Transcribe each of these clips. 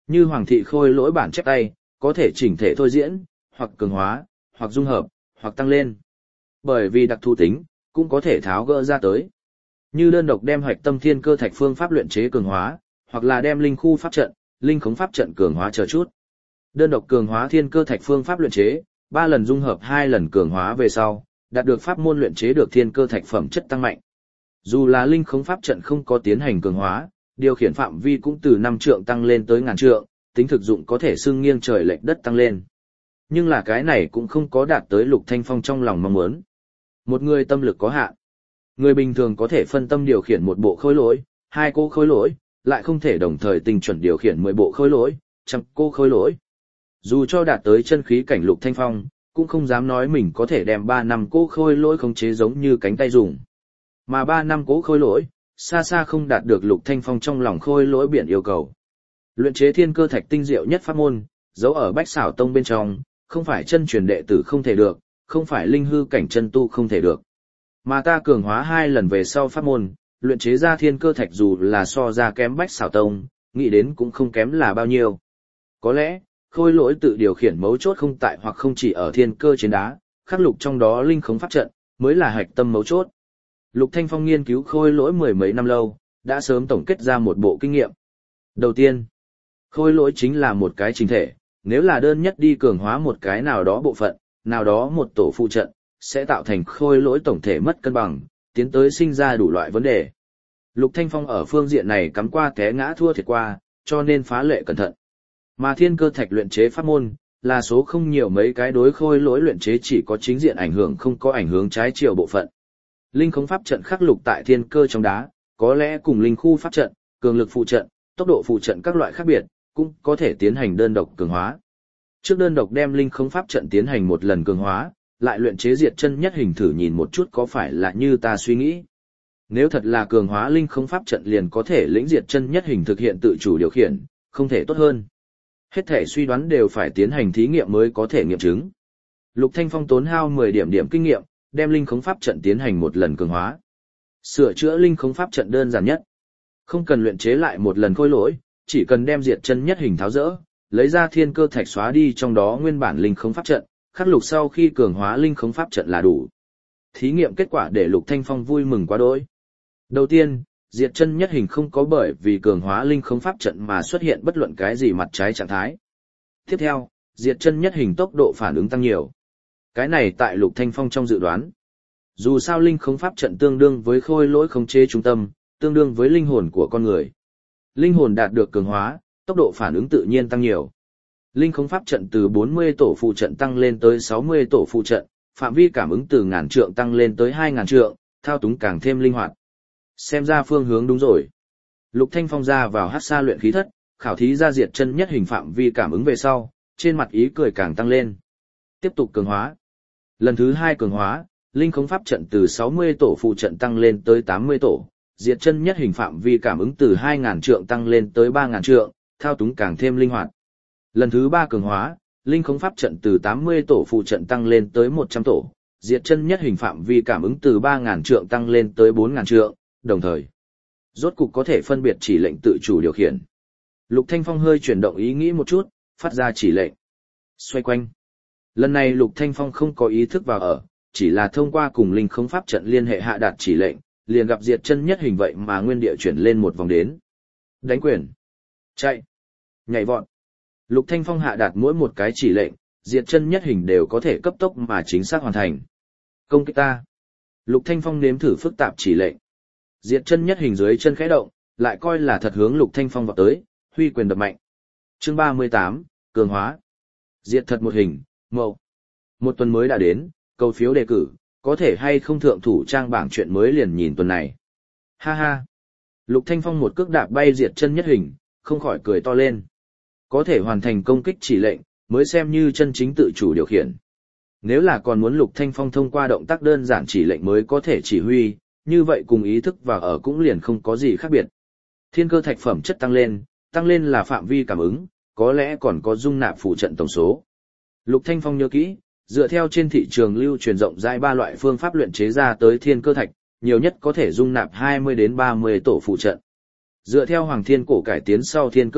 Như Hoàng thị khôi lỗi bản chép tay, có thể chỉnh thể thôi diễn, hoặc cường hóa, hoặc dung hợp, hoặc tăng lên. Bởi vì đặc thù tính, cũng có thể tháo gỡ ra tới. Như đơn độc đem Hạch Tâm Thiên Cơ Thạch phương pháp luyện chế cường hóa, hoặc là đem linh khu pháp trận, linh khống pháp trận cường hóa chờ chút. Đơn độc cường hóa Thiên Cơ Thạch phương pháp luyện chế, 3 lần dung hợp 2 lần cường hóa về sau, đạt được pháp môn luyện chế được Thiên Cơ Thạch phẩm chất tăng mạnh. Dù là linh khống pháp trận không có tiến hành cường hóa, điều khiển phạm vi cũng từ 5 trượng tăng lên tới ngàn trượng, tính thực dụng có thể xưng nghiêng trời lệch đất tăng lên. Nhưng là cái này cũng không có đạt tới Lục Thanh Phong trong lòng mong muốn. Một người tâm lực có hạn. Người bình thường có thể phân tâm điều khiển một bộ khối lỗi, 2 cô khối lỗi, lại không thể đồng thời tinh chuẩn điều khiển 10 bộ khối lỗi, 100 cô khối lỗi. Dù cho đạt tới chân khí cảnh Lục Thanh Phong, cũng không dám nói mình có thể đem 3 năm cô khối lỗi khống chế giống như cánh tay dùng. Mà 3 năm cố khối lỗi, xa xa không đạt được Lục Thanh Phong trong lòng khối lỗi biển yêu cầu. Luyện chế Thiên Cơ Thạch tinh diệu nhất pháp môn, giấu ở Bách Xảo Tông bên trong, không phải chân truyền đệ tử không thể được, không phải linh hư cảnh chân tu không thể được. Mà ta cường hóa 2 lần về sau pháp môn, luyện chế ra Thiên Cơ Thạch dù là so ra kém Bách Xảo Tông, nghĩ đến cũng không kém là bao nhiêu. Có lẽ, khôi lỗi tự điều khiển mấu chốt không tại hoặc không chỉ ở thiên cơ trên đá, khắc lục trong đó linh khống pháp trận, mới là hạch tâm mấu chốt. Lục Thanh Phong nghiên cứu khôi lỗi 10 mấy năm lâu, đã sớm tổng kết ra một bộ kinh nghiệm. Đầu tiên, khôi lỗi chính là một cái chính thể, nếu là đơn nhất đi cường hóa một cái nào đó bộ phận, nào đó một tổ phụ trận, sẽ tạo thành khôi lỗi tổng thể mất cân bằng, tiến tới sinh ra đủ loại vấn đề. Lục Thanh Phong ở phương diện này cắm qua té ngã thua thiệt qua, cho nên phá lệ cẩn thận. Mà Thiên Cơ Thạch luyện chế pháp môn, là số không nhiều mấy cái đối khôi lỗi luyện chế chỉ có chính diện ảnh hưởng không có ảnh hưởng trái chiều bộ phận. Linh khống pháp trận khắc lục tại thiên cơ trong đá, có lẽ cùng linh khu pháp trận, cường lực phụ trận, tốc độ phụ trận các loại khác biệt, cũng có thể tiến hành đơn độc cường hóa. Trước đơn độc đem linh khống pháp trận tiến hành một lần cường hóa, lại luyện chế diệt chân nhất hình thử nhìn một chút có phải là như ta suy nghĩ. Nếu thật là cường hóa linh khống pháp trận liền có thể lĩnh diệt chân nhất hình thực hiện tự chủ điều khiển, không thể tốt hơn. Hết thể suy đoán đều phải tiến hành thí nghiệm mới có thể nghiệm chứng. Lục Thanh Phong tốn hao 10 điểm kinh nghiệm, đem linh khống pháp trận tiến hành một lần cường hóa. Sửa chữa linh khống pháp trận đơn giản nhất. Không cần luyện chế lại một lần khôi lỗi, chỉ cần đem diệt chân nhất hình tháo rỡ, lấy ra thiên cơ thạch xóa đi trong đó nguyên bản linh khống pháp trận, khắc lục sau khi cường hóa linh khống pháp trận là đủ. Thí nghiệm kết quả để Lục Thanh Phong vui mừng quá đỗi. Đầu tiên, diệt chân nhất hình không có bởi vì cường hóa linh khống pháp trận mà xuất hiện bất luận cái gì mặt trái trạng thái. Tiếp theo, diệt chân nhất hình tốc độ phản ứng tăng nhiều. Cái này tại Lục Thanh Phong trong dự đoán. Dù sao linh khống pháp trận tương đương với khôi lỗi khống chế trung tâm, tương đương với linh hồn của con người. Linh hồn đạt được cường hóa, tốc độ phản ứng tự nhiên tăng nhiều. Linh khống pháp trận từ 40 tổ phụ trận tăng lên tới 60 tổ phụ trận, phạm vi cảm ứng từ 1000 trượng tăng lên tới 2000 trượng, thao túng càng thêm linh hoạt. Xem ra phương hướng đúng rồi. Lục Thanh Phong ra vào hắc sa luyện khí thất, khảo thí ra diệt chân nhất hình phạm vi cảm ứng về sau, trên mặt ý cười càng tăng lên. Tiếp tục cường hóa. Lần thứ 2 cường hóa, linh khống pháp trận từ 60 tổ phụ trận tăng lên tới 80 tổ, diệt chân nhất hình phạm vi cảm ứng từ 2000 trượng tăng lên tới 3000 trượng, thao túng càng thêm linh hoạt. Lần thứ 3 cường hóa, linh khống pháp trận từ 80 tổ phụ trận tăng lên tới 100 tổ, diệt chân nhất hình phạm vi cảm ứng từ 3000 trượng tăng lên tới 4000 trượng, đồng thời rốt cục có thể phân biệt chỉ lệnh tự chủ điều khiển. Lục Thanh Phong hơi chuyển động ý nghĩ một chút, phát ra chỉ lệnh. Xoay quanh. Lần này Lục Thanh Phong không có ý thức vào ở, chỉ là thông qua cùng linh khống pháp trận liên hệ hạ đạt chỉ lệnh, liền gặp diệt chân nhất hình vậy mà nguyên địa chuyển lên một vòng đến. Đánh quyền. Chạy. Nhảy vọt. Lục Thanh Phong hạ đạt mỗi một cái chỉ lệnh, diệt chân nhất hình đều có thể cấp tốc mà chính xác hoàn thành. Công kích ta. Lục Thanh Phong nếm thử phức tạp chỉ lệnh. Diệt chân nhất hình dưới chân khẽ động, lại coi là thật hướng Lục Thanh Phong vọt tới, huy quyền đập mạnh. Chương 38, cường hóa. Diệt thật một hình, mậu. Một tuần mới đã đến, cầu phiếu đề cử, có thể hay không thượng thủ trang bảng chuyện mới liền nhìn tuần này. Ha ha. Lục Thanh Phong một cước đạp bay diệt chân nhất hình, không khỏi cười to lên. Có thể hoàn thành công kích chỉ lệnh, mới xem như chân chính tự chủ điều khiển. Nếu là còn muốn Lục Thanh Phong thông qua động tác đơn giản chỉ lệnh mới có thể chỉ huy, như vậy cùng ý thức và ở cũng liền không có gì khác biệt. Thiên cơ thạch phẩm chất tăng lên là phạm vi cảm ứng, có lẽ còn có dung nạp phụ trận tổng số. Lục Thanh Phong nhớ kỹ, dựa theo trên thị trường lưu truyền rộng rãi 3 loại phương pháp luyện chế ra tới thiên cơ thạch, nhiều nhất có thể dung nạp 20 đến 30 tổ phụ trận. Dựa theo Hoàng Thiên cổ cải tiến sau thiên cơ thạch,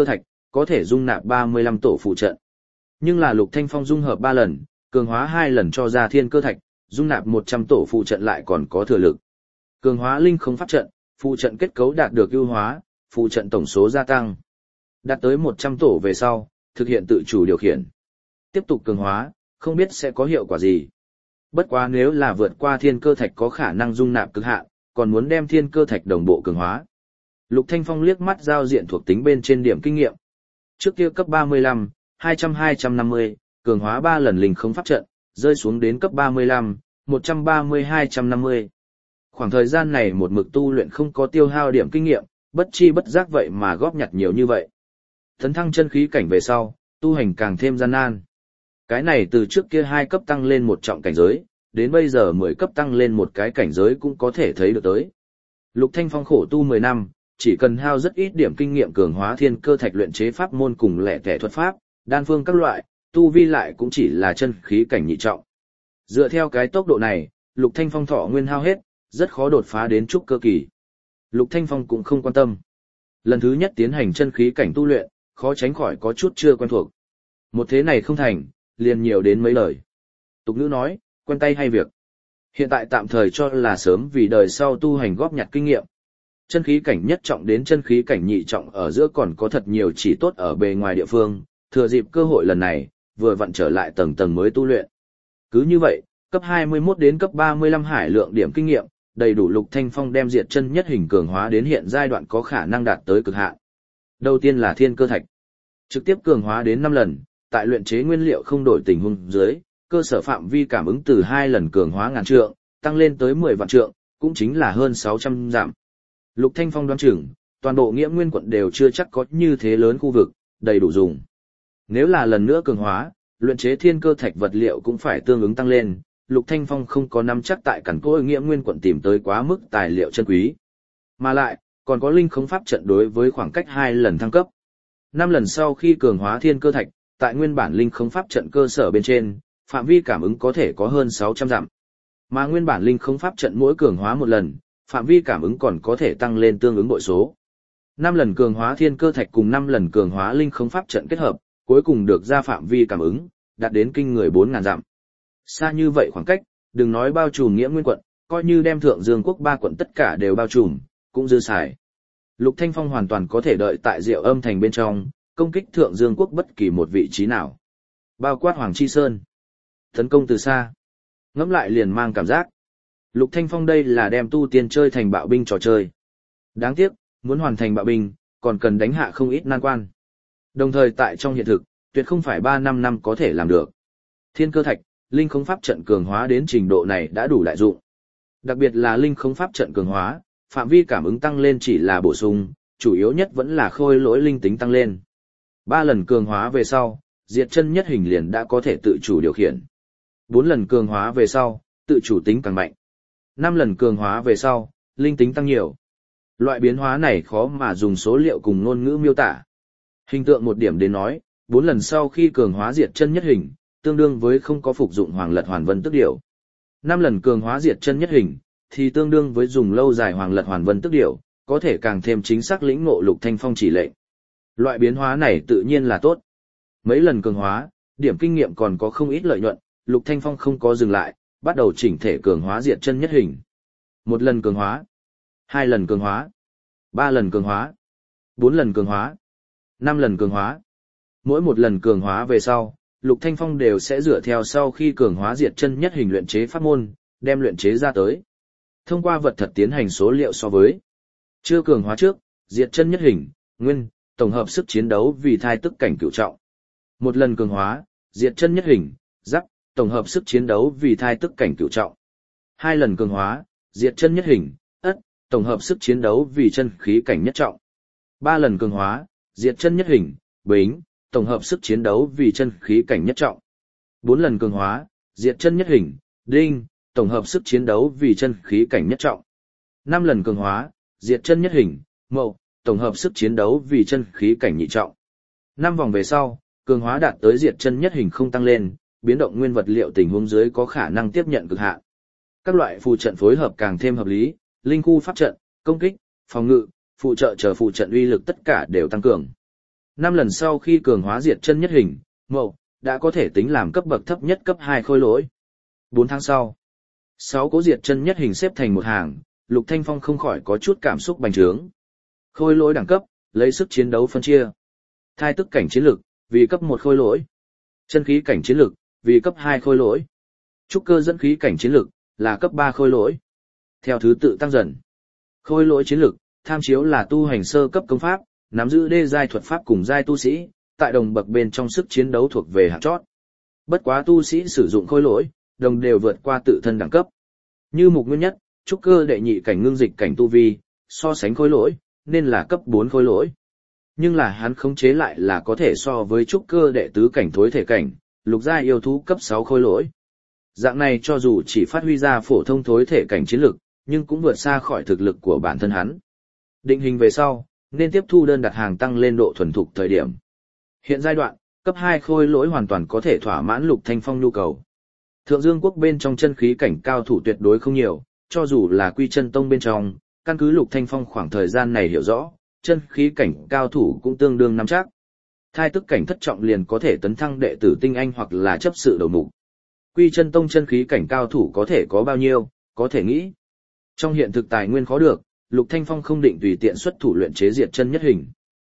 có thể dung nạp 35 tổ phụ trận. Nhưng là Lục Thanh Phong dung hợp 3 lần, cường hóa 2 lần cho ra thiên cơ thạch, dung nạp 100 tổ phụ trận lại còn có thừa lực. Cường hóa linh không pháp trận, phụ trận kết cấu đạt được ưu hóa, phụ trận tổng số gia tăng. Đạt tới 100 tổ về sau, thực hiện tự chủ điều khiển. Tiếp tục cường hóa, không biết sẽ có hiệu quả gì. Bất quá nếu là vượt qua thiên cơ thạch có khả năng dung nạp cực hạn, còn muốn đem thiên cơ thạch đồng bộ cường hóa. Lục Thanh Phong liếc mắt giao diện thuộc tính bên trên điểm kinh nghiệm. Trước kia cấp 35, 200-250, cường hóa 3 lần linh không pháp trận, rơi xuống đến cấp 35, 130-250. Khoảng thời gian này một mực tu luyện không có tiêu hao điểm kinh nghiệm, bất chi bất giác vậy mà góp nhặt nhiều như vậy. Tấn thăng chân khí cảnh về sau, tu hành càng thêm gian nan. Cái này từ trước kia 2 cấp tăng lên một trọng cảnh giới, đến bây giờ 10 cấp tăng lên một cái cảnh giới cũng có thể thấy được tới. Lục Thanh Phong khổ tu 10 năm, chỉ cần hao rất ít điểm kinh nghiệm cường hóa thiên cơ thạch luyện chế pháp môn cùng lẻ tẻ thuật pháp, đan phương các loại, tu vi lại cũng chỉ là chân khí cảnh nhị trọng. Dựa theo cái tốc độ này, Lục Thanh Phong thọ nguyên hao hết, rất khó đột phá đến trúc cơ kỳ. Lục Thanh Phong cũng không quan tâm. Lần thứ nhất tiến hành chân khí cảnh tu luyện, khó tránh khỏi có chút chưa quen thuộc. Một thế này không thành, liền nhiều đến mấy lời. Tục ngữ nói, quen tay hay việc. Hiện tại tạm thời cho là sớm vì đời sau tu hành góp nhặt kinh nghiệm. Chân khí cảnh nhất trọng đến chân khí cảnh nhị trọng ở giữa còn có thật nhiều chỉ tốt ở bề ngoài địa phương, thừa dịp cơ hội lần này, vừa vặn trở lại tầng tầng mới tu luyện. Cứ như vậy, cấp 21 đến cấp 35 hải lượng điểm kinh nghiệm, đầy đủ Lục Thanh Phong đem diệt chân nhất hình cường hóa đến hiện giai đoạn có khả năng đạt tới cực hạn. Đầu tiên là thiên cơ thạch. Trực tiếp cường hóa đến 5 lần, tại luyện chế nguyên liệu không đổi tình huống dưới, cơ sở phạm vi cảm ứng từ 2 lần cường hóa ngàn trượng, tăng lên tới 10 vạn trượng, cũng chính là hơn 600 dặm. Lục Thanh Phong đoán chừng, toàn bộ Nghĩa Nguyên quận đều chưa chắc có như thế lớn khu vực, đầy đủ dùng. Nếu là lần nữa cường hóa, luyện chế thiên cơ thạch vật liệu cũng phải tương ứng tăng lên, Lục Thanh Phong không có nắm chắc tại cẩn cỗi Nghĩa Nguyên quận tìm tới quá mức tài liệu chân quý. Mà lại, còn có linh khống pháp trận đối với khoảng cách 2 lần thăng cấp. 5 lần sau khi cường hóa thiên cơ thạch, tại nguyên bản linh khống pháp trận cơ sở bên trên, phạm vi cảm ứng có thể có hơn 600 dặm. Mà nguyên bản linh khống pháp trận mỗi cường hóa một lần, phạm vi cảm ứng còn có thể tăng lên tương ứng bội số. 5 lần cường hóa thiên cơ thạch cùng 5 lần cường hóa linh khống pháp trận kết hợp, cuối cùng được ra phạm vi cảm ứng, đạt đến kinh người 4.000 dặm. Xa như vậy khoảng cách, đừng nói bao trùm Nghĩa Nguyên quận, coi như đem Thượng Dương quốc 3 quận tất cả đều bao trùm, cũng dư xài. Lục Thanh Phong hoàn toàn có thể đợi tại Diệu Âm thành bên trong, công kích Thượng Dương quốc bất kỳ một vị trí nào. Bao quát Hoàng Chi Sơn. Tấn công từ xa. Ngẫm lại liền mang cảm giác. Lục Thanh Phong đây là đem tu tiên chơi thành bạo binh trò chơi. Đáng tiếc, muốn hoàn thành bạo binh, còn cần đánh hạ không ít nan quan. Đồng thời tại trong hiện thực, tuyệt không phải 3-5 năm có thể làm được. Thiên cơ thạch, linh khống pháp trận cường hóa đến trình độ này đã đủ đại dụng. Đặc biệt là linh khống pháp trận cường hóa, phạm vi cảm ứng tăng lên chỉ là bổ sung, chủ yếu nhất vẫn là khôi lỗi linh tính tăng lên. 3 lần cường hóa về sau, diệt chân nhất hình liền đã có thể tự chủ điều khiển. 4 lần cường hóa về sau, tự chủ tính càng mạnh. 5 lần cường hóa về sau, linh tính tăng nhiều. Loại biến hóa này khó mà dùng số liệu cùng ngôn ngữ miêu tả. Hình tượng một điểm đến nói, 4 lần sau khi cường hóa diệt chân nhất hình, tương đương với không có phục dụng Hoàng Lật Hoàn Vân Tức Điểu. 5 lần cường hóa diệt chân nhất hình, thì tương đương với dùng lâu dài Hoàng Lật Hoàn Vân Tức Điểu, có thể càng thêm chính xác lĩnh ngộ Lục Thanh Phong chỉ lệnh. Loại biến hóa này tự nhiên là tốt. Mấy lần cường hóa, điểm kinh nghiệm còn có không ít lợi nhuận, Lục Thanh Phong không có dừng lại, bắt đầu chỉnh thể cường hóa diệt chân nhất hình. 1 lần cường hóa, 2 lần cường hóa, 3 lần cường hóa, 4 lần cường hóa, 5 lần cường hóa. Mỗi một lần cường hóa về sau, Lục Thanh Phong đều sẽ dựa theo sau khi cường hóa diệt chân nhất hình luyện chế pháp môn, đem luyện chế ra tới. Thông qua vật thật tiến hành số liệu so với chưa cường hóa trước, diệt chân nhất hình, nguyên, tổng hợp sức chiến đấu vì thai tức cảnh cửu trọng. 1 lần cường hóa, diệt chân nhất hình, giáp, tổng hợp sức chiến đấu vì thai tức cảnh cửu trọng. 2 lần cường hóa, diệt chân nhất hình, ất, tổng hợp sức chiến đấu vì chân khí cảnh nhất trọng. 3 lần cường hóa, diệt chân nhất hình, bính, tổng hợp sức chiến đấu vì chân khí cảnh nhất trọng. 4 lần cường hóa, diệt chân nhất hình, đinh, tổng hợp sức chiến đấu vì chân khí cảnh nhất trọng. 5 lần cường hóa, diệt chân nhất hình, mậu, tổng hợp sức chiến đấu vì chân khí cảnh nhị trọng. 5 vòng về sau, cường hóa đạt tới diệt chân nhất hình không tăng lên, biến động nguyên vật liệu tình huống dưới có khả năng tiếp nhận cực hạn. Các loại phù trận phối hợp càng thêm hợp lý, linh khu pháp trận, công kích, phòng ngự, phụ trợ chờ phụ trận uy lực tất cả đều tăng cường. 5 lần sau khi cường hóa diệt chân nhất hình, Mậu đã có thể tính làm cấp bậc thấp nhất cấp 2 khôi lỗi. 4 tháng sau, 6 cố diệt chân nhất hình xếp thành một hàng, Lục Thanh Phong không khỏi có chút cảm xúc bành trướng. Khôi lỗi đẳng cấp, lấy sức chiến đấu phân chia. Thai tức cảnh chiến lực, vì cấp 1 khôi lỗi. Chân khí cảnh chiến lực, vì cấp 2 khôi lỗi. Trúc cơ dẫn khí cảnh chiến lực, là cấp 3 khôi lỗi. Theo thứ tự tăng dần. Khôi lỗi chiến lực, tham chiếu là tu hành sơ cấp công pháp, nắm giữ đê giai thuật pháp cùng giai tu sĩ, tại đồng bậc bên trong sức chiến đấu thuộc về hạng chót. Bất quá tu sĩ sử dụng khôi lỗi, đồng đều vượt qua tự thân đẳng cấp. Như Mục Nguyên Nhất, trúc cơ đệ nhị cảnh ngưng dịch cảnh tu vi, so sánh khôi lỗi, nên là cấp 4 khôi lỗi. Nhưng là hắn khống chế lại là có thể so với trúc cơ đệ tứ cảnh thối thể cảnh, lục giai yêu thú cấp 6 khôi lỗi. Dạng này cho dù chỉ phát huy ra phổ thông thối thể cảnh chiến lực, nhưng cũng vượt xa khỏi thực lực của bản thân hắn. Định hình về sau, nên tiếp thu đơn đặt hàng tăng lên độ thuần thục thời điểm. Hiện giai đoạn, cấp 2 khôi lỗi hoàn toàn có thể thỏa mãn Lục Thanh Phong nhu cầu. Thượng Dương quốc bên trong chân khí cảnh cao thủ tuyệt đối không nhiều, cho dù là Quy Chân Tông bên trong, căn cứ Lục Thanh Phong khoảng thời gian này hiểu rõ, chân khí cảnh cao thủ cũng tương đương nắm chắc. Thai tức cảnh thất trọng liền có thể tấn thăng đệ tử tinh anh hoặc là chấp sự đầu mục. Quy Chân Tông chân khí cảnh cao thủ có thể có bao nhiêu, có thể nghĩ. Trong hiện thực tài nguyên khó được, Lục Thanh Phong không định tùy tiện xuất thủ luyện chế diệt chân nhất hình.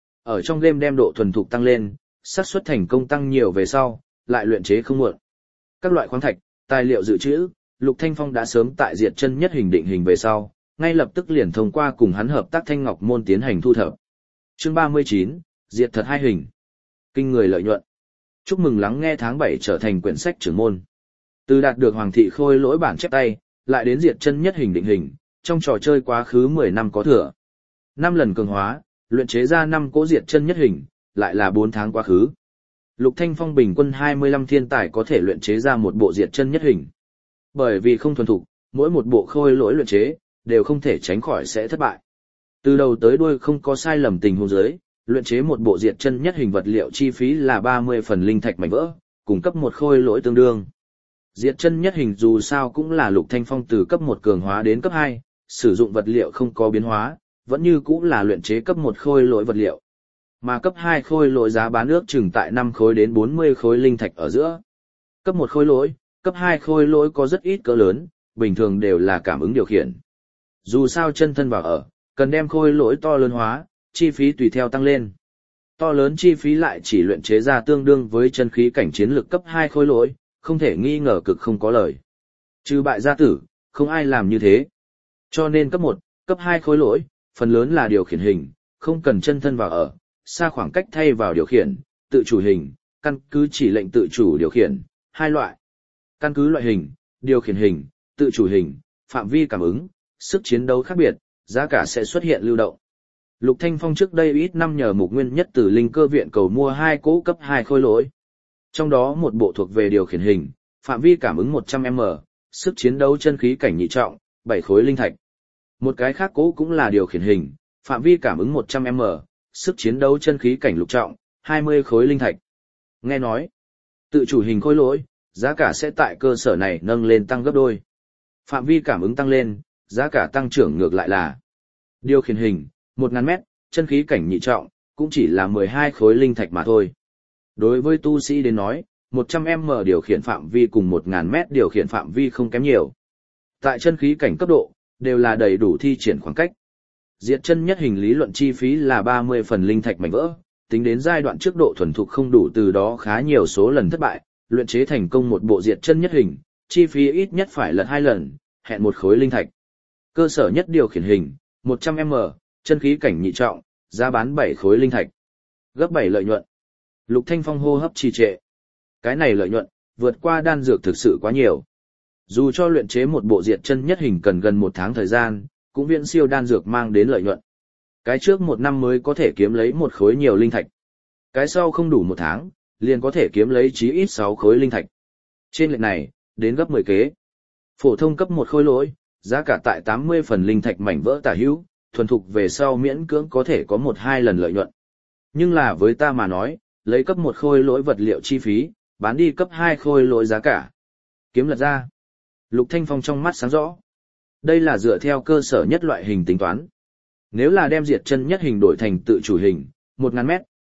Ở trong game đem độ thuần thục tăng lên, xác suất thành công tăng nhiều về sau, lại luyện chế không muộn. Các loại khoáng thạch, tài liệu dự trữ, Lục Thanh Phong đã sớm tại diệt chân nhất hình định hình về sau, ngay lập tức liền thông qua cùng hắn hợp tác Thanh Ngọc môn tiến hành thu thập. Chương 39, diệt thật 2 hình. Kinh người lợi nhuận. Chúc mừng lắng nghe tháng 7 trở thành quyển sách trưởng môn. Từ đạt được Hoàng thị khôi lỗi bản chép tay, lại đến diệt chân nhất hình định hình, trong trò chơi quá khứ 10 năm có thừa. 5 lần cường hóa, luyện chế ra 5 cỗ diệt chân nhất hình, lại là 4 tháng quá khứ. Lục Thanh Phong bình quân 25 thiên tài có thể luyện chế ra một bộ diệt chân nhất hình. Bởi vì không thuần thục, mỗi một bộ khôi lỗi luyện chế, đều không thể tránh khỏi sẽ thất bại. Từ đầu tới đuôi không có sai lầm tình huống dưới, luyện chế một bộ diệt chân nhất hình vật liệu chi phí là 30 phần linh thạch mảnh vỡ, cung cấp một khôi lỗi tương đương. Diệt chân nhất hình dù sao cũng là Lục Thanh Phong từ cấp 1 cường hóa đến cấp 2, sử dụng vật liệu không có biến hóa, vẫn như cũng là luyện chế cấp 1 khôi lỗi vật liệu. Mà cấp 2 khôi lỗi giá bán ước chừng tại 5 khối đến 40 khối linh thạch ở giữa. Cấp 1 khôi lỗi, cấp 2 khôi lỗi có rất ít cỡ lớn, bình thường đều là cảm ứng điều khiển. Dù sao chân thân vào ở, cần đem khôi lỗi to lớn hóa, chi phí tùy theo tăng lên. To lớn chi phí lại chỉ luyện chế ra tương đương với chân khí cảnh chiến lực cấp 2 khôi lỗi, không thể nghi ngờ cực không có lời. Trừ bại gia tử, không ai làm như thế. Cho nên cấp 1, cấp 2 khôi lỗi, phần lớn là điều khiển hình, không cần chân thân vào ở, xa khoảng cách thay vào điều khiển, tự chủ hình, căn cứ chỉ lệnh tự chủ điều khiển, hai loại. Căn cứ loại hình, điều khiển hình, tự chủ hình, phạm vi cảm ứng, sức chiến đấu khác biệt, giá cả sẽ xuất hiện lưu động. Lục Thanh Phong trước đây ít năm nhờ Mục Nguyên Nhất từ Linh Cơ viện cầu mua 2 cỗ cấp 2 khôi lỗi. Trong đó một bộ thuộc về điều khiển hình, phạm vi cảm ứng 100m, sức chiến đấu chân khí cảnh nhị trọng, 7 khối linh thạch. Một cái khác cỗ cũng là điều khiển hình, phạm vi cảm ứng 100m, sức chiến đấu chân khí cảnh lục trọng, 20 khối linh thạch. Nghe nói, tự chủ hình khôi lỗi, giá cả sẽ tại cơ sở này nâng lên tăng gấp đôi. Phạm vi cảm ứng tăng lên, giá cả tăng trưởng ngược lại là điều khiển hình, 1000 mét, chân khí cảnh nhị trọng, cũng chỉ là 12 khối linh thạch mà thôi. Đối với tu sĩ đến nói, 100m điều khiển phạm vi cùng 1000 mét điều khiển phạm vi không kém nhiều. Tại chân khí cảnh cấp độ, đều là đầy đủ thi triển khoảng cách. Diệt chân nhất hình lý luận chi phí là 30 phần linh thạch mảnh vỡ, tính đến giai đoạn trước độ thuần thục không đủ từ đó khá nhiều số lần thất bại, luyện chế thành công một bộ diệt chân nhất hình, chi phí ít nhất phải lật 2 lần, hẹn 1 khối linh thạch. Cơ sở nhất điều khiển hình, 100m, chân khí cảnh nhị trọng, giá bán 7 khối linh thạch. Gấp 7 lợi nhuận. Lục Thanh Phong hô hấp trì trệ. Cái này lợi nhuận, vượt qua đan dược thực sự quá nhiều. Dù cho luyện chế một bộ diệt chân nhất hình cần gần 1 tháng thời gian, cũng viễn siêu đan dược mang đến lợi nhuận. Cái trước 1 năm mới có thể kiếm lấy 1 khối nhiều linh thạch. Cái sau không đủ 1 tháng, liền có thể kiếm lấy chí ít 6 khối linh thạch. Trên lệch này, đến gấp 10 kế. Phổ thông cấp 1 khối lỗi, giá cả tại 80 phần linh thạch mảnh vỡ tả hữu, thuần thục về sau miễn cưỡng có thể có 1-2 lần lợi nhuận. Nhưng là với ta mà nói, lấy cấp 1 khôi lỗi vật liệu chi phí, bán đi cấp 2 khôi lỗi giá cả. Kiếm lật ra. Lục Thanh Phong trong mắt sáng rõ. Đây là dựa theo cơ sở nhất loại hình tính toán. Nếu là đem diệt chân nhất hình đổi thành tự chủ hình, 1000 mét,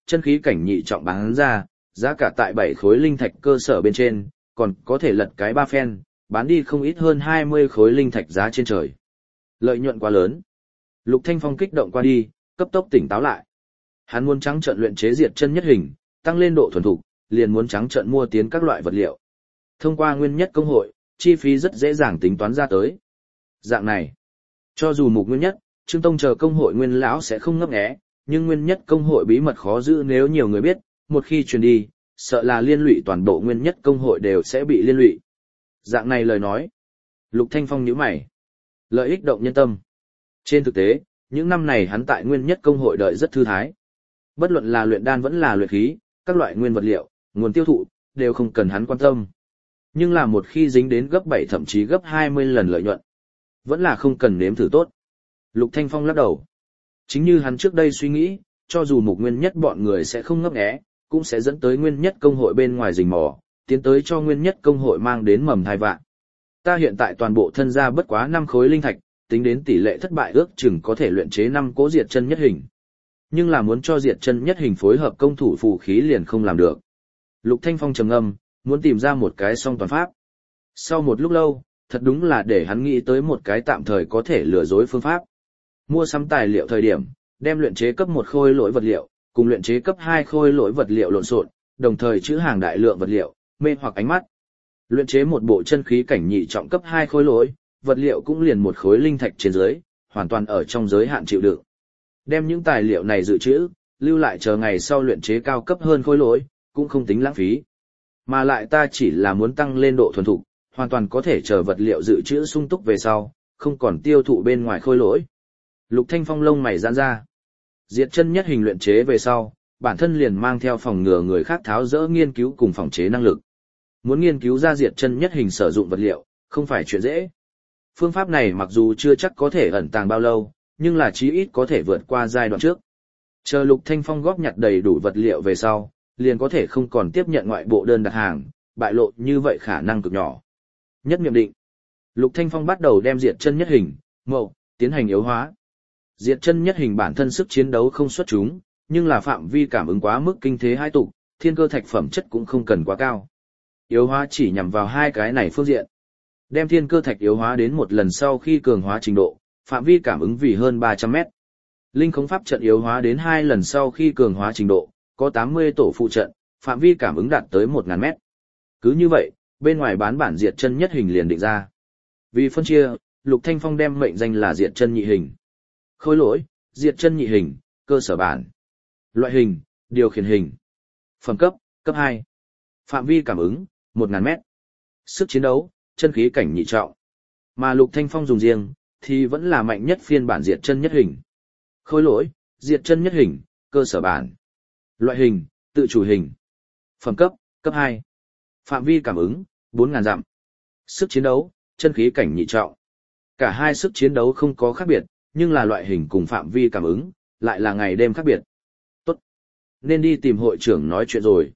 chân khí cảnh nhị trọng bán ra, giá cả tại 7 khối linh thạch cơ sở bên trên, còn có thể lật cái 3 phen, bán đi không ít hơn 20 khối linh thạch giá trên trời. Lợi nhuận quá lớn. Lục Thanh Phong kích động qua đi, cấp tốc tỉnh táo lại. Hắn muốn trắng trợn luyện chế diệt chân nhất hình, tăng lên độ thuần thục, liền muốn trắng trợn mua tiến các loại vật liệu. Thông qua nguyên nhất công hội, chi phí rất dễ dàng tính toán ra tới. Dạng này, cho dù mục nguyên nhất, Trương Tông chờ công hội nguyên lão sẽ không ngấp nghé, nhưng nguyên nhất công hội bí mật khó giữ nếu nhiều người biết, một khi truyền đi, sợ là liên lụy toàn bộ nguyên nhất công hội đều sẽ bị liên lụy. Dạng này lời nói, Lục Thanh Phong nhíu mày. Lợi ích động nhân tâm. Trên thực tế, những năm này hắn tại nguyên nhất công hội đợi rất thư thái. Bất luận là luyện đan vẫn là luyện khí, các loại nguyên vật liệu, nguồn tiêu thụ, đều không cần hắn quan tâm. Nhưng là một khi dính đến gấp 7 thậm chí gấp 20 lần lợi nhuận, vẫn là không cần nếm thử tốt. Lục Thanh Phong lắc đầu. Chính như hắn trước đây suy nghĩ, cho dù mục nguyên nhất bọn người sẽ không ngấp nghé, cũng sẽ dẫn tới nguyên nhất công hội bên ngoài rình mò, tiến tới cho nguyên nhất công hội mang đến mầm thai vạn. Ta hiện tại toàn bộ thân gia bất quá 5 khối linh thạch, tính đến tỷ lệ thất bại ước chừng có thể luyện chế 5 cố diệt chân nhất hình. Nhưng là muốn cho diệt chân nhất hình phối hợp công thủ phù khí liền không làm được. Lục Thanh Phong trầm ngâm, muốn tìm ra một cái song toàn pháp. Sau một lúc lâu, thật đúng là để hắn nghĩ tới một cái tạm thời có thể lừa dối phương pháp. Mua sắm tài liệu thời điểm, đem luyện chế cấp 1 khối lỗi vật liệu, cùng luyện chế cấp 2 khối lỗi vật liệu lộn xộn, đồng thời trữ hàng đại lượng vật liệu, mê hoặc ánh mắt. Luyện chế một bộ chân khí cảnh nhị trọng cấp 2 khối lỗi, vật liệu cũng liền 1 khối linh thạch trên dưới, hoàn toàn ở trong giới hạn chịu đựng. Đem những tài liệu này dự trữ, lưu lại chờ ngày sau luyện chế cao cấp hơn khối lỗi, cũng không tính lãng phí. Mà lại ta chỉ là muốn tăng lên độ thuần thục, hoàn toàn có thể chờ vật liệu dự trữ sung túc về sau, không còn tiêu thụ bên ngoài khối lỗi. Lục Thanh Phong lông mày giãn ra. Diệt chân nhất hình luyện chế về sau, bản thân liền mang theo phòng ngừa người khác tháo dỡ nghiên cứu cùng phòng chế năng lực. Muốn nghiên cứu ra diệt chân nhất hình sử dụng vật liệu, không phải chuyện dễ. Phương pháp này mặc dù chưa chắc có thể ẩn tàng bao lâu, nhưng là chí ít có thể vượt qua giai đoạn trước. Chờ Lục Thanh Phong góp nhặt đầy đủ vật liệu về sau, liền có thể không còn tiếp nhận ngoại bộ đơn đặt hàng, bại lộ như vậy khả năng cực nhỏ. Nhất niệm định. Lục Thanh Phong bắt đầu đem diệt chân nhất hình, mậu, tiến hành yếu hóa. Diệt chân nhất hình bản thân sức chiến đấu không xuất chúng, nhưng là phạm vi cảm ứng quá mức kinh thế hai tục, thiên cơ thạch phẩm chất cũng không cần quá cao. Yếu hóa chỉ nhằm vào hai cái này phương diện. Đem thiên cơ thạch yếu hóa đến một lần sau khi cường hóa trình độ, phạm vi cảm ứng vì hơn 300 mét. Linh khống pháp trận yếu hóa đến 2 lần sau khi cường hóa trình độ, có 80 tổ phụ trận, phạm vi cảm ứng đạt tới 1000 mét. Cứ như vậy, bên ngoài bán bản diệt chân nhất hình liền định ra. Vì phân chia, Lục Thanh Phong đem mệnh danh là diệt chân nhị hình. Khối lỗi, diệt chân nhị hình, cơ sở bản. Loại hình, điều khiển hình. Phẩm cấp, cấp 2. Phạm vi cảm ứng, 1000 mét. Sức chiến đấu, chân khí cảnh nhị trọng. Mà Lục Thanh Phong dùng riêng, thì vẫn là mạnh nhất phiên bản diệt chân nhất hình. Khối lỗi, diệt chân nhất hình, cơ sở bản. Loại hình, tự chủ hình. Phẩm cấp, cấp 2. Phạm vi cảm ứng, 4000 dặm. Sức chiến đấu, chân khí cảnh nhị trọng. Cả hai sức chiến đấu không có khác biệt, nhưng là loại hình cùng phạm vi cảm ứng, lại là ngày đêm khác biệt. Tốt. Nên đi tìm hội trưởng nói chuyện rồi.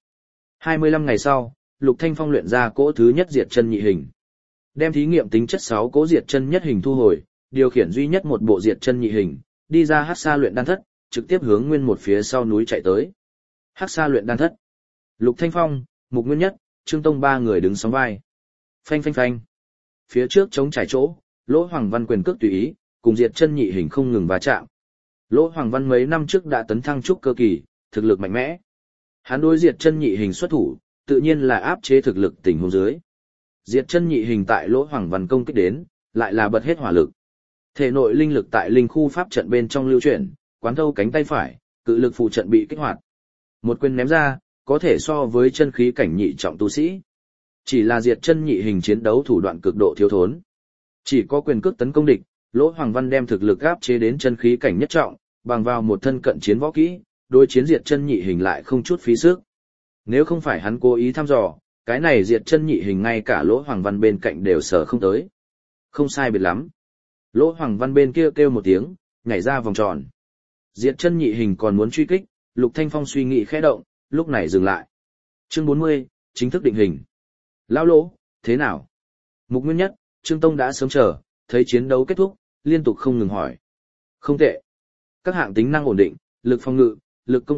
25 ngày sau, Lục Thanh Phong luyện ra cỗ thứ nhất diệt chân nhị hình. Đem thí nghiệm tính chất 6 cỗ diệt chân nhất hình thu hồi, điều khiển duy nhất một bộ diệt chân nhị hình, đi ra Hắc Sa luyện đan thất, trực tiếp hướng nguyên một phía sau núi chạy tới. Hắc Sa luyện đan thất. Lục Thanh Phong, Mục Nguyên Nhất, Trương Tông ba người đứng sóng vai. Phanh phanh phanh. Phía trước chống trải chỗ, Lỗ Hoàng Văn quyền cước tùy ý, cùng diệt chân nhị hình không ngừng va chạm. Lỗ Hoàng Văn mấy năm trước đã tấn thăng trúc cơ kỳ, thực lực mạnh mẽ. Hắn đối diệt chân nhị hình xuất thủ, tự nhiên là áp chế thực lực tình huống dưới. Diệt chân nhị hình tại Lỗ Hoàng Văn công kích đến, lại là bật hết hỏa lực. Thể nội linh lực tại linh khu pháp trận bên trong lưu chuyển, quán thâu cánh tay phải, cự lực phụ trận bị kích hoạt. Một quyền ném ra, có thể so với chân khí cảnh nhị trọng tu sĩ. Chỉ là diệt chân nhị hình chiến đấu thủ đoạn cực độ thiếu thốn. Chỉ có quyền cước tấn công địch, Lỗ Hoàng Văn đem thực lực áp chế đến chân khí cảnh nhất trọng, bằng vào một thân cận chiến võ kỹ, đối chiến diệt chân nhị hình lại không chút phí sức. Nếu không phải hắn cố ý thăm dò, cái này diệt chân nhị hình ngay cả Lỗ Hoàng Văn bên cạnh đều sở không tới. Không sai biệt lắm. Lỗ Hoàng Văn bên kia kêu một tiếng, nhảy ra vòng tròn. Diệt chân nhị hình còn muốn truy kích, Lục Thanh Phong suy nghĩ khẽ động, lúc này dừng lại. Chương 40, chính thức định hình. Lão Lỗ, thế nào? Mục Nguyên Nhất, Trương Tông đã sớm chờ, thấy chiến đấu kết thúc, liên tục không ngừng hỏi. Không tệ. Các hạng tính năng ổn định, lực phòng ngự, lực công kích,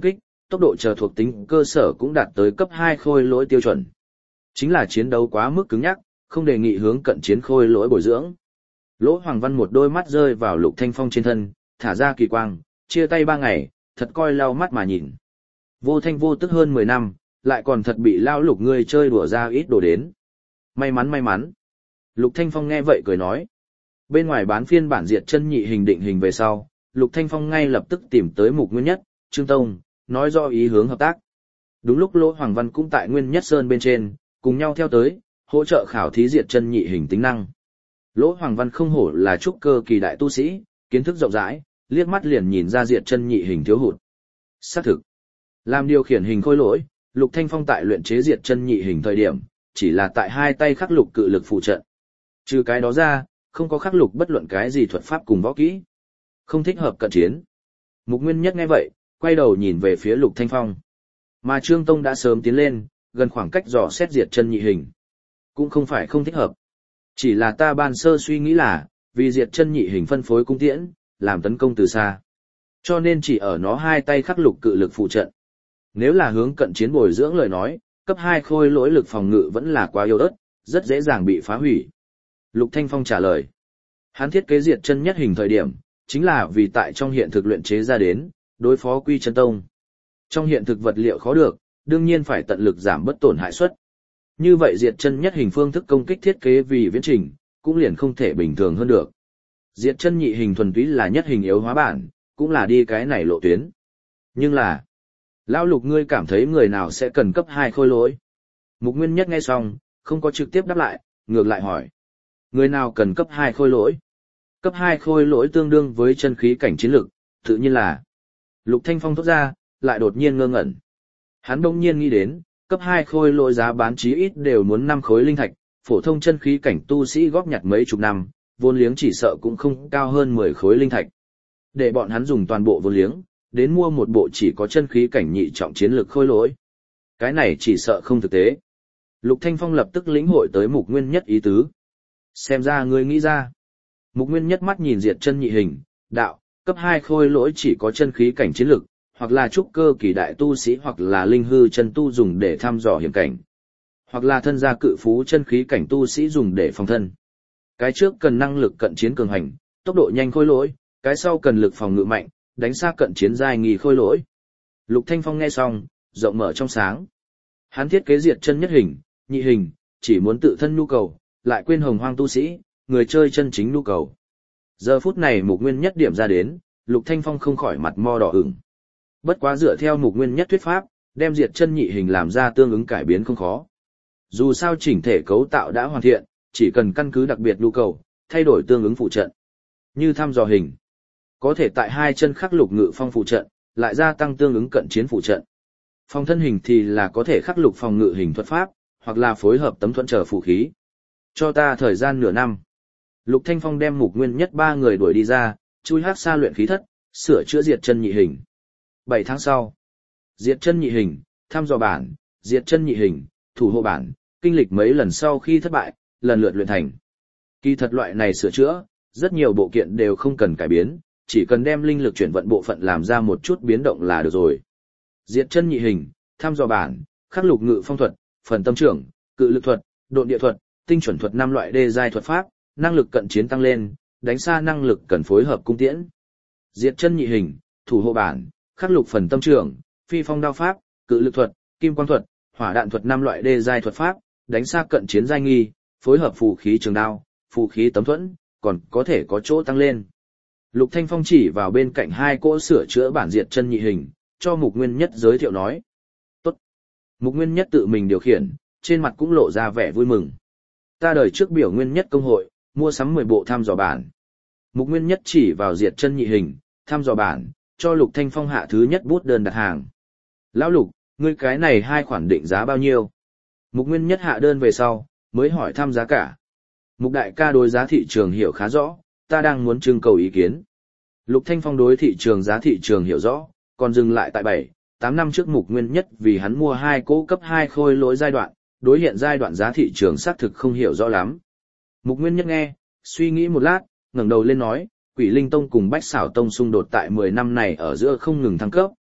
tốc độ chờ thuộc tính cơ sở cũng đạt tới cấp 2 khôi lỗi tiêu chuẩn. Chính là chiến đấu quá mức cứng nhắc, không đề nghị hướng cận chiến khôi lỗi bồi dưỡng. Lỗ Hoàng Văn một đôi mắt rơi vào Lục Thanh Phong trên thân, thả ra kỳ quang, chia tay 3 ngày, thật coi lau mắt mà nhìn. Vô thanh vô tức hơn 10 năm, lại còn thật bị lao Lục ngươi chơi đùa ra ít đồ đến. May mắn may mắn. Lục Thanh Phong nghe vậy cười nói. Bên ngoài bán phiên bản diệt chân nhị hình định hình về sau, Lục Thanh Phong ngay lập tức tìm tới Mục Nguyên Nhất, Trương Tông, nói rõ ý hướng hợp tác. Đúng lúc Lỗ Hoàng Văn cũng tại Nguyên Nhất Sơn bên trên, cùng nhau theo tới, hỗ trợ khảo thí diệt chân nhị hình tính năng. Lỗ Hoàng Văn không hổ là trúc cơ kỳ đại tu sĩ, kiến thức rộng rãi, liếc mắt liền nhìn ra diệt chân nhị hình thiếu hụt. Xác thực, làm điều khiển hình khôi lỗi, Lục Thanh Phong tại luyện chế diệt chân nhị hình thời điểm, chỉ là tại hai tay khắc lục cự lực phụ trận. Trừ cái đó ra, không có khắc lục bất luận cái gì thuật pháp cùng võ kỹ. Không thích hợp cận chiến. Mục Nguyên Nhất nghe vậy, quay đầu nhìn về phía Lục Thanh Phong. Mà Trương Tông đã sớm tiến lên, gần khoảng cách dò xét diệt chân nhị hình. Cũng không phải không thích hợp. Chỉ là ta ban sơ suy nghĩ là, vì diệt chân nhị hình phân phối cung tiễn, làm tấn công từ xa. Cho nên chỉ ở nó hai tay khắc lục cự lực phụ trận. Nếu là hướng cận chiến bồi dưỡng lời nói, cấp 2 khôi lỗi lực phòng ngự vẫn là quá yếu ớt, rất dễ dàng bị phá hủy. Lục Thanh Phong trả lời. Hắn thiết kế diệt chân nhất hình thời điểm, chính là vì tại trong hiện thực luyện chế ra đến, đối phó Quy Chân Tông. Trong hiện thực vật liệu khó được, đương nhiên phải tận lực giảm bất tổn hại suất. Như vậy diệt chân nhất hình phương thức công kích thiết kế vì viễn trình, cũng liền không thể bình thường hơn được. Diệt chân nhị hình thuần túy là nhất hình yếu hóa bản, cũng là đi cái này lộ tuyến. Nhưng là, lão Lục ngươi cảm thấy người nào sẽ cần cấp 2 khôi lỗi? Mục Nguyên Nhất nghe xong, không có trực tiếp đáp lại, ngược lại hỏi. Người nào cần cấp 2 khôi lỗi? Cấp 2 khôi lỗi tương đương với chân khí cảnh chiến lực, tự nhiên là. Lục Thanh Phong thốt ra, lại đột nhiên ngơ ngẩn. Hắn bỗng nhiên nghĩ đến, cấp 2 khôi lỗi giá bán chí ít đều muốn 5 khối linh thạch, phổ thông chân khí cảnh tu sĩ góp nhặt mấy chục năm, vốn liếng chỉ sợ cũng không cao hơn 10 khối linh thạch. Để bọn hắn dùng toàn bộ vốn liếng, đến mua một bộ chỉ có chân khí cảnh nhị trọng chiến lực khôi lỗi. Cái này chỉ sợ không thực tế. Lục Thanh Phong lập tức lĩnh hội tới Mục Nguyên Nhất ý tứ. Xem ra ngươi nghĩ ra. Mục Nguyên Nhất mắt nhìn diệt chân nhị hình, đạo, cấp 2 khôi lỗi chỉ có chân khí cảnh chiến lực, hoặc là trúc cơ kỳ đại tu sĩ hoặc là linh hư chân tu dùng để thăm dò hiểm cảnh, hoặc là thân gia cự phú chân khí cảnh tu sĩ dùng để phòng thân. Cái trước cần năng lực cận chiến cường hành, tốc độ nhanh khôi lỗi, cái sau cần lực phòng ngự mạnh, đánh xa cận chiến giai nghi khôi lỗi. Lục Thanh Phong nghe xong, rộng mở trong sáng. Hắn thiết kế diệt chân nhất hình, nhị hình, chỉ muốn tự thân nhu cầu, lại quên hồng hoang tu sĩ, người chơi chân chính nhu cầu. Giờ phút này Mục Nguyên Nhất điểm ra đến, Lục Thanh Phong không khỏi mặt mo đỏ ửng. Bất quá dựa theo Mục Nguyên Nhất thuyết pháp, đem diệt chân nhị hình làm ra tương ứng cải biến không khó. Dù sao chỉnh thể cấu tạo đã hoàn thiện, chỉ cần căn cứ đặc biệt nhu cầu, thay đổi tương ứng phụ trận. Như thăm dò hình, có thể tại hai chân khắc lục ngự phong phụ trận, lại gia tăng tương ứng cận chiến phụ trận. Phòng thân hình thì là có thể khắc lục phòng ngự hình thuật pháp, hoặc là phối hợp tấm thuẫn trở phù khí. Cho ta thời gian nửa năm. Lục Thanh Phong đem Mục Nguyên Nhất 3 người đuổi đi ra, chui hắc xa luyện khí thất, sửa chữa diệt chân nhị hình. 7 tháng sau, diệt chân nhị hình, thăm dò bản, diệt chân nhị hình, thủ hộ bản, kinh lịch mấy lần sau khi thất bại, lần lượt luyện thành. Kỳ thật loại này sửa chữa, rất nhiều bộ kiện đều không cần cải biến, chỉ cần đem linh lực chuyển vận bộ phận làm ra một chút biến động là được rồi. Diệt chân nhị hình, thăm dò bản, khắc lục ngự phong thuật, phần tâm trưởng, cự lực thuật, độn địa thuật, tinh chuẩn thuật 5 loại đê giai thuật pháp, năng lực cận chiến tăng lên, đánh xa năng lực cần phối hợp cung tiễn. Diệt chân nhị hình, thủ hộ bản, khắc lục phần tâm trưởng, phi phong đao pháp, cự lực thuật, kim quang thuật, hỏa đạn thuật 5 loại đê giai thuật pháp, đánh xa cận chiến giai nghi, phối hợp phù khí trường đao, phù khí tấm thuẫn, còn có thể có chỗ tăng lên. Lục Thanh Phong chỉ vào bên cạnh hai cỗ sửa chữa bản diệt chân nhị hình, cho Mục Nguyên Nhất giới thiệu nói. Tốt. Mục Nguyên Nhất tự mình điều khiển, trên mặt cũng lộ ra vẻ vui mừng. Ta đời trước biểu Nguyên Nhất công hội, mua sắm 10 bộ thăm dò bản. Mục Nguyên Nhất chỉ vào diệt chân nhị hình, thăm dò bản, cho Lục Thanh Phong hạ thứ nhất bút đơn đặt hàng. Lão Lục, ngươi cái này hai khoản định giá bao nhiêu? Mục Nguyên Nhất hạ đơn về sau, mới hỏi thăm giá cả. Mục đại ca đối giá thị trường hiểu khá rõ, ta đang muốn trưng cầu ý kiến. Lục Thanh Phong đối thị trường giá thị trường hiểu rõ, còn dừng lại tại 7-8 năm trước Mục Nguyên Nhất vì hắn mua 2 cỗ cấp 2 khôi lỗi giai đoạn, đối hiện giai đoạn giá thị trường xác thực không hiểu rõ lắm. Mục Nguyên Nhất nghe, suy nghĩ một lát, ngẩng đầu lên nói, Quỷ Linh Tông cùng Bách Xảo Tông xung đột tại 10 năm này ở giữa không ngừng thăng cấp,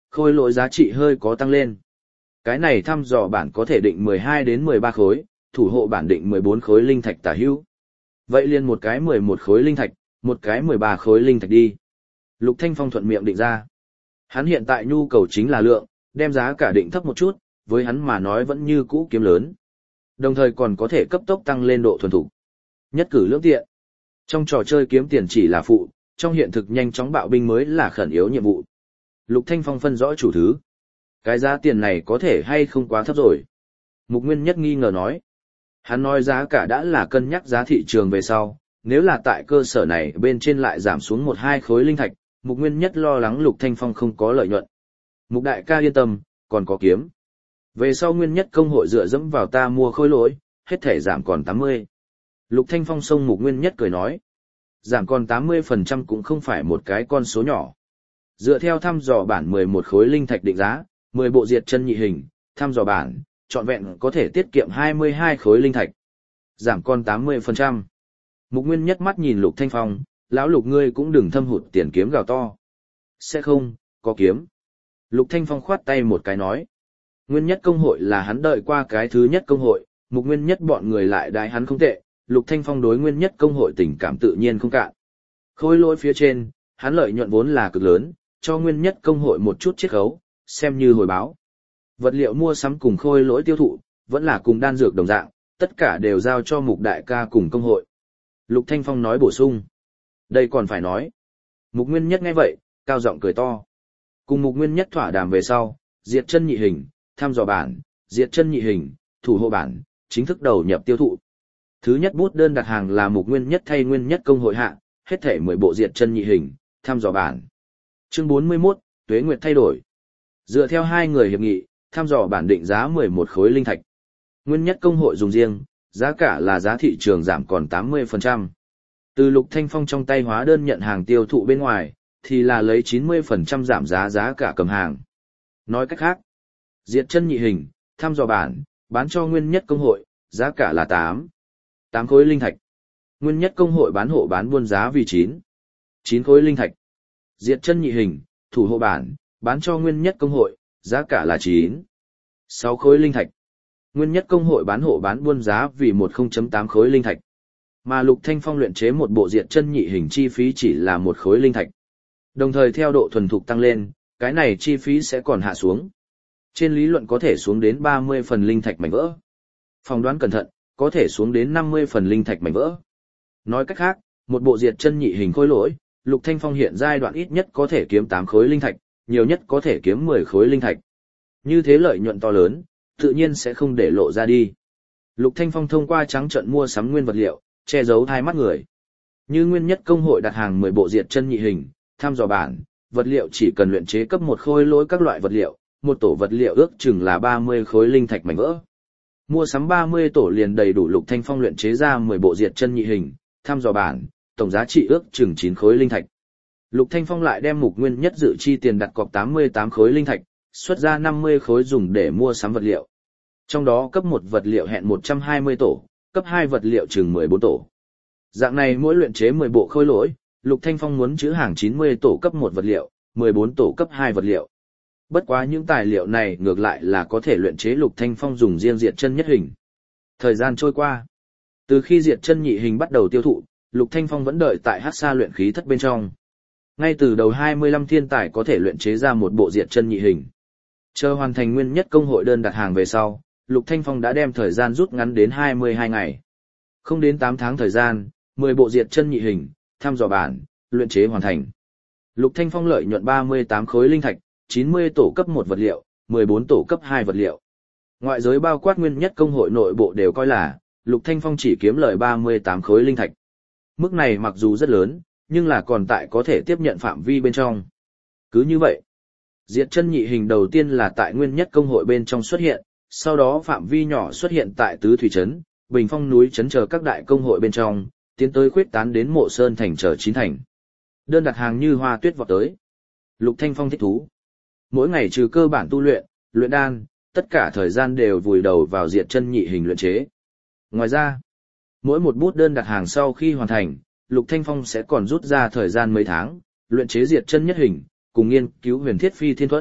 khôi lỗi giá trị hơi có tăng lên. Cái này thăm dò bản có thể định 12 đến 13 khối, thủ hộ bản định 14 khối linh thạch tả hữu. Vậy liền một cái 11 khối linh thạch, một cái 13 khối linh thạch đi. Lục Thanh Phong thuận miệng định ra. Hắn hiện tại nhu cầu chính là lượng, đem giá cả định thấp một chút, với hắn mà nói vẫn như cũ kiếm lớn. Đồng thời còn có thể cấp tốc tăng lên độ thuần thục. Nhất cử lưỡng tiện. Trong trò chơi kiếm tiền chỉ là phụ, trong hiện thực nhanh chóng bạo binh mới là khẩn yếu nhiệm vụ. Lục Thanh Phong phân rõ chủ thứ. Cái giá tiền này có thể hay không quá thấp rồi. Mục Nguyên Nhất nghi ngờ nói. Hắn nói giá cả đã là cân nhắc giá thị trường về sau, nếu là tại cơ sở này bên trên lại giảm xuống 1-2 khối linh thạch, Mục Nguyên Nhất lo lắng Lục Thanh Phong không có lợi nhuận. Mục đại ca yên tâm, còn có kiếm. Về sau Nguyên Nhất công hội dựa dẫm vào ta mua khối lỗi, hết thể giảm còn 80. Lục Thanh Phong xông Mục Nguyên Nhất cười nói. Giảm còn 80% cũng không phải một cái con số nhỏ. Dựa theo thăm dò bản 11 khối linh thạch định giá, 10 bộ diệt chân nhị hình, thăm dò bản, trọn vẹn có thể tiết kiệm 22 khối linh thạch. Giảm còn 80%. Mục Nguyên Nhất mắt nhìn Lục Thanh Phong, lão Lục ngươi cũng đừng thâm hụt tiền kiếm gào to. Sẽ không, có kiếm. Lục Thanh Phong khoát tay một cái nói. Nguyên Nhất công hội là hắn đợi qua cái thứ nhất công hội, Mục Nguyên Nhất bọn người lại đái hắn không tệ, Lục Thanh Phong đối Nguyên Nhất công hội tình cảm tự nhiên không cạn. Khối lỗi phía trên, hắn lợi nhuận vốn là cực lớn, cho Nguyên Nhất công hội một chút chiết khấu, xem như hồi báo. Vật liệu mua sắm cùng khôi lỗi tiêu thụ, vẫn là cùng đan dược đồng dạng, tất cả đều giao cho Mục đại ca cùng công hội. Lục Thanh Phong nói bổ sung. Đây còn phải nói. Mục Nguyên Nhất nghe vậy, cao giọng cười to. Cùng Mục Nguyên Nhất thỏa đàm về sau, diệt chân nhị hình, thăm dò bản, diệt chân nhị hình, thủ hộ bản, chính thức đầu nhập tiêu thụ. Thứ nhất bút đơn đặt hàng là Mục Nguyên Nhất thay Nguyên Nhất công hội hạ, hết thể 10 bộ diệt chân nhị hình, thăm dò bản. Chương 41, Tuế Nguyệt thay đổi. Dựa theo hai người hiệp nghị, thăm dò bản định giá 11 khối linh thạch. Nguyên Nhất công hội dùng riêng, giá cả là giá thị trường giảm còn 80%. Từ Lục Thanh Phong trong tay hóa đơn nhận hàng tiêu thụ bên ngoài, thì là lấy 90% giảm giá cả cầm hàng. Nói cách khác, diệt chân nhị hình, thăm dò bản, bán cho Nguyên Nhất công hội, giá cả là 8 khối linh thạch. Nguyên Nhất công hội bán hộ bán buôn giá vì 9 khối linh thạch. Diệt chân nhị hình, thủ hộ bản, bán cho Nguyên Nhất công hội, giá cả là 6 khối linh thạch. Nguyên Nhất công hội bán hộ bán buôn giá vì 10.8 khối linh thạch. Mà Lục Thanh Phong luyện chế một bộ diệt chân nhị hình chi phí chỉ là 1 khối linh thạch. Đồng thời theo độ thuần thục tăng lên, cái này chi phí sẽ còn hạ xuống. Trên lý luận có thể xuống đến 30 phần linh thạch mảnh vỡ. Phỏng đoán cẩn thận, có thể xuống đến 50 phần linh thạch mảnh vỡ. Nói cách khác, một bộ diệt chân nhị hình khối lỗi, Lục Thanh Phong hiện giai đoạn ít nhất có thể kiếm 8 khối linh thạch, nhiều nhất có thể kiếm 10 khối linh thạch. Như thế lợi nhuận to lớn, tự nhiên sẽ không để lộ ra đi. Lục Thanh Phong thông qua trắng trợn mua sắm nguyên vật liệu, che giấu hai mắt người. Như Nguyên Nhất công hội đặt hàng 10 bộ diệt chân nhị hình, thăm dò bản, vật liệu chỉ cần luyện chế cấp một khối lỗi các loại vật liệu, một tổ vật liệu ước chừng là 30 khối linh thạch mảnh vỡ. Mua sắm 30 tổ liền đầy đủ Lục Thanh Phong luyện chế ra 10 bộ diệt chân nhị hình, thăm dò bản, tổng giá trị ước chừng 9 khối linh thạch. Lục Thanh Phong lại đem Mục Nguyên Nhất dự chi tiền đặt cọc 88 khối linh thạch, xuất ra 50 khối dùng để mua sắm vật liệu. Trong đó cấp 1 vật liệu hẹn 120 tổ, cấp 2 vật liệu chừng 14 tổ. Dạng này mỗi luyện chế 10 bộ khôi lỗi, Lục Thanh Phong muốn trữ hàng 90 tổ cấp 1 vật liệu, 14 tổ cấp 2 vật liệu. Bất quá những tài liệu này ngược lại là có thể luyện chế Lục Thanh Phong dùng riêng diệt chân nhất hình. Thời gian trôi qua. Từ khi diệt chân nhị hình bắt đầu tiêu thụ, Lục Thanh Phong vẫn đợi tại Hắc Sa luyện khí thất bên trong. Ngay từ đầu 25 thiên tài có thể luyện chế ra một bộ diệt chân nhị hình. Chờ hoàn thành Nguyên Nhất công hội đơn đặt hàng về sau, Lục Thanh Phong đã đem thời gian rút ngắn đến 22 ngày. Không đến 8 tháng thời gian, 10 bộ diệt chân nhị hình, thăm dò bản, luyện chế hoàn thành. Lục Thanh Phong lợi nhuận 38 khối linh thạch, 90 tổ cấp 1 vật liệu, 14 tổ cấp 2 vật liệu. Ngoại giới bao quát Nguyên Nhất công hội nội bộ đều coi là, Lục Thanh Phong chỉ kiếm lợi 38 khối linh thạch. Mức này mặc dù rất lớn, nhưng là còn tại có thể tiếp nhận phạm vi bên trong. Cứ như vậy, diệt chân nhị hình đầu tiên là tại Nguyên Nhất công hội bên trong xuất hiện, sau đó phạm vi nhỏ xuất hiện tại Tứ Thủy Trấn, Bình Phong núi trấn chờ các đại công hội bên trong, tiến tới khuyết tán đến Mộ Sơn thành chờ 9 thành. Đơn đặt hàng như hoa tuyết vọt tới. Lục Thanh Phong thích thú. Mỗi ngày trừ cơ bản tu luyện, luyện đan, tất cả thời gian đều vùi đầu vào diệt chân nhị hình luyện chế. Ngoài ra, mỗi một bút đơn đặt hàng sau khi hoàn thành, Lục Thanh Phong sẽ còn rút ra thời gian mấy tháng, luyện chế diệt chân nhất hình, cùng nghiên cứu huyền thiết phi thiên thuẫn,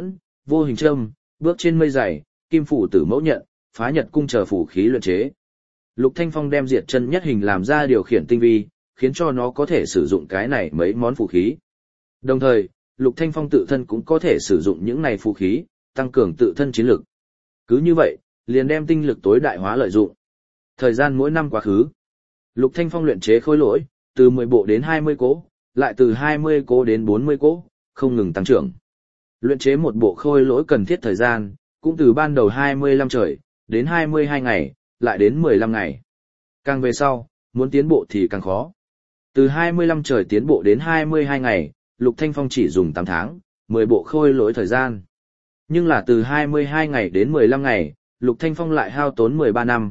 vô hình châm, bước trên mây dày, kim phủ tử mẫu nhận, phá nhật cung chờ phủ khí luyện chế. Lục Thanh Phong đem diệt chân nhất hình làm ra điều khiển tinh vi, khiến cho nó có thể sử dụng cái này mấy món phù khí. Đồng thời, Lục Thanh Phong tự thân cũng có thể sử dụng những này phù khí, tăng cường tự thân chiến lực. Cứ như vậy, liền đem tinh lực tối đại hóa lợi dụng. Thời gian mỗi năm quá khứ, Lục Thanh Phong luyện chế khối lỗi, từ 10 bộ đến 20 cỗ, lại từ 20 cỗ đến 40 cỗ, không ngừng tăng trưởng. Luyện chế một bộ khôi lỗi cần thiết thời gian, cũng từ ban đầu 25 trời, đến 22 ngày, lại đến 15 ngày. Càng về sau, muốn tiến bộ thì càng khó. Từ 25 trời tiến bộ đến 22 ngày, Lục Thanh Phong chỉ dùng 8 tháng, 10 bộ khôi lỗi thời gian. Nhưng là từ 22 ngày đến 15 ngày, Lục Thanh Phong lại hao tốn 13 năm,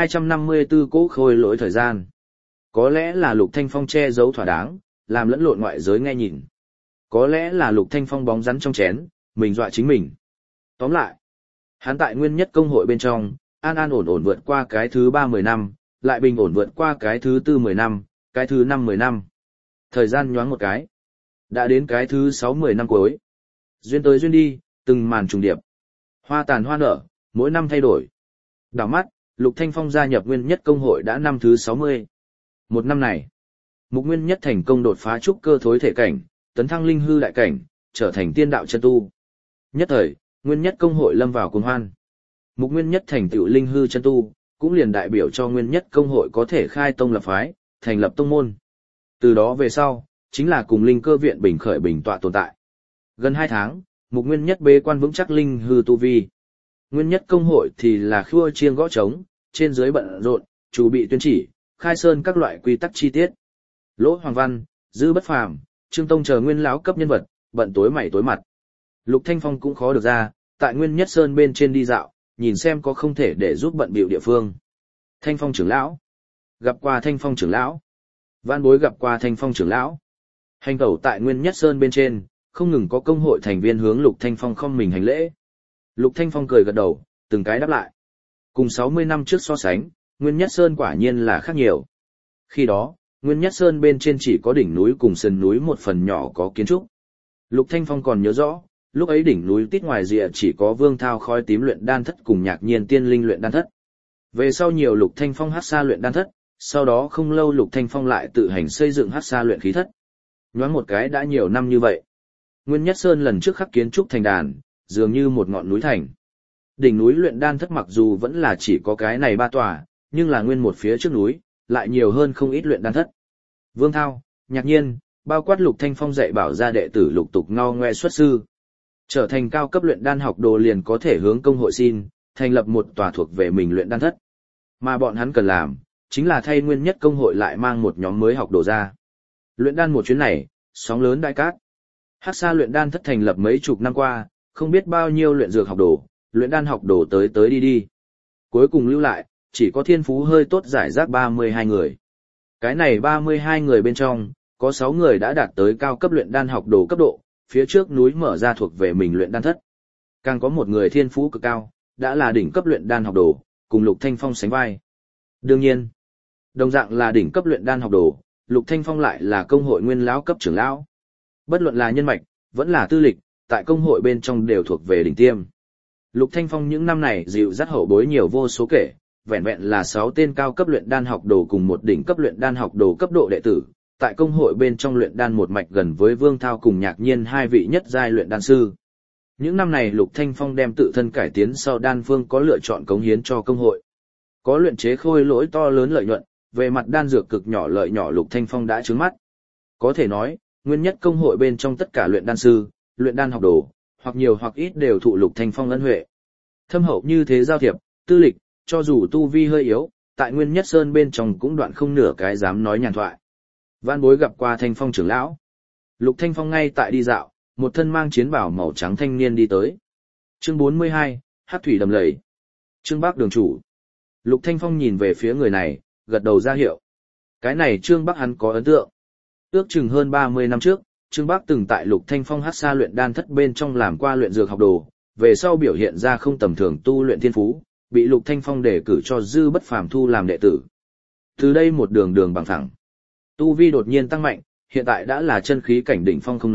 254 cỗ khôi lỗi thời gian. Có lẽ là Lục Thanh Phong che giấu thỏa đáng, làm lẫn lộn ngoại giới nghe nhìn. Có lẽ là Lục Thanh Phong bóng rắn trong chén, mình dọa chính mình. Tóm lại, hắn tại nguyên nhất công hội bên trong, an an ổn ổn vượt qua cái thứ 30 năm, lại bình ổn vượt qua cái thứ 4 năm, cái thứ 5 năm. Thời gian nhoáng một cái. Đã đến cái thứ 60 năm cuối. Duyên tới duyên đi, từng màn trùng điệp. Hoa tàn hoa nở, mỗi năm thay đổi. Đảo mắt, Lục Thanh Phong gia nhập nguyên nhất công hội đã năm thứ 60. Một năm này, Mục Nguyên Nhất thành công đột phá trúc cơ thối thể cảnh, tấn thăng linh hư đại cảnh, trở thành tiên đạo chân tu. Nhất thời, Nguyên Nhất công hội lâm vào cuồng hoan. Mục Nguyên Nhất thành tựu linh hư chân tu, cũng liền đại biểu cho Nguyên Nhất công hội có thể khai tông lập phái, thành lập tông môn. Từ đó về sau, chính là cùng linh cơ viện bình khởi bình tọa tồn tại. Gần 2 tháng, Mục Nguyên Nhất bế quan vững chắc linh hư tu vi. Nguyên Nhất công hội thì là khua chiêng gõ trống, trên dưới bận rộn, chủ bị tuyên chỉ, khai sơn các loại quy tắc chi tiết. Lỗ Hoàng Văn, Dư Bất Phàm, Trương Tông chờ nguyên lão cấp nhân vật, bận tối mày tối mặt. Lục Thanh Phong cũng khó được ra, tại Nguyên Nhất Sơn bên trên đi dạo, nhìn xem có không thể để giúp bận bịu địa phương. Thanh Phong trưởng lão, gặp qua Thanh Phong trưởng lão. Vãn bối gặp qua Thanh Phong trưởng lão. Hành tẩu tại Nguyên Nhất Sơn bên trên, không ngừng có công hội thành viên hướng Lục Thanh Phong không mình hành lễ. Lục Thanh Phong cười gật đầu, từng cái đáp lại. Cùng 60 năm trước so sánh, Nguyên Nhất Sơn quả nhiên là khác nhiều. Khi đó, Nguyên Nhất Sơn bên trên chỉ có đỉnh núi cùng sườn núi một phần nhỏ có kiến trúc. Lục Thanh Phong còn nhớ rõ, lúc ấy đỉnh núi tít ngoài rìa chỉ có Vương Thao khói tím luyện đan thất cùng Nhạc Nhiên tiên linh luyện đan thất. Về sau nhiều Lục Thanh Phong hát xa luyện đan thất, sau đó không lâu Lục Thanh Phong lại tự hành xây dựng hát xa luyện khí thất. Nhoáng một cái đã nhiều năm như vậy. Nguyên Nhất Sơn lần trước khắc kiến trúc thành đàn, dường như một ngọn núi thành. Đỉnh núi luyện đan thất mặc dù vẫn là chỉ có cái này 3 tòa, nhưng là nguyên một phía trước núi, lại nhiều hơn không ít luyện đan thất. Vương Thao, Nhạc Nhiên, bao quát Lục Thanh Phong dạy bảo ra đệ tử lục tục ngao ngoe xuất sư. Trở thành cao cấp luyện đan học đồ liền có thể hướng công hội xin, thành lập một tòa thuộc về mình luyện đan thất. Mà bọn hắn cần làm, chính là thay Nguyên Nhất công hội lại mang một nhóm mới học đồ ra. Luyện đan một chuyến này, sóng lớn đại cát. Hắc Sa luyện đan thất thành lập mấy chục năm qua, không biết bao nhiêu luyện dược học đồ, luyện đan học đồ tới đi. Cuối cùng lưu lại, chỉ có thiên phú hơi tốt giải rác 32 người. Cái này 32 người bên trong, có 6 người đã đạt tới cao cấp luyện đan học đồ cấp độ, phía trước núi mở ra thuộc về mình luyện đan thất. Càng có một người thiên phú cực cao, đã là đỉnh cấp luyện đan học đồ, cùng Lục Thanh Phong sánh vai. Đương nhiên, đồng dạng là đỉnh cấp luyện đan học đồ, Lục Thanh Phong lại là công hội nguyên lão cấp trưởng lão. Bất luận là nhân mạch, vẫn là tư lịch, tại công hội bên trong đều thuộc về đỉnh tiêm. Lục Thanh Phong những năm này dịu dắt hậu bối nhiều vô số kể, vẹn vẹn là 6 tên cao cấp luyện đan học đồ cùng một đỉnh cấp luyện đan học đồ cấp độ đệ tử, tại công hội bên trong luyện đan một mạch gần với Vương Thao cùng Nhạc Nhiên 2 vị nhất giai luyện đan sư. Những năm này Lục Thanh Phong đem tự thân cải tiến sau đan phương có lựa chọn cống hiến cho công hội. Có luyện chế khôi lỗi to lớn lợi nhuận, về mặt đan dược cực nhỏ lợi nhỏ Lục Thanh Phong đã trướng mắt. Có thể nói, Nguyên Nhất công hội bên trong tất cả luyện đan sư, luyện đan học đồ, hoặc nhiều hoặc ít đều thụ Lục Thanh Phong ân huệ. Thâm hậu như thế giao thiệp, tư lịch, cho dù tu vi hơi yếu, tại Nguyên Nhất Sơn bên trong cũng đoạn không nửa cái dám nói nhàn thoại. Vãn bối gặp qua Thanh Phong trưởng lão. Lục Thanh Phong ngay tại đi dạo, một thân mang chiến bào màu trắng thanh niên đi tới. Chương 42, Hắc thủy đầm lầy. Trương Bắc đường chủ. Lục Thanh Phong nhìn về phía người này, gật đầu ra hiệu. Cái này Trương Bắc hắn có ấn tượng. Ước chừng hơn 30 năm trước, Trương Bắc từng tại Lục Thanh Phong Hắc Sa luyện đan thất bên trong làm qua luyện dược học đồ, về sau biểu hiện ra không tầm thường tu luyện thiên phú, bị Lục Thanh Phong đề cử cho Dư Bất Phàm thu làm đệ tử. Từ đây một đường bằng thẳng. Tu vi đột nhiên tăng mạnh, hiện tại đã là chân khí cảnh đỉnh phong không nói,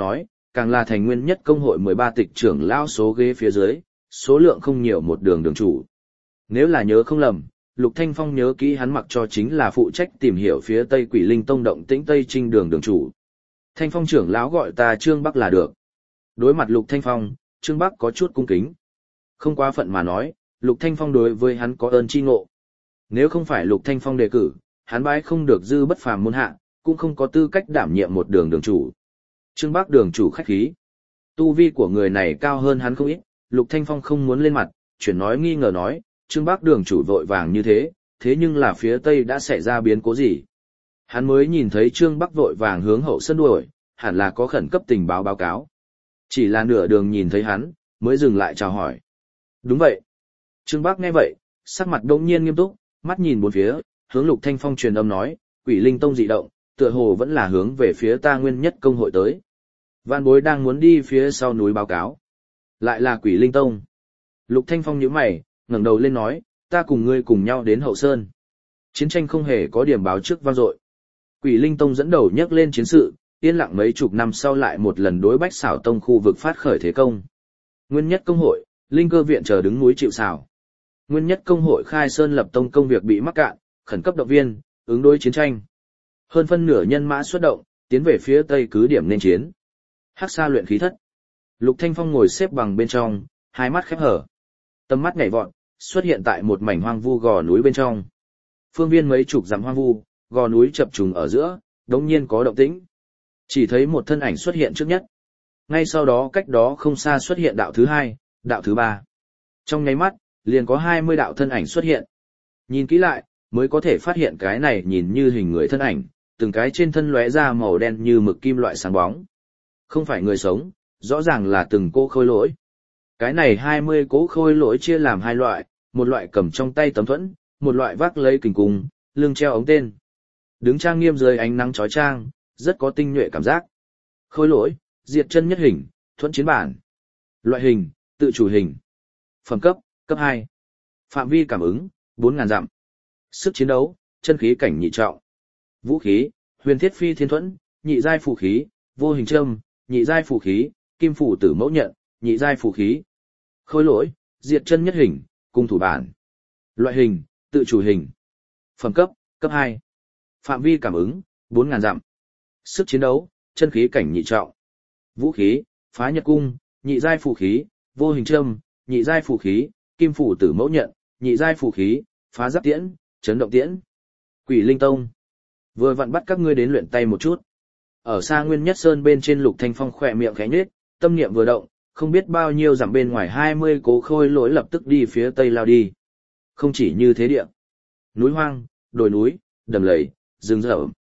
càng là thành nguyên nhất công hội 13 tịch trưởng lão số ghế phía dưới, số lượng không nhiều một đường đường chủ. Nếu là nhớ không lầm, Lục Thanh Phong nhớ kỹ hắn mặc cho chính là phụ trách tìm hiểu phía Tây Quỷ Linh Tông động tĩnh Tây Trinh đường đường chủ. Thanh Phong trưởng lão gọi ta Trương Bắc là được. Đối mặt Lục Thanh Phong, Trương Bắc có chút cung kính. Không quá phận mà nói, Lục Thanh Phong đối với hắn có ơn chi ngộ. Nếu không phải Lục Thanh Phong đề cử, hắn bái không được dư bất phàm môn hạ, cũng không có tư cách đảm nhiệm một đường đường chủ. Trương Bắc đường chủ khách khí. Tu vi của người này cao hơn hắn không ít, Lục Thanh Phong không muốn lên mặt, chuyển nói nghi ngờ nói, Trương Bắc đường chủ vội vàng như thế, thế nhưng là phía Tây đã xảy ra biến cố gì? Hắn mới nhìn thấy Trương Bắc vội vàng hướng hậu sân đuổi, hẳn là có khẩn cấp tình báo báo cáo. Chỉ là nửa đường nhìn thấy hắn, mới dừng lại chào hỏi. Đúng vậy. Trương Bắc nghe vậy, sắc mặt đông nhiên nghiêm túc, mắt nhìn bốn phía, hướng Lục Thanh Phong truyền âm nói, Quỷ Linh Tông dị động, tựa hồ vẫn là hướng về phía ta nguyên nhất công hội tới. Vạn bối đang muốn đi phía sau núi báo cáo. Lại là Quỷ Linh Tông. Lục Thanh Phong nhíu mày, ngẩng đầu lên nói, ta cùng ngươi cùng nhau đến hậu sơn. Chiến tranh không hề có điểm báo trước vang dội. Quỷ Linh Tông dẫn đầu nhấc lên chiến sự, yên lặng mấy chục năm sau lại một lần đối Bách Xảo Tông khu vực phát khởi thế công. Nguyên nhất công hội, Linh Cơ viện chờ đứng núi chịu sào. Nguyên nhất công hội khai sơn lập tông công việc bị mắc cạn, khẩn cấp động viên, ứng đối chiến tranh. Hơn phân nửa nhân mã xuất động, tiến về phía tây cứ điểm nên chiến. Hắc Sa luyện khí thất. Lục Thanh Phong ngồi xếp bằng bên trong, hai mắt khép hở. Tầm mắt nhảy vọt, xuất hiện tại một mảnh hoang vu gò núi bên trong. Phương viên mấy chục dặm hoang vu, gò núi chập trùng ở giữa, đống nhiên có động tĩnh. Chỉ thấy một thân ảnh xuất hiện trước nhất. Ngay sau đó cách đó không xa xuất hiện đạo thứ hai, đạo thứ ba. Trong nháy mắt, liền có 20 đạo thân ảnh xuất hiện. Nhìn kỹ lại, mới có thể phát hiện cái này nhìn như hình người thân ảnh, từng cái trên thân lóe ra màu đen như mực kim loại sáng bóng. Không phải người sống, rõ ràng là từng cỗ khôi lỗi. Cái này 20 cỗ khôi lỗi chia làm hai loại, một loại cầm trong tay tấm thuẫn, một loại vác lấy kình cung, lưng treo ống tên. Đứng trang nghiêm dưới ánh nắng chói chang, rất có tinh nhuệ cảm giác. Khôi lỗi, diệt chân nhất hình, thuẫn chiến bản. Loại hình, tự chủ hình. Phẩm cấp, cấp 2. Phạm vi cảm ứng, 4.000 dặm. Sức chiến đấu, chân khí cảnh nhị trọng. Vũ khí, huyền thiết phi thiên thuẫn, nhị giai phù khí, vô hình châm, nhị giai phù khí, kim phủ tử mẫu nhận, nhị giai phù khí. Khôi lỗi, diệt chân nhất hình, cung thủ bản. Loại hình, tự chủ hình. Phẩm cấp, cấp 2. Phạm vi cảm ứng, 4.000 dặm. Sức chiến đấu, chân khí cảnh nhị trọng. Vũ khí, phá nhật cung, nhị giai phù khí, vô hình châm, nhị giai phù khí, kim phủ tử mẫu nhận, nhị giai phù khí, phá giáp tiễn, chấn động tiễn. Quỷ Linh Tông. Vừa vặn bắt các ngươi đến luyện tay một chút. Ở xa Nguyên Nhất Sơn bên trên Lục Thanh Phong khỏe miệng khẽ nhếch, tâm niệm vừa động, không biết bao nhiêu dặm bên ngoài 20 cố khôi lỗi lập tức đi phía tây lao đi. Không chỉ như thế địa. Núi hoang, đồi núi, đầm lầy, rừng rậm.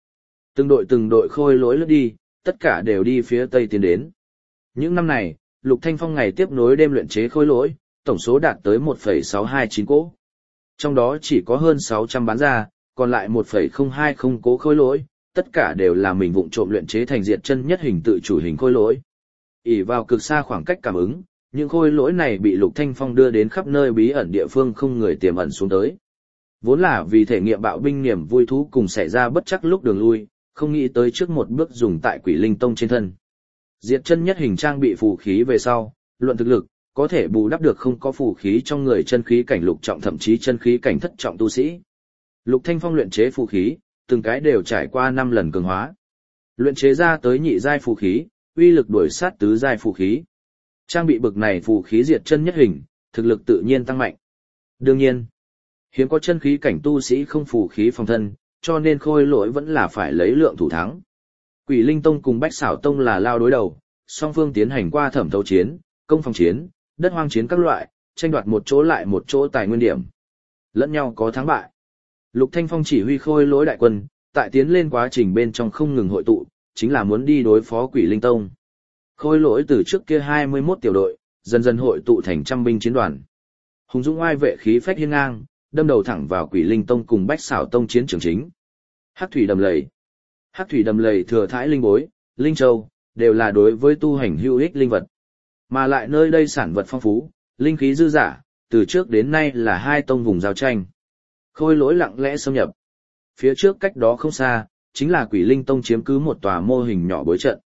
Từng đội khôi lỗi lướt đi, tất cả đều đi phía tây tiến đến. Những năm này, Lục Thanh Phong ngày tiếp nối đêm luyện chế khôi lỗi, tổng số đạt tới 1,629 cỗ. Trong đó chỉ có hơn 600 bán ra, còn lại 1,020 cố khôi lỗi, tất cả đều là mình vụng trộm luyện chế thành diệt chân nhất hình tự chủ hình khôi lỗi. Ỷ vào cực xa khoảng cách cảm ứng, những khôi lỗi này bị Lục Thanh Phong đưa đến khắp nơi bí ẩn địa phương không người tiềm ẩn xuống tới. Vốn là vì thể nghiệm bạo binh niềm vui thú cùng xảy ra bất chắc lúc đường lui, không nghĩ tới trước một bước dùng tại Quỷ Linh Tông trên thân. Diệt chân nhất hình trang bị phù khí về sau, luận thực lực, có thể bù đắp được không có phù khí trong người chân khí cảnh lục trọng thậm chí chân khí cảnh thất trọng tu sĩ. Lục Thanh Phong luyện chế phù khí, từng cái đều trải qua 5 lần cường hóa. Luyện chế ra tới nhị giai phù khí, uy lực đuổi sát tứ giai phù khí. Trang bị bực này phù khí diệt chân nhất hình, thực lực tự nhiên tăng mạnh. Đương nhiên, hiếm có chân khí cảnh tu sĩ không phù khí phòng thân, cho nên khôi lỗi vẫn là phải lấy lượng thủ thắng. Quỷ Linh Tông cùng Bách Xảo Tông là lao đối đầu, song phương tiến hành qua thẩm thấu chiến, công phòng chiến, đất hoang chiến các loại, tranh đoạt một chỗ lại một chỗ tài nguyên điểm. Lẫn nhau có thắng bại. Lục Thanh Phong chỉ huy khôi lỗi đại quân, tại tiến lên quá trình bên trong không ngừng hội tụ, chính là muốn đi đối phó Quỷ Linh Tông. Khôi lỗi từ trước kia 21 tiểu đội, dần dần hội tụ thành trăm binh chiến đoàn. Hùng dũng oai vệ khí phách hiên ngang, đâm đầu thẳng vào Quỷ Linh Tông cùng Bách Xảo Tông chiến trường chính. Hắc thủy đầm lầy. Hắc thủy đầm lầy thừa thãi linh bối, linh châu, đều là đối với tu hành hữu ích linh vật. Mà lại nơi đây sản vật phong phú, linh khí dư dả, từ trước đến nay là hai tông vùng giao tranh. Khôi lỗi lặng lẽ xâm nhập. Phía trước cách đó không xa, chính là Quỷ Linh Tông chiếm cứ một tòa mô hình nhỏ bối trận.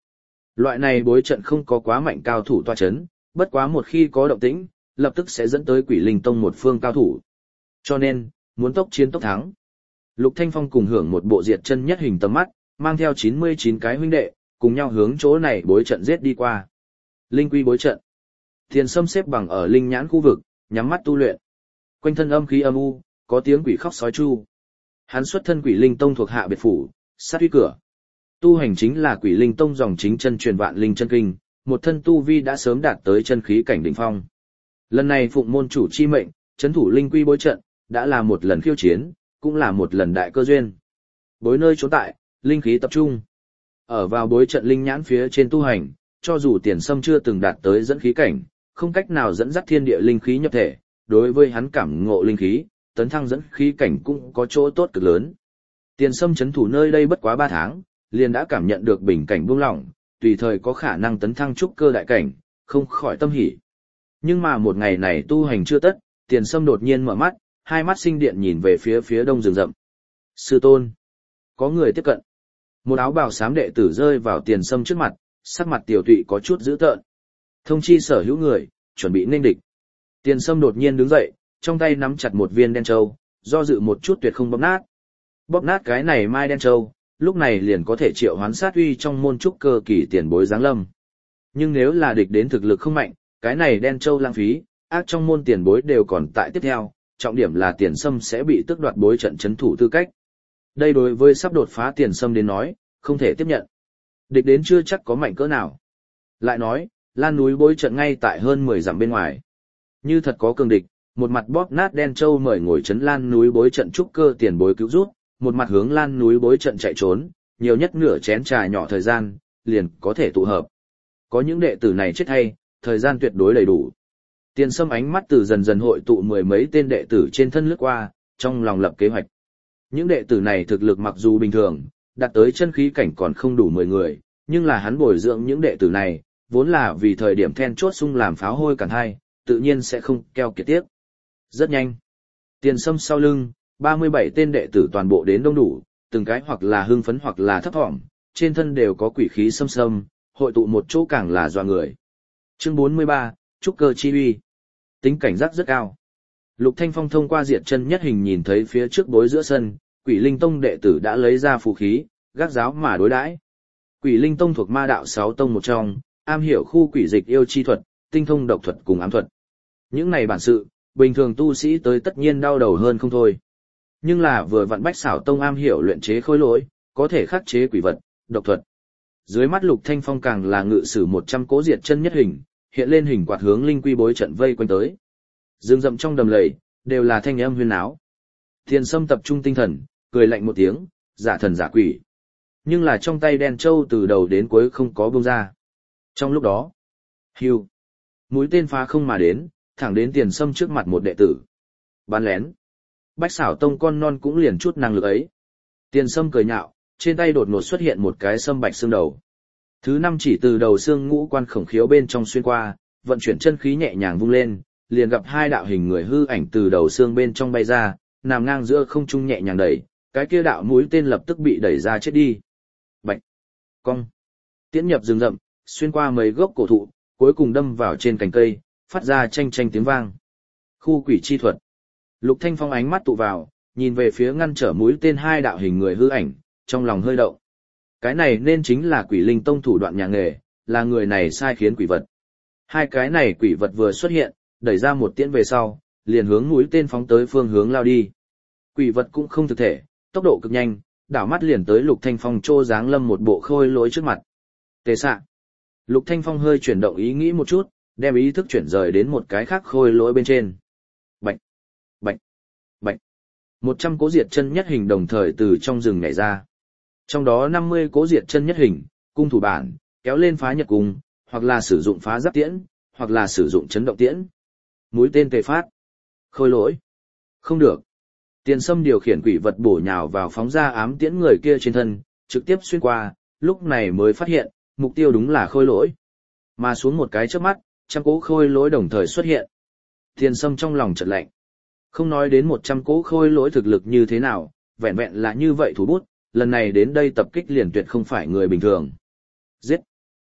Loại này bối trận không có quá mạnh cao thủ tọa chấn, bất quá một khi có động tĩnh, lập tức sẽ dẫn tới Quỷ Linh Tông một phương cao thủ. Cho nên, muốn tốc chiến tốc thắng. Lục Thanh Phong cùng hưởng một bộ diệt chân nhất hình tầm mắt, mang theo 99 cái huynh đệ, cùng nhau hướng chỗ này bối trận giết đi qua. Linh quy bối trận. Tiền Sâm xếp bằng ở linh nhãn khu vực, nhắm mắt tu luyện. Quanh thân âm khí âm u, có tiếng quỷ khóc sói chu. Hắn xuất thân Quỷ Linh Tông thuộc hạ biệt phủ, sát uy cửa. Tu hành chính là Quỷ Linh Tông dòng chính chân truyền vạn linh chân kinh, một thân tu vi đã sớm đạt tới chân khí cảnh đỉnh phong. Lần này phụng môn chủ chi mệnh, trấn thủ linh quy bối trận, đã là một lần khiêu chiến, cũng là một lần đại cơ duyên. Bối nơi trốn tại, linh khí tập trung. Ở vào bối trận linh nhãn phía trên tu hành, cho dù Tiền Sâm chưa từng đạt tới dẫn khí cảnh, không cách nào dẫn dắt thiên địa linh khí nhập thể, đối với hắn cảm ngộ linh khí, tấn thăng dẫn khí cảnh cũng có chỗ tốt cực lớn. Tiền Sâm trấn thủ nơi đây bất quá 3 tháng, liền đã cảm nhận được bình cảnh buông lỏng, tùy thời có khả năng tấn thăng trúc cơ đại cảnh, không khỏi tâm hỉ. Nhưng mà một ngày này tu hành chưa tất, Tiền Sâm đột nhiên mở mắt, hai mắt sinh điện nhìn về phía đông rừng rậm. Sư tôn, có người tiếp cận. Một áo bào xám đệ tử rơi vào Tiền Sâm trước mặt, sắc mặt tiểu tụy có chút dữ tợn. Thông chi sở hữu người, chuẩn bị nghênh địch. Tiền Sâm đột nhiên đứng dậy, trong tay nắm chặt một viên đen châu, do dự một chút tuyệt không bóp nát. Bóp nát cái này mai đen châu, lúc này liền có thể triệu hoán sát uy trong môn trúc cơ kỳ tiền bối giáng lâm. Nhưng nếu là địch đến thực lực không mạnh, cái này đen châu lãng phí, ác trong môn tiền bối đều còn tại tiếp theo, trọng điểm là Tiền Sâm sẽ bị tước đoạt bối trận chấn thủ tư cách. Đây đối với sắp đột phá Tiền Sâm đến nói, không thể tiếp nhận. Địch đến chưa chắc có mạnh cỡ nào. Lại nói, lan núi bối trận ngay tại hơn 10 dặm bên ngoài. Như thật có cường địch, một mặt bóp nát đen châu mời ngồi chấn lan núi bối trận trúc cơ tiền bối cứu rút, một mặt hướng lan núi bối trận chạy trốn, nhiều nhất nửa chén trà nhỏ thời gian, liền có thể tụ hợp. Có những đệ tử này chết hay, thời gian tuyệt đối đầy đủ. Tiền Sâm ánh mắt từ dần dần hội tụ 10 mấy tên đệ tử trên thân lướt qua, trong lòng lập kế hoạch. Những đệ tử này thực lực mặc dù bình thường, đạt tới chân khí cảnh còn không đủ 10 người, nhưng là hắn bồi dưỡng những đệ tử này, vốn là vì thời điểm then chốt xung làm pháo hôi cản hai, tự nhiên sẽ không keo kiệt tiếc. Rất nhanh. Tiền Sâm sau lưng, 37 tên đệ tử toàn bộ đến đông đủ, từng cái hoặc là hưng phấn hoặc là thấp thỏm, trên thân đều có quỷ khí xâm xâm, hội tụ một chỗ càng là dọa người. Chương 43, Trúc cơ chi uy. Tính cảnh giác rất cao. Lục Thanh Phong thông qua diệt chân nhất hình nhìn thấy phía trước bối giữa sân, Quỷ Linh Tông đệ tử đã lấy ra phù khí, gác giáo mà đối đãi. Quỷ Linh Tông thuộc ma đạo 6 tông một trong, am hiểu khu quỷ dịch yêu chi thuật, tinh thông độc thuật cùng ám thuật. Những này bản sự, bình thường tu sĩ tới tất nhiên đau đầu hơn không thôi. Nhưng là vừa vặn Bách Xảo Tông am hiểu luyện chế khối lỗi, có thể khắc chế quỷ vật, độc thuật. Dưới mắt Lục Thanh Phong càng là ngự sử 100 cố diệt chân nhất hình, hiện lên hình quạt hướng linh quy bối trận vây quanh tới. Rừng rậm trong đầm lầy, đều là thanh âm huyên náo. Tiền Sâm tập trung tinh thần, cười lạnh một tiếng, giả thần giả quỷ. Nhưng là trong tay đen châu từ đầu đến cuối không có buông ra. Trong lúc đó, hưu, mũi tên phá không mà đến, thẳng đến Tiền Sâm trước mặt một đệ tử. Bắn lén. Bách Xảo Tông con non cũng liền chút năng lực ấy. Tiền Sâm cười nhạo, trên tay đột ngột xuất hiện một cái sâm bạch xương đầu. Thứ 5 chỉ từ đầu xương ngũ quan khổng khiếu bên trong xuyên qua, vận chuyển chân khí nhẹ nhàng vung lên, liền gặp hai đạo hình người hư ảnh từ đầu xương bên trong bay ra, nằm ngang giữa không trung nhẹ nhàng đẩy, cái kia đạo mũi tên lập tức bị đẩy ra chết đi. Bạch, cong, tiễn nhập rừng rậm, xuyên qua mấy gốc cổ thụ, cuối cùng đâm vào trên cành cây, phát ra chanh chanh tiếng vang. Khu quỷ chi thuật. Lục Thanh Phong ánh mắt tụ vào, nhìn về phía ngăn trở mũi tên hai đạo hình người hư ảnh, trong lòng hơi động. Cái này nên chính là Quỷ Linh Tông thủ đoạn nhà nghề, là người này sai khiến quỷ vật. Hai cái này quỷ vật vừa xuất hiện, đẩy ra một tiễn về sau, liền hướng mũi tên phóng tới phương hướng lao đi. Quỷ vật cũng không thực thể, tốc độ cực nhanh, đảo mắt liền tới Lục Thanh Phong trô giáng lâm một bộ khôi lỗi trước mặt. Tề xạ. Lục Thanh Phong hơi chuyển động ý nghĩ một chút, đem ý thức chuyển rời đến một cái khác khôi lỗi bên trên. Bạch, bạch, bạch. 100 cố diệt chân nhất hình đồng thời từ trong rừng nhảy ra. Trong đó 50 cố diệt chân nhất hình, cung thủ bản, kéo lên phá nhật cung, hoặc là sử dụng phá giáp tiễn, hoặc là sử dụng chấn động tiễn. Mũi tên tề phát. Khôi lỗi. Không được. Tiền Sâm điều khiển quỷ vật bổ nhào vào phóng ra ám tiễn người kia trên thân, trực tiếp xuyên qua, lúc này mới phát hiện, mục tiêu đúng là khôi lỗi. Mà xuống một cái chớp mắt, trăm cỗ khôi lỗi đồng thời xuất hiện. Tiền Sâm trong lòng chợt lạnh. Không nói đến 100 cỗ khôi lỗi thực lực như thế nào, vẹn vẹn là như vậy thủ bút, lần này đến đây tập kích liền tuyệt không phải người bình thường. Giết!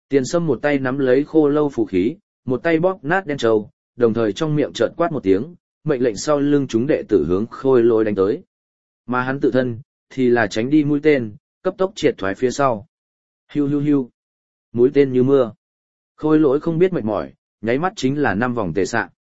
Tiền Sâm một tay nắm lấy khô lâu phù khí, một tay bóp nát đen trâu, đồng thời trong miệng chợt quát một tiếng, mệnh lệnh sau lưng chúng đệ tử hướng Khôi Lỗi đánh tới. Mà hắn tự thân thì là tránh đi mũi tên, cấp tốc triệt thoái phía sau. Hiu hiu hiu. Mũi tên như mưa. Khôi Lỗi không biết mệt mỏi, nháy mắt chính là 5 vòng tề xạ.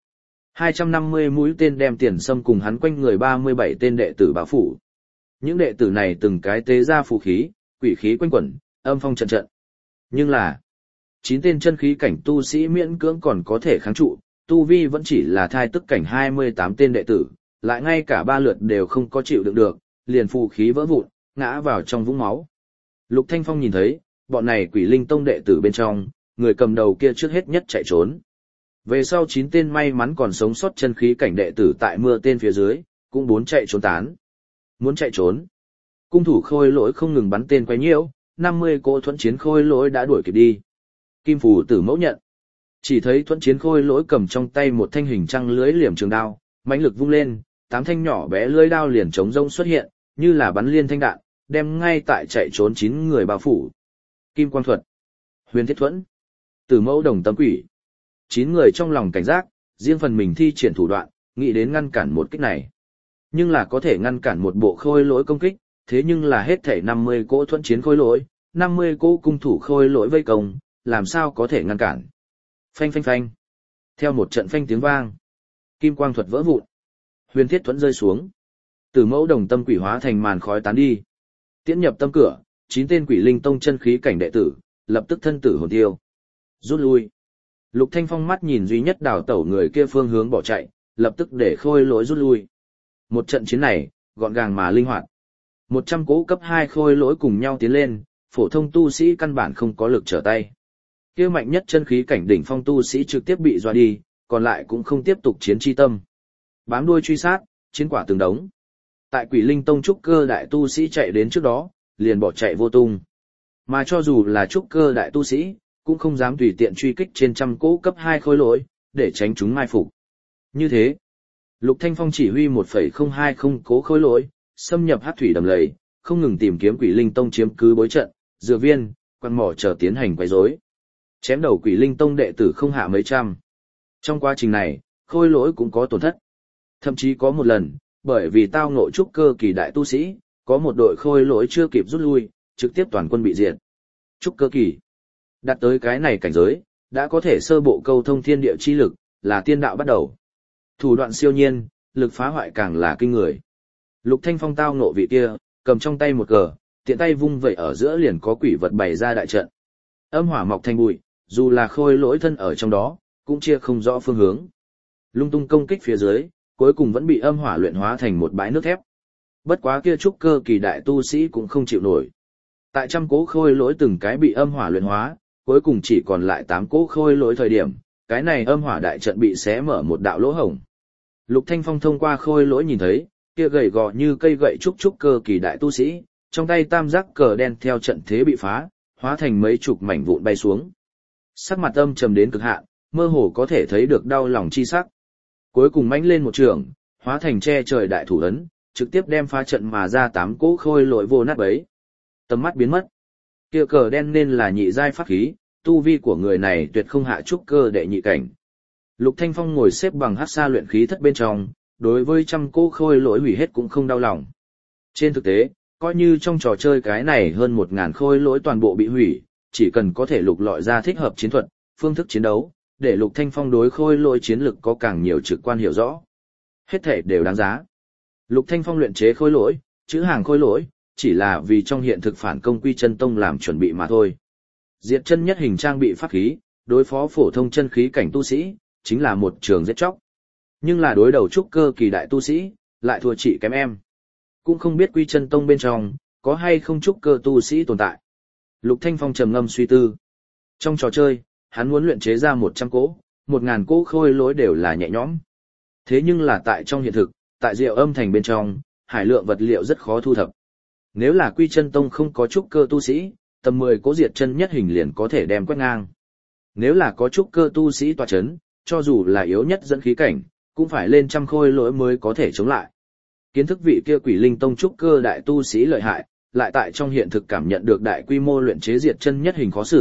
250 mũi tên đem Tiền Sâm cùng hắn quanh người 37 tên đệ tử bao phủ. Những đệ tử này từng cái tế ra phù khí, quỷ khí quanh quẩn, âm phong trận trận. Nhưng là 9 tên chân khí cảnh tu sĩ miễn cưỡng còn có thể kháng trụ, tu vi vẫn chỉ là thai tức cảnh 28 tên đệ tử, lại ngay cả 3 lượt đều không có chịu đựng được, liền phù khí vỡ vụn, ngã vào trong vũng máu. Lục Thanh Phong nhìn thấy, bọn này Quỷ Linh Tông đệ tử bên trong, người cầm đầu kia trước hết nhất chạy trốn. Về sau 9 tên may mắn còn sống sót chân khí cảnh đệ tử tại mưa tên phía dưới, cũng bốn chạy trốn tán. Muốn chạy trốn. Cung thủ Khôi Lỗi không ngừng bắn tên quấy nhiễu, 50 cỗ thuẫn chiến Khôi Lỗi đã đuổi kịp đi. Kim Phù Tử mẫu nhận. Chỉ thấy thuẫn chiến Khôi Lỗi cầm trong tay một thanh hình trăng lưới liềm trường đao, mãnh lực vung lên, 8 thanh nhỏ bé lưới đao liền trống rông xuất hiện, như là bắn liên thanh đạn, đem ngay tại chạy trốn 9 người bao phủ. Kim Quang Thuật, Huyền Thiết Thuẫn, Tử Mẫu Đồng Tâm Quỷ. 9 người trong lòng cảnh giác, riêng phần mình thi triển thủ đoạn, nghĩ đến ngăn cản một kích này. Nhưng là có thể ngăn cản một bộ Khôi Lỗi công kích, thế nhưng là hết thảy 50 cỗ thuẫn chiến Khôi Lỗi, 50 cỗ cung thủ Khôi Lỗi vây công, làm sao có thể ngăn cản. Phanh phanh phanh. Theo một trận phanh tiếng vang, Kim Quang Thuật vỡ vụn, Huyền Thiết Thuẫn rơi xuống. Tử Mẫu Đồng Tâm Quỷ hóa thành màn khói tán đi. Tiễn nhập tâm cửa, 9 tên Quỷ Linh Tông chân khí cảnh đệ tử, lập tức thân tử hồn tiêu. Rút lui. Lục Thanh Phong mắt nhìn duy nhất đào tẩu người kia phương hướng bỏ chạy, lập tức để Khôi Lỗi rút lui. Một trận chiến này, gọn gàng mà linh hoạt. 100 cỗ cấp 2 Khôi Lỗi cùng nhau tiến lên, phổ thông tu sĩ căn bản không có lực trở tay. Kia mạnh nhất chân khí cảnh đỉnh phong tu sĩ trực tiếp bị dọa đi, còn lại cũng không tiếp tục chiến chi tâm. Bám đuôi truy sát, chiến quả từng đống. Tại Quỷ Linh Tông trúc cơ đại tu sĩ chạy đến trước đó, liền bỏ chạy vô tung. Mà cho dù là trúc cơ đại tu sĩ, cũng không dám tùy tiện truy kích trên trăm cỗ cấp 2 Khôi Lỗi, để tránh chúng mai phục. Như thế, Lục Thanh Phong chỉ huy 1,020 cỗ Khôi Lỗi, xâm nhập hắc thủy đầm lầy, không ngừng tìm kiếm Quỷ Linh Tông chiếm cứ bối trận, dựa viên, quan mỏ chờ tiến hành quấy rối. Chém đầu Quỷ Linh Tông đệ tử không hạ mấy trăm. Trong quá trình này, Khôi Lỗi cũng có tổn thất. Thậm chí có một lần, bởi vì tao ngộ trúc cơ kỳ đại tu sĩ, có một đội Khôi Lỗi chưa kịp rút lui, trực tiếp toàn quân bị diệt. Trúc cơ kỳ. Đạt tới cái này cảnh giới, đã có thể sơ bộ câu thông thiên địa chi lực, là tiên đạo bắt đầu. Thủ đoạn siêu nhiên, lực phá hoại càng là kinh người. Lục Thanh Phong tao ngộ vị kia, cầm trong tay một cờ, tiện tay vung vậy ở giữa liền có quỷ vật bày ra đại trận. Âm hỏa mọc thành bụi, dù là Khôi Lỗi thân ở trong đó, cũng chia không rõ phương hướng. Lung tung công kích phía dưới, cuối cùng vẫn bị âm hỏa luyện hóa thành một bãi nước thép. Bất quá kia trúc cơ kỳ đại tu sĩ cũng không chịu nổi. Tại trăm cố Khôi Lỗi từng cái bị âm hỏa luyện hóa, cuối cùng chỉ còn lại 8 cố Khôi Lỗi thời điểm, cái này âm hỏa đại trận bị xé mở một đạo lỗ hổng. Lục Thanh Phong thông qua Khôi Lỗi nhìn thấy, kia gầy gò như cây gậy trúc cơ kỳ đại tu sĩ, trong tay tam giác cờ đen theo trận thế bị phá, hóa thành mấy chục mảnh vụn bay xuống. Sắc mặt âm trầm đến cực hạn, mơ hồ có thể thấy được đau lòng chi sắc. Cuối cùng mãnh lên một trường, hóa thành che trời đại thủ ấn, trực tiếp đem phá trận mà ra 8 cỗ Khôi Lỗi vô nát bấy. Tầm mắt biến mất. Kia cờ đen nên là nhị giai pháp khí, tu vi của người này tuyệt không hạ trúc cơ đệ nhị cảnh. Lục Thanh Phong ngồi xếp bằng hắc sa luyện khí thất bên trong, đối với trăm cỗ Khôi Lỗi hủy hết cũng không đau lòng. Trên thực tế, coi như trong trò chơi cái này hơn 1000 Khôi Lỗi toàn bộ bị hủy, chỉ cần có thể lục lọi ra thích hợp chiến thuật, phương thức chiến đấu, để Lục Thanh Phong đối Khôi Lỗi chiến lực có càng nhiều trực quan hiểu rõ. Hết thể đều đáng giá. Lục Thanh Phong luyện chế Khôi Lỗi, chữ hàng Khôi Lỗi, chỉ là vì trong hiện thực phản công Quy Chân Tông làm chuẩn bị mà thôi. Diệt chân nhất hình trang bị pháp khí, đối phó phổ thông chân khí cảnh tu sĩ, chính là một trường giết chóc. Nhưng là đối đầu trúc cơ kỳ đại tu sĩ, lại thua chị kém em. Cũng không biết Quy Chân Tông bên trong, có hay không trúc cơ tu sĩ tồn tại. Lục Thanh Phong trầm ngâm suy tư. Trong trò chơi, hắn muốn luyện chế ra 100 cỗ, 1000 cỗ Khôi Lỗi đều là nhẹ nhõm. Thế nhưng là tại trong hiện thực, tại Diệu Âm Thành bên trong, hải lượng vật liệu rất khó thu thập. Nếu là Quy Chân Tông không có trúc cơ tu sĩ, tầm 10 cỗ diệt chân nhất hình liền có thể đem quét ngang. Nếu là có trúc cơ tu sĩ tọa chấn, cho dù là yếu nhất dẫn khí cảnh, cũng phải lên trăm Khôi Lỗi mới có thể chống lại. Kiến thức vị kia Quỷ Linh Tông trúc cơ đại tu sĩ lợi hại, lại tại trong hiện thực cảm nhận được đại quy mô luyện chế diệt chân nhất hình khó xử,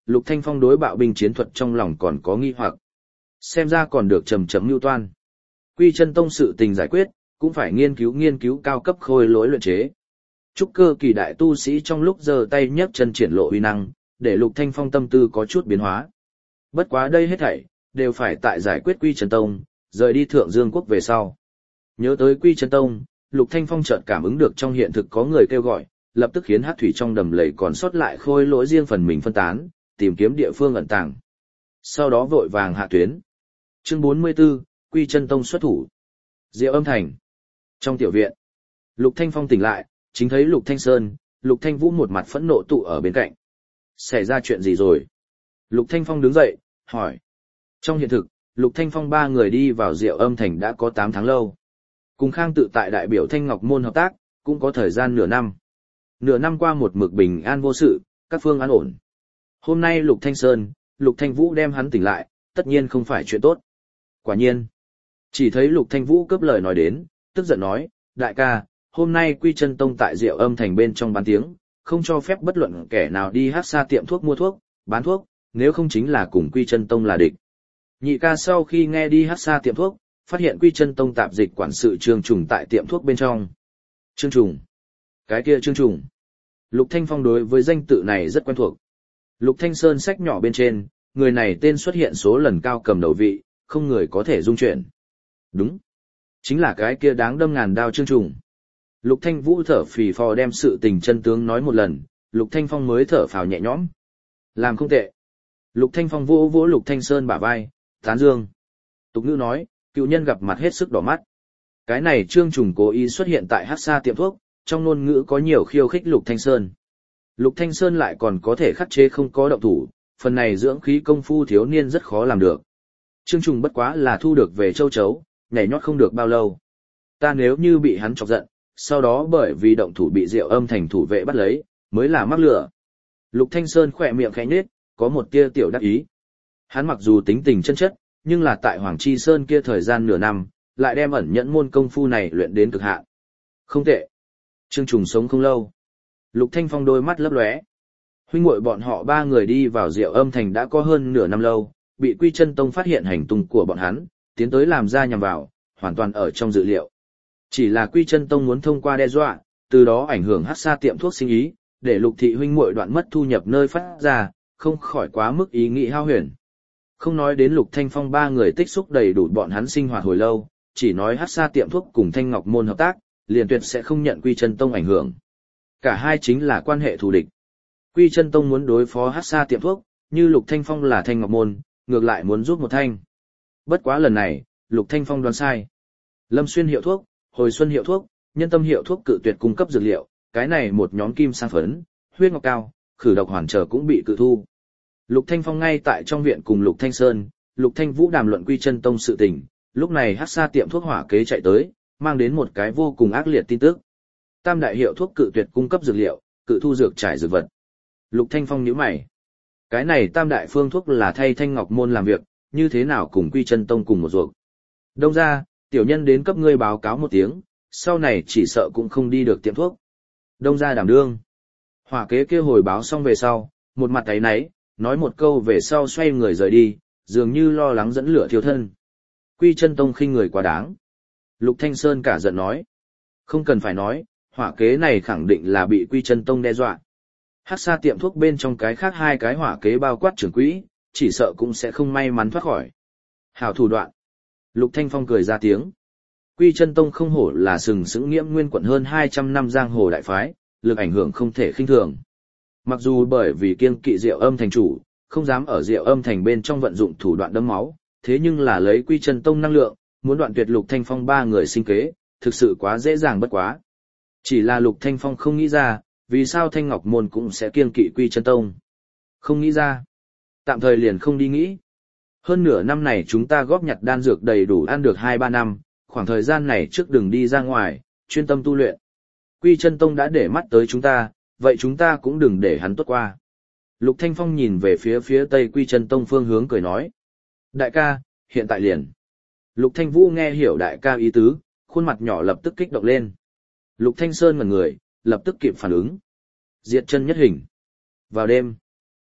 Lục Thanh Phong đối bạo binh chiến thuật trong lòng còn có nghi hoặc. Xem ra còn được chầm chấm mưu toan. Quy Chân Tông sự tình giải quyết, cũng phải nghiên cứu cao cấp khôi lỗi luyện chế. Trúc cơ kỳ đại tu sĩ trong lúc giơ tay nhấc chân triển lộ uy năng, để Lục Thanh Phong tâm tư có chút biến hóa. Bất quá đây hết thảy đều phải tại giải quyết Quy Chân Tông, rời đi Thượng Dương quốc về sau. Nhớ tới Quy Chân Tông, Lục Thanh Phong chợt cảm ứng được trong hiện thực có người kêu gọi, lập tức khiến hắc thủy trong đầm lầy còn sót lại khôi lỗi riêng phần mình phân tán, tìm kiếm địa phương ẩn tàng. Sau đó vội vàng hạ tuyến. Chương 44, Quy Chân Tông xuất thủ. Diệu Âm Thành. Trong tiểu viện, Lục Thanh Phong tỉnh lại, chính thấy Lục Thanh Sơn, Lục Thanh Vũ một mặt phẫn nộ tụ ở bên cạnh. Xảy ra chuyện gì rồi? Lục Thanh Phong đứng dậy, hỏi. Trong hiện thực, Lục Thanh Phong ba người đi vào Diệu Âm Thành đã có 8 tháng lâu. Cùng Khang Tự tại đại biểu Thanh Ngọc Môn hợp tác, cũng có thời gian nửa năm. Nửa năm qua một mực bình an vô sự, các phương an ổn. Hôm nay Lục Thanh Sơn, Lục Thanh Vũ đem hắn tỉnh lại, tất nhiên không phải chuyện tốt. Quả nhiên. Chỉ thấy Lục Thanh Vũ cướp lời nói đến, tức giận nói, đại ca, hôm nay Quy Chân Tông tại Diệu Âm Thành bên trong bán tiếng, không cho phép bất luận kẻ nào đi hát xa tiệm thuốc mua thuốc, bán thuốc, nếu không chính là cùng Quy Chân Tông là địch. Nhị ca sau khi nghe đi hát xa tiệm thuốc, phát hiện Quy Chân Tông tạp dịch quản sự Trương Trùng tại tiệm thuốc bên trong. Trương Trùng? Cái kia Trương Trùng. Lục Thanh Phong đối với danh tự này rất quen thuộc. Lục Thanh Sơn sách nhỏ bên trên, người này tên xuất hiện số lần cao cầm đầu vị, không người có thể dung chuyển. Đúng. Chính là cái kia đáng đâm ngàn đao Trương Trùng. Lục Thanh Vũ thở phì phò đem sự tình chân tướng nói một lần, Lục Thanh Phong mới thở phào nhẹ nhõm. Làm không tệ. Lục Thanh Phong vỗ vỗ Lục Thanh Sơn bả vai, tán dương. Tục ngữ nói, cựu nhân gặp mặt hết sức đỏ mắt. Cái này Trương Trùng cố ý xuất hiện tại hát xa tiệm thuốc, trong ngôn ngữ có nhiều khiêu khích Lục Thanh Sơn. Lục Thanh Sơn lại còn có thể khắc chế không có động thủ, phần này dưỡng khí công phu thiếu niên rất khó làm được. Trương Trùng bất quá là thu được về châu chấu, nhảy nhót không được bao lâu. Ta nếu như bị hắn chọc giận, sau đó bởi vì động thủ bị Diệu Âm Thành thủ vệ bắt lấy, mới là mắc lửa. Lục Thanh Sơn khỏe miệng khẽ nhếch, có một tia tiểu đắc ý. Hắn mặc dù tính tình chân chất, nhưng là tại Hoàng Chi Sơn kia thời gian nửa năm, lại đem ẩn nhẫn môn công phu này luyện đến cực hạn. Không tệ. Trương Trùng sống không lâu. Lục Thanh Phong đôi mắt lấp lóe. Huynh muội bọn họ ba người đi vào Diệu Âm Thành đã có hơn nửa năm lâu, bị Quy Chân Tông phát hiện hành tung của bọn hắn, tiến tới làm ra nhằm vào, hoàn toàn ở trong dự liệu. Chỉ là Quy Chân Tông muốn thông qua đe dọa, từ đó ảnh hưởng hát xa tiệm thuốc sinh ý, để Lục thị huynh muội đoạn mất thu nhập nơi phát ra, không khỏi quá mức ý nghĩ hao huyền. Không nói đến Lục Thanh Phong ba người tích xúc đầy đủ bọn hắn sinh hoạt hồi lâu, chỉ nói hát xa tiệm thuốc cùng Thanh Ngọc Môn hợp tác, liền tuyệt sẽ không nhận Quy Chân Tông ảnh hưởng. Cả hai chính là quan hệ thù địch. Quy Chân Tông muốn đối phó hát xa tiệm thuốc, như Lục Thanh Phong là Thanh Ngọc Môn, ngược lại muốn giúp một thanh. Bất quá lần này, Lục Thanh Phong đoán sai. Lâm Xuyên hiệu thuốc, Hồi Xuân hiệu thuốc, Nhân Tâm hiệu thuốc cự tuyệt cung cấp dược liệu, cái này một nhóm kim sang phấn, huyết ngọc cao, khử độc hoàn trở cũng bị cự thu. Lục Thanh Phong ngay tại trong viện cùng Lục Thanh Sơn, Lục Thanh Vũ đàm luận Quy Chân Tông sự tình, lúc này hát xa tiệm thuốc hỏa kế chạy tới, mang đến một cái vô cùng ác liệt tin tức. Tam đại hiệu thuốc cự tuyệt cung cấp dược liệu, cự thu dược trải dược vật. Lục Thanh Phong nhíu mày. Cái này tam đại phương thuốc là thay Thanh Ngọc Môn làm việc, như thế nào cùng Quy Chân Tông cùng một ruột. Đông ra, tiểu nhân đến cấp ngươi báo cáo một tiếng, sau này chỉ sợ cũng không đi được tiệm thuốc. Đông ra đảm đương. Hỏa kế kia hồi báo xong về sau, một mặt áy náy, nói một câu về sau xoay người rời đi, dường như lo lắng dẫn lửa thiêu thân. Quy Chân Tông khinh người quá đáng. Lục Thanh Sơn cả giận nói. Không cần phải nói, hỏa kế này khẳng định là bị Quy Chân Tông đe dọa. Hát xa tiệm thuốc bên trong cái khác hai cái hỏa kế bao quát trưởng quỹ, chỉ sợ cũng sẽ không may mắn thoát khỏi. Hảo thủ đoạn. Lục Thanh Phong cười ra tiếng. Quy Chân Tông không hổ là sừng sững nghiễm nguyên quận hơn 200 năm giang hồ đại phái, lực ảnh hưởng không thể khinh thường. Mặc dù bởi vì kiêng kỵ Diệu Âm Thành chủ, không dám ở Diệu Âm Thành bên trong vận dụng thủ đoạn đấm máu, thế nhưng là lấy Quy Chân Tông năng lượng, muốn đoạn tuyệt Lục Thanh Phong ba người sinh kế, thực sự quá dễ dàng bất quá. Chỉ là Lục Thanh Phong không nghĩ ra, vì sao Thanh Ngọc Môn cũng sẽ kiêng kỵ Quy Chân Tông. Không nghĩ ra. Tạm thời liền không đi nghĩ. Hơn nửa năm này chúng ta góp nhặt đan dược đầy đủ ăn được 2-3 năm, khoảng thời gian này trước đừng đi ra ngoài, chuyên tâm tu luyện. Quy Chân Tông đã để mắt tới chúng ta, vậy chúng ta cũng đừng để hắn tốt qua. Lục Thanh Phong nhìn về phía tây Quy Chân Tông phương hướng cười nói. Đại ca, hiện tại liền. Lục Thanh Vũ nghe hiểu đại ca ý tứ, khuôn mặt nhỏ lập tức kích động lên. Lục Thanh Sơn ngẩn người, lập tức kịp phản ứng. Diệt chân nhất hình. Vào đêm,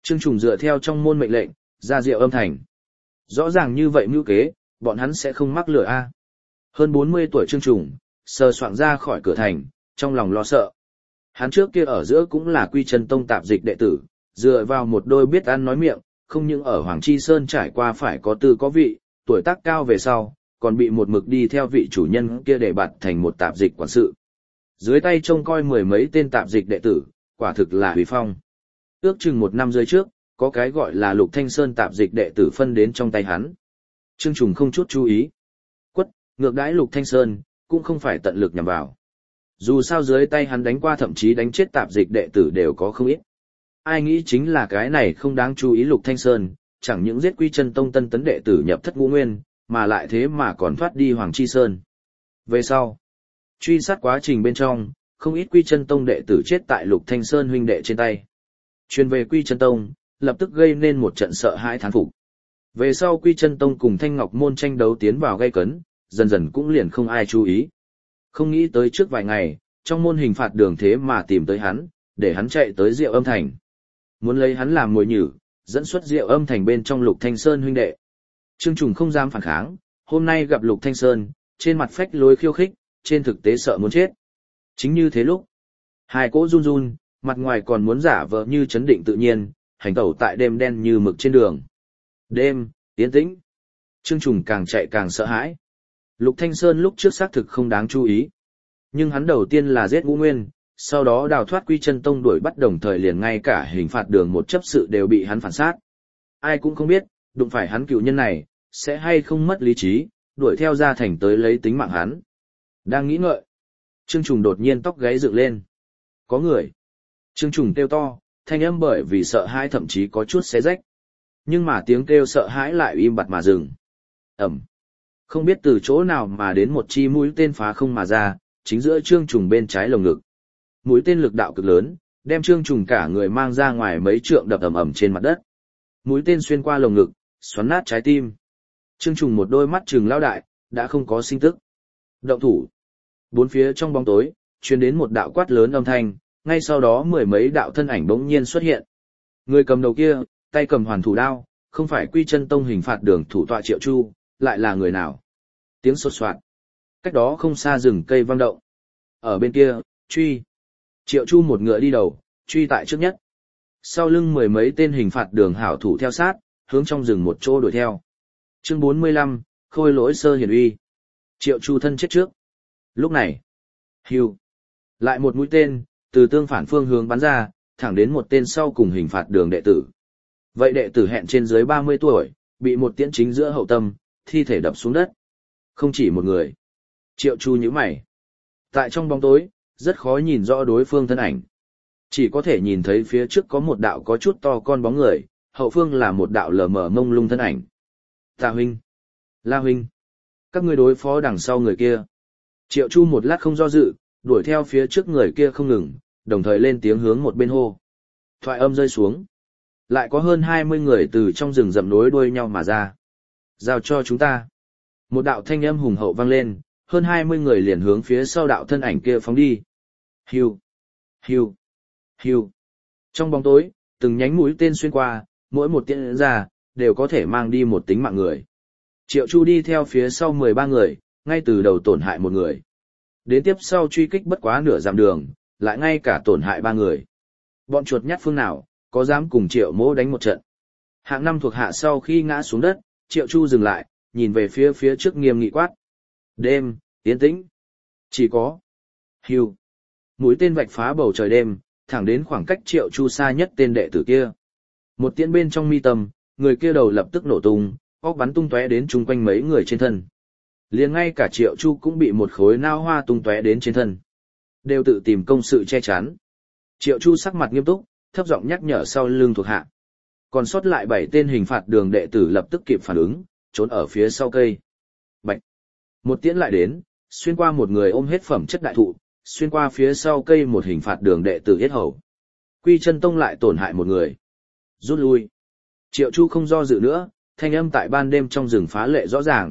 Trương Trùng dựa theo trong môn mệnh lệnh, ra Diệu Âm Thành. Rõ ràng như vậy mưu kế, bọn hắn sẽ không mắc lừa a. Hơn 40 tuổi Trương Trùng, sờ soạng ra khỏi cửa thành, trong lòng lo sợ. Hắn trước kia ở giữa cũng là Quy Chân Tông tạp dịch đệ tử, dựa vào một đôi biết ăn nói miệng, không những ở Hoàng Chi Sơn trải qua phải có tư có vị, tuổi tác cao về sau, còn bị một mực đi theo vị chủ nhân kia để bạt thành một tạp dịch quản sự. Dưới tay trông coi mười mấy tên tạp dịch đệ tử, quả thực là huy phong. Ước chừng một năm rưỡi trước, có cái gọi là Lục Thanh Sơn tạp dịch đệ tử phân đến trong tay hắn. Trương Trùng không chút chú ý. Quất, ngược đãi Lục Thanh Sơn, cũng không phải tận lực nhằm vào. Dù sao dưới tay hắn đánh qua thậm chí đánh chết tạp dịch đệ tử đều có không ít. Ai nghĩ chính là cái này không đáng chú ý Lục Thanh Sơn, chẳng những giết Quy Chân Tông tân tấn đệ tử nhập thất ngũ nguyên, mà lại thế mà còn thoát đi Hoàng Chi Sơn. Về sau, truy sát quá trình bên trong, không ít Quy Chân Tông đệ tử chết tại Lục Thanh Sơn huynh đệ trên tay. Truyền về Quy Chân Tông, lập tức gây nên một trận sợ hãi thán phục. Về sau Quy Chân Tông cùng Thanh Ngọc Môn tranh đấu tiến vào gay cấn, dần dần cũng liền không ai chú ý. Không nghĩ tới trước vài ngày, trong môn hình phạt đường thế mà tìm tới hắn, để hắn chạy tới Diệu Âm Thành. Muốn lấy hắn làm mồi nhử, dẫn xuất Diệu Âm Thành bên trong Lục Thanh Sơn huynh đệ. Trương Trùng không dám phản kháng, hôm nay gặp Lục Thanh Sơn, trên mặt phách lối khiêu khích, trên thực tế sợ muốn chết. Chính như thế lúc, hai cỗ run run, mặt ngoài còn muốn giả vờ như chấn định tự nhiên, hành tẩu tại đêm đen như mực trên đường. Đêm, yên tĩnh. Trương Trùng càng chạy càng sợ hãi. Lục Thanh Sơn lúc trước xác thực không đáng chú ý. Nhưng hắn đầu tiên là giết Ngũ Nguyên, sau đó đào thoát Quy Chân Tông đuổi bắt đồng thời liền ngay cả hình phạt đường một chấp sự đều bị hắn phản sát. Ai cũng không biết, đụng phải hắn cựu nhân này, sẽ hay không mất lý trí, đuổi theo ra thành tới lấy tính mạng hắn. Đang nghĩ ngợi, Trương Trùng đột nhiên tóc gáy dựng lên. Có người. Trương Trùng kêu to, thanh âm bởi vì sợ hãi thậm chí có chút xé rách. Nhưng mà tiếng kêu sợ hãi lại im bặt mà dừng. Ẩm. Không biết từ chỗ nào mà đến một chi mũi tên phá không mà ra, chính giữa Trương Trùng bên trái lồng ngực. Mũi tên lực đạo cực lớn, đem Trương Trùng cả người mang ra ngoài mấy trượng đập ầm ầm trên mặt đất. Mũi tên xuyên qua lồng ngực, xoắn nát trái tim. Trương Trùng một đôi mắt trừng lao đại, đã không có sinh tức. Động thủ. Bốn phía trong bóng tối, truyền đến một đạo quát lớn âm thanh, ngay sau đó mười mấy đạo thân ảnh bỗng nhiên xuất hiện. Người cầm đầu kia, tay cầm hoàn thủ đao, không phải Quy Chân Tông hình phạt đường thủ tọa Triệu Chu, lại là người nào? Tiếng sột soạt. Cách đó không xa rừng cây vang động. Ở bên kia, truy. Triệu Chu một ngựa đi đầu, truy tại trước nhất. Sau lưng mười mấy tên hình phạt đường hảo thủ theo sát, hướng trong rừng một chỗ đuổi theo. Chương 45, Khôi Lỗi Sơ Hiển Uy. Triệu Chu thân chết trước. Lúc này, hưu. Lại một mũi tên, từ tương phản phương hướng bắn ra, thẳng đến một tên sau cùng hình phạt đường đệ tử. Vậy đệ tử hẹn trên dưới 30 tuổi, bị một tiễn chính giữa hậu tâm, thi thể đập xuống đất. Không chỉ một người. Triệu Chu nhíu mày. Tại trong bóng tối, rất khó nhìn rõ đối phương thân ảnh. Chỉ có thể nhìn thấy phía trước có một đạo có chút to con bóng người, hậu phương là một đạo lờ mờ mông lung thân ảnh. Tạ huynh, La huynh, các ngươi đối phó đằng sau người kia. Triệu Chu một lát không do dự, đuổi theo phía trước người kia không ngừng, đồng thời lên tiếng hướng một bên hô. Thoại âm rơi xuống. Lại có hơn 20 người từ trong rừng rậm nối đuôi nhau mà ra. Giao cho chúng ta. Một đạo thanh âm hùng hậu vang lên, hơn 20 người liền hướng phía sau đạo thân ảnh kia phóng đi. Hiu, hiu, hiu. Trong bóng tối, từng nhánh mũi tên xuyên qua, mỗi một tiễn ra, đều có thể mang đi một tính mạng người. Triệu Chu đi theo phía sau 13 người, ngay từ đầu tổn hại một người. Đến tiếp sau truy kích bất quá nửa dặm đường, lại ngay cả tổn hại 3 người. Bọn chuột nhắt phương nào, có dám cùng Triệu Mỗ đánh một trận. Hạng năm thuộc hạ sau khi ngã xuống đất, Triệu Chu dừng lại, nhìn về phía trước nghiêm nghị quát. Đêm, yên tĩnh. Chỉ có. Hưu. Mũi tên vạch phá bầu trời đêm, thẳng đến khoảng cách Triệu Chu xa nhất tên đệ tử kia. Một tiễn bên trong mi tâm, người kia đầu lập tức nổ tung, óc bắn tung tóe đến chung quanh mấy người trên thân. Liền ngay cả Triệu Chu cũng bị một khối nao hoa tung tóe đến trên thân. Đều tự tìm công sự che chắn. Triệu Chu sắc mặt nghiêm túc, thấp giọng nhắc nhở sau lưng thuộc hạ. Còn sót lại 7 tên hình phạt đường đệ tử lập tức kịp phản ứng, trốn ở phía sau cây. Bạch. Một tiễn lại đến, xuyên qua một người ôm hết phẩm chất đại thụ, xuyên qua phía sau cây một hình phạt đường đệ tử yết hầu. Quy Chân Tông lại tổn hại một người. Rút lui. Triệu Chu không do dự nữa, thanh âm tại ban đêm trong rừng phá lệ rõ ràng.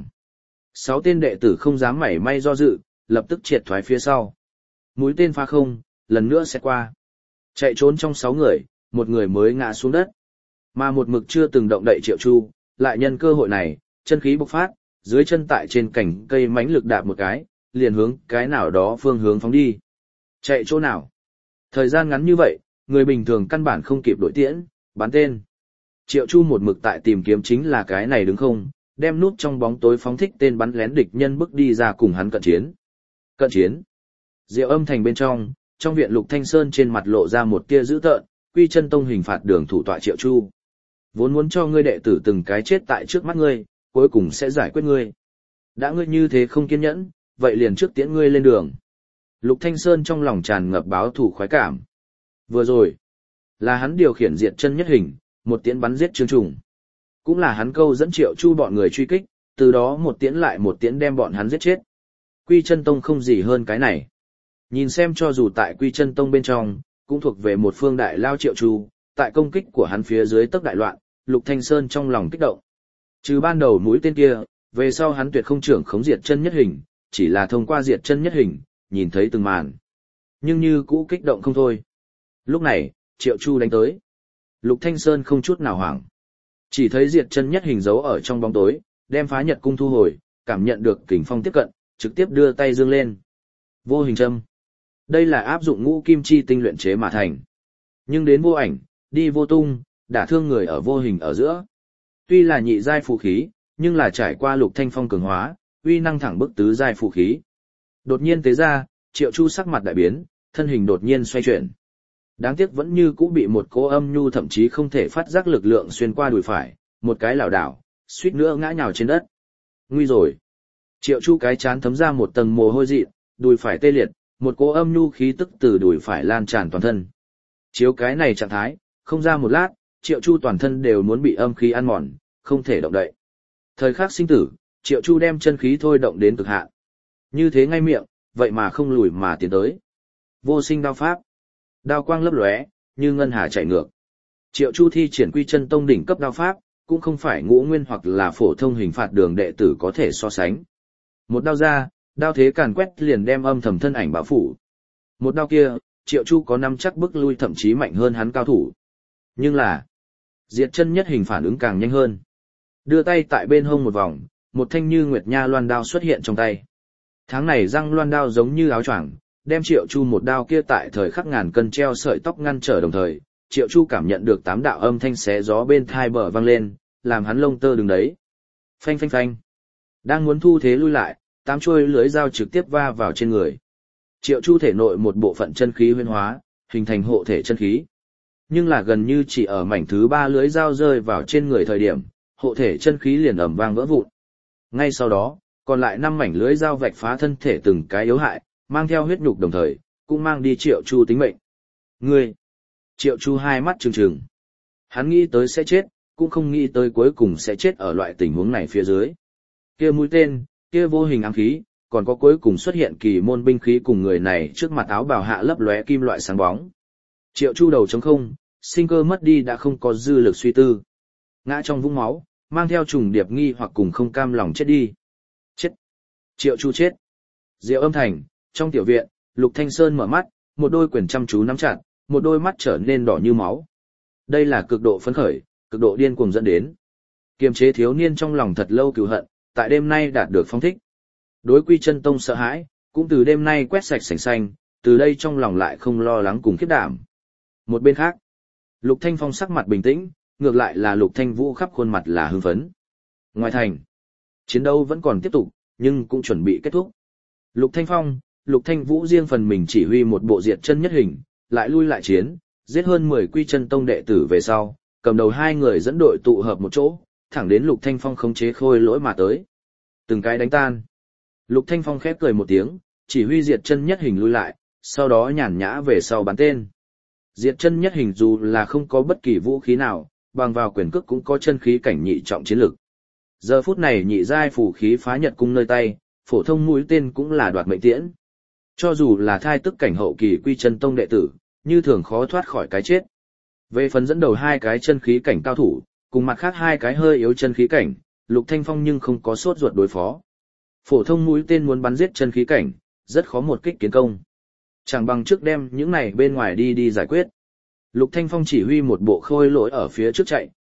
6 tên đệ tử không dám mảy may do dự, lập tức triệt thoái phía sau. Mũi tên phá không, lần nữa sẽ qua. Chạy trốn trong 6 người, một người mới ngã xuống đất. Mà một mực chưa từng động đậy Triệu Chu, lại nhân cơ hội này, chân khí bộc phát, dưới chân tại trên cành cây mãnh lực đạp một cái, liền hướng cái nào đó phương hướng phóng đi. Chạy chỗ nào? Thời gian ngắn như vậy, người bình thường căn bản không kịp đội tiễn, bắn tên. Triệu Chu một mực tại tìm kiếm chính là cái này đứng không, đem nút trong bóng tối phóng thích tên bắn lén địch nhân bước đi ra cùng hắn cận chiến. Cận chiến. Diệu Âm Thành bên trong viện Lục Thanh Sơn trên mặt lộ ra một tia dữ tợn, Quy Chân Tông hình phạt đường thủ tọa Triệu Chu. Vốn muốn cho ngươi đệ tử từng cái chết tại trước mắt ngươi, cuối cùng sẽ giải quyết ngươi. Đã ngươi như thế không kiên nhẫn, vậy liền trước tiễn ngươi lên đường. Lục Thanh Sơn trong lòng tràn ngập báo thù khoái cảm. Vừa rồi, là hắn điều khiển diệt chân nhất hình, một tiễn bắn giết Trương Trùng. Cũng là hắn câu dẫn Triệu Chu bọn người truy kích, từ đó một tiễn lại một tiễn đem bọn hắn giết chết. Quy Chân Tông không gì hơn cái này. Nhìn xem cho dù tại Quy Chân Tông bên trong, cũng thuộc về một phương đại lao Triệu Chu, tại công kích của hắn phía dưới tốc đại loạn, Lục Thanh Sơn trong lòng kích động. Trừ ban đầu mũi tên kia, về sau hắn tuyệt không trưởng khống diệt chân nhất hình, chỉ là thông qua diệt chân nhất hình, nhìn thấy từng màn. Nhưng như cũ kích động không thôi. Lúc này, Triệu Chu đánh tới. Lục Thanh Sơn không chút nào hoảng. Chỉ thấy diệt chân nhất hình giấu ở trong bóng tối, đem phá nhật cung thu hồi, cảm nhận được kình phong tiếp cận, trực tiếp đưa tay dương lên. Vô hình châm. Đây là áp dụng ngũ kim chi tinh luyện chế mà thành. Nhưng đến vô ảnh, đi vô tung, đả thương người ở vô hình ở giữa. Tuy là nhị giai phù khí, nhưng là trải qua Lục Thanh Phong cường hóa, uy năng thẳng bức tứ giai phù khí. Đột nhiên tế ra, Triệu Chu sắc mặt đại biến, thân hình đột nhiên xoay chuyển. Đáng tiếc vẫn như cũ bị một cỗ âm nhu thậm chí không thể phát giác lực lượng xuyên qua đùi phải, một cái lảo đảo, suýt nữa ngã nhào trên đất. Nguy rồi. Triệu Chu cái chán thấm ra một tầng mồ hôi dị, đùi phải tê liệt, một cỗ âm nhu khí tức từ đùi phải lan tràn toàn thân. Chiếu cái này trạng thái, không ra một lát, Triệu Chu toàn thân đều muốn bị âm khí ăn mòn, không thể động đậy. Thời khắc sinh tử, Triệu Chu đem chân khí thôi động đến cực hạn. Như thế ngay miệng, vậy mà không lùi mà tiến tới. Vô sinh đao pháp. Đao quang lấp lóe, như ngân hà chảy ngược. Triệu Chu thi triển Quy Chân Tông đỉnh cấp đao pháp, cũng không phải ngũ nguyên hoặc là phổ thông hình phạt đường đệ tử có thể so sánh. Một đao ra, đao thế càn quét liền đem âm thầm thân ảnh bao phủ. Một đao kia, Triệu Chu có năm chắc bức lui thậm chí mạnh hơn hắn cao thủ. Nhưng là, diệt chân nhất hình phản ứng càng nhanh hơn. Đưa tay tại bên hông một vòng, một thanh như nguyệt nha loan đao xuất hiện trong tay. Tháng này răng loan đao giống như áo choàng, đem Triệu Chu một đao kia tại thời khắc ngàn cân treo sợi tóc ngăn trở đồng thời, Triệu Chu cảm nhận được 8 đạo âm thanh xé gió bên thai bờ vang lên, làm hắn lông tơ đứng đấy. Phanh phanh phanh. Đang muốn thu thế lui lại, 8 chuôi lưới dao trực tiếp va vào trên người. Triệu Chu thể nội một bộ phận chân khí huyễn hóa, hình thành hộ thể chân khí. Nhưng là gần như chỉ ở mảnh thứ 3 lưới dao rơi vào trên người thời điểm, hộ thể chân khí liền ầm vang vỡ vụn. Ngay sau đó, còn lại 5 mảnh lưới dao vạch phá thân thể từng cái yếu hại, mang theo huyết nhục đồng thời, cũng mang đi Triệu Chu tính mệnh. Ngươi! Triệu Chu hai mắt trừng trừng. Hắn nghĩ tới sẽ chết, cũng không nghĩ tới cuối cùng sẽ chết ở loại tình huống này phía dưới. Kia mũi tên, kia vô hình ám khí, còn có cuối cùng xuất hiện kỳ môn binh khí cùng người này trước mặt áo bào hạ lấp lóe kim loại sáng bóng. Triệu Chu đầu trống không, sinh cơ mất đi đã không có dư lực suy tư. Ngã trong vũng máu, mang theo trùng điệp nghi hoặc cùng không cam lòng chết đi. Chết! Triệu Chu chết! Diệu Âm Thành, trong tiểu viện, Lục Thanh Sơn mở mắt, một đôi quyền chăm chú nắm chặt, một đôi mắt trở nên đỏ như máu. Đây là cực độ phấn khởi, cực độ điên cuồng dẫn đến. Kiềm chế thiếu niên trong lòng thật lâu cừu hận, tại đêm nay đạt được phong thích. Đối Quy Chân Tông sợ hãi, cũng từ đêm nay quét sạch sành xanh, từ đây trong lòng lại không lo lắng cùng khiếp đảm. Một bên khác, Lục Thanh Phong sắc mặt bình tĩnh, ngược lại là Lục Thanh Vũ khắp khuôn mặt là hưng phấn. Ngoài thành, chiến đấu vẫn còn tiếp tục, nhưng cũng chuẩn bị kết thúc. Lục Thanh Phong, Lục Thanh Vũ riêng phần mình chỉ huy một bộ diệt chân nhất hình, lại lui lại chiến, giết hơn 10 Quy Chân Tông đệ tử về sau, cầm đầu hai người dẫn đội tụ hợp một chỗ, thẳng đến Lục Thanh Phong khống chế khôi lỗi mà tới. Từng cái đánh tan. Lục Thanh Phong khép cười một tiếng, chỉ huy diệt chân nhất hình lui lại, sau đó nhàn nhã về sau bắn tên. Diệt chân nhất hình dù là không có bất kỳ vũ khí nào, bằng vào quyền cước cũng có chân khí cảnh nhị trọng chiến lực. Giờ phút này nhị giai phù khí phá nhật cung nơi tay, phổ thông mũi tên cũng là đoạt mệnh tiễn. Cho dù là thai tức cảnh hậu kỳ Quy Chân Tông đệ tử, như thường khó thoát khỏi cái chết. Về phần dẫn đầu hai cái chân khí cảnh cao thủ, cùng mặt khác hai cái hơi yếu chân khí cảnh, Lục Thanh Phong nhưng không có sốt ruột đối phó. Phổ thông mũi tên muốn bắn giết chân khí cảnh, rất khó một kích kiến công. Chẳng bằng trước đem những này bên ngoài đi giải quyết. Lục Thanh Phong chỉ huy một bộ khôi lỗi ở phía trước chạy,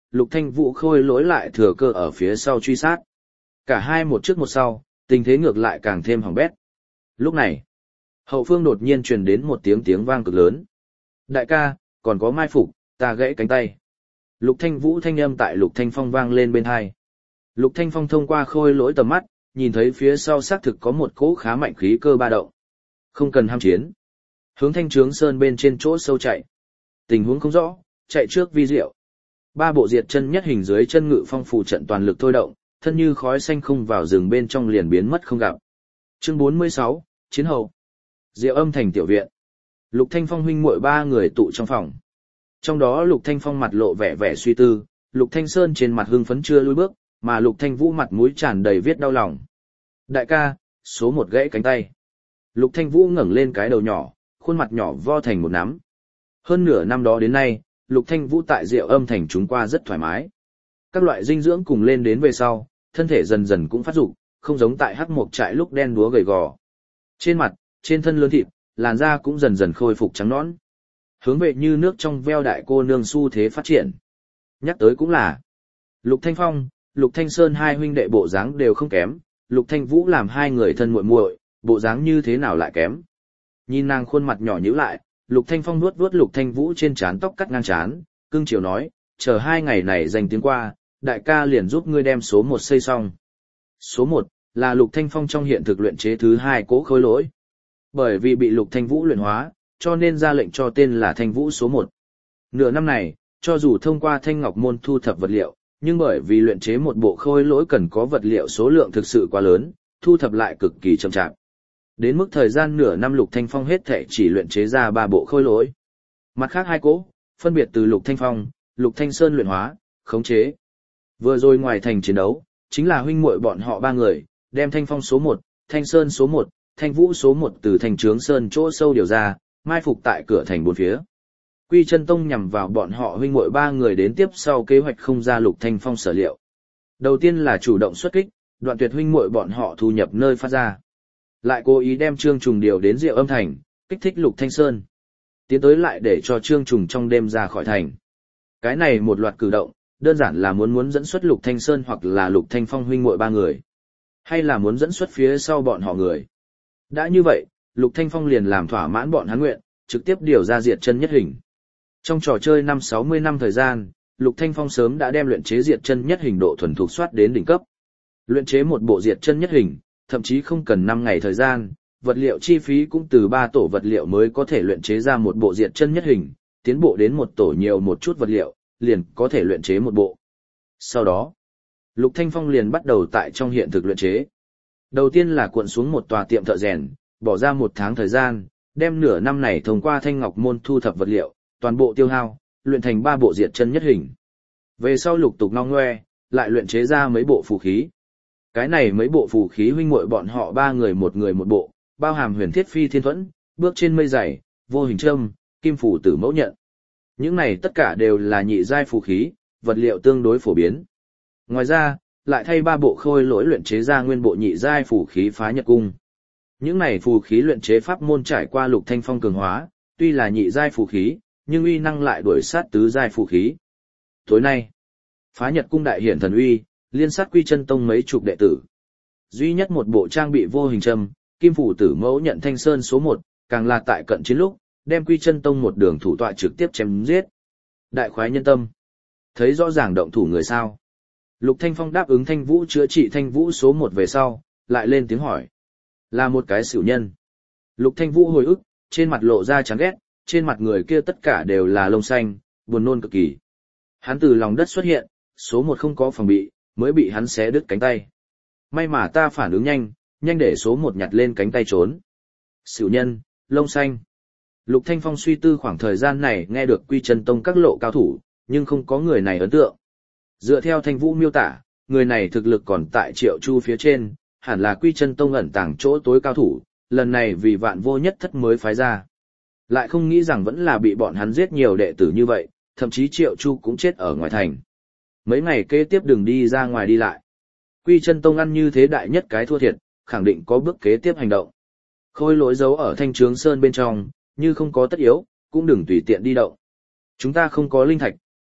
Lục Thanh Vũ khôi lỗi lại thừa cơ ở phía sau truy sát. Cả hai một trước một sau, tình thế ngược lại càng thêm hỏng bét. Lúc này, hậu phương đột nhiên truyền đến một tiếng vang cực lớn. Đại ca, còn có mai phục, ta gãy cánh tay. Lục Thanh Vũ thanh âm tại Lục Thanh Phong vang lên bên tai. Lục Thanh Phong thông qua khôi lỗi tầm mắt, nhìn thấy phía sau xác thực có một cỗ khá mạnh khí cơ ba động. Không cần ham chiến. Hướng Thanh Trướng Sơn bên trên chỗ sâu chạy. Tình huống không rõ, chạy trước vi diệu. Ba bộ diệt chân nhất hình dưới chân Ngự Phong phù trận toàn lực thôi động, thân như khói xanh không vào rừng bên trong liền biến mất không gặp. Chương 46, Chiến hậu. Diệu Âm thành tiểu viện. Lục Thanh Phong huynh muội ba người tụ trong phòng. Trong đó Lục Thanh Phong mặt lộ vẻ suy tư, Lục Thanh Sơn trên mặt hưng phấn chưa lùi bước, mà Lục Thanh Vũ mặt mũi tràn đầy viết đau lòng. Đại ca, số một gãy cánh tay. Lục Thanh Vũ ngẩng lên cái đầu nhỏ, khuôn mặt nhỏ vo thành một nắm. Hơn nửa năm đó đến nay, Lục Thanh Vũ tại Diệu Âm thành chúng qua rất thoải mái. Các loại dinh dưỡng cùng lên đến về sau, thân thể dần dần cũng phát dục, không giống tại Hắc Mộc trại lúc đen đúa gầy gò. Trên mặt, trên thân lớn thịt, làn da cũng dần dần khôi phục trắng nõn. Hướng về như nước trong veo đại cô nương xu thế phát triển. Nhắc tới cũng là, Lục Thanh Phong, Lục Thanh Sơn hai huynh đệ bộ dáng đều không kém, Lục Thanh Vũ làm hai người thân muội muội, bộ dáng như thế nào lại kém. Nhìn nàng khuôn mặt nhỏ nhíu lại, Lục Thanh Phong nuốt vuốt Lục Thanh Vũ trên trán tóc cắt ngang trán, cưng chiều nói, chờ 2 ngày này dành tiếng qua, đại ca liền giúp ngươi đem số 1 xây xong. Số 1 là Lục Thanh Phong trong hiện thực luyện chế thứ 2 cỗ khối lỗi. Bởi vì bị Lục Thanh Vũ luyện hóa, cho nên ra lệnh cho tên là Thanh Vũ số 1. Nửa năm này, cho dù thông qua Thanh Ngọc môn thu thập vật liệu, nhưng bởi vì luyện chế một bộ khôi lỗi cần có vật liệu số lượng thực sự quá lớn, thu thập lại cực kỳ chậm chạp. Đến mức thời gian nửa năm Lục Thanh Phong hết thể chỉ luyện chế ra 3 bộ khôi lỗi. Mặt khác 2 cỗ, phân biệt từ Lục Thanh Phong, Lục Thanh Sơn luyện hóa, khống chế. Vừa rồi ngoài thành chiến đấu, chính là huynh muội bọn họ 3 người, đem Thanh Phong số 1, Thanh Sơn số 1, Thanh Vũ số 1 từ Thanh Trướng Sơn chỗ sâu điều ra, mai phục tại cửa thành bốn phía. Quy Chân Tông nhằm vào bọn họ huynh muội 3 người đến tiếp sau kế hoạch không ra Lục Thanh Phong sở liệu. Đầu tiên là chủ động xuất kích, đoạn tuyệt huynh muội bọn họ thu nhập nơi phát ra. Lại cố ý đem Trương Trùng điều đến Diệu Âm thành, kích thích Lục Thanh Sơn. Tiến tới lại để cho Trương Trùng trong đêm ra khỏi thành. Cái này một loạt cử động, đơn giản là muốn dẫn xuất Lục Thanh Sơn hoặc là Lục Thanh Phong huynh muội 3 người. Hay là muốn dẫn xuất phía sau bọn họ người. Đã như vậy, Lục Thanh Phong liền làm thỏa mãn bọn hắn nguyện, trực tiếp điều ra diệt chân nhất hình. Trong trò chơi 60 năm thời gian, Lục Thanh Phong sớm đã đem luyện chế diệt chân nhất hình độ thuần thục soát đến đỉnh cấp. Luyện chế một bộ diệt chân nhất hình, thậm chí không cần 5 ngày thời gian, vật liệu chi phí cũng từ 3 tổ vật liệu mới có thể luyện chế ra một bộ diệt chân nhất hình, tiến bộ đến một tổ nhiều một chút vật liệu, liền có thể luyện chế một bộ. Sau đó, Lục Thanh Phong liền bắt đầu tại trong hiện thực luyện chế. Đầu tiên là cuộn xuống một tòa tiệm thợ rèn, bỏ ra 1 tháng thời gian, đem nửa năm này thông qua Thanh Ngọc môn thu thập vật liệu, toàn bộ tiêu hao, luyện thành 3 bộ diệt chân nhất hình. Về sau lục tục ngong ngoe, lại luyện chế ra mấy bộ phù khí. Cái này mấy bộ phù khí huynh muội bọn họ 3 người một bộ, bao hàm huyền thiết phi thiên thuẫn, bước trên mây dày, vô hình châm, kim phù tử mẫu nhận. Những này tất cả đều là nhị giai phù khí, vật liệu tương đối phổ biến. Ngoài ra, lại thay 3 bộ khôi lỗi luyện chế ra nguyên bộ nhị giai phù khí phá nhật cung. Những này phù khí luyện chế pháp môn trải qua Lục Thanh Phong cường hóa, tuy là nhị giai phù khí, nhưng uy năng lại đuổi sát tứ giai phù khí. Tối nay, phá nhật cung đại hiển thần uy, liên sát Quy Chân Tông mấy chục đệ tử. Duy nhất một bộ trang bị vô hình châm, kim phủ tử mẫu nhận Thanh Sơn số 1, càng là tại cận chiến lúc, đem Quy Chân Tông một đường thủ tọa trực tiếp chém giết. Đại khoái nhân tâm. Thấy rõ ràng động thủ người sao. Lục Thanh Phong đáp ứng Thanh Vũ chữa trị Thanh Vũ số 1 về sau, lại lên tiếng hỏi. Là một cái xỉu nhân. Lục Thanh Vũ hồi ức, trên mặt lộ ra chán ghét, trên mặt người kia tất cả đều là lông xanh, buồn nôn cực kỳ. Hắn từ lòng đất xuất hiện, số 1 không có phòng bị, mới bị hắn xé đứt cánh tay. May mà ta phản ứng nhanh, nhanh để số 1 nhặt lên cánh tay trốn. Xỉu nhân, lông xanh. Lục Thanh Phong suy tư khoảng thời gian này nghe được Quy Chân Tông các lộ cao thủ, nhưng không có người này ấn tượng. Dựa theo Thanh Vũ miêu tả, người này thực lực còn tại Triệu Chu phía trên, hẳn là Quy Chân Tông ẩn tàng chỗ tối cao thủ, lần này vì vạn vô nhất thất mới phái ra. Lại không nghĩ rằng vẫn là bị bọn hắn giết nhiều đệ tử như vậy, thậm chí Triệu Chu cũng chết ở ngoài thành. Mấy ngày kế tiếp đừng đi ra ngoài đi lại. Quy Chân Tông ăn như thế đại nhất cái thua thiệt, khẳng định có bước kế tiếp hành động. Khôi lỗi giấu ở Thanh Trướng Sơn bên trong, như không có tất yếu, cũng đừng tùy tiện đi động. Chúng ta không có linh thạch,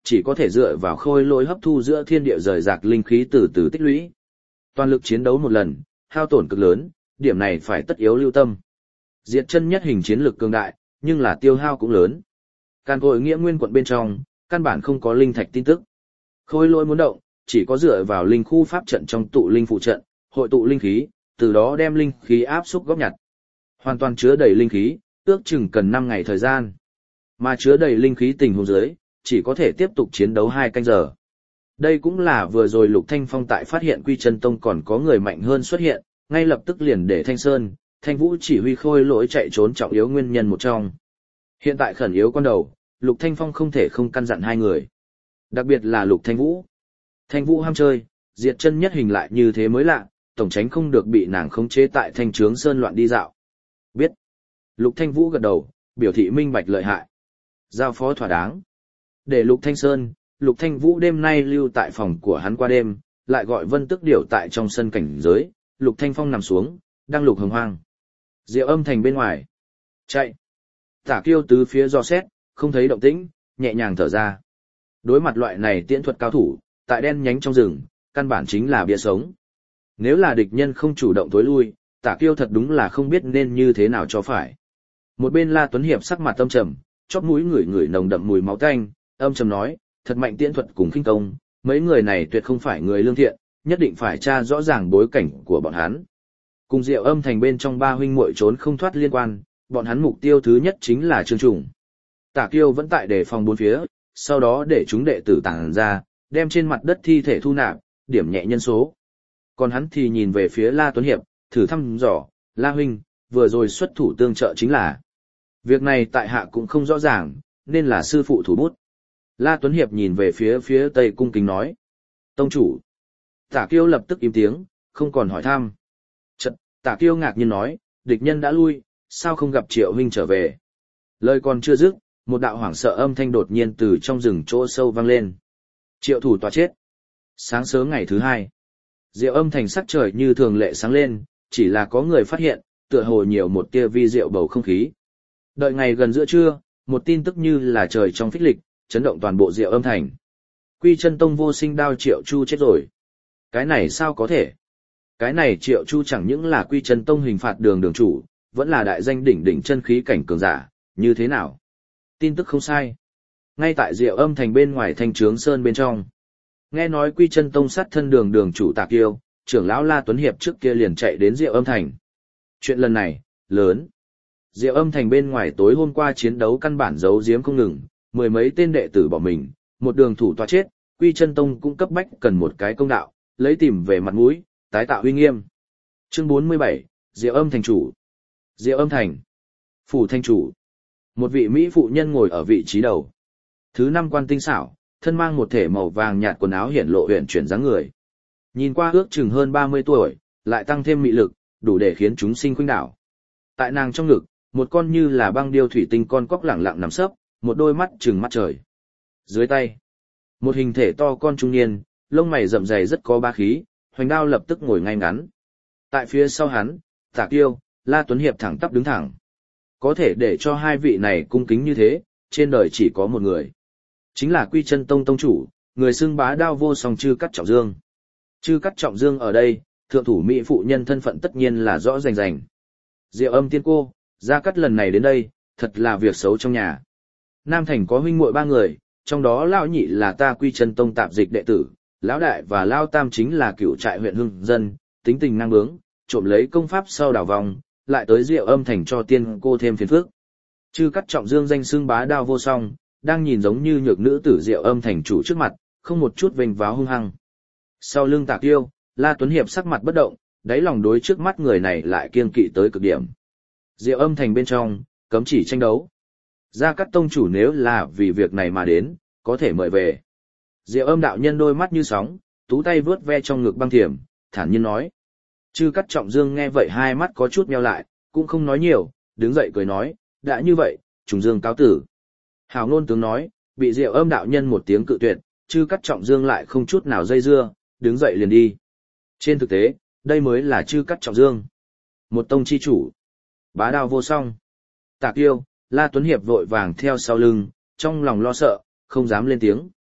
chỉ có thể dựa vào khôi lỗi hấp thu giữa thiên địa rời rạc linh khí từ từ tích lũy. Toàn lực chiến đấu một lần, hao tổn cực lớn, điểm này phải tất yếu lưu tâm. Diệt chân nhất hình chiến lực cường đại, nhưng là tiêu hao cũng lớn. Càn Khôn Nghĩa Nguyên quận bên trong, căn bản không có linh thạch tin tức. Khôi lỗi muốn động, chỉ có dựa vào linh khu pháp trận trong tụ linh phụ trận, hội tụ linh khí, từ đó đem linh khí áp xúc góp nhặt. Hoàn toàn chứa đầy linh khí, ước chừng cần 5 ngày thời gian. Mà chứa đầy linh khí tình huống dưới, chỉ có thể tiếp tục chiến đấu 2 canh giờ. Đây cũng là vừa rồi Lục Thanh Phong tại phát hiện Quy Chân Tông còn có người mạnh hơn xuất hiện, ngay lập tức liền để Thanh Sơn, Thanh Vũ chỉ huy khôi lỗi chạy trốn trọng yếu nguyên nhân một trong. Hiện tại khẩn yếu quan đầu, Lục Thanh Phong không thể không căn dặn 2 người. Đặc biệt là Lục Thanh Vũ. Thanh Vũ ham chơi, diệt chân nhất hình lại như thế mới lạ, tổng tránh không được bị nàng khống chế tại Thanh Trướng Sơn loạn đi dạo. Biết. Lục Thanh Vũ gật đầu, biểu thị minh bạch lợi hại. Giao phó thỏa đáng. Để Lục Thanh Sơn, Lục Thanh Vũ đêm nay lưu tại phòng của hắn qua đêm, lại gọi Vân Tức Điểu tại trong sân cảnh giới, Lục Thanh Phong nằm xuống, đang lục hồng hoang. Diệu Âm Thành bên ngoài. Chạy. Tả Kiêu tứ phía dò xét, không thấy động tĩnh, nhẹ nhàng thở ra. Đối mặt loại này tiễn thuật cao thủ, tại đen nhánh trong rừng, căn bản chính là bia sống. Nếu là địch nhân không chủ động tối lui, Tả Kiêu thật đúng là không biết nên như thế nào cho phải. Một bên La Tuấn Hiệp sắc mặt âm trầm, chóp mũi ngửi ngửi nồng đậm mùi máu tanh, âm trầm nói, thật mạnh tiễn thuật cùng khinh công, mấy người này tuyệt không phải người lương thiện, nhất định phải tra rõ ràng bối cảnh của bọn hắn. Cùng Diệu Âm Thành bên trong 3 huynh muội trốn không thoát liên quan, bọn hắn mục tiêu thứ nhất chính là Trương Trùng. Tả Kiêu vẫn tại đề phòng bốn phía, sau đó để chúng đệ tử tàng ra, đem trên mặt đất thi thể thu nạp, điểm nhẹ nhân số. Còn hắn thì nhìn về phía La Tuấn Hiệp, thử thăm dò, La huynh, vừa rồi xuất thủ tương trợ chính là. Việc này tại hạ cũng không rõ ràng, nên là sư phụ thủ bút. La Tuấn Hiệp nhìn về phía tây cung kính nói. Tông chủ. Tả Kiêu lập tức im tiếng, không còn hỏi thăm. Chợt, Tả Kiêu ngạc nhiên nói, địch nhân đã lui, sao không gặp Triệu huynh trở về. Lời còn chưa dứt, một đạo hoảng sợ âm thanh đột nhiên từ trong rừng chỗ sâu vang lên. Triệu thủ tòa chết. Sáng sớm ngày thứ 2, Diệu Âm Thành sắc trời như thường lệ sáng lên, chỉ là có người phát hiện, tựa hồ nhiều một tia vi diệu bầu không khí. Đợi ngày gần giữa trưa, một tin tức như là trời trong phích lịch, chấn động toàn bộ Diệu Âm Thành. Quy Chân Tông vô sinh đao Triệu Chu chết rồi. Cái này sao có thể? Cái này Triệu Chu chẳng những là Quy Chân Tông hình phạt đường chủ, vẫn là đại danh đỉnh đỉnh chân khí cảnh cường giả, như thế nào? Tin tức không sai. Ngay tại Diệu Âm Thành bên ngoài Thanh Trướng Sơn bên trong. Nghe nói Quy Chân Tông sát thân đường chủ Tả Kiêu, trưởng lão La Tuấn Hiệp trước kia liền chạy đến Diệu Âm Thành. Chuyện lần này, lớn. Diệu Âm Thành bên ngoài tối hôm qua chiến đấu căn bản giấu giếm không ngừng, 10 mấy tên đệ tử bỏ mình, một đường thủ tòa chết, Quy Chân Tông cũng cấp bách cần một cái công đạo, lấy tìm về mặt mũi, tái tạo uy nghiêm. Chương 47, Diệu Âm Thành chủ. Diệu Âm Thành. Phủ Thanh chủ. Một vị mỹ phụ nhân ngồi ở vị trí đầu. Thứ 5 quan tinh xảo, thân mang một thể màu vàng nhạt quần áo hiển lộ huyền chuyển dáng người. Nhìn qua ước chừng hơn 30 tuổi, lại tăng thêm mị lực, đủ để khiến chúng sinh khuynh đảo. Tại nàng trong ngực, một con như là băng điêu thủy tinh con cóc lẳng lặng nằm sấp, một đôi mắt trừng mắt trời. Dưới tay, một hình thể to con trung niên, lông mày rậm rày rất có bá khí, hoành đao lập tức ngồi ngay ngắn. Tại phía sau hắn, Tả Kiêu, La Tuấn Hiệp thẳng tắp đứng thẳng. Có thể để cho hai vị này cung kính như thế, trên đời chỉ có một người. Chính là Quy Chân Tông tông chủ, người xưng bá đao vô song Chư Cắt Trọng Dương. Chư Cắt Trọng Dương ở đây, thượng thủ mỹ phụ nhân thân phận tất nhiên là rõ rành rành. Diệu Âm tiên cô, Gia Cắt lần này đến đây, thật là việc xấu trong nhà. Nam Thành có huynh muội 3 người, trong đó lão nhị là ta Quy Chân Tông tạp dịch đệ tử, lão đại và lão tam chính là cựu trại huyện hưng dân, tính tình năng bướng, trộm lấy công pháp sau đảo vòng, lại tới Diệu Âm Thành cho tiên cô thêm phiền phức. Chư Cắt Trọng Dương danh xưng bá đao vô song, đang nhìn giống như nhược nữ tử Diệu Âm Thành chủ trước mặt, không một chút vênh váo hung hăng. Sau lưng Tả Kiêu, La Tuấn Hiệp sắc mặt bất động, đáy lòng đối trước mắt người này lại kiêng kỵ tới cực điểm. Diệu Âm Thành bên trong, cấm chỉ tranh đấu. Gia Cát tông chủ nếu là vì việc này mà đến, có thể mời về. Diệu Âm đạo nhân đôi mắt như sóng, tú tay vướt ve trong ngực băng thiểm, thản nhiên nói. Chư Cát Trọng Dương nghe vậy hai mắt có chút meo lại, cũng không nói nhiều, đứng dậy cười nói, đã như vậy, Trùng Dương cáo tử. Hào ngôn tướng nói, bị Diệu Âm đạo nhân một tiếng cự tuyệt, Chư Cát Trọng Dương lại không chút nào dây dưa, đứng dậy liền đi. Trên thực tế, đây mới là Chư Cát Trọng Dương. Một tông chi chủ. Bá đao vô song. Tả Kiêu, La Tuấn Hiệp vội vàng theo sau lưng, trong lòng lo sợ, không dám lên tiếng.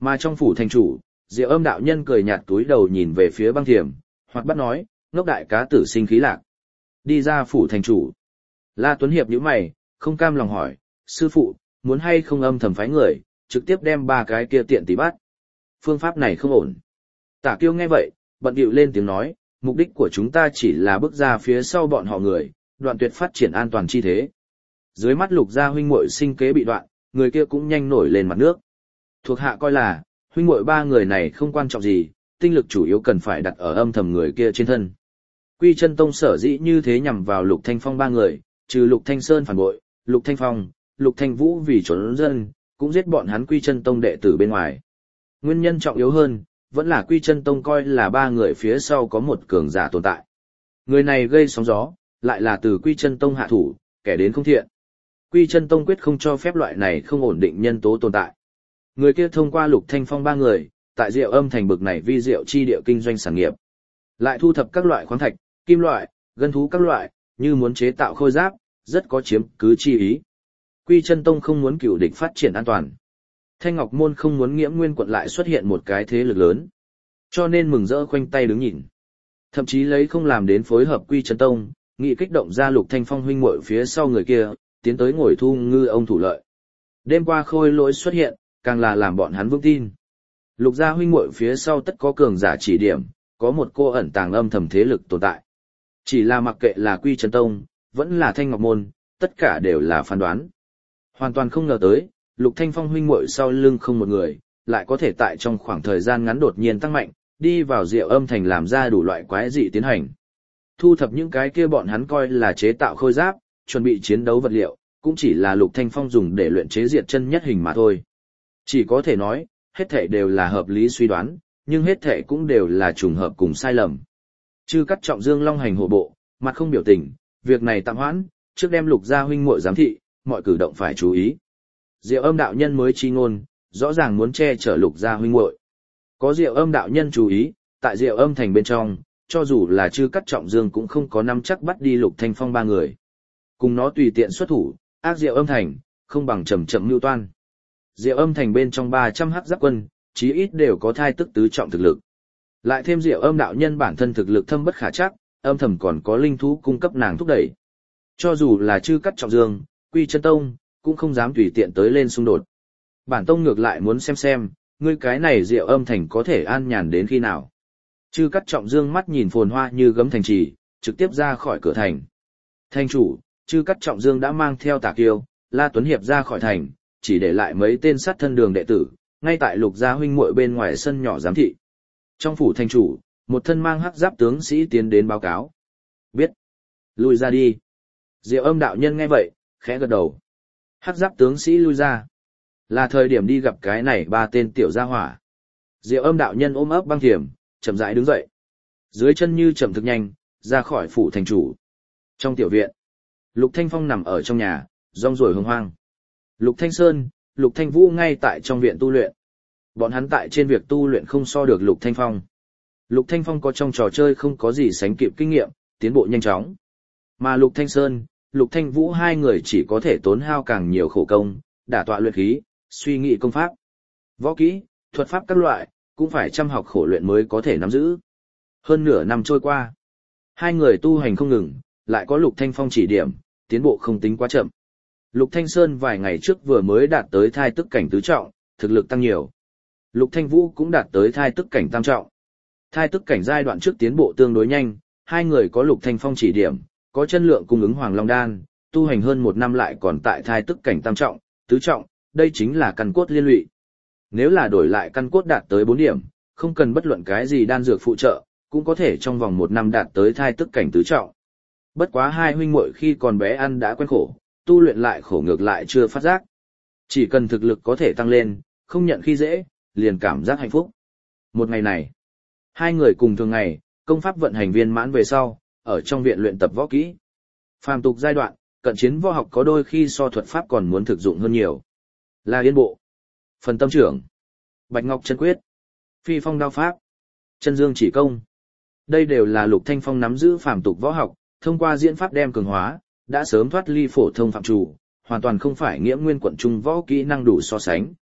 Mà trong phủ thành chủ, Diệu Âm đạo nhân cười nhạt túi đầu nhìn về phía Băng Thiểm, hoặc bắt nói, ngốc đại cá tử sinh khí lạc. Đi ra phủ thành chủ. La Tuấn Hiệp nhíu mày, không cam lòng hỏi, sư phụ, muốn hay không âm thầm phái người, trực tiếp đem ba cái kia tiện tỷ bắt. Phương pháp này không ổn. Tả Kiêu nghe vậy, bận bịu lên tiếng nói, mục đích của chúng ta chỉ là bước ra phía sau bọn họ người, đoạn tuyệt phát triển an toàn chi thế. Dưới mắt Lục gia huynh muội sinh kế bị đoạn, người kia cũng nhanh nổi lên mặt nước. Thuộc hạ coi là, huynh muội ba người này không quan trọng gì, tinh lực chủ yếu cần phải đặt ở âm thầm người kia trên thân. Quy Chân Tông sở dĩ như thế nhằm vào Lục Thanh Phong ba người, trừ Lục Thanh Sơn phản bội, Lục Thanh Phong, Lục Thanh Vũ vì trốn dân, cũng giết bọn hắn Quy Chân Tông đệ tử bên ngoài. Nguyên nhân trọng yếu hơn, vẫn là Quy Chân Tông coi là ba người phía sau có một cường giả tồn tại. Người này gây sóng gió, lại là từ Quy Chân Tông hạ thủ, kẻ đến không thiện. Quy Chân Tông quyết không cho phép loại này không ổn định nhân tố tồn tại. Người kia thông qua Lục Thanh Phong ba người, tại Diệu Âm thành bực này vi diệu chi địa kinh doanh sản nghiệp. Lại thu thập các loại khoáng thạch, kim loại, gân thú các loại, như muốn chế tạo khôi giáp, rất có chiếm cứ chi ý. Quy Chân Tông không muốn cửu địch phát triển an toàn. Thanh Ngọc Môn không muốn Nghiễm Nguyên quận lại xuất hiện một cái thế lực lớn. Cho nên mừng rỡ khoanh tay đứng nhìn. Thậm chí lấy không làm đến phối hợp Quy Chân Tông, nghị kích động ra Lục Thanh Phong huynh muội phía sau người kia, tiến tới ngồi thu ngư ông thủ lợi. Đêm qua Khôi Lỗi xuất hiện, càng là làm bọn hắn vững tin. Lục gia huynh muội phía sau tất có cường giả chỉ điểm, có một cô ẩn tàng âm thầm thế lực tồn tại. Chỉ là mặc kệ là Quy Chân Tông, vẫn là Thanh Ngọc Môn, tất cả đều là phán đoán. Hoàn toàn không ngờ tới, Lục Thanh Phong huynh muội sau lưng không một người, lại có thể tại trong khoảng thời gian ngắn đột nhiên tăng mạnh, đi vào Diệu Âm thành làm ra đủ loại quái dị tiến hành. Thu thập những cái kia bọn hắn coi là chế tạo khôi giáp, chuẩn bị chiến đấu vật liệu, cũng chỉ là Lục Thanh Phong dùng để luyện chế diệt chân nhất hình mà thôi. Chỉ có thể nói, hết thảy đều là hợp lý suy đoán, nhưng hết thảy cũng đều là trùng hợp cùng sai lầm. Chư Cắt Trọng Dương long hành hổ bộ, mặt không biểu tình, việc này tạm hoãn, trước đem Lục gia huynh muội giám thị, mọi cử động phải chú ý. Diệu Âm đạo nhân mới chi ngôn, rõ ràng muốn che chở Lục gia huynh muội. Có Diệu Âm đạo nhân chú ý, tại Diệu Âm thành bên trong, cho dù là Chư Cắt Trọng Dương cũng không có nắm chắc bắt đi Lục Thanh Phong ba người. Cùng nó tùy tiện xuất thủ, ác Diệu Âm thành, không bằng chậm chậm mưu toan. Diệu Âm thành bên trong 300 hắc giáp quân, chí ít đều có thai tức tứ trọng thực lực. Lại thêm Diệu Âm đạo nhân bản thân thực lực thâm bất khả trắc, âm thầm còn có linh thú cung cấp nàng thúc đẩy. Cho dù là Chư Cắt Trọng Dương, Quy Chân Tông, cũng không dám tùy tiện tới lên xung đột. Bản tông ngược lại muốn xem, ngươi cái này Diệu Âm thành có thể an nhàn đến khi nào. Chư Cắt Trọng Dương mắt nhìn phồn hoa như gấm thành trì, trực tiếp ra khỏi cửa thành. Thành chủ, Chư Cắt Trọng Dương đã mang theo Tả Kiêu, La Tuấn Hiệp ra khỏi thành, chỉ để lại mấy tên sát thân đường đệ tử, ngay tại Lục gia huynh muội bên ngoài sân nhỏ giám thị. Trong phủ thành chủ, một thân mang hắc giáp tướng sĩ tiến đến báo cáo. Biết. Lui ra đi. Diệu Âm đạo nhân nghe vậy, khẽ gật đầu. Hắc giáp tướng sĩ lui ra. Là thời điểm đi gặp cái này ba tên tiểu gia hỏa. Diệu Âm đạo nhân ôm ấp Băng Thiểm, chậm rãi đứng dậy. Dưới chân như chậm thực nhanh, ra khỏi phủ thành chủ. Trong tiểu viện, Lục Thanh Phong nằm ở trong nhà, rong ruổi hông hoang. Lục Thanh Sơn, Lục Thanh Vũ ngay tại trong viện tu luyện. Bọn hắn tại trên việc tu luyện không so được Lục Thanh Phong. Lục Thanh Phong có trong trò chơi không có gì sánh kịp kinh nghiệm, tiến bộ nhanh chóng. Mà Lục Thanh Sơn, Lục Thanh Vũ hai người chỉ có thể tốn hao càng nhiều khổ công, đả tọa luyện khí, suy nghĩ công pháp. Võ kỹ, thuật pháp các loại, cũng phải chăm học khổ luyện mới có thể nắm giữ. Hơn nửa năm trôi qua, hai người tu hành không ngừng, lại có Lục Thanh Phong chỉ điểm, tiến bộ không tính quá chậm. Lục Thanh Sơn vài ngày trước vừa mới đạt tới thai tức cảnh tứ trọng, thực lực tăng nhiều. Lục Thanh Vũ cũng đạt tới thai tức cảnh tam trọng. Thai tức cảnh giai đoạn trước tiến bộ tương đối nhanh, hai người có Lục Thanh Phong chỉ điểm, có chân lượng cung ứng Hoàng Long Đan, tu hành hơn một năm lại còn tại thai tức cảnh tam trọng, tứ trọng, đây chính là căn cốt liên lụy. Nếu là đổi lại căn cốt đạt tới 4 điểm, không cần bất luận cái gì đan dược phụ trợ, cũng có thể trong vòng 1 năm đạt tới thai tức cảnh tứ trọng. Bất quá hai huynh muội khi còn bé ăn đã quen khổ, tu luyện lại khổ ngược lại chưa phát giác. Chỉ cần thực lực có thể tăng lên, không nhận khi dễ, liền cảm giác hạnh phúc. Một ngày này, hai người cùng thường ngày, công pháp vận hành viên mãn về sau, ở trong viện luyện tập võ kỹ. Phàm tục giai đoạn, cận chiến võ học có đôi khi so thuật pháp còn muốn thực dụng hơn nhiều. Là Yên Bộ, Phần Tâm Trưởng, Bạch Ngọc Chân Quyết, Phi Phong Đao Pháp, Chân Dương Chỉ Công. Đây đều là Lục Thanh Phong nắm giữ phàm tục võ học, thông qua diễn pháp đem cường hóa, đã sớm thoát ly phổ thông phạm chủ, hoàn toàn không phải Nghiễm Nguyên quận trung võ kỹ năng đủ so sánh.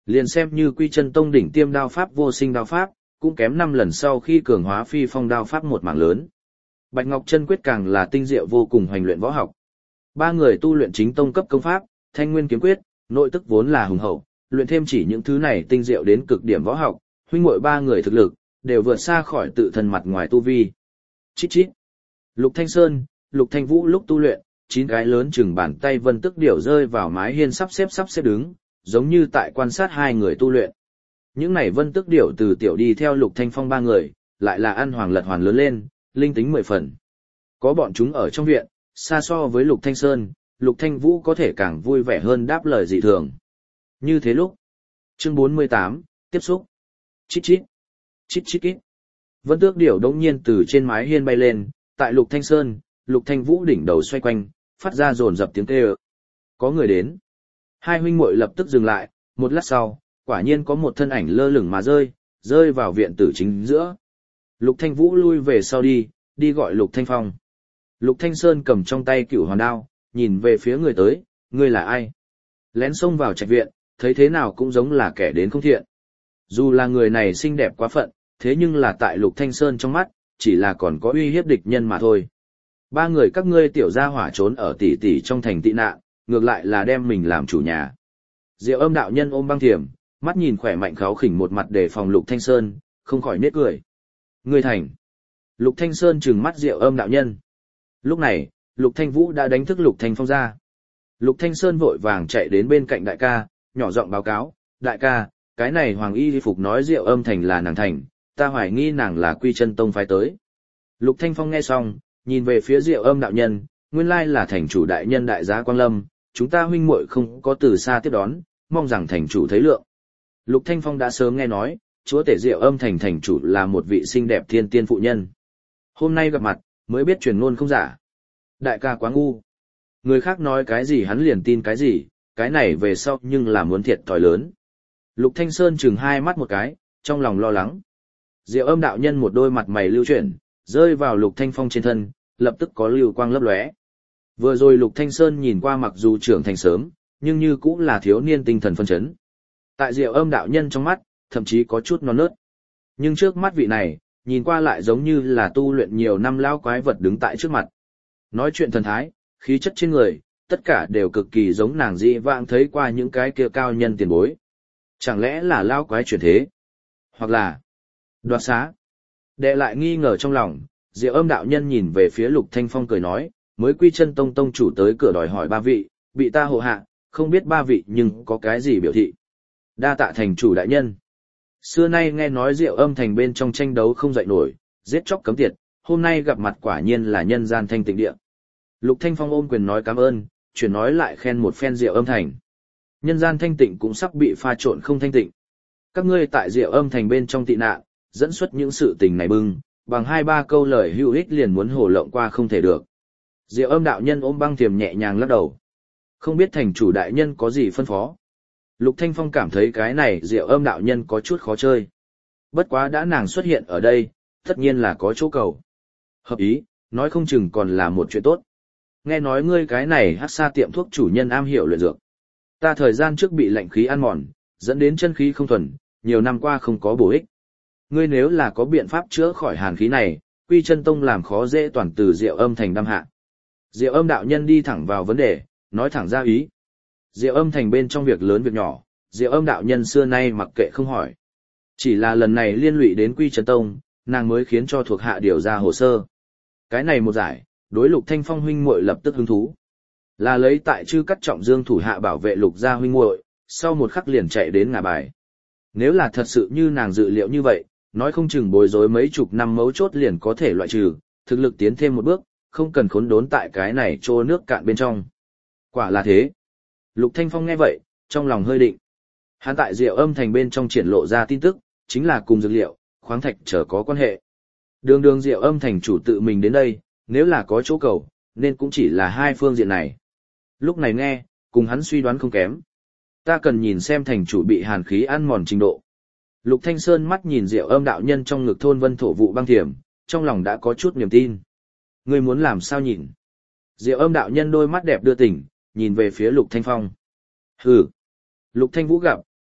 Liền xem như Quy Chân Tông đỉnh tiêm đao pháp vô sinh đao pháp, cũng kém 5 lần sau khi cường hóa phi phong đao pháp một mảng lớn. Bạch Ngọc Chân Quyết càng là tinh diệu vô cùng hoành luyện võ học. Ba người tu luyện chính tông cấp công pháp, Thanh Nguyên kiếm quyết, nội tức vốn là hùng hậu, luyện thêm chỉ những thứ này tinh diệu đến cực điểm võ học, huynh muội ba người thực lực đều vượt xa khỏi tự thân mặt ngoài tu vi. Chít chít. Lục Thanh Sơn, Lục Thanh Vũ lúc tu luyện, 9 cái lớn chừng bàn tay vân tức điểu rơi vào mái hiên sắp xếp đứng, giống như tại quan sát hai người tu luyện. Những này vân tức điểu từ tiểu đi theo Lục Thanh Phong ba người, lại là ăn hoàng lật hoàn lớn lên, linh tính 10 phần. Có bọn chúng ở trong viện, xa so với Lục Thanh Sơn, Lục Thanh Vũ có thể càng vui vẻ hơn đáp lời dị thường. Như thế lúc. Chương 48, tiếp xúc. Chít chít. Chít chít chít. Vân tước điểu đống nhiên từ trên mái hiên bay lên, tại Lục Thanh Sơn, Lục Thanh Vũ đỉnh đầu xoay quanh, phát ra rồn rập tiếng kêu. Có người đến. Hai huynh muội lập tức dừng lại, một lát sau, quả nhiên có một thân ảnh lơ lửng mà rơi vào viện tử chính giữa. Lục Thanh Vũ lui về sau đi gọi Lục Thanh Phong. Lục Thanh Sơn cầm trong tay cửu hoàn đao, nhìn về phía người tới, ngươi là ai? Lén xông vào trạch viện, thấy thế nào cũng giống là kẻ đến không thiện. Dù là người này xinh đẹp quá phận, thế nhưng là tại Lục Thanh Sơn trong mắt, chỉ là còn có uy hiếp địch nhân mà thôi. Ba người các ngươi tiểu gia hỏa trốn ở tỷ tỷ trong thành tị nạn, ngược lại là đem mình làm chủ nhà. Diệu Âm đạo nhân ôm băng thiểm, mắt nhìn khỏe mạnh kháo khỉnh một mặt để phòng Lục Thanh Sơn, không khỏi nết cười. Ngươi thành. Lục Thanh Sơn trừng mắt Diệu Âm đạo nhân. Lúc này, Lục Thanh Vũ đã đánh thức Lục Thanh Phong ra. Lục Thanh Sơn vội vàng chạy đến bên cạnh đại ca, nhỏ giọng báo cáo, đại ca, cái này Hoàng Y Phục nói Diệu Âm thành là nàng thành, ta hoài nghi nàng là Quy Chân Tông phái tới. Lục Thanh Phong nghe xong, nhìn về phía Diệu Âm đạo nhân, nguyên lai là thành chủ đại nhân đại giá Quang Lâm, chúng ta huynh muội không có từ xa tiếp đón, mong rằng thành chủ thấy lượng. Lục Thanh Phong đã sớm nghe nói, chúa tể Diệu Âm thành thành chủ là một vị xinh đẹp thiên tiên phụ nhân. Hôm nay gặp mặt, mới biết truyền ngôn không giả. Đại ca quá ngu. Người khác nói cái gì hắn liền tin cái gì, cái này về sau nhưng là muốn thiệt thòi lớn. Lục Thanh Sơn chừng hai mắt một cái, trong lòng lo lắng. Diệu Âm đạo nhân một đôi mặt mày lưu chuyển, rơi vào Lục Thanh Phong trên thân, lập tức có lưu quang lấp lóe. Vừa rồi Lục Thanh Sơn nhìn qua mặc dù trưởng thành sớm, nhưng như cũng là thiếu niên tinh thần phân chấn. Tại Diệu Âm đạo nhân trong mắt, thậm chí có chút non nớt. Nhưng trước mắt vị này, nhìn qua lại giống như là tu luyện nhiều năm lão quái vật đứng tại trước mặt. Nói chuyện thần thái, khí chất trên người, tất cả đều cực kỳ giống nàng dị vãng thấy qua những cái kia cao nhân tiền bối. Chẳng lẽ là lão quái chuyển thế? Hoặc là đoạt xá? Đệ lại nghi ngờ trong lòng, Diệu Âm đạo nhân nhìn về phía Lục Thanh Phong cười nói, mới Quy Chân Tông tông chủ tới cửa đòi hỏi ba vị, bị ta hộ hạ, không biết ba vị nhưng có cái gì biểu thị. Đa tạ thành chủ đại nhân. Xưa nay nghe nói Diệu Âm thành bên trong tranh đấu không dậy nổi, giết chóc cấm tiệt, hôm nay gặp mặt quả nhiên là nhân gian thanh tịnh địa. Lục Thanh Phong ôm quyền nói cảm ơn, chuyển nói lại khen một phen Diệu Âm thành. Nhân gian thanh tịnh cũng sắp bị pha trộn không thanh tịnh. Các ngươi tại Diệu Âm thành bên trong tị nạn, dẫn xuất những sự tình này bưng, bằng 2-3 câu lời hữu ích liền muốn hồ lộng qua không thể được. Diệu Âm đạo nhân ôm băng thiềm nhẹ nhàng lắc đầu. Không biết thành chủ đại nhân có gì phân phó. Lục Thanh Phong cảm thấy cái này Diệu Âm đạo nhân có chút khó chơi. Bất quá đã nàng xuất hiện ở đây, tất nhiên là có chỗ cầu. Hợp ý, nói không chừng còn là một chuyện tốt. Nghe nói ngươi cái này hắc sa tiệm thuốc chủ nhân am hiểu luyện dược. Ta thời gian trước bị lạnh khí ăn mòn, dẫn đến chân khí không thuần, nhiều năm qua không có bổ ích. Ngươi nếu là có biện pháp chữa khỏi hàn khí này, Quy Chân Tông làm khó dễ toàn từ Diệu Âm thành đâm hạ. Diệu Âm đạo nhân đi thẳng vào vấn đề, nói thẳng ra ý. Diệu Âm thành bên trong việc lớn việc nhỏ, Diệu Âm đạo nhân xưa nay mặc kệ không hỏi. Chỉ là lần này liên lụy đến Quy Chân Tông, nàng mới khiến cho thuộc hạ điều ra hồ sơ. Cái này một giải, đối Lục Thanh Phong huynh muội lập tức hứng thú. Là lấy tại Chư Cắt Trọng Dương thủ hạ bảo vệ Lục gia huynh muội, sau một khắc liền chạy đến ngả bài. Nếu là thật sự như nàng dự liệu như vậy, nói không chừng bối rối mấy chục năm mấu chốt liền có thể loại trừ, thực lực tiến thêm một bước, không cần khốn đốn tại cái này trô nước cạn bên trong. Quả là thế. Lục Thanh Phong nghe vậy, trong lòng hơi định. Hắn tại Diệu Âm thành bên trong triển lộ ra tin tức, chính là cùng dược liệu, khoáng thạch trở có quan hệ. Đường Diệu Âm thành chủ tự mình đến đây, nếu là có chỗ cầu, nên cũng chỉ là hai phương diện này. Lúc này nghe, cùng hắn suy đoán không kém. Ta cần nhìn xem thành chủ bị hàn khí ăn mòn trình độ. Lục Thanh Sơn mắt nhìn Diệu Âm đạo nhân trong ngực thôn vân thổ vụ băng thiểm, trong lòng đã có chút niềm tin. Ngươi muốn làm sao nhìn? Diệu Âm đạo nhân đôi mắt đẹp đưa tỉnh, nhìn về phía Lục Thanh Phong. Hừ. Lục Thanh Vũ gặp,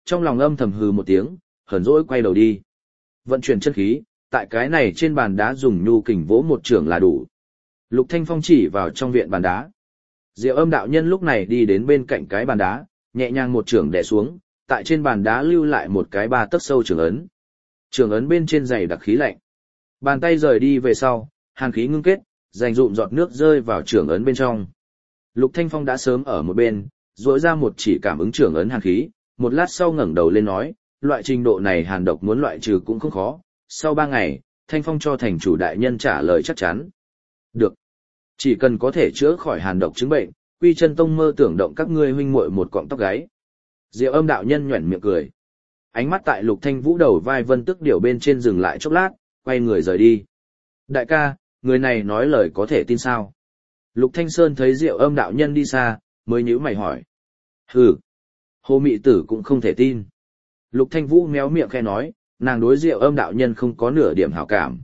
trong lòng âm thầm hừ một tiếng, hờn dỗi quay đầu đi. Vận chuyển chân khí, tại cái này trên bàn đá dùng nhu kình vỗ một trường là đủ. Lục Thanh Phong chỉ vào trong viện bàn đá. Diệu Âm đạo nhân lúc này đi đến bên cạnh cái bàn đá, nhẹ nhàng một trường đè xuống, tại trên bàn đá lưu lại một cái 3 tấc sâu trường ấn. Trường ấn bên trên dày đặc khí lạnh. Bàn tay rời đi về sau, hàn khí ngưng kết, dành dụm giọt nước rơi vào trường ấn bên trong. Lục Thanh Phong đã sớm ở một bên, duỗi ra một chỉ cảm ứng trường ấn hàn khí, một lát sau ngẩng đầu lên nói, loại trình độ này hàn độc muốn loại trừ cũng không khó, sau 3 ngày, Thanh Phong cho thành chủ đại nhân trả lời chắc chắn. Được. Chỉ cần có thể chữa khỏi hàn độc chứng bệnh, Quy Chân Tông mơ tưởng động các ngươi huynh muội một cọng tóc gáy. Diệu Âm đạo nhân nhuyễn miệng cười. Ánh mắt tại Lục Thanh Vũ đầu vai Vân Tức Điểu bên trên dừng lại chốc lát, quay người rời đi. Đại ca, người này nói lời có thể tin sao? Lục Thanh Sơn thấy Diệu Âm đạo nhân đi xa, mới nhíu mày hỏi. Hừ. Hồ Mị Tử cũng không thể tin. Lục Thanh Vũ méo miệng khẽ nói, nàng đối Diệu Âm đạo nhân không có nửa điểm hảo cảm.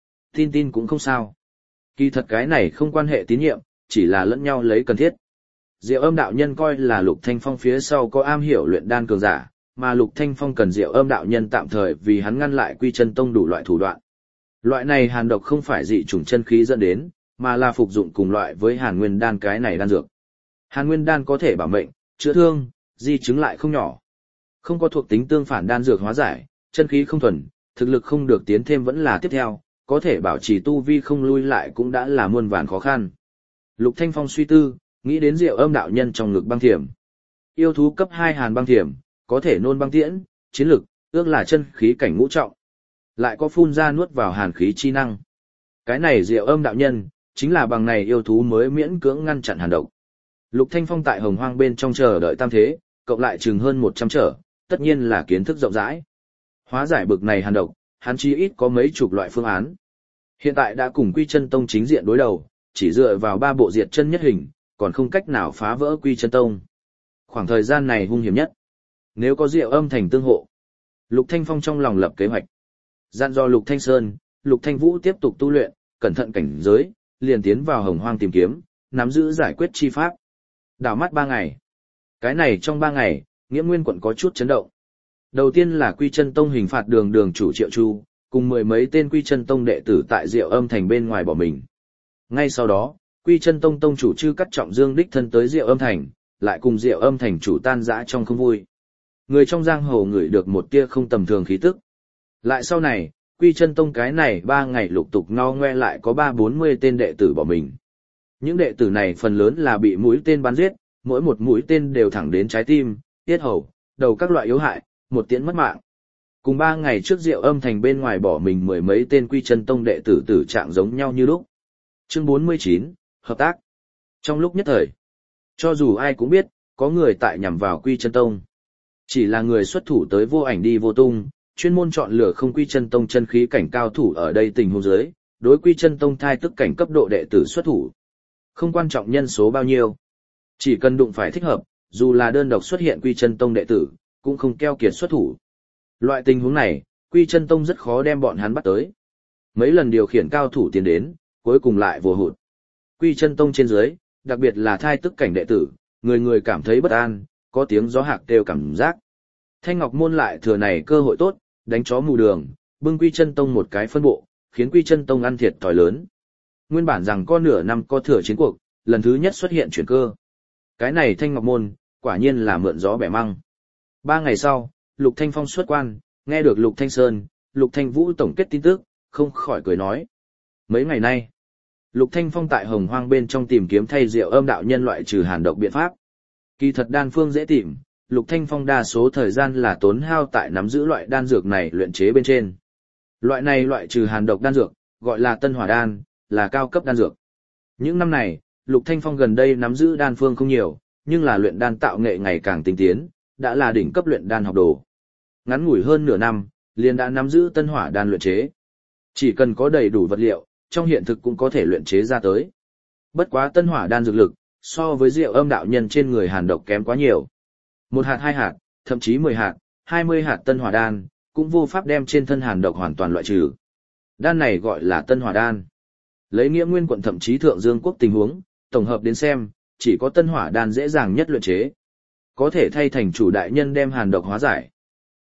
Tin cũng không sao. Kỳ thật cái này không quan hệ tín nhiệm, chỉ là lẫn nhau lấy cần thiết. Diệu Âm đạo nhân coi là Lục Thanh Phong phía sau có am hiểu luyện đan cường giả, mà Lục Thanh Phong cần Diệu Âm đạo nhân tạm thời vì hắn ngăn lại Quy Chân Tông đủ loại thủ đoạn. Loại này hàn độc không phải dị chủng chân khí dẫn đến, mà là phục dụng cùng loại với Hàn Nguyên đan cái này đan dược. Hàn Nguyên đan có thể bảo mệnh, chữa thương, di chứng lại không nhỏ. Không có thuộc tính tương phản đan dược hóa giải, chân khí không thuần, thực lực không được tiến thêm vẫn là tiếp theo, có thể bảo trì tu vi không lui lại cũng đã là muôn vàn khó khăn. Lục Thanh Phong suy tư, nghĩ đến Diệu Âm đạo nhân trong ngực băng thiểm. Yêu thú cấp 2 hàn băng thiểm, có thể nôn băng tiễn, chiến lực, ước là chân khí cảnh ngũ trọng. Lại có phun ra nuốt vào hàn khí chi năng. Cái này Diệu Âm đạo nhân, chính là bằng này yêu thú mới miễn cưỡng ngăn chặn hàn độc. Lục Thanh Phong tại Hồng Hoang bên trong chờ đợi tam thế, cộng lại chừng hơn 100 trở, tất nhiên là kiến thức rộng rãi. Hóa giải bực này hàn độc, hắn chí ít có mấy chục loại phương án. Hiện tại đã cùng Quy Chân Tông chính diện đối đầu, chỉ dựa vào 3 bộ diệt chân nhất hình, còn không cách nào phá vỡ Quy Chân Tông. Khoảng thời gian này hung hiểm nhất. Nếu có Diệu Âm thành tương hộ, Lục Thanh Phong trong lòng lập kế hoạch. Dặn dò Lục Thanh Sơn, Lục Thanh Vũ tiếp tục tu luyện, cẩn thận cảnh giới, liền tiến vào Hồng Hoang tìm kiếm, nắm giữ giải quyết chi pháp. Đảo mắt 3 ngày. Cái này trong 3 ngày, Nghĩa Nguyên quận có chút chấn động. Đầu tiên là Quy Chân Tông hình phạt đường chủ Triệu Chu, cùng 10 mấy tên Quy Chân Tông đệ tử tại Diệu Âm thành bên ngoài bỏ mình. Ngay sau đó, Quy Chân Tông tông chủ Trư Cắt Trọng Dương đích thân tới Diệu Âm thành, lại cùng Diệu Âm thành chủ tan rã trong không vui. Người trong giang hồ ngửi được một tia không tầm thường khí tức. Lại sau này, Quy Chân Tông cái này 3 ngày lục tục no ngoe lại có 3-40 tên đệ tử bỏ mình. Những đệ tử này phần lớn là bị mũi tên bắn giết, mỗi một mũi tên đều thẳng đến trái tim, tiết hầu, đầu các loại yếu hại, một tiễn mất mạng. Cùng 3 ngày trước Diệu Âm thành bên ngoài bỏ mình 10 mấy tên Quy Chân Tông đệ tử tử trạng giống nhau như lúc. Chương 49, hợp tác. Trong lúc nhất thời, cho dù ai cũng biết, có người tại nhằm vào Quy Chân Tông. Chỉ là người xuất thủ tới vô ảnh đi vô tung, chuyên môn chọn lựa không Quy Chân Tông chân khí cảnh cao thủ ở đây tình huống dưới, đối Quy Chân Tông thai tức cảnh cấp độ đệ tử xuất thủ. Không quan trọng nhân số bao nhiêu, chỉ cần đụng phải thích hợp, dù là đơn độc xuất hiện Quy Chân Tông đệ tử, cũng không keo kiệt xuất thủ. Loại tình huống này, Quy Chân Tông rất khó đem bọn hắn bắt tới. Mấy lần điều khiển cao thủ tiến đến, cuối cùng lại vô hụt. Quy Chân Tông trên dưới, đặc biệt là thai tức cảnh đệ tử, người người cảm thấy bất an, có tiếng gió hạc kêu cảm giác. Thanh Ngọc Môn lại thừa này cơ hội tốt, đánh chó mù đường, bưng Quy Chân Tông một cái phân bộ, khiến Quy Chân Tông ăn thiệt thòi lớn. Nguyên bản rằng có nửa năm có thừa chiến cuộc, lần thứ nhất xuất hiện chuyển cơ. Cái này Thanh Ngọc Môn, quả nhiên là mượn gió bẻ măng. 3 ngày sau, Lục Thanh Phong xuất quan, nghe được Lục Thanh Sơn, Lục Thanh Vũ tổng kết tin tức, không khỏi cười nói. Mấy ngày nay, Lục Thanh Phong tại Hồng Hoang bên trong tìm kiếm thay Diệu Âm đạo nhân loại trừ hàn độc biện pháp. Kỳ thật đan phương dễ tìm, Lục Thanh Phong đa số thời gian là tốn hao tại nắm giữ loại đan dược này luyện chế bên trên. Loại này loại trừ hàn độc đan dược, gọi là Tân Hỏa đan, là cao cấp đan dược. Những năm này, Lục Thanh Phong gần đây nắm giữ đan phương không nhiều, nhưng là luyện đan tạo nghệ ngày càng tinh tiến, đã là đỉnh cấp luyện đan học đồ. Ngắn ngủi hơn nửa năm, liền đã nắm giữ Tân Hỏa đan luyện chế. Chỉ cần có đầy đủ vật liệu, trong hiện thực cũng có thể luyện chế ra tới. Bất quá Tân Hỏa đan dược lực, so với Diệu Âm đạo nhân trên người hàn độc kém quá nhiều. 1 hạt 2 hạt, thậm chí 10 hạt, 20 hạt Tân Hỏa đan, cũng vô pháp đem trên thân hàn độc hoàn toàn loại trừ. Đan này gọi là Tân Hỏa đan. Lấy Nghĩa Nguyên quận thậm chí Thượng Dương quốc tình huống, tổng hợp đến xem, chỉ có Tân Hỏa đan dễ dàng nhất luyện chế. Có thể thay thành chủ đại nhân đem hàn độc hóa giải,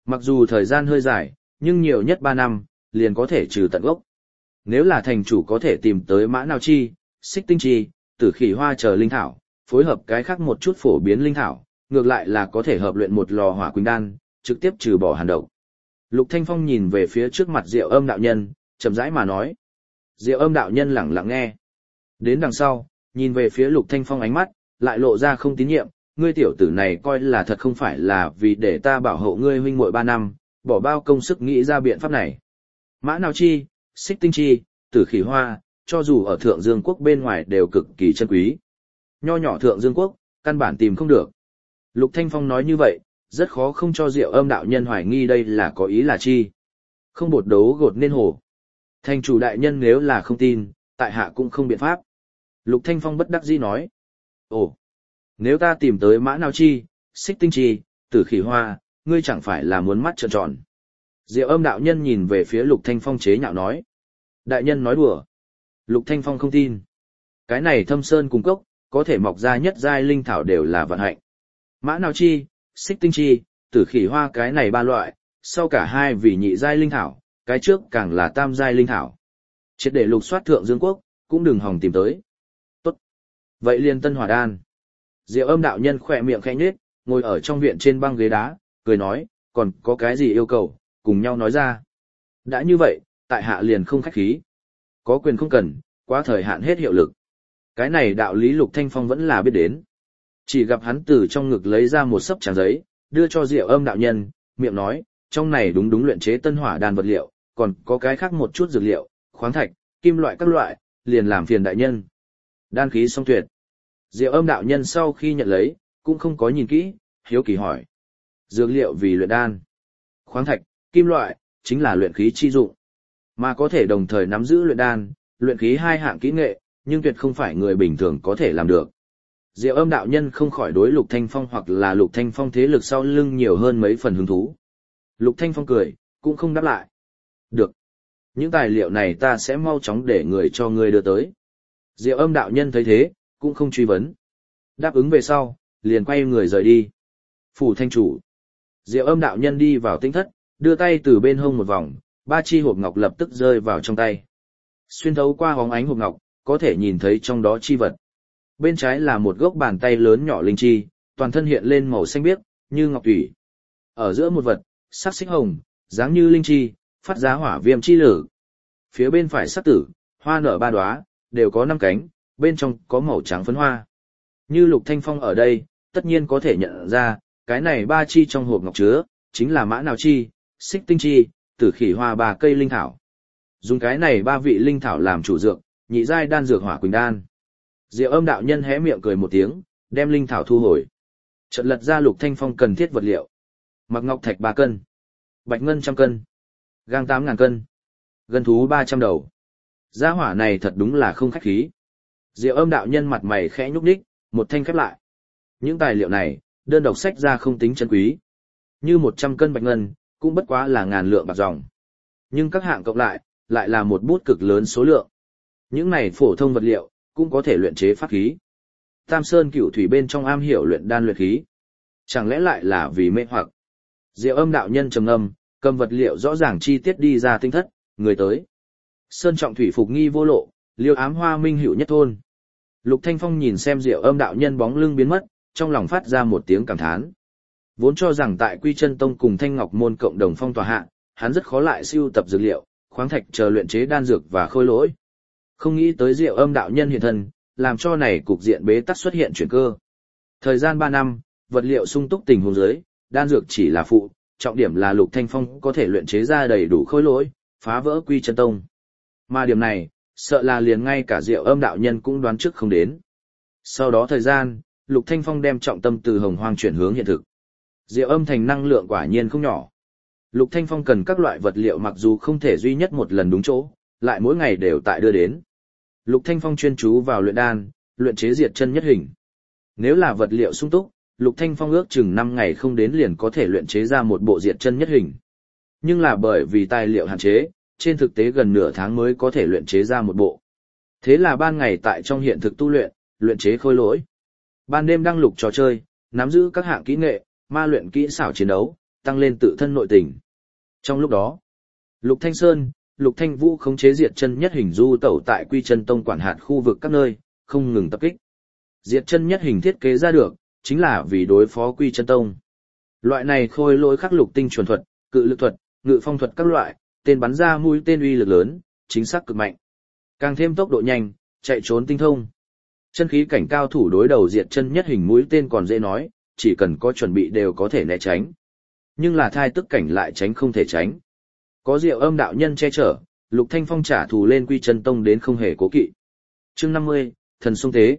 Mặc dù thời gian hơi dài, nhưng nhiều nhất 3 năm, liền có thể trừ tận gốc. Nếu là thành chủ có thể tìm tới mã nào chi, xích tinh chi, tử khỉ hoa chờ linh thảo, phối hợp cái khác một chút phổ biến linh thảo, ngược lại là có thể hợp luyện một lò hỏa quỳnh đan, trực tiếp trừ bỏ hàn độc. Lục Thanh Phong nhìn về phía trước mặt Diệu Âm đạo nhân, chậm rãi mà nói. Diệu Âm đạo nhân lẳng lặng nghe. Đến đằng sau, nhìn về phía Lục Thanh Phong ánh mắt, lại lộ ra không tín nhiệm, ngươi tiểu tử này coi là thật không phải là vì để ta bảo hộ ngươi huynh muội 3 năm, bỏ bao công sức nghĩ ra biện pháp này. Mã nào chi, xích tinh chi, tử khỉ hoa, cho dù ở Thượng Dương Quốc bên ngoài đều cực kỳ chân quý. Nho nhỏ Thượng Dương Quốc, căn bản tìm không được. Lục Thanh Phong nói như vậy, rất khó không cho Diệu Âm đạo nhân hoài nghi đây là có ý là chi. Không bột đấu gột nên hồ. Thành chủ đại nhân nếu là không tin, tại hạ cũng không biện pháp. Lục Thanh Phong bất đắc dĩ nói. Ồ, nếu ta tìm tới mã nào chi, xích tinh chi, tử khỉ hoa, ngươi chẳng phải là muốn mắt trợn tròn. Diệu Âm đạo nhân nhìn về phía Lục Thanh Phong chế nhạo nói. Đại nhân nói đùa. Lục Thanh Phong không tin. Cái này thâm sơn cung cốc, có thể mọc ra nhất giai linh thảo đều là vận hạnh. Mã nào chi, xích tinh chi, tử khỉ hoa cái này 3 loại, sau cả hai vì nhị giai linh thảo, cái trước càng là tam giai linh thảo. Triệt để lục soát Thượng Dương Quốc, cũng đừng hòng tìm tới. Tốt. Vậy liền Tân Hỏa Đan. Diệu Âm đạo nhân khỏe miệng khẽ nhếch, ngồi ở trong viện trên băng ghế đá, cười nói, còn có cái gì yêu cầu, cùng nhau nói ra. Đã như vậy, tại hạ liền không khách khí. Có quyền không cần, quá thời hạn hết hiệu lực. Cái này đạo lý Lục Thanh Phong vẫn là biết đến. Chỉ gặp hắn từ trong ngực lấy ra một sấp trang giấy, đưa cho Diệu Âm đạo nhân, miệng nói, trong này đúng luyện chế Tân Hỏa Đan vật liệu, còn có cái khác một chút dược liệu, khoáng thạch, kim loại các loại, liền làm phiền đại nhân. Đan khí song tuyệt. Diệu Âm đạo nhân sau khi nhận lấy, cũng không có nhìn kỹ, hiếu kỳ hỏi. Dược liệu vì luyện đan. Khoáng thạch, kim loại, chính là luyện khí chi dụng. Mà có thể đồng thời nắm giữ luyện đan, luyện khí 2 hạng kỹ nghệ, nhưng tuyệt không phải người bình thường có thể làm được. Diệu Âm đạo nhân không khỏi đối Lục Thanh Phong hoặc là Lục Thanh Phong thế lực sau lưng nhiều hơn mấy phần hứng thú. Lục Thanh Phong cười, cũng không đáp lại. Được. Những tài liệu này ta sẽ mau chóng để người cho ngươi đưa tới. Diệu Âm đạo nhân thấy thế, cũng không truy vấn. Đáp ứng về sau, liền quay người rời đi. Phủ thanh chủ. Diệu Âm đạo nhân đi vào tinh thất, đưa tay từ bên hông một vòng, 3 chi hộp ngọc lập tức rơi vào trong tay. Xuyên thấu qua hóng ánh hộp ngọc, có thể nhìn thấy trong đó chi vật. Bên trái là một gốc bàn tay lớn nhỏ linh chi, toàn thân hiện lên màu xanh biếc, như ngọc thủy. Ở giữa một vật, sắc xích hồng, dáng như linh chi, phát ra hỏa viêm chi lử. Phía bên phải sắc tử, hoa nở 3 đóa, đều có 5 cánh, bên trong có màu trắng phấn hoa. Như Lục Thanh Phong ở đây, tất nhiên có thể nhận ra, cái này 3 chi trong hộp ngọc chứa, chính là mã nào chi, xích tinh chi, tử khỉ hoa 3 cây linh thảo. Dùng cái này 3 vị linh thảo làm chủ dược, nhị giai đan dược hỏa quỳnh đan. Diệu Âm đạo nhân hé miệng cười một tiếng, đem linh thảo thu hồi. Chợt lật ra Lục Thanh Phong cần thiết vật liệu. Mặc ngọc thạch 3 cân, bạch ngân 100 cân, gang 8.000 cân, gân thú 300 đầu. Gia hỏa này thật đúng là không khách khí. Diệu Âm đạo nhân mặt mày khẽ nhúc nhích, một thanh khép lại. Những tài liệu này, đơn độc sách ra không tính chân quý. Như 100 cân bạch ngân, cũng bất quá là ngàn lượng bạc dòng. Nhưng các hạng cộng lại là một bút cực lớn số lượng. Những này phổ thông vật liệu, cũng có thể luyện chế pháp khí. Tam Sơn Cửu Thủy bên trong am hiểu luyện đan luyện khí. Chẳng lẽ lại là vì mê hoặc? Diệu Âm đạo nhân trầm ngâm, cầm vật liệu rõ ràng chi tiết đi ra tinh thất, người tới. Sơn trọng thủy phục nghi vô lộ, liêu ám hoa minh hữu nhất thôn. Lục Thanh Phong nhìn xem Diệu Âm đạo nhân bóng lưng biến mất, trong lòng phát ra một tiếng cảm thán. Vốn cho rằng tại Quy Chân Tông cùng Thanh Ngọc môn cộng đồng phong tỏa hạ, hắn rất khó lại sưu tập dược liệu, khoáng thạch chờ luyện chế đan dược và khôi lỗi. Không nghĩ tới Diệu Âm đạo nhân hiện thân, làm cho này cục diện bế tắc xuất hiện chuyển cơ. Thời gian 3 năm, vật liệu sung túc tình huống dưới, đan dược chỉ là phụ, trọng điểm là Lục Thanh Phong có thể luyện chế ra đầy đủ khôi lỗi, phá vỡ Quy Chân Tông. Mà điểm này, sợ là liền ngay cả Diệu Âm đạo nhân cũng đoán trước không đến. Sau đó thời gian, Lục Thanh Phong đem trọng tâm từ hồng hoang chuyển hướng hiện thực. Diệu Âm thành năng lượng quả nhiên không nhỏ. Lục Thanh Phong cần các loại vật liệu mặc dù không thể duy nhất một lần đúng chỗ, lại mỗi ngày đều tại đưa đến. Lục Thanh Phong chuyên chú vào luyện đan, luyện chế diệt chân nhất hình. Nếu là vật liệu sung túc, Lục Thanh Phong ước chừng 5 ngày không đến liền có thể luyện chế ra một bộ diệt chân nhất hình. Nhưng là bởi vì tài liệu hạn chế, trên thực tế gần nửa tháng mới có thể luyện chế ra một bộ. Thế là ban ngày tại trong hiện thực tu luyện, luyện chế khôi lỗi. Ban đêm đăng lục trò chơi, nắm giữ các hạng kỹ nghệ, ma luyện kỹ xảo chiến đấu, tăng lên tự thân nội tình. Trong lúc đó, Lục Thanh Sơn, Lục Thanh Vũ khống chế Diệt Chân Nhất Hình du tẩu tại Quy Chân Tông quản hạt khu vực các nơi, không ngừng tập kích. Diệt Chân Nhất Hình thiết kế ra được, chính là vì đối phó Quy Chân Tông. Loại này khôi lỗi khắc lục tinh chuẩn thuật, cự lực thuật, ngự phong thuật các loại, tên bắn ra mũi tên uy lực lớn, chính xác cực mạnh. Càng thêm tốc độ nhanh, chạy trốn tinh thông. Chân khí cảnh cao thủ đối đầu Diệt Chân Nhất Hình mũi tên còn dễ nói, chỉ cần có chuẩn bị đều có thể né tránh. Nhưng là thai tức cảnh lại tránh không thể tránh. Có Diệu Âm đạo nhân che chở, Lục Thanh Phong trả thù lên Quy Chân Tông đến không hề cố kỵ. Chương 50, Thần Sông Tế.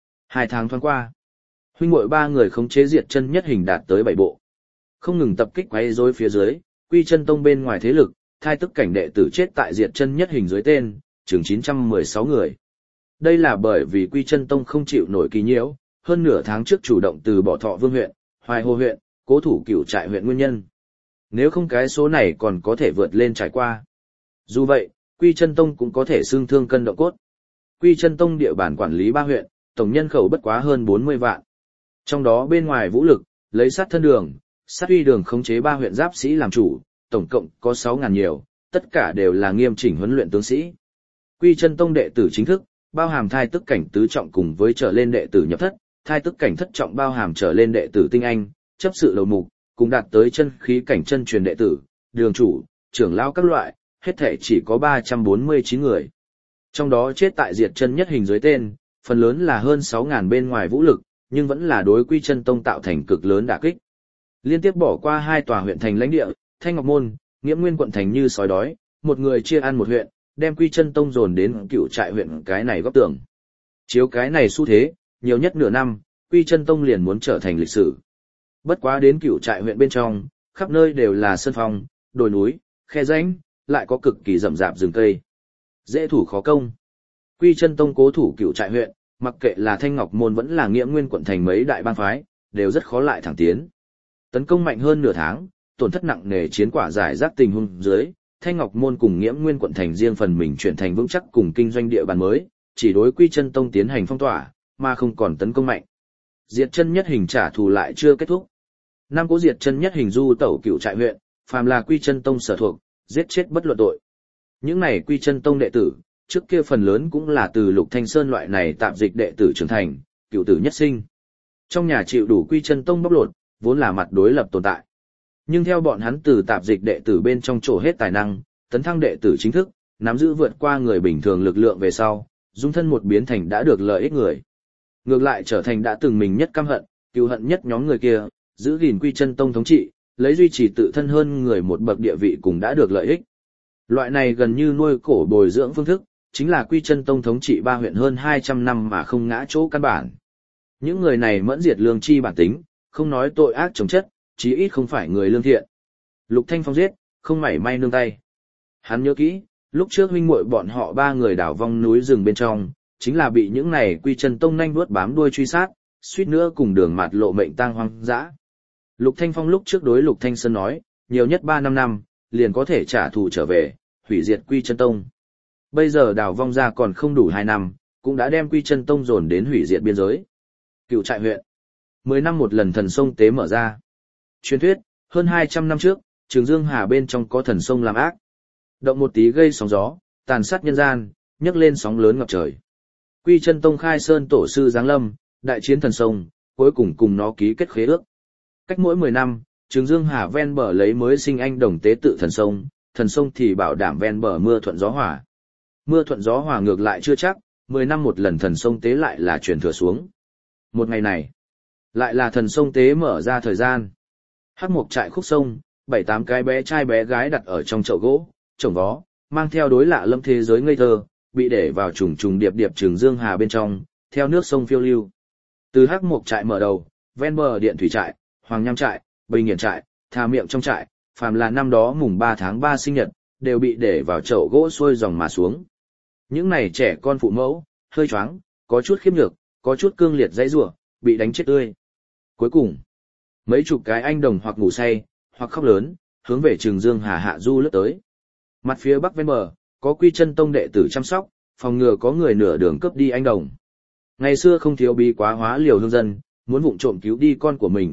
2 tháng thoáng qua, huynh muội 3 người khống chế Diệt Chân Nhất Hình đạt tới 7 bộ. Không ngừng tập kích quấy rối phía dưới, Quy Chân Tông bên ngoài thế lực, thai tức cảnh đệ tử chết tại Diệt Chân Nhất Hình dưới tên, chừng 916 người. Đây là bởi vì Quy Chân Tông không chịu nổi kỳ nhiễu, hơn nửa tháng trước chủ động từ bỏ Thọ Vương huyện, Hoài Hồ huyện, cố thủ Cửu Trại huyện nguyên nhân. Nếu không cái số này còn có thể vượt lên trải qua. Dù vậy, Quy Chân Tông cũng có thể xương thương cân động cốt. Quy Chân Tông địa bàn quản lý 3 huyện, tổng nhân khẩu bất quá hơn 40 vạn. Trong đó bên ngoài vũ lực, lấy sát thân đường, sát uy đường khống chế 3 huyện giáp sĩ làm chủ, tổng cộng có 6.000 nhiều, tất cả đều là nghiêm chỉnh huấn luyện tướng sĩ. Quy Chân Tông đệ tử chính thức, bao hàm thai tức cảnh tứ trọng cùng với trở lên đệ tử nhập thất, thai tức cảnh thất trọng bao hàm trở lên đệ tử tinh anh, chấp sự đầu mục, cùng đạt tới chân khí cảnh chân truyền đệ tử, đường chủ, trưởng lão các loại, hết thể chỉ có 349 người. Trong đó chết tại Diệt Chân Nhất Hình dưới tên, phần lớn là hơn 6.000 bên ngoài vũ lực, nhưng vẫn là đối Quy Chân Tông tạo thành cực lớn đả kích. Liên tiếp bỏ qua 2 tòa huyện thành lãnh địa, Thanh Ngọc Môn, Nghiễm Nguyên quận thành như sói đói, một người chia ăn một huyện, đem Quy Chân Tông dồn đến Cửu Trại huyện cái này góc tường. Chiếu cái này xu thế, nhiều nhất nửa năm, Quy Chân Tông liền muốn trở thành lịch sử. Bất quá đến Cửu Trại huyện bên trong, khắp nơi đều là sơn phong, đồi núi, khe rãnh, lại có cực kỳ rậm rạp rừng cây. Dễ thủ khó công. Quy Chân Tông cố thủ Cửu Trại huyện, mặc kệ là Thanh Ngọc Môn vẫn là Nghiễm Nguyên quận thành mấy đại bang phái, đều rất khó lại thẳng tiến. Tấn công mạnh hơn nửa tháng, tổn thất nặng nề chiến quả giải rác tình huống dưới, Thanh Ngọc Môn cùng Nghiễm Nguyên quận thành riêng phần mình chuyển thành vững chắc cùng kinh doanh địa bàn mới, chỉ đối Quy Chân Tông tiến hành phong tỏa, mà không còn tấn công mạnh. Diệt Chân Nhất Hình trả thù lại chưa kết thúc. Năm cố Diệt Chân Nhất Hình du tẩu Cửu Trại huyện, phàm là Quy Chân Tông sở thuộc, giết chết bất luận tội. Những này Quy Chân Tông đệ tử, trước kia phần lớn cũng là từ Lục Thanh Sơn loại này tạm dịch đệ tử trưởng thành, cựu tử nhất sinh. Trong nhà chịu đủ Quy Chân Tông bóc lột, vốn là mặt đối lập tồn tại. Nhưng theo bọn hắn từ tạp dịch đệ tử bên trong trổ hết tài năng, tấn thăng đệ tử chính thức, nắm giữ vượt qua người bình thường lực lượng về sau, dung thân một biến thành đã được lợi ích người. Ngược lại trở thành đã từng mình nhất căm hận, cừu hận nhất nhóm người kia, giữ gìn Quy Chân Tông thống trị, lấy duy trì tự thân hơn người một bậc địa vị cùng đã được lợi ích. Loại này gần như nuôi cổ bồi dưỡng phương thức, chính là Quy Chân Tông thống trị 3 huyện hơn 200 năm mà không ngã chỗ căn bản. Những người này mẫn diệt lương tri bản tính, không nói tội ác chống chất, chí ít không phải người lương thiện. Lục Thanh Phong giết, không mảy may nương tay. Hắn nhớ kỹ, lúc trước huynh muội bọn họ 3 người đảo vong núi rừng bên trong, chính là bị những này Quy Chân Tông nhanh đuốt bám đuôi truy sát, suýt nữa cùng đường mạt lộ mệnh tang hoang dã. Lục Thanh Phong lúc trước đối Lục Thanh Sơn nói, nhiều nhất 3-5 năm, liền có thể trả thù trở về, hủy diệt Quy Chân Tông. Bây giờ đảo vong ra còn không đủ 2 năm, cũng đã đem Quy Chân Tông dồn đến hủy diệt biên giới. Cựu Trại huyện, 10 năm một lần thần sông tế mở ra. Truyền thuyết, hơn 200 năm trước, Trường Dương Hà bên trong có thần sông làm ác. Động một tí gây sóng gió, tàn sát nhân gian, nhấc lên sóng lớn ngập trời. Quy Chân Tông khai sơn tổ sư giáng lâm, đại chiến thần sông, cuối cùng cùng nó ký kết khế ước. Cách mỗi 10 năm, Trường Dương Hà ven bờ lấy mới sinh anh đồng tế tự thần sông thì bảo đảm ven bờ mưa thuận gió hòa. Mưa thuận gió hòa ngược lại chưa chắc, 10 năm một lần thần sông tế lại là truyền thừa xuống. Một ngày này, lại là thần sông tế mở ra thời gian. Hắc Mộc Trại khúc sông, 7-8 cái bé trai bé gái đặt ở trong chậu gỗ, trồng vó, mang theo đối lạ lâm thế giới ngây thơ, bị để vào trùng trùng điệp điệp Trường Dương Hà bên trong, theo nước sông phiêu lưu. Từ Hắc Mộc Trại mở đầu, ven bờ Điện Thủy Trại, Hoàng Nham Trại, Bình Nghiện Trại, Thà Miệng trong trại, phàm là năm đó mùng 3 tháng 3 sinh nhật, đều bị để vào chậu gỗ xuôi dòng mà xuống. Những này trẻ con phụ mẫu, hơi choáng, có chút khiếp nhược, có chút cương liệt dãy rủa, bị đánh chết tươi. Cuối cùng, mấy chục cái anh đồng hoặc ngủ say, hoặc khóc lớn, hướng về Trường Dương Hà hạ du lướt tới. Mặt phía bắc ven bờ, có Quy Chân Tông đệ tử chăm sóc, phòng ngừa có người nửa đường cướp đi anh đồng. Ngày xưa không thiếu bí quá hóa liều hương dân, muốn vụng trộm cứu đi con của mình,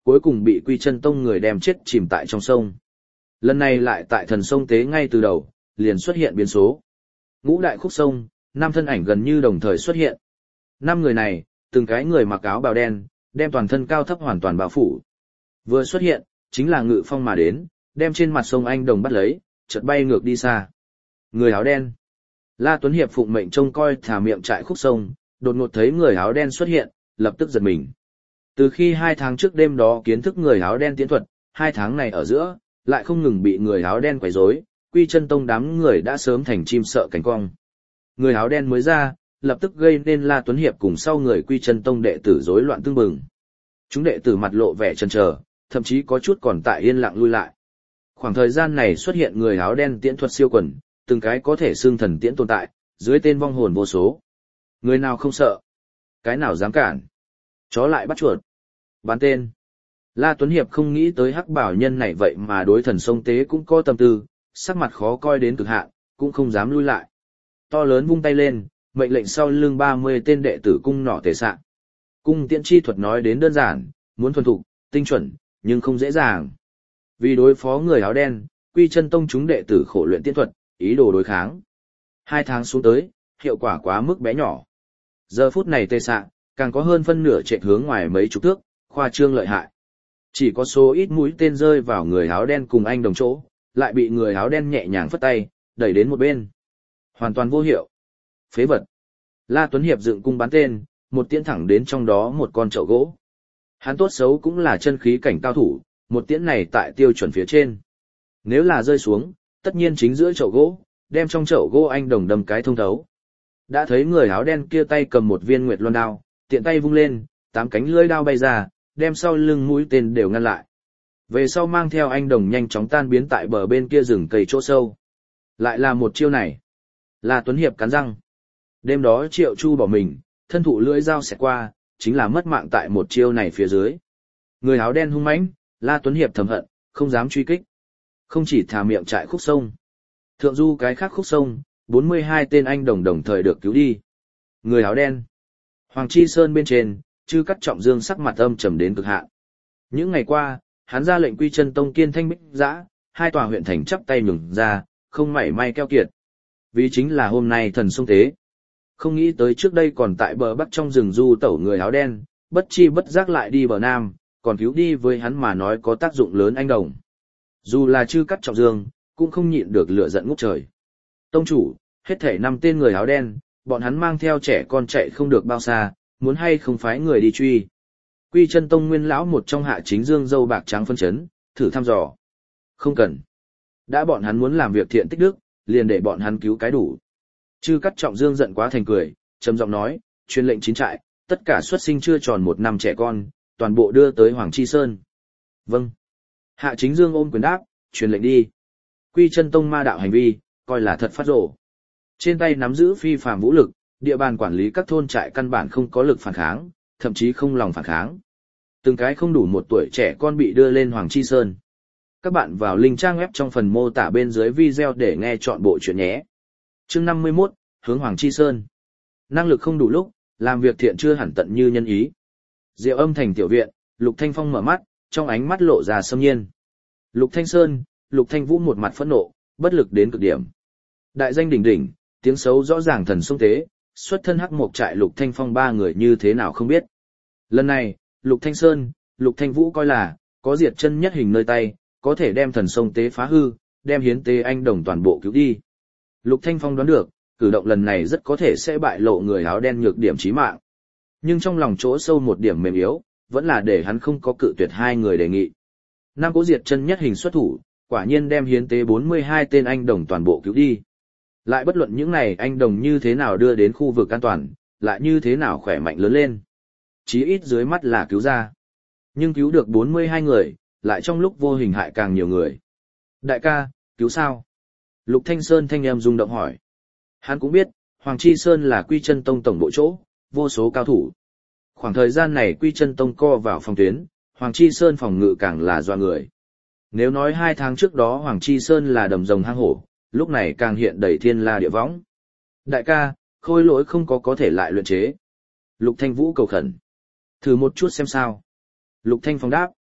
cuối cùng bị Quy Chân Tông người đem chết chìm tại trong sông. Lần này lại tại thần sông tế ngay từ đầu, liền xuất hiện biến số. Ngũ đại khúc sông, 5 thân ảnh gần như đồng thời xuất hiện. 5 người này, từng cái người mặc áo bào đen, đem toàn thân cao thấp hoàn toàn bao phủ. Vừa xuất hiện, chính là ngự phong mà đến, đem trên mặt sông Anh Đồng bắt lấy, chợt bay ngược đi xa. Người áo đen. La Tuấn Hiệp phụng mệnh trông coi thả miệng trại khúc sông, đột ngột thấy người áo đen xuất hiện, lập tức giật mình. Từ khi 2 tháng trước đêm đó kiến thức người áo đen tiến thuật, 2 tháng này ở giữa, lại không ngừng bị người áo đen quấy rối, Quy Chân Tông đám người đã sớm thành chim sợ cánh cong. Người áo đen mới ra, lập tức gây nên La Tuấn Hiệp cùng sau người Quy Chân Tông đệ tử rối loạn tương bừng. Chúng đệ tử mặt lộ vẻ chần chờ, thậm chí có chút còn tại yên lặng lui lại. Khoảng thời gian này xuất hiện người áo đen tiễn thuật siêu quần, từng cái có thể xương thần tiễn tồn tại, dưới tên vong hồn vô số. Người nào không sợ? Cái nào dám cản? Chó lại bắt chuột. Bán tên. La Tuấn Hiệp không nghĩ tới hắc bảo nhân này vậy mà đối thần sông tế cũng có tâm tư, sắc mặt khó coi đến cực hạn, cũng không dám lui lại. To lớn vung tay lên, mệnh lệnh sau lưng 30 tên đệ tử cung nỏ tề xạ. Cung tiễn chi thuật nói đến đơn giản, muốn thuần thục, tinh chuẩn, nhưng không dễ dàng. Vì đối phó người áo đen, Quy Chân Tông chúng đệ tử khổ luyện tiễn thuật, ý đồ đối kháng. 2 tháng xuống tới, hiệu quả quá mức bé nhỏ. Giờ phút này tề xạ, càng có hơn phân nửa chạy hướng ngoài mấy chục thước, khoa trương lợi hại. Chỉ có số ít mũi tên rơi vào người áo đen cùng anh đồng chỗ, lại bị người áo đen nhẹ nhàng phất tay, đẩy đến một bên. Hoàn toàn vô hiệu. Phế vật. La Tuấn Hiệp dựng cung bắn tên, một tiễn thẳng đến trong đó một con chậu gỗ. Hắn tốt xấu cũng là chân khí cảnh cao thủ, một tiễn này tại tiêu chuẩn phía trên. Nếu là rơi xuống, tất nhiên chính giữa chậu gỗ, đem trong chậu gỗ anh đồng đâm cái thông thấu. Đã thấy người áo đen kia tay cầm một viên nguyệt loan đao, tiện tay vung lên, 8 cánh lưỡi đao bay ra, đem sau lưng mũi tên đều ngăn lại. Về sau mang theo anh đồng nhanh chóng tan biến tại bờ bên kia rừng cây chỗ sâu. Lại là một chiêu này. La Tuấn Hiệp cắn răng. Đêm đó Triệu Chu bỏ mình, thân thụ lưỡi dao xẹt qua, chính là mất mạng tại một chiêu này phía dưới. Người áo đen hung mãnh, La Tuấn Hiệp thầm hận, không dám truy kích. Không chỉ thả miệng trại khúc sông. Thượng du cái khác khúc sông, 42 tên anh đồng đồng thời được cứu đi. Người áo đen. Hoàng Chi Sơn bên trên, Chư Cắt Trọng Dương sắc mặt âm trầm đến cực hạn. Những ngày qua, hắn ra lệnh Quy Chân Tông kiên thanh bích giã, 2 tòa huyện thành chắp tay nhường ra, không mảy may keo kiệt. Vì chính là hôm nay thần sông tế. Không nghĩ tới trước đây còn tại bờ bắc trong rừng du tẩu người áo đen, bất chi bất giác lại đi bờ nam, còn cứu đi với hắn mà nói có tác dụng lớn anh đồng. Dù là Chư Cắt Trọng Dương, cũng không nhịn được lửa giận ngút trời. Tông chủ, hết thảy 5 tên người áo đen, bọn hắn mang theo trẻ con chạy không được bao xa, muốn hay không phái người đi truy. Quy Chân Tông nguyên lão một trong Hạ Chính Dương dâu bạc trắng phân chấn, thử thăm dò. Không cần. Đã bọn hắn muốn làm việc thiện tích đức, liền để bọn hắn cứu cái đủ. Chư Cắt Trọng Dương giận quá thành cười, trầm giọng nói, truyền lệnh chín trại, tất cả xuất sinh chưa tròn 1 năm trẻ con, toàn bộ đưa tới Hoàng Chi Sơn. Vâng. Hạ Chính Dương ôm quyền đáp, truyền lệnh đi. Quy Chân Tông ma đạo hành vi, coi là thật phát rồ. Trên tay nắm giữ phi phàm vũ lực, địa bàn quản lý các thôn trại căn bản không có lực phản kháng, thậm chí không lòng phản kháng. Từng cái không đủ 1 tuổi trẻ con bị đưa lên Hoàng Chi Sơn. Các bạn vào link trang web trong phần mô tả bên dưới video để nghe chọn bộ chuyện nhé. Chương 51, hướng Hoàng Chi Sơn. Năng lực không đủ lúc, làm việc thiện chưa hẳn tận như nhân ý. Diệu Âm thành tiểu viện, Lục Thanh Phong mở mắt, trong ánh mắt lộ ra xâm nhiên. Lục Thanh Sơn, Lục Thanh Vũ một mặt phẫn nộ, bất lực đến cực điểm. Đại danh đỉnh đỉnh, tiếng xấu rõ ràng thần sông tế, xuất thân hắc mộc trại Lục Thanh Phong 3 người như thế nào không biết. Lần này, Lục Thanh Sơn, Lục Thanh Vũ coi là, có diệt chân nhất hình nơi tay, có thể đem thần sông tế phá hư, đem hiến tế anh đồng toàn bộ cứu đi. Lục Thanh Phong đoán được, cử động lần này rất có thể sẽ bại lộ người áo đen nhược điểm chí mạng. Nhưng trong lòng chỗ sâu một điểm mềm yếu, vẫn là để hắn không có cự tuyệt 2 người đề nghị. Nam Cố diệt chân nhất hình xuất thủ, quả nhiên đem hiến tế 42 tên anh đồng toàn bộ cứu đi. Lại bất luận những này anh đồng như thế nào đưa đến khu vực an toàn, lại như thế nào khỏe mạnh lớn lên. Chí ít dưới mắt là cứu ra. Nhưng cứu được 42 người, lại trong lúc vô hình hại càng nhiều người. Đại ca, cứu sao? Lục Thanh Sơn thanh em rung động hỏi. Hắn cũng biết, Hoàng Chi Sơn là Quy Chân Tông tổng bộ chỗ, vô số cao thủ. Khoảng thời gian này Quy Chân Tông co vào phòng tuyến, Hoàng Chi Sơn phòng ngự càng là doa người. Nếu nói 2 tháng trước đó Hoàng Chi Sơn là đầm rồng hang hổ, lúc này càng hiện đầy thiên la địa võng. Đại ca, khôi lỗi không có thể lại luyện chế. Lục Thanh Vũ cầu khẩn. Thử một chút xem sao. Lục Thanh Phong đáp.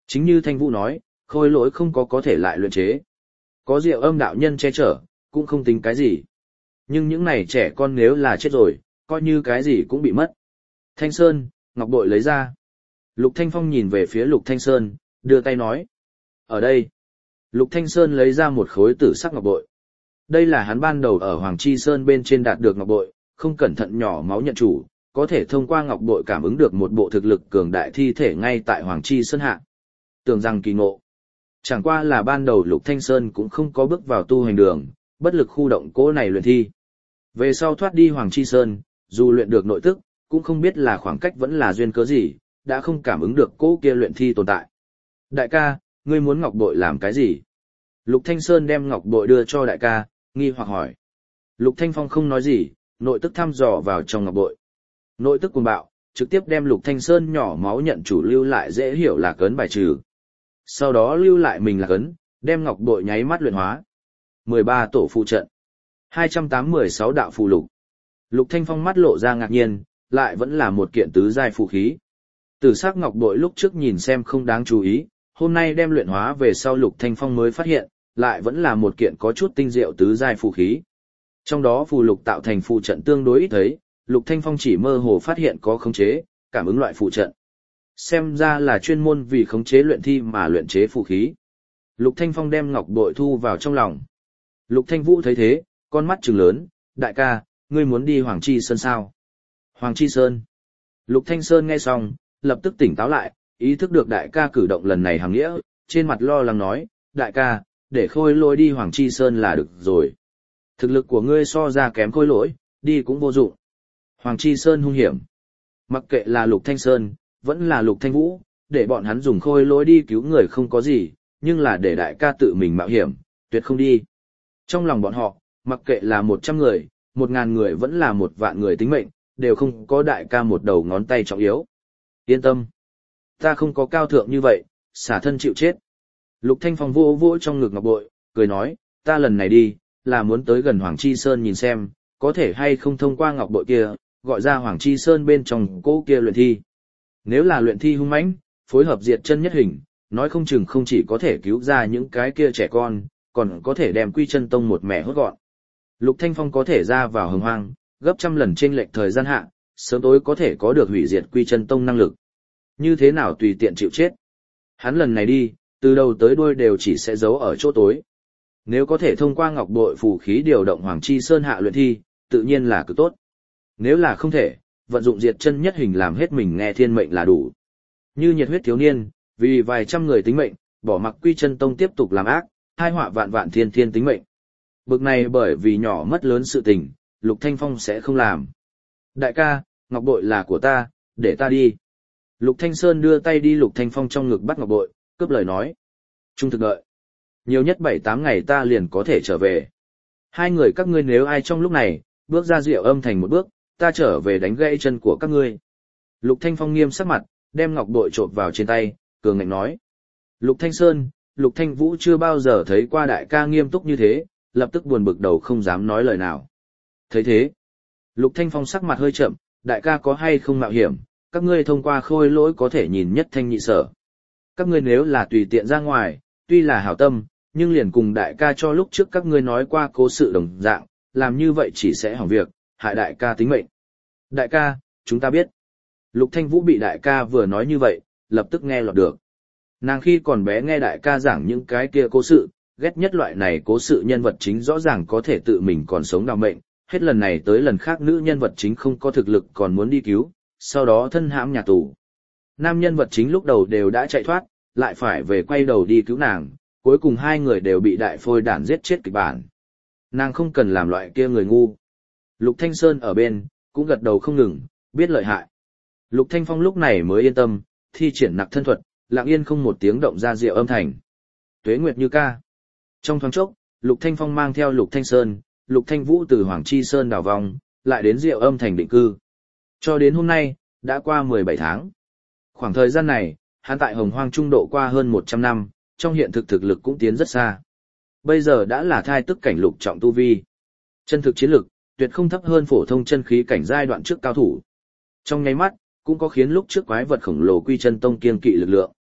Chính như Thanh Vũ nói, khôi lỗi không có thể lại luyện chế. Có Diệu Âm đạo nhân che chở, cũng không tính cái gì. Nhưng những này trẻ con nếu là chết rồi, coi như cái gì cũng bị mất. Thanh Sơn, ngọc bội lấy ra. Lục Thanh Phong nhìn về phía Lục Thanh Sơn, đưa tay nói. Ở đây. Lục Thanh Sơn lấy ra một khối tử sắc ngọc bội. Đây là hắn ban đầu ở Hoàng Chi Sơn bên trên đạt được ngọc bội, không cẩn thận nhỏ máu nhận chủ, có thể thông qua ngọc bội cảm ứng được một bộ thực lực cường đại thi thể ngay tại Hoàng Chi Sơn hạ. Tưởng rằng kỳ ngộ. Chẳng qua là ban đầu Lục Thanh Sơn cũng không có bước vào tu hành đường, bất lực khu động cỗ này luyện thi. Về sau thoát đi Hoàng Chi Sơn, dù luyện được nội tức, cũng không biết là khoảng cách vẫn là duyên cớ gì, đã không cảm ứng được cỗ kia luyện thi tồn tại. Đại ca, ngươi muốn ngọc bội làm cái gì? Lục Thanh Sơn đem ngọc bội đưa cho đại ca, nghi hoặc hỏi. Lục Thanh Phong không nói gì, nội tức thăm dò vào trong ngọc bội. Nội tức cuồng bạo, trực tiếp đem Lục Thanh Sơn nhỏ máu nhận chủ lưu lại dễ hiểu là cấn bài trừ. Sau đó lưu lại mình là cấn, đem ngọc bội nháy mắt luyện hóa. 13 tổ phụ trận. 286 đạo phù lục. Lục Thanh Phong mắt lộ ra ngạc nhiên, lại vẫn là một kiện tứ giai phù khí. Tử sắc ngọc bội lúc trước nhìn xem không đáng chú ý, hôm nay đem luyện hóa về sau Lục Thanh Phong mới phát hiện, lại vẫn là một kiện có chút tinh diệu tứ giai phù khí. Trong đó phù lục tạo thành phù trận tương đối ít thấy, Lục Thanh Phong chỉ mơ hồ phát hiện có khống chế, cảm ứng loại phù trận. Xem ra là chuyên môn vì khống chế luyện thi mà luyện chế phù khí. Lục Thanh Phong đem ngọc bội thu vào trong lòng. Lục Thanh Vũ thấy thế, con mắt trừng lớn, đại ca, ngươi muốn đi Hoàng Chi Sơn sao? Hoàng Chi Sơn. Lục Thanh Sơn nghe xong, lập tức tỉnh táo lại, ý thức được đại ca cử động lần này hàng nghĩa, trên mặt lo lắng nói, đại ca, để khôi lỗi đi Hoàng Chi Sơn là được rồi. Thực lực của ngươi so ra kém khôi lỗi, đi cũng vô dụng. Hoàng Chi Sơn hung hiểm. Mặc kệ là Lục Thanh Sơn, vẫn là Lục Thanh Vũ, để bọn hắn dùng khôi lỗi đi cứu người không có gì, nhưng là để đại ca tự mình mạo hiểm, tuyệt không đi. Trong lòng bọn họ, mặc kệ là 100 người, 1000 người vẫn là 1.000.000 người tính mệnh, đều không có đại ca một đầu ngón tay trọng yếu. Yên tâm. Ta không có cao thượng như vậy, xả thân chịu chết. Lục Thanh Phong vô vỗ trong ngực ngọc bội, cười nói, ta lần này đi, là muốn tới gần Hoàng Chi Sơn nhìn xem, có thể hay không thông qua ngọc bội kia, gọi ra Hoàng Chi Sơn bên trong cỗ kia luyện thi. Nếu là luyện thi hung mãnh, phối hợp diệt chân nhất hình, nói không chừng không chỉ có thể cứu ra những cái kia trẻ con, còn có thể đem Quy Chân Tông một mẻ hốt gọn. Lục Thanh Phong có thể ra vào hồng hoang, gấp trăm lần chênh lệch thời gian hạ, sớm tối có thể có được hủy diệt Quy Chân Tông năng lực. Như thế nào tùy tiện chịu chết. Hắn lần này đi, từ đầu tới đuôi đều chỉ sẽ giấu ở chỗ tối. Nếu có thể thông qua ngọc bội phù khí điều động Hoàng Chi Sơn hạ luyện thi, tự nhiên là cực tốt. Nếu là không thể, vận dụng diệt chân nhất hình làm hết mình nghe thiên mệnh là đủ. Như nhiệt huyết thiếu niên, vì vài trăm người tính mệnh, bỏ mặc Quy Chân Tông tiếp tục làm ác, hai họa vạn vạn thiên thiên tính mệnh. Bực này bởi vì nhỏ mất lớn sự tình, Lục Thanh Phong sẽ không làm. Đại ca, ngọc bội là của ta, để ta đi. Lục Thanh Sơn đưa tay đi Lục Thanh Phong trong ngực bắt ngọc bội, cướp lời nói. Trung thực đợi. Nhiều nhất 7-8 ngày ta liền có thể trở về. Hai người các ngươi nếu ai trong lúc này, bước ra Diệu Âm thành một bước, ta trở về đánh gãy chân của các ngươi. Lục Thanh Phong nghiêm sắc mặt, đem ngọc bội trộn vào trên tay, cường ngạnh nói. Lục Thanh Sơn, Lục Thanh Vũ chưa bao giờ thấy qua đại ca nghiêm túc như thế, lập tức buồn bực đầu không dám nói lời nào. Thấy thế, Lục Thanh Phong sắc mặt hơi chậm, đại ca có hay không mạo hiểm, các ngươi thông qua khôi lỗi có thể nhìn nhất thanh nhị sở. Các ngươi nếu là tùy tiện ra ngoài, tuy là hảo tâm, nhưng liền cùng đại ca cho lúc trước các ngươi nói qua cố sự đồng dạng, làm như vậy chỉ sẽ hỏng việc, hại đại ca tính mệnh. Đại ca, chúng ta biết. Lục Thanh Vũ bị đại ca vừa nói như vậy, lập tức nghe lọt được. Nàng khi còn bé nghe đại ca giảng những cái kia cố sự, ghét nhất loại này cố sự nhân vật chính rõ ràng có thể tự mình còn sống đào mệnh, hết lần này tới lần khác nữ nhân vật chính không có thực lực còn muốn đi cứu, sau đó thân hãm nhà tù. Nam nhân vật chính lúc đầu đều đã chạy thoát, lại phải về quay đầu đi cứu nàng, cuối cùng hai người đều bị đại phôi đản giết chết kịch bản. Nàng không cần làm loại kia người ngu. Lục Thanh Sơn ở bên, cũng gật đầu không ngừng, biết lợi hại. Lục Thanh Phong lúc này mới yên tâm, thi triển nặc thân thuật, lặng yên không một tiếng động ra Diệu Âm thành. Tuế nguyệt như ca. Trong thoáng chốc, Lục Thanh Phong mang theo Lục Thanh Sơn, Lục Thanh Vũ từ Hoàng Chi Sơn đảo vòng, lại đến Diệu Âm thành định cư. Cho đến hôm nay, đã qua 17 tháng. Khoảng thời gian này, hắn tại Hồng Hoang Trung độ qua hơn 100 năm, trong hiện thực thực lực cũng tiến rất xa. Bây giờ đã là thai tức cảnh lục trọng tu vi. Chân thực chiến lực, tuyệt không thấp hơn phổ thông chân khí cảnh giai đoạn trước cao thủ. Trong nháy mắt, cũng có khiến lúc trước quái vật khổng lồ Quy Chân Tông kiên kỵ lực lượng.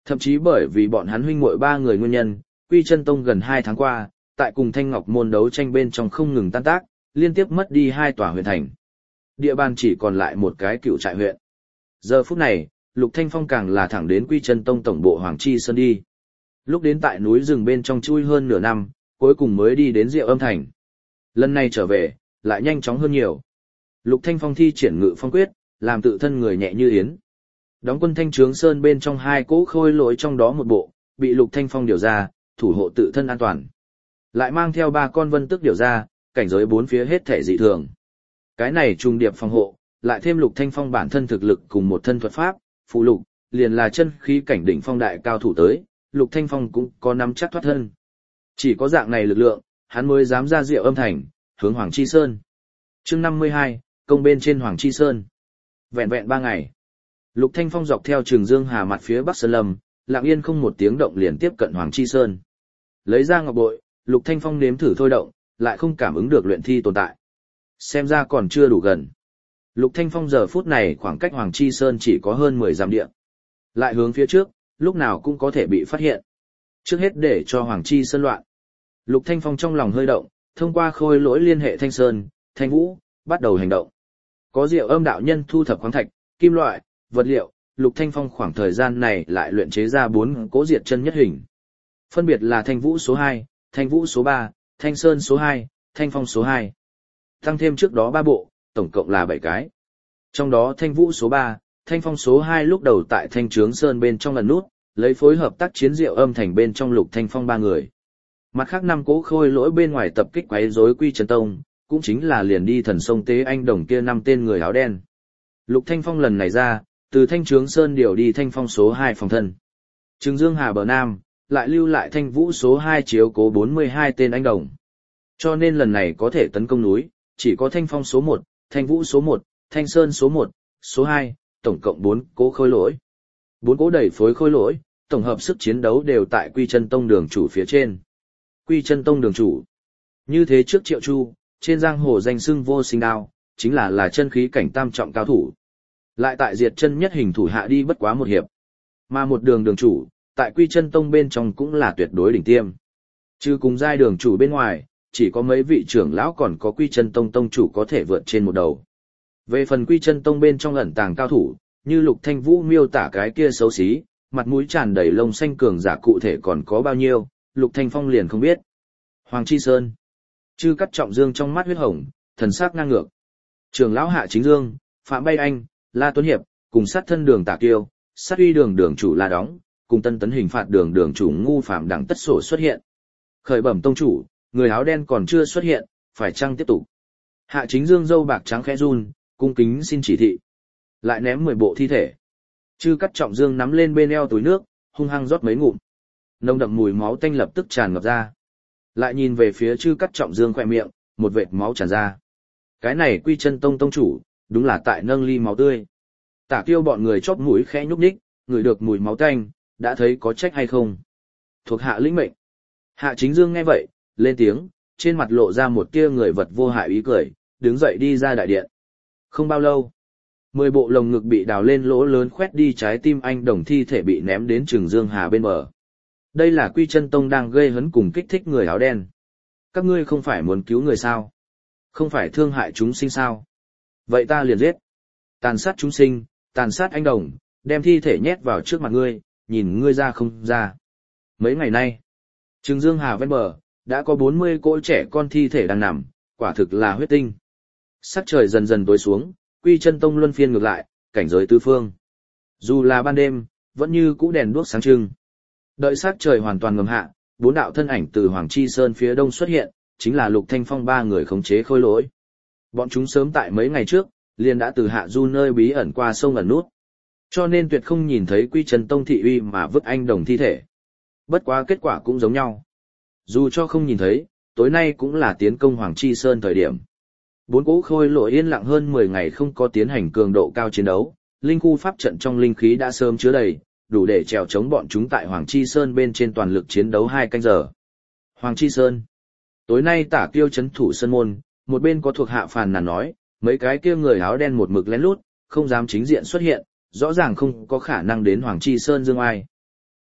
Thậm chí bởi vì bọn hắn huynh muội ba người nguyên nhân, Quy Chân Tông gần 2 tháng qua, tại cùng Thanh Ngọc môn đấu tranh bên trong không ngừng tan tác, liên tiếp mất đi 2 tòa huyện thành. Địa bàn chỉ còn lại một cái cựu trại huyện. Giờ phút này, Lục Thanh Phong càng là thẳng đến Quy Chân Tông tổng bộ Hoàng Chi Sơn đi. Lúc đến tại núi rừng bên trong chui hơn nửa năm, cuối cùng mới đi đến Diệu Âm thành. Lần này trở về, lại nhanh chóng hơn nhiều. Lục Thanh Phong thi triển Ngự Phong quyết, làm tự thân người nhẹ như yến. Đóng quân Thanh Trướng Sơn bên trong 2 cỗ khôi lỗi trong đó một bộ, bị Lục Thanh Phong điều ra, thủ hộ tự thân an toàn. Lại mang theo 3 con vân tức điều ra, cảnh giới 4 phía hết thể dị thường. Cái này trùng điệp phòng hộ, lại thêm Lục Thanh Phong bản thân thực lực cùng một thân thuật pháp, phụ lục, liền là chân khí cảnh đỉnh phong đại cao thủ tới, Lục Thanh Phong cũng có nắm chắc thoát thân. Chỉ có dạng này lực lượng, hắn mới dám ra Diệu Âm thành, hướng Hoàng Chi Sơn. Chương 52, công bên trên Hoàng Chi Sơn. Vẹn vẹn 3 ngày. Lục Thanh Phong dọc theo Trường Dương Hà mặt phía Bắc Sơn Lâm, lặng yên không một tiếng động liền tiếp cận Hoàng Chi Sơn. Lấy ra ngọc bội, Lục Thanh Phong nếm thử thôi động, lại không cảm ứng được luyện thi tồn tại. Xem ra còn chưa đủ gần. Lục Thanh Phong giờ phút này khoảng cách Hoàng Chi Sơn chỉ có hơn 10 dặm địa. Lại hướng phía trước, lúc nào cũng có thể bị phát hiện. Trước hết để cho Hoàng Chi Sơn loạn. Lục Thanh Phong trong lòng hơi động, thông qua khôi lỗi liên hệ Thanh Sơn, Thanh Vũ, bắt đầu hành động. Có Diệu Âm đạo nhân thu thập khoáng thạch, kim loại, vật liệu, Lục Thanh Phong khoảng thời gian này lại luyện chế ra 4 cỗ diệt chân nhất hình. Phân biệt là Thanh Vũ số 2, Thanh Vũ số 3, Thanh Sơn số 2, Thanh Phong số 2. Tăng thêm trước đó 3 bộ, tổng cộng là 7 cái. Trong đó Thanh Vũ số 3, Thanh Phong số 2 lúc đầu tại Thanh Trướng Sơn bên trong lần nút, lấy phối hợp tác chiến Diệu Âm thành bên trong Lục Thanh Phong 3 người. Mặt khác 5 cỗ khôi lỗi bên ngoài tập kích quấy rối Quy Chân Tông, cũng chính là liền đi thần sông Tế Anh Đồng kia 5 tên người áo đen. Lục Thanh Phong lần này ra, từ Thanh Trướng Sơn điều đi Thanh Phong số 2 phòng thân. Trường Dương Hà bờ Nam, lại lưu lại Thanh Vũ số 2 chiếu cố 42 tên anh đồng. Cho nên lần này có thể tấn công núi, chỉ có Thanh Phong số 1, Thanh Vũ số 1, Thanh Sơn số 1, số 2, tổng cộng 4 cỗ khôi lỗi. 4 cỗ đẩy phối khôi lỗi, tổng hợp sức chiến đấu đều tại Quy Chân Tông đường chủ phía trên. Quy Chân Tông đường chủ. Như thế trước Triệu Chu, trên giang hồ danh xưng vô sinh đao, chính là chân khí cảnh tam trọng cao thủ. Lại tại diệt chân nhất hình thủ hạ đi bất quá một hiệp. Mà một đường chủ, tại Quy Chân Tông bên trong cũng là tuyệt đối đỉnh tiêm. Trừ cùng giai đường chủ bên ngoài, chỉ có mấy vị trưởng lão còn có Quy Chân Tông tông chủ có thể vượt trên một đầu. Về phần Quy Chân Tông bên trong ẩn tàng cao thủ, như Lục Thanh Vũ miêu tả cái kia xấu xí, mặt mũi tràn đầy lông xanh cường giả cụ thể còn có bao nhiêu, Lục Thanh Phong liền không biết. Hoàng Chi Sơn. Chư Cắt Trọng Dương trong mắt huyết hồng, thần sắc ngang ngược. Trưởng lão Hạ Chính Dương, Phạm Bay Anh, La Tuấn Hiệp, cùng sát thân đường Tả Kiêu, sát uy đường chủ La Đóng, cùng tân tấn hình phạt đường chủ Ngu Phạm đẳng tất sổ xuất hiện. Khởi bẩm tông chủ, người áo đen còn chưa xuất hiện, phải chăng tiếp tục? Hạ Chính Dương râu bạc trắng khẽ run, cung kính xin chỉ thị. Lại ném 10 bộ thi thể. Chư Cắt Trọng Dương nắm lên bên eo túi nước, hung hăng rót mấy ngụm. Nồng đậm mùi máu tanh lập tức tràn ngập ra. Lại nhìn về phía Chư Cắt Trọng Dương khỏe miệng, một vệt máu tràn ra. Cái này Quy Chân Tông tông chủ, đúng là tại nâng ly máu tươi. Tả Kiêu bọn người chóp mũi khẽ nhúc nhích, ngửi được mùi máu tanh, đã thấy có trách hay không. Thuộc hạ lĩnh mệnh. Hạ Chính Dương nghe vậy, lên tiếng, trên mặt lộ ra một tia người vật vô hại ý cười, đứng dậy đi ra đại điện. Không bao lâu, 10 bộ lồng ngực bị đào lên lỗ lớn khoét đi trái tim anh đồng thi thể bị ném đến Trường Dương Hà bên bờ. Đây là Quy Chân Tông đang gây hấn cùng kích thích người áo đen. Các ngươi không phải muốn cứu người sao? Không phải thương hại chúng sinh sao? Vậy ta liền giết. Tàn sát chúng sinh, tàn sát anh đồng, đem thi thể nhét vào trước mặt ngươi, nhìn ngươi ra không ra. Mấy ngày nay, Trường Dương Hà ven bờ, đã có 40 cỗ trẻ con thi thể đang nằm, quả thực là huyết tinh. Sắc trời dần dần tối xuống, Quy Chân Tông luân phiên ngược lại, cảnh giới tứ phương. Dù là ban đêm, vẫn như cũ đèn đuốc sáng trưng. Đợi sắc trời hoàn toàn ngầm hạ, 4 đạo thân ảnh từ Hoàng Chi Sơn phía đông xuất hiện, chính là Lục Thanh Phong 3 người khống chế khôi lỗi. Bọn chúng sớm tại mấy ngày trước, liền đã từ hạ du nơi bí ẩn qua sông ẩn nút. Cho nên tuyệt không nhìn thấy Quy Chân Tông thị uy mà vứt anh đồng thi thể. Bất quá kết quả cũng giống nhau. Dù cho không nhìn thấy, tối nay cũng là tiến công Hoàng Chi Sơn thời điểm. 4 cỗ khôi lỗi yên lặng hơn 10 ngày không có tiến hành cường độ cao chiến đấu, linh khu pháp trận trong linh khí đã sớm chứa đầy, đủ để trèo chống bọn chúng tại Hoàng Chi Sơn bên trên toàn lực chiến đấu 2 canh giờ. Hoàng Chi Sơn. Tối nay Tả Kiêu trấn thủ sơn môn, một bên có thuộc hạ phàn nàn nói, mấy cái kia người áo đen một mực lén lút, không dám chính diện xuất hiện, rõ ràng không có khả năng đến Hoàng Chi Sơn dương ai.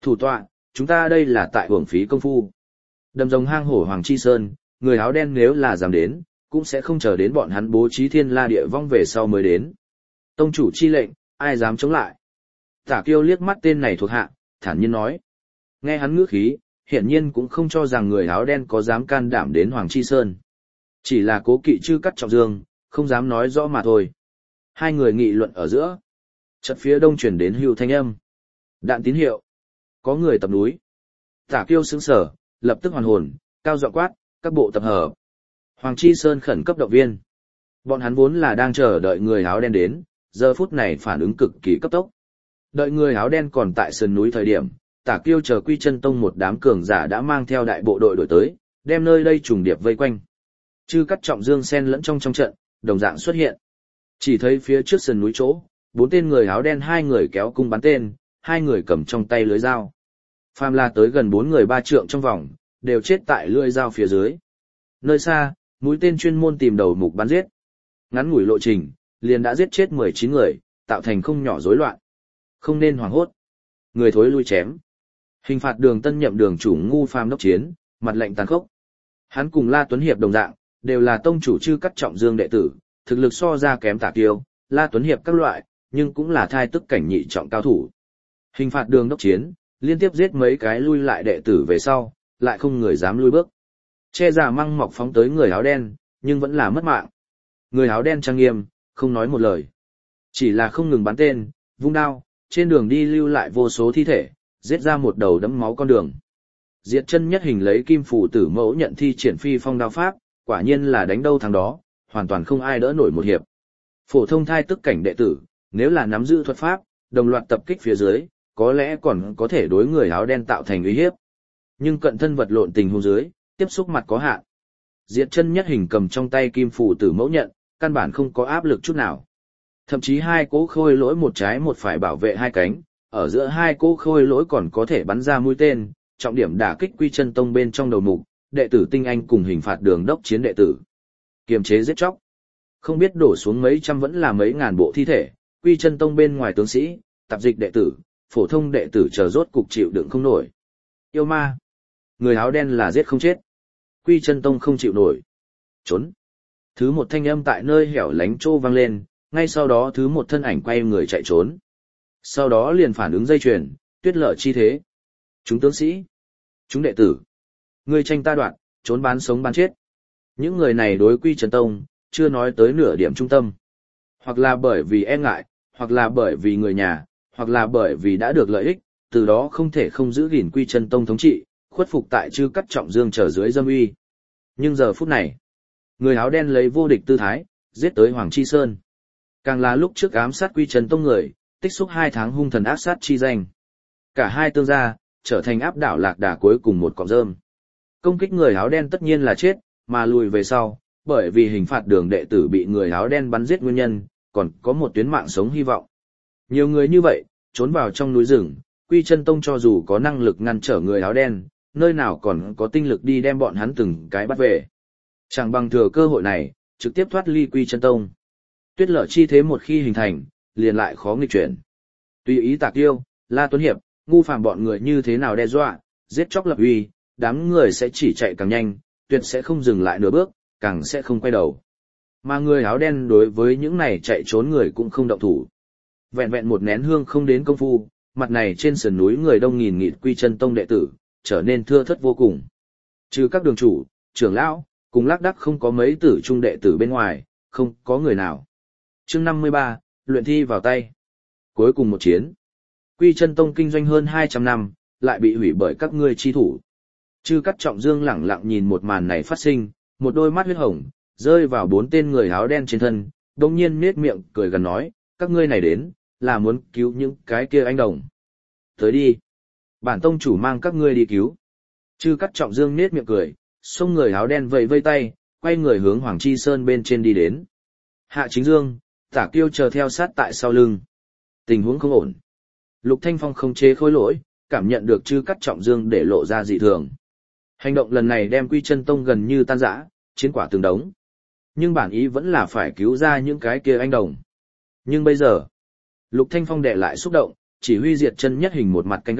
Thủ tọa, chúng ta đây là tại hưởng phí công phu. Đầm rồng hang hổ Hoàng Chi Sơn, người áo đen nếu là dám đến, cũng sẽ không chờ đến bọn hắn bố trí thiên la địa vong về sau mới đến. Tông chủ chi lệnh, ai dám chống lại? Tả Kiêu liếc mắt tên này thuộc hạ, thản nhiên nói. Nghe hắn ngữ khí, hiển nhiên cũng không cho rằng người áo đen có dám can đảm đến Hoàng Chi Sơn. Chỉ là cố kỵ Chư Cắt Trọng Dương, không dám nói rõ mà thôi. Hai người nghị luận ở giữa. Chợt phía đông chuyển đến hưu thanh âm. Đạn tín hiệu. Có người tập núi. Tả Kiêu sững sờ, lập tức hoàn hồn, cao giọng quát, các bộ tập hợp. Hoàng Chi Sơn khẩn cấp động viên. Bọn hắn vốn là đang chờ đợi người áo đen đến, giờ phút này phản ứng cực kỳ cấp tốc. Đợi người áo đen còn tại sườn núi thời điểm, Tả Kiêu chờ Quy Chân Tông một đám cường giả đã mang theo đại bộ đội đổi tới, đem nơi đây trùng điệp vây quanh. Chư Cắt Trọng Dương xen lẫn trong trận, đồng dạng xuất hiện. Chỉ thấy phía trước sườn núi chỗ, 4 tên người áo đen, 2 người kéo cung bắn tên, 2 người cầm trong tay lưới dao. Phàm là tới gần 4 người 3 trượng trong vòng, đều chết tại lưỡi dao phía dưới. Nơi xa, mũi tên chuyên môn tìm đầu mục bắn giết. Ngắn ngủi lộ trình, liền đã giết chết 19 người, tạo thành không nhỏ rối loạn. Không nên hoảng hốt. Người thối lui chém. Hình phạt đường tân nhậm đường chủ Ngu Phàm đốc chiến, mặt lạnh tàn khốc. Hắn cùng La Tuấn Hiệp đồng dạng, đều là tông chủ Chư Cắt Trọng Dương đệ tử, thực lực so ra kém Tả Kiêu, La Tuấn Hiệp các loại, nhưng cũng là thai tức cảnh nhị trọng cao thủ. Hình phạt đường đốc chiến, liên tiếp giết mấy cái lui lại đệ tử về sau, lại không người dám lui bước. Che giả măng mọc phóng tới người áo đen, nhưng vẫn là mất mạng. Người áo đen trang nghiêm, không nói một lời. Chỉ là không ngừng bắn tên, vung đao, trên đường đi lưu lại vô số thi thể, giết ra một đầu đẫm máu con đường. Diệt Chân Nhất Hình lấy Kim Phủ Tử Mẫu nhận thi triển phi phong đao pháp, quả nhiên là đánh đâu thắng đó, hoàn toàn không ai đỡ nổi một hiệp. Phổ thông thai tức cảnh đệ tử, nếu là nắm giữ thuật pháp, đồng loạt tập kích phía dưới, có lẽ còn có thể đối người áo đen tạo thành uy hiếp. Nhưng cận thân vật lộn tình huống dưới, tiếp xúc mặt có hạn. Diệt Chân Nhất Hình cầm trong tay Kim Phủ Tử Mẫu nhận, căn bản không có áp lực chút nào. Thậm chí hai cỗ khôi lỗi một trái một phải bảo vệ hai cánh, ở giữa hai cỗ khôi lỗi còn có thể bắn ra mũi tên, trọng điểm đả kích Quy Chân Tông bên trong đầu mục, đệ tử tinh anh cùng hình phạt đường đốc chiến đệ tử. Kiềm chế giết chóc. Không biết đổ xuống mấy trăm vẫn là mấy ngàn bộ thi thể, Quy Chân Tông bên ngoài tướng sĩ, tạp dịch đệ tử, phổ thông đệ tử chờ rốt cục chịu đựng không nổi. Yêu ma. Người áo đen là giết không chết. Quy Chân Tông không chịu nổi. Trốn. Thứ một thanh âm tại nơi hẻo lánh trô vang lên, ngay sau đó thứ một thân ảnh quay người chạy trốn. Sau đó liền phản ứng dây chuyền, tuyết lở chi thế. Chúng tướng sĩ. Chúng đệ tử. Ngươi tranh ta đoạn, trốn bán sống bán chết. Những người này đối Quy Chân Tông, chưa nói tới nửa điểm trung tâm. Hoặc là bởi vì e ngại, hoặc là bởi vì người nhà, hoặc là bởi vì đã được lợi ích, từ đó không thể không giữ gìn Quy Chân Tông thống trị, khuất phục tại Chư Cắt Trọng Dương trở dưới dâm uy. Nhưng giờ phút này, người áo đen lấy vô địch tư thái, giết tới Hoàng Chi Sơn. Càng là lúc trước ám sát Quy Chân Tông người, tích xúc 2 tháng hung thần ác sát chi danh. Cả hai tương gia, trở thành áp đảo lạc đà cuối cùng một cọng rơm. Công kích người áo đen tất nhiên là chết, mà lùi về sau, bởi vì hình phạt đường đệ tử bị người áo đen bắn giết nguyên nhân, còn có một tuyến mạng sống hy vọng. Nhiều người như vậy, trốn vào trong núi rừng, Quy Chân Tông cho dù có năng lực ngăn trở người áo đen, nơi nào còn có tinh lực đi đem bọn hắn từng cái bắt về. Chẳng bằng thừa cơ hội này, trực tiếp thoát ly Quy Chân Tông. Tuyết lở chi thế một khi hình thành, liền lại khó nghịch chuyển. Tùy ý Tả Kiêu, La Tuấn Hiệp, Ngu Phàm bọn người như thế nào đe dọa, giết chóc lập uy, đám người sẽ chỉ chạy càng nhanh, tuyệt sẽ không dừng lại nửa bước, càng sẽ không quay đầu. Mà người áo đen đối với những này chạy trốn người cũng không động thủ. Vẹn vẹn một nén hương không đến công phu, mặt này trên sườn núi người đông nghìn nghịt Quy Chân Tông đệ tử, trở nên thưa thớt vô cùng. Trừ các đường chủ, trưởng lão, cùng lác đác không có mấy tử trung đệ tử bên ngoài, không có người nào. Chương 53, luyện thi vào tay. Cuối cùng một chiến. Quy Chân Tông kinh doanh hơn 200 năm, lại bị hủy bởi các ngươi chi thủ. Chư Cắt Trọng Dương lẳng lặng nhìn một màn này phát sinh, một đôi mắt huyết hồng, rơi vào 4 tên người áo đen trên thân, đồng nhiên nết miệng cười gần nói, các ngươi này đến, là muốn cứu những cái kia anh đồng. Tới đi. Bản tông chủ mang các ngươi đi cứu. Chư Cắt Trọng Dương nết miệng cười, xông người áo đen vẫy vây tay, quay người hướng Hoàng Chi Sơn bên trên đi đến. Hạ Chính Dương, Tả Kiêu chờ theo sát tại sau lưng. Tình huống không ổn. Lục Thanh Phong không chế khối lỗi, cảm nhận được Chư Cắt Trọng Dương để lộ ra dị thường. Hành động lần này đem Quy Chân Tông gần như tan rã, chiến quả từng đống. Nhưng bản ý vẫn là phải cứu ra những cái kia anh đồng. Nhưng bây giờ, Lục Thanh Phong đệ lại xúc động, chỉ huy Diệt Chân Nhất Hình một mặt canh gác,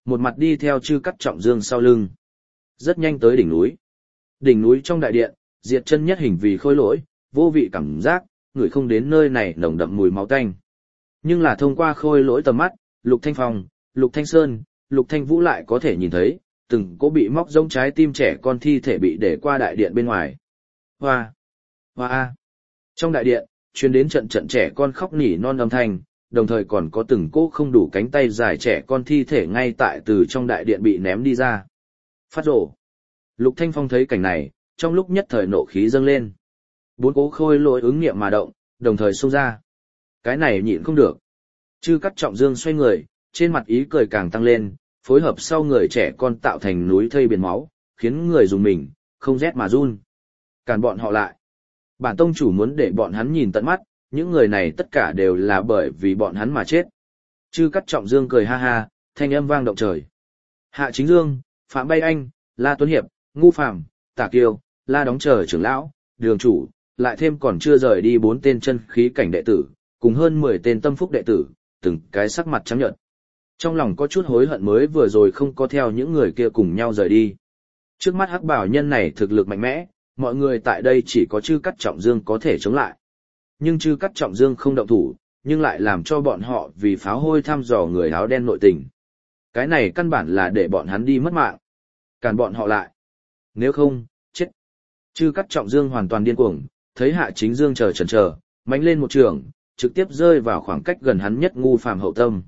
một mặt đi theo Chư Cắt Trọng Dương sau lưng. Rất nhanh tới đỉnh núi. Đỉnh núi trong đại điện, Diệt Chân Nhất Hình vì khôi lỗi, vô vị cảm giác, người không đến nơi này nồng đậm mùi máu tanh. Nhưng là thông qua khôi lỗi tầm mắt, Lục Thanh Phong, Lục Thanh Sơn, Lục Thanh Vũ lại có thể nhìn thấy, từng có bị móc rông trái tim trẻ con thi thể bị để qua đại điện bên ngoài. Hoa! Hoa! Trong đại điện, truyền đến trận trận trẻ con khóc nỉ non âm thanh, đồng thời còn có từng cỗ không đủ cánh tay dài trẻ con thi thể ngay tại từ trong đại điện bị ném đi ra. Phát rổ! Lục Thanh Phong thấy cảnh này, trong lúc nhất thời nộ khí dâng lên. 4 cố khôi lỗi ứng nghiệm mà động, đồng thời xông ra. Cái này nhịn không được. Chư Cắt Trọng Dương xoay người, trên mặt ý cười càng tăng lên, phối hợp sau người trẻ con tạo thành núi thây biển máu, khiến người dùng mình, không rét mà run. Cản bọn họ lại. Bản tông chủ muốn để bọn hắn nhìn tận mắt, những người này tất cả đều là bởi vì bọn hắn mà chết. Chư Cắt Trọng Dương cười ha ha, thanh âm vang động trời. Hạ Chính Dương, Phạm Bay Anh, La Tuấn Hiệp, Ngu Phàm, Tả Kiêu, La Đóng Chờ trưởng lão, đường chủ, lại thêm còn chưa rời đi 4 tên chân khí cảnh đệ tử, cùng hơn 10 tên tâm phúc đệ tử, từng cái sắc mặt trắng nhợt. Trong lòng có chút hối hận mới vừa rồi không có theo những người kia cùng nhau rời đi. Trước mắt hắc bảo nhân này thực lực mạnh mẽ, mọi người tại đây chỉ có Chư Cắt Trọng Dương có thể chống lại. Nhưng Chư Cắt Trọng Dương không động thủ, nhưng lại làm cho bọn họ vì pháo hôi thăm dò người áo đen nội tình. Cái này căn bản là để bọn hắn đi mất mạng. Cản bọn họ lại. Nếu không, chết. Chư Cắt Trọng Dương hoàn toàn điên cuồng, thấy Hạ Chính Dương chần chờ, mánh lên một trường, trực tiếp rơi vào khoảng cách gần hắn nhất Ngu Phàm hậu tâm.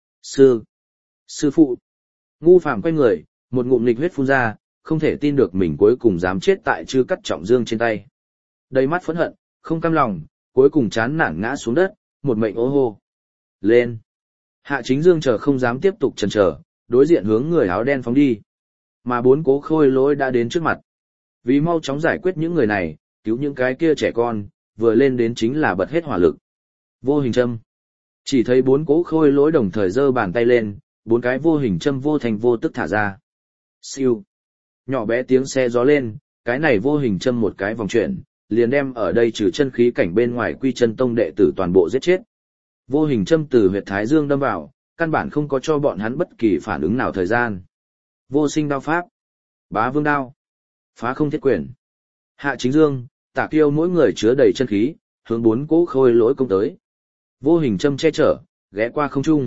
Sư phụ. Ngu Phàm quay người, một ngụm nghịch huyết phun ra, không thể tin được mình cuối cùng dám chết tại Chư Cắt Trọng Dương trên tay. Đầy mắt phẫn hận, không cam lòng, cuối cùng chán nản ngã xuống đất, một mệnh ố hô. Lên. Hạ Chính Dương chờ không dám tiếp tục chần chờ, đối diện hướng người áo đen phóng đi. Mà 4 cố khôi lỗi đã đến trước mặt. Vì mau chóng giải quyết những người này, cứu những cái kia trẻ con, vừa lên đến chính là bật hết hỏa lực. Vô hình châm. Chỉ thấy 4 cố khôi lỗi đồng thời giơ bàn tay lên, 4 cái vô hình châm vô thành vô tức thả ra. Siêu. Nhỏ bé tiếng xe gió lên, cái này vô hình châm một cái vòng chuyển, liền đem ở đây trừ chân khí cảnh bên ngoài Quy Chân Tông đệ tử toàn bộ giết chết. Vô hình châm từ huyệt thái dương đâm vào, căn bản không có cho bọn hắn bất kỳ phản ứng nào thời gian. Vô sinh đao pháp. Bá vương đao. Phá không thiết quyền. Hạ Chính Dương, Tả Kiêu mỗi người chứa đầy chân khí, hướng 4 cỗ khôi lỗi công tới. Vô hình châm che chở, ghé qua không trung.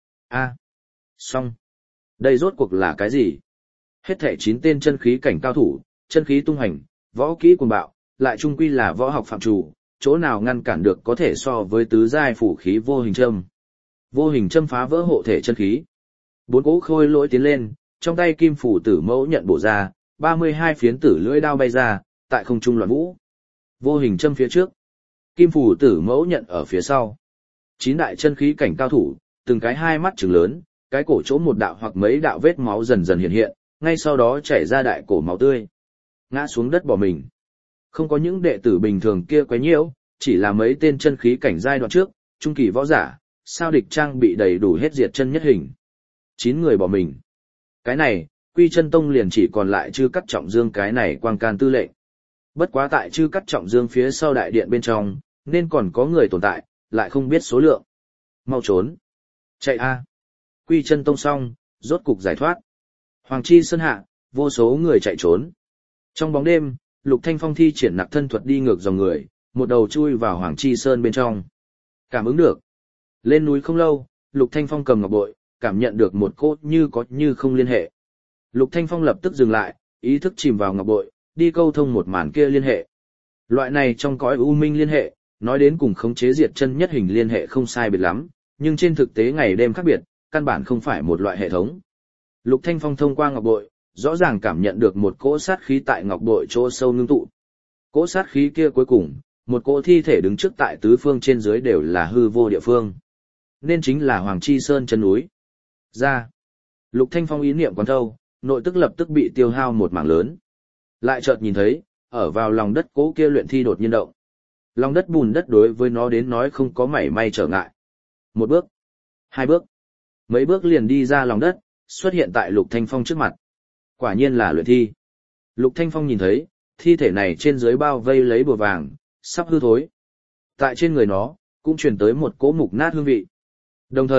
Xong. Đây rốt cuộc là cái gì? Hết thảy 9 tên chân khí cảnh cao thủ, chân khí tung hành, võ kỹ cuồng bạo, lại chung quy là võ học phạm chủ, chỗ nào ngăn cản được có thể so với tứ giai phủ khí vô hình châm. Vô hình châm phá vỡ hộ thể chân khí. 4 cỗ khôi lỗi tiến lên, trong tay Kim Phủ Tử Mẫu nhận bổ ra, 32 phiến tử lưỡi đao bay ra, tại không trung loạn vũ. Vô hình châm phía trước, Kim Phủ Tử Mẫu nhận ở phía sau. 9 đại chân khí cảnh cao thủ, từng cái hai mắt trừng lớn, cái cổ chỗ một đạo hoặc mấy đạo vết máu dần dần hiện hiện, ngay sau đó chảy ra đại cổ máu tươi. Ngã xuống đất bỏ mình. Không có những đệ tử bình thường kia quấy nhiễu, chỉ là mấy tên chân khí cảnh giai đoạn trước, trung kỳ võ giả, sao địch trang bị đầy đủ hết diệt chân nhất hình. 9 người bỏ mình. Cái này, Quy Chân Tông liền chỉ còn lại Chư Cắt Trọng Dương cái này quang can tư lệnh. Bất quá tại Chư Cắt Trọng Dương phía sau đại điện bên trong, nên còn có người tồn tại, lại không biết số lượng. Mau trốn. Chạy a. Quy Chân Tông xong, rốt cục giải thoát. Hoàng Chi Sơn hạ, vô số người chạy trốn. Trong bóng đêm, Lục Thanh Phong thi triển nặc thân thuật đi ngược dòng người, một đầu chui vào Hoàng Chi Sơn bên trong. Cảm ứng được. Lên núi không lâu, Lục Thanh Phong cầm ngọc bội, cảm nhận được một cốt như có như không liên hệ. Lục Thanh Phong lập tức dừng lại, ý thức chìm vào ngọc bội, đi câu thông một màn kia liên hệ. Loại này trong cõi u minh liên hệ, nói đến cùng khống chế diệt chân nhất hình liên hệ không sai biệt lắm, nhưng trên thực tế ngày đêm khác biệt, căn bản không phải một loại hệ thống. Lục Thanh Phong thông qua ngọc bội, rõ ràng cảm nhận được một cỗ sát khí tại ngọc bội chỗ sâu ngưng tụ. Cỗ sát khí kia cuối cùng, một cỗ thi thể đứng trước tại tứ phương trên dưới đều là hư vô địa phương. Nên chính là Hoàng Chi Sơn chân núi. Ra. Lục Thanh Phong ý niệm quán thâu, nội tức lập tức bị tiêu hao một mảng lớn. Lại chợt nhìn thấy, ở vào lòng đất cỗ kia luyện thi đột nhiên động. Lòng đất bùn đất đối với nó đến nói không có mảy may trở ngại. 1 bước, 2 bước, mấy bước liền đi ra lòng đất, xuất hiện tại Lục Thanh Phong trước mặt. Quả nhiên là luyện thi. Lục Thanh Phong nhìn thấy, thi thể này trên dưới bao vây lấy bùa vàng, sắp hư thối. Tại trên người nó, cũng truyền tới một cỗ mục nát hương vị. Đồng thời,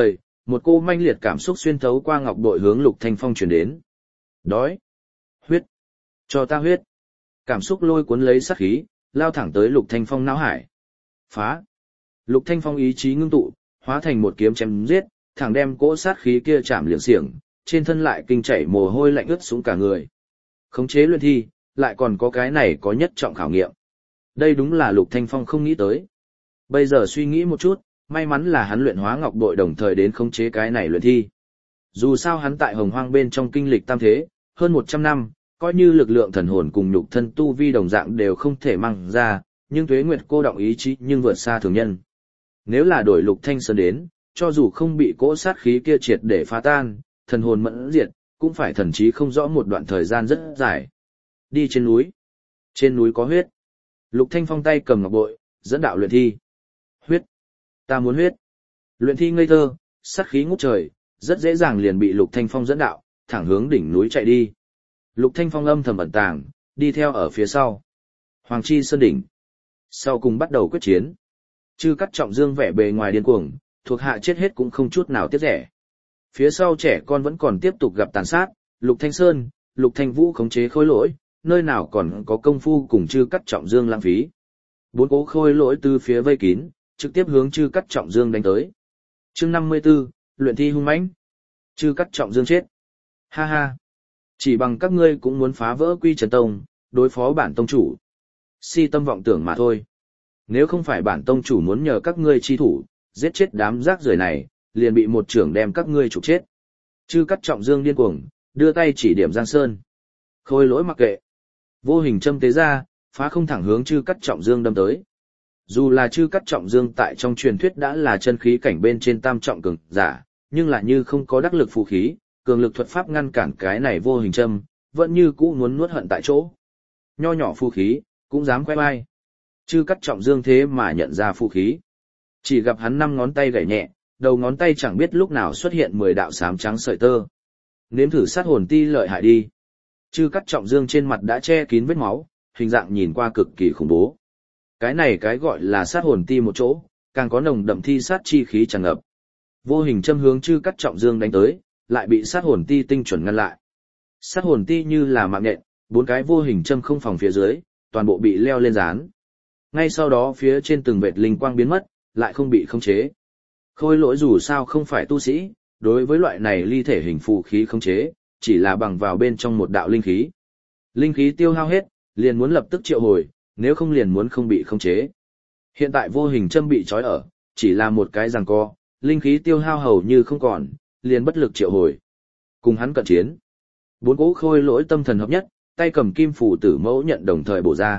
Một cô manh liệt cảm xúc xuyên thấu qua ngọc bội hướng Lục Thanh Phong truyền đến. Đói. Huyết. Cho ta huyết. Cảm xúc lôi cuốn lấy sát khí, lao thẳng tới Lục Thanh Phong não hải. Phá. Lục Thanh Phong ý chí ngưng tụ, hóa thành một kiếm chém giết, thẳng đem cỗ sát khí kia chạm liệng xiềng, trên thân lại kinh chảy mồ hôi lạnh ướt xuống cả người. Khống chế luyện thi, lại còn có cái này có nhất trọng khảo nghiệm. Đây đúng là Lục Thanh Phong không nghĩ tới. Bây giờ suy nghĩ một chút, may mắn là hắn luyện hóa ngọc bội đồng thời đến khống chế cái này luyện thi. Dù sao hắn tại Hồng Hoang bên trong kinh lịch tam thế, hơn 100 năm, coi như lực lượng thần hồn cùng nhục thân tu vi đồng dạng đều không thể mang ra, nhưng Tuế Nguyệt cô động ý chí nhưng vượt xa thường nhân. Nếu là đổi Lục Thanh Sơn đến, cho dù không bị cỗ sát khí kia triệt để phá tan, thần hồn mẫn diệt, cũng phải thần trí không rõ một đoạn thời gian rất dài. Đi trên núi. Trên núi có huyết. Lục Thanh Phong tay cầm ngọc bội, dẫn đạo luyện thi. Huyết. Ta muốn huyết. Luyện thi ngây thơ, sát khí ngút trời, rất dễ dàng liền bị Lục Thanh Phong dẫn đạo, thẳng hướng đỉnh núi chạy đi. Lục Thanh Phong âm thầm ẩn tàng, đi theo ở phía sau. Hoàng Chi Sơn đỉnh. Sau cùng bắt đầu quyết chiến. Chư Cắt Trọng Dương vẻ bề ngoài điên cuồng, thuộc hạ chết hết cũng không chút nào tiếc rẻ. Phía sau trẻ con vẫn còn tiếp tục gặp tàn sát, Lục Thanh Sơn, Lục Thanh Vũ khống chế khôi lỗi, nơi nào còn có công phu cùng Chư Cắt Trọng Dương lãng phí. Bốn cố khôi lỗi từ phía vây kín, trực tiếp hướng Chư Cắt Trọng Dương đánh tới. Chương 54, luyện thi hung mãnh. Chư Cắt Trọng Dương chết. Ha ha. Chỉ bằng các ngươi cũng muốn phá vỡ Quy Trần Tông, đối phó bản tông chủ. Si tâm vọng tưởng mà thôi. Nếu không phải bản tông chủ muốn nhờ các ngươi chi thủ, giết chết đám rác rưởi này, liền bị một trưởng đem các ngươi trục chết. Chư Cắt Trọng Dương điên cuồng, đưa tay chỉ điểm Giang Sơn. Khôi lỗi mặc kệ. Vô hình châm tế ra, phá không thẳng hướng Chư Cắt Trọng Dương đâm tới. Dù là Chư Cắt Trọng Dương tại trong truyền thuyết đã là chân khí cảnh bên trên tam trọng cường giả, nhưng lại như không có đắc lực phù khí, cường lực thuật pháp ngăn cản cái này vô hình châm, vẫn như cũ muốn nuốt hận tại chỗ. Nho nhỏ phù khí, cũng dám quay vai. Chư Cắt Trọng Dương thế mà nhận ra phù khí. Chỉ gặp hắn 5 ngón tay gảy nhẹ, đầu ngón tay chẳng biết lúc nào xuất hiện 10 đạo xám trắng sợi tơ. Nếm thử sát hồn ti lợi hại đi. Chư Cắt Trọng Dương trên mặt đã che kín vết máu, hình dạng nhìn qua cực kỳ khủng bố. Cái này cái gọi là sát hồn ti một chỗ, càng có nồng đậm thi sát chi khí tràn ngập. Vô hình châm hướng Chư Cắt Trọng Dương đánh tới, lại bị sát hồn ti tinh chuẩn ngăn lại. Sát hồn ti như là mạng nhện, 4 cái vô hình châm không phòng phía dưới, toàn bộ bị leo lên dán. Ngay sau đó phía trên từng vệt linh quang biến mất, lại không bị khống chế. Khôi lỗi dù sao không phải tu sĩ, đối với loại này ly thể hình phù khí khống chế, chỉ là bằng vào bên trong một đạo linh khí. Linh khí tiêu hao hết, liền muốn lập tức triệu hồi, nếu không liền muốn không bị khống chế. Hiện tại vô hình châm bị trói ở, chỉ là một cái giằng co, linh khí tiêu hao hầu như không còn, liền bất lực triệu hồi. Cùng hắn cận chiến. 4 cỗ khôi lỗi tâm thần hợp nhất, tay cầm kim phù tử mẫu nhận đồng thời bổ ra.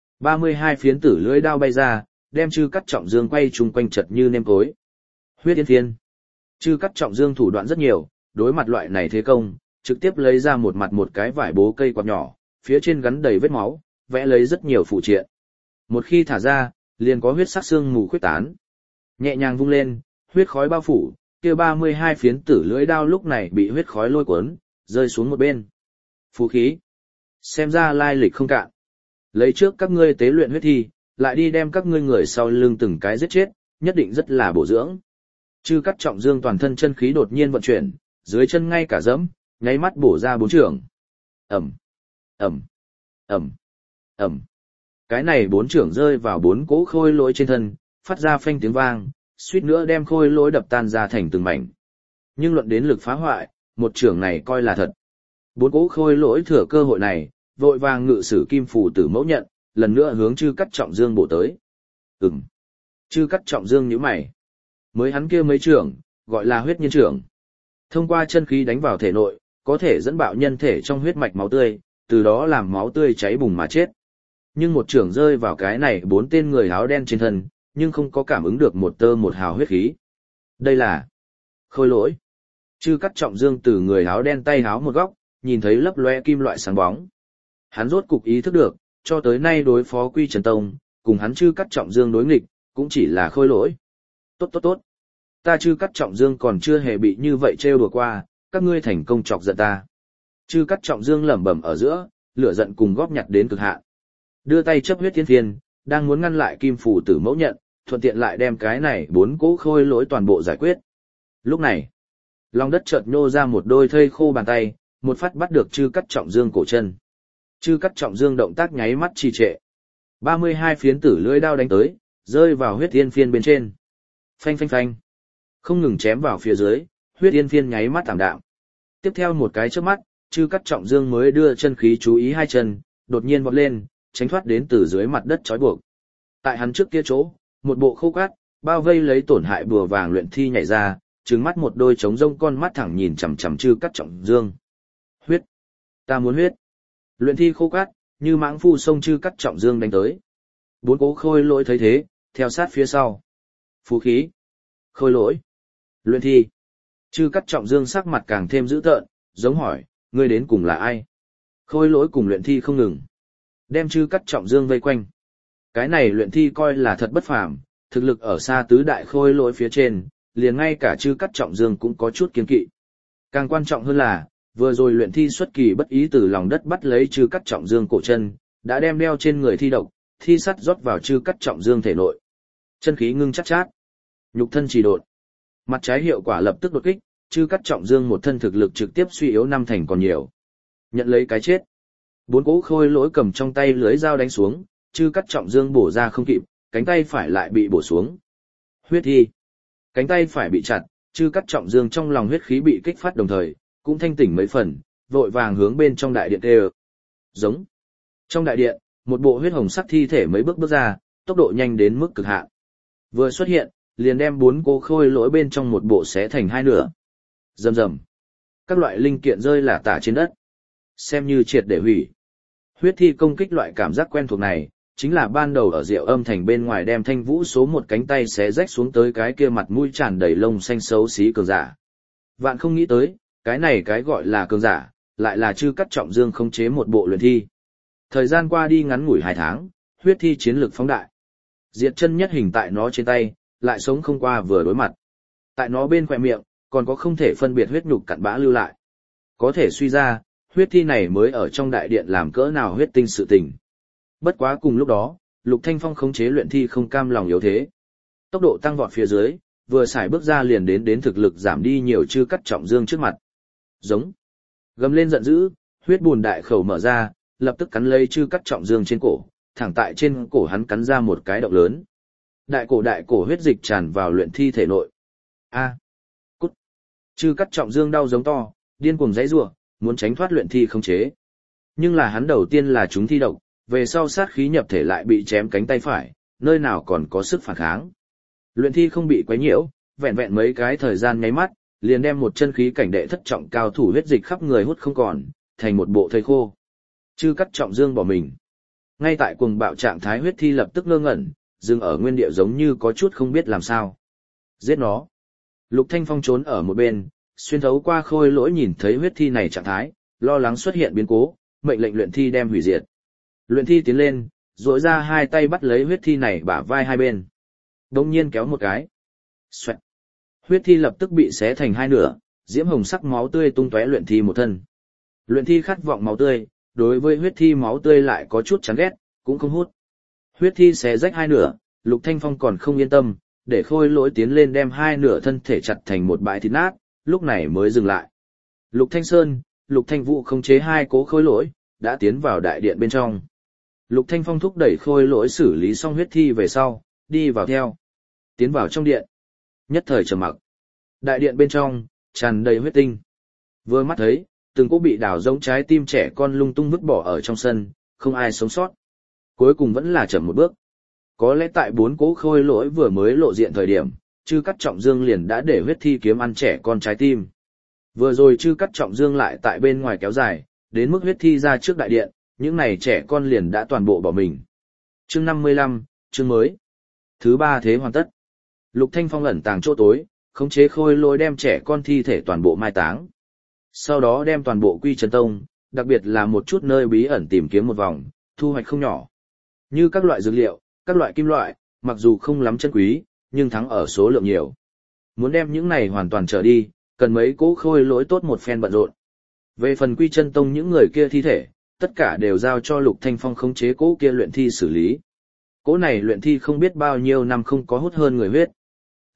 32 phiến tử lưỡi đao bay ra, đem Chư Cắt Trọng Dương quay chung quanh chật như nêm cối. Huyết Yên Thiên. Chư Cắt Trọng Dương thủ đoạn rất nhiều, đối mặt loại này thế công, trực tiếp lấy ra một mặt một cái vải bố cây quạt nhỏ, phía trên gắn đầy vết máu, vẽ lấy rất nhiều phụ triện. Một khi thả ra, liền có huyết sắc xương mù khuyết tán. Nhẹ nhàng vung lên, huyết khói bao phủ, kia 32 phiến tử lưỡi đao lúc này bị huyết khói lôi cuốn, rơi xuống một bên. Phù khí. Xem ra lai lịch không cạn. Lấy trước các ngươi tế luyện huyết thi, lại đi đem các ngươi người sau lưng từng cái giết chết, nhất định rất là bổ dưỡng. Chư Cắt Trọng Dương toàn thân chân khí đột nhiên vận chuyển, dưới chân ngay cả dẫm, nháy mắt bổ ra 4 chưởng. Ầm, ầm, ầm, ầm. Cái này 4 chưởng rơi vào 4 cỗ khôi lỗi trên thân, phát ra phanh tiếng vang, suýt nữa đem khôi lỗi đập tan ra thành từng mảnh. Nhưng luận đến lực phá hoại, một chưởng này coi là thật. 4 cỗ khôi lỗi thừa cơ hội này, vội vàng ngự sử kim phù tử mẫu nhận, lần nữa hướng Chư Cắt Trọng Dương bổ tới. Chư Cắt Trọng Dương nhíu mày. Mới hắn kia mấy chưởng, gọi là huyết nhân chưởng. Thông qua chân khí đánh vào thể nội, có thể dẫn bạo nhân thể trong huyết mạch máu tươi, từ đó làm máu tươi cháy bùng mà chết. Nhưng một chưởng rơi vào cái này 4 tên người áo đen trên thân, nhưng không có cảm ứng được một tơ một hào huyết khí. Đây là khôi lỗi. Chư Cắt Trọng Dương từ người áo đen tay háo một góc, nhìn thấy lấp loe kim loại sáng bóng. Hắn rốt cục ý thức được, cho tới nay đối phó Quy Trần Tông, cùng hắn Chư Cắt Trọng Dương đối nghịch, cũng chỉ là khôi lỗi. Tốt. Ta Chư Cắt Trọng Dương còn chưa hề bị như vậy trêu đùa qua, các ngươi thành công chọc giận ta. Chư Cắt Trọng Dương lẩm bẩm ở giữa, lửa giận cùng góp nhặt đến cực hạn. Đưa tay chấp huyết thiên thiên, đang muốn ngăn lại kim phù tử mẫu nhận, thuận tiện lại đem cái này 4 cỗ khôi lỗi toàn bộ giải quyết. Lúc này, lòng đất chợt nhô ra một đôi thây khô bàn tay, một phát bắt được Chư Cắt Trọng Dương cổ chân. Chư Cắt Trọng Dương động tác nháy mắt trì trệ. 32 phiến tử lưỡi đao đánh tới, rơi vào huyết yên phiên bên trên. Phanh phanh phanh. Không ngừng chém vào phía dưới, huyết yên phiên nháy mắt tảm đạm. Tiếp theo một cái chớp mắt, Chư Cắt Trọng Dương mới đưa chân khí chú ý hai chân, đột nhiên vọt lên, tránh thoát đến từ dưới mặt đất trói buộc. Tại hắn trước kia chỗ, một bộ khô cát, bao vây lấy tổn hại bùa vàng luyện thi nhảy ra, trừng mắt một đôi trống rông con mắt thẳng nhìn chằm chằm Chư Cắt Trọng Dương. Huyết! Ta muốn huyết! Luyện thi khô cát, như mãng phu sông Chư Cắt Trọng Dương đánh tới. Bốn cố khôi lỗi thấy thế, theo sát phía sau. Phú khí! Khôi lỗi! Luyện thi! Chư Cắt Trọng Dương sắc mặt càng thêm dữ tợn, giống hỏi, ngươi đến cùng là ai? Khôi lỗi cùng luyện thi không ngừng. Đem Chư Cắt Trọng Dương vây quanh. Cái này luyện thi coi là thật bất phàm, thực lực ở xa tứ đại khôi lỗi phía trên, liền ngay cả Chư Cắt Trọng Dương cũng có chút kiên kỵ. Càng quan trọng hơn là, vừa rồi luyện thi xuất kỳ bất ý từ lòng đất bắt lấy Chư Cắt Trọng Dương cổ chân, đã đem đeo trên người thi độc, thi sắt rót vào Chư Cắt Trọng Dương thể nội. Chân khí ngưng chắc chát, nhục thân trì độn. Mặt trái hiệu quả lập tức đột kích, Chư Cắt Trọng Dương một thân thực lực trực tiếp suy yếu năm thành còn nhiều. Nhận lấy cái chết. Bốn cỗ khôi lỗi cầm trong tay lưới dao đánh xuống, Chư Cắt Trọng Dương bổ ra không kịp, cánh tay phải lại bị bổ xuống. Huyết thi. Cánh tay phải bị chặt, Chư Cắt Trọng Dương trong lòng huyết khí bị kích phát đồng thời, cũng thanh tỉnh mấy phần, vội vàng hướng bên trong đại điện kêu. Giống. Trong đại điện, một bộ huyết hồng sắc thi thể mấy bước ra, tốc độ nhanh đến mức cực hạn. Vừa xuất hiện, liền đem bốn cỗ khôi lỗi bên trong một bộ xé thành hai nửa. Rầm rầm. Các loại linh kiện rơi lả tả trên đất. Xem như triệt để hủy. Huyết thi công kích loại cảm giác quen thuộc này, chính là ban đầu ở Diệu Âm Thành bên ngoài đem Thanh Vũ số một cánh tay xé rách xuống tới cái kia mặt mũi tràn đầy lông xanh xấu xí cường giả. Vạn không nghĩ tới, cái này cái gọi là cường giả, lại là Chư Cắt Trọng Dương khống chế một bộ luyện thi. Thời gian qua đi ngắn ngủi 2 tháng, huyết thi chiến lực phóng đại. Diệt chân nhất hình tại nó trên tay, lại sống không qua vừa đối mặt. Tại nó bên khóe miệng, còn có không thể phân biệt huyết nhục cặn bã lưu lại. Có thể suy ra, huyết thi này mới ở trong đại điện làm cỡ nào huyết tinh sự tình. Bất quá cùng lúc đó, Lục Thanh Phong khống chế luyện thi không cam lòng yếu thế. Tốc độ tăng vọt phía dưới, vừa xài bước ra liền đến thực lực giảm đi nhiều Chư Cắt Trọng Dương trước mặt. Giống. Gầm lên giận dữ, huyết bùn đại khẩu mở ra, lập tức cắn lấy Chư Cắt Trọng Dương trên cổ, thẳng tại trên cổ hắn cắn ra một cái động lớn. Đại cổ huyết dịch tràn vào luyện thi thể nội. A. Cút. Chư Cắt Trọng Dương đau giống to, điên cuồng giãy giụa, muốn tránh thoát luyện thi khống chế. Nhưng là hắn đầu tiên là trúng thi độc, về sau sát khí nhập thể lại bị chém cánh tay phải, nơi nào còn có sức phản kháng. Luyện thi không bị quấy nhiễu, vẹn vẹn mấy cái thời gian nháy mắt, liền đem một chân khí cảnh đệ thất trọng cao thủ huyết dịch khắp người hút không còn, thành một bộ thây khô. Chư Cắt Trọng Dương bỏ mình. Ngay tại cuồng bạo trạng thái huyết thi lập tức ngơ ngẩn, dừng ở nguyên địa giống như có chút không biết làm sao. Giết nó. Lục Thanh Phong trốn ở một bên, xuyên thấu qua khôi lỗi nhìn thấy huyết thi này trạng thái, lo lắng xuất hiện biến cố, mệnh lệnh luyện thi đem hủy diệt. Luyện thi tiến lên, duỗi ra hai tay bắt lấy huyết thi này bả vai hai bên. Đông nhiên kéo một cái. Xoẹt. Huyết thi lập tức bị xé thành hai nửa, diễm hồng sắc máu tươi tung tóe luyện thi một thân. Luyện thi khát vọng máu tươi, đối với huyết thi máu tươi lại có chút chán ghét, cũng không hút. Huyết thi xé rách hai nửa, Lục Thanh Phong còn không yên tâm, để khôi lỗi tiến lên đem hai nửa thân thể chặt thành một bãi thịt nát, lúc này mới dừng lại. Lục Thanh Sơn, Lục Thanh Vũ khống chế hai cố khôi lỗi, đã tiến vào đại điện bên trong. Lục Thanh Phong thúc đẩy khôi lỗi xử lý xong huyết thi về sau, đi vào theo. Tiến vào trong điện. Nhất thời trầm mặc. Đại điện bên trong, tràn đầy huyết tinh. Vừa mắt thấy, từng cỗ bị đào giống trái tim trẻ con lung tung vứt bỏ ở trong sân, không ai sống sót. Cuối cùng vẫn là chậm một bước. Có lẽ tại 4 cỗ khôi lỗi vừa mới lộ diện thời điểm, Chư Cắt Trọng Dương liền đã để huyết thi kiếm ăn trẻ con trái tim. Vừa rồi Chư Cắt Trọng Dương lại tại bên ngoài kéo dài, đến mức huyết thi ra trước đại điện, những này trẻ con liền đã toàn bộ bỏ mình. Chương 55, chương mới. Thứ 3 thế hoàn tất. Lục Thanh Phong ẩn tàng chỗ tối, khống chế khôi lỗi đem trẻ con thi thể toàn bộ mai táng. Sau đó đem toàn bộ Quy Chân Tông, đặc biệt là một chút nơi bí ẩn tìm kiếm một vòng, thu hoạch không nhỏ. Như các loại dược liệu, các loại kim loại, mặc dù không lắm chân quý, nhưng thắng ở số lượng nhiều. Muốn đem những này hoàn toàn trở đi, cần mấy cỗ khôi lỗi tốt một phen bận rộn. Về phần Quy Chân Tông những người kia thi thể, tất cả đều giao cho Lục Thanh Phong khống chế cỗ kia luyện thi xử lý. Cỗ này luyện thi không biết bao nhiêu năm không có hút hơn người huyết.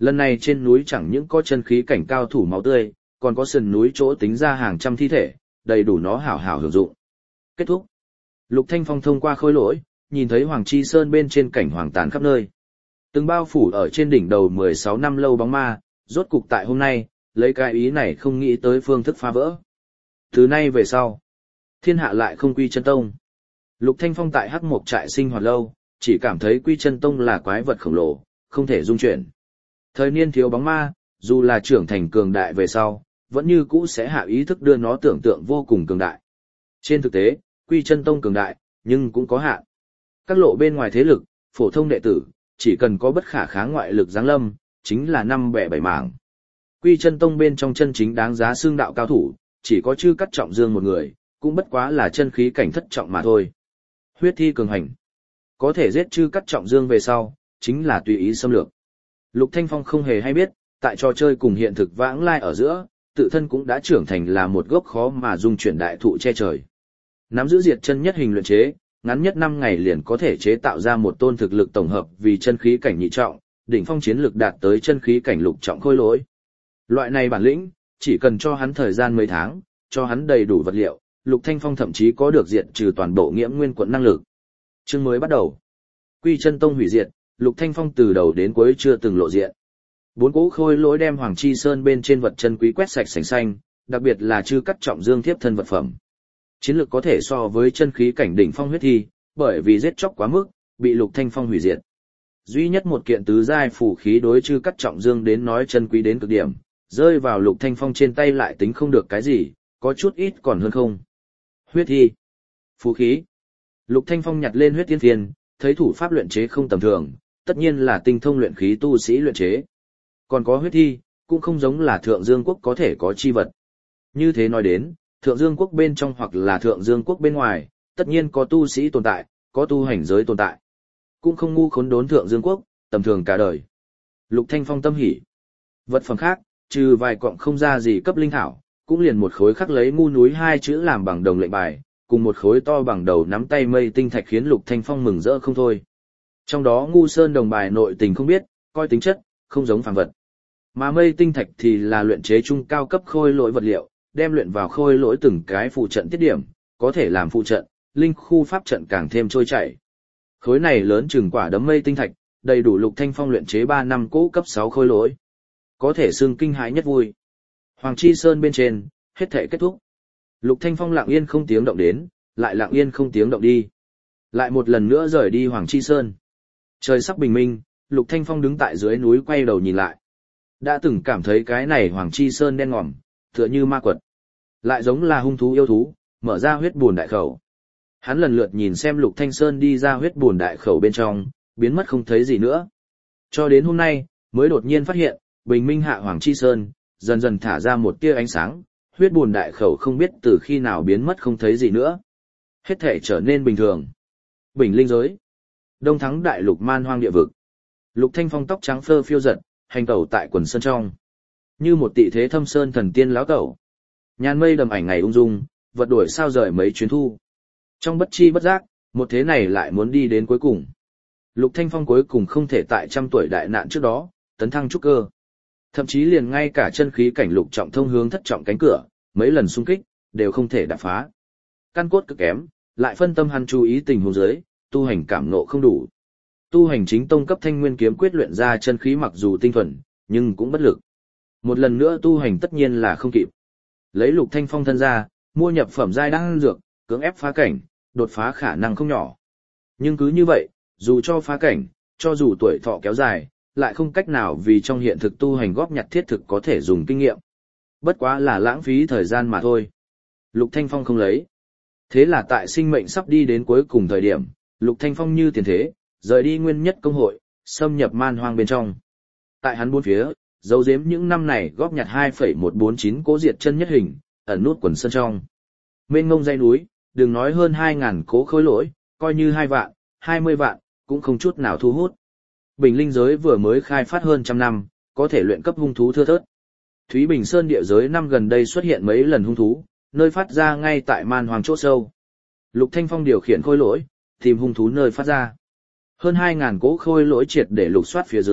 Lần này trên núi chẳng những có chân khí cảnh cao thủ máu tươi, còn có sườn núi chỗ tính ra hàng trăm thi thể, đầy đủ nó hảo hảo hưởng dụng. Kết thúc. Lục Thanh Phong thông qua khôi lỗi, nhìn thấy Hoàng Chi Sơn bên trên cảnh hoàng tàn khắp nơi. Từng bao phủ ở trên đỉnh đầu 16 năm lâu bóng ma, rốt cục tại hôm nay, lấy cái ý này không nghĩ tới phương thức phá vỡ. Từ nay về sau, thiên hạ lại không Quy Chân Tông. Lục Thanh Phong tại Hắc Mộc trại sinh hoạt lâu, chỉ cảm thấy Quy Chân Tông là quái vật khổng lồ, không thể dung chuyển. Thời niên thiếu bóng ma, dù là trưởng thành cường đại về sau, vẫn như cũ sẽ hạ ý thức đưa nó tưởng tượng vô cùng cường đại. Trên thực tế, Quy Chân Tông cường đại, nhưng cũng có hạn. Các lộ bên ngoài thế lực, phổ thông đệ tử, chỉ cần có bất khả kháng ngoại lực giáng lâm, chính là năm bẻ bảy mảng. Quy Chân Tông bên trong chân chính đáng giá xương đạo cao thủ, chỉ có Chư Cắt Trọng Dương một người, cũng bất quá là chân khí cảnh thất trọng mà thôi. Huyết thi cường hành, có thể giết Chư Cắt Trọng Dương về sau, chính là tùy ý xâm lược. Lục Thanh Phong không hề hay biết, tại trò chơi cùng hiện thực vãng lai ở giữa, tự thân cũng đã trưởng thành là một gốc khó mà dung chuyển đại thụ che trời. Nắm giữ diệt chân nhất hình luyện chế, ngắn nhất 5 ngày liền có thể chế tạo ra một tôn thực lực tổng hợp vì chân khí cảnh nhị trọng, đỉnh phong chiến lực đạt tới chân khí cảnh lục trọng khôi lỗi. Loại này bản lĩnh, chỉ cần cho hắn thời gian mấy tháng, cho hắn đầy đủ vật liệu, Lục Thanh Phong thậm chí có được diệt trừ toàn bộ Nghiễm Nguyên quận năng lực. Chương mới bắt đầu. Quy Chân Tông hủy diệt, Lục Thanh Phong từ đầu đến cuối chưa từng lộ diện. 4 cỗ khôi lỗi đem Hoàng Chi Sơn bên trên vật chân quý quét sạch sành xanh, đặc biệt là Chư Cắt Trọng Dương tiếp thân vật phẩm. Chiến lược có thể so với chân khí cảnh đỉnh phong huyết thi, bởi vì giết chóc quá mức, bị Lục Thanh Phong hủy diệt. Duy nhất một kiện tứ giai phù khí đối Chư Cắt Trọng Dương đến nói chân quý đến cực điểm, rơi vào Lục Thanh Phong trên tay lại tính không được cái gì, có chút ít còn hơn không. Huyết thi, phù khí. Lục Thanh Phong nhặt lên huyết tiên thiên, thấy thủ pháp luyện chế không tầm thường, tất nhiên là tinh thông luyện khí tu sĩ luyện chế. Còn có huyết thi, cũng không giống là Thượng Dương Quốc có thể có chi vật. Như thế nói đến, Thượng Dương Quốc bên trong hoặc là Thượng Dương Quốc bên ngoài, tất nhiên có tu sĩ tồn tại, có tu hành giới tồn tại. Cũng không ngu khốn đốn Thượng Dương Quốc, tầm thường cả đời. Lục Thanh Phong tâm hỉ. Vật phẩm khác, trừ vài cọng không ra gì cấp linh thảo, cũng liền một khối khắc lấy ngu núi 2 chữ làm bằng đồng lệnh bài, cùng một khối to bằng đầu nắm tay mây tinh thạch khiến Lục Thanh Phong mừng rỡ không thôi. Trong đó ngu sơn đồng bài nội tình không biết, coi tính chất, không giống phàm vật. Mà mây tinh thạch thì là luyện chế trung cao cấp khôi lỗi vật liệu, đem luyện vào khôi lỗi từng cái phụ trận tiết điểm, có thể làm phụ trận, linh khu pháp trận càng thêm trôi chảy. Khối này lớn chừng quả đấm mây tinh thạch, đầy đủ Lục Thanh Phong luyện chế 3 năm cỗ cấp 6 khôi lỗi. Có thể xưng kinh hãi nhất vui. Hoàng Chi Sơn bên trên, hết thể kết thúc. Lục Thanh Phong lặng yên không tiếng động đến, lại lặng yên không tiếng động đi. Lại một lần nữa rời đi Hoàng Chi Sơn. Trời sắp bình minh, Lục Thanh Phong đứng tại dưới núi quay đầu nhìn lại. Đã từng cảm thấy cái này Hoàng Chi Sơn đen ngòm, tựa như ma quật. Lại giống là hung thú yêu thú, mở ra huyết buồn đại khẩu. Hắn lần lượt nhìn xem Lục Thanh Sơn đi ra huyết buồn đại khẩu bên trong, biến mất không thấy gì nữa. Cho đến hôm nay, mới đột nhiên phát hiện, bình minh hạ Hoàng Chi Sơn, dần dần thả ra một tia ánh sáng, huyết buồn đại khẩu không biết từ khi nào biến mất không thấy gì nữa. Hết thể trở nên bình thường. Bình linh giới. Đông thắng đại lục man hoang địa vực. Lục Thanh Phong tóc trắng phơ phiêu giật, hành tẩu tại quần sơn trong. Như một tị thế thâm sơn thần tiên láo tẩu. Nhàn mây đầm ảnh ngày ung dung, vật đuổi sao rời mấy chuyến thu. Trong bất chi bất giác, một thế này lại muốn đi đến cuối cùng. Lục Thanh Phong cuối cùng không thể tại 100 tuổi đại nạn trước đó, tấn thăng trúc cơ. Thậm chí liền ngay cả chân khí cảnh lục trọng thông hướng thất trọng cánh cửa, mấy lần xung kích, đều không thể đạp phá. Căn cốt cực kém, lại phân tâm hắn chú ý tình huống dưới, tu hành cảm ngộ không đủ. Tu hành chính tông cấp thanh nguyên kiếm quyết luyện ra chân khí mặc dù tinh thuần, nhưng cũng bất lực. Một lần nữa tu hành tất nhiên là không kịp. Lấy Lục Thanh Phong thân ra, mua nhập phẩm giai đan dược, cưỡng ép phá cảnh, đột phá khả năng không nhỏ. Nhưng cứ như vậy, dù cho phá cảnh, cho dù tuổi thọ kéo dài, lại không cách nào vì trong hiện thực tu hành góp nhặt thiết thực có thể dùng kinh nghiệm. Bất quá là lãng phí thời gian mà thôi. Lục Thanh Phong không lấy. Thế là tại sinh mệnh sắp đi đến cuối cùng thời điểm, Lục Thanh Phong như tiền thế, rời đi nguyên nhất công hội, xâm nhập man hoang bên trong. Tại hắn bốn phía, dấu giếm những năm này góp nhặt 2,149 cố diệt chân nhất hình, ẩn nút quần sơn trong. Mênh ngông dãy núi, đừng nói hơn 2.000 cố khối lỗi, coi như 2 vạn, 20 vạn, cũng không chút nào thu hút. Bình linh giới vừa mới khai phát hơn 100 năm, có thể luyện cấp hung thú thưa thớt. Thúy Bình Sơn địa giới năm gần đây xuất hiện mấy lần hung thú, nơi phát ra ngay tại man hoang chỗ sâu. Lục Thanh Phong điều khiển khôi lỗi, tìm hung thú nơi phát ra. Hơn 2.000 cỗ khôi lỗi triệt để lục soát phía dưới,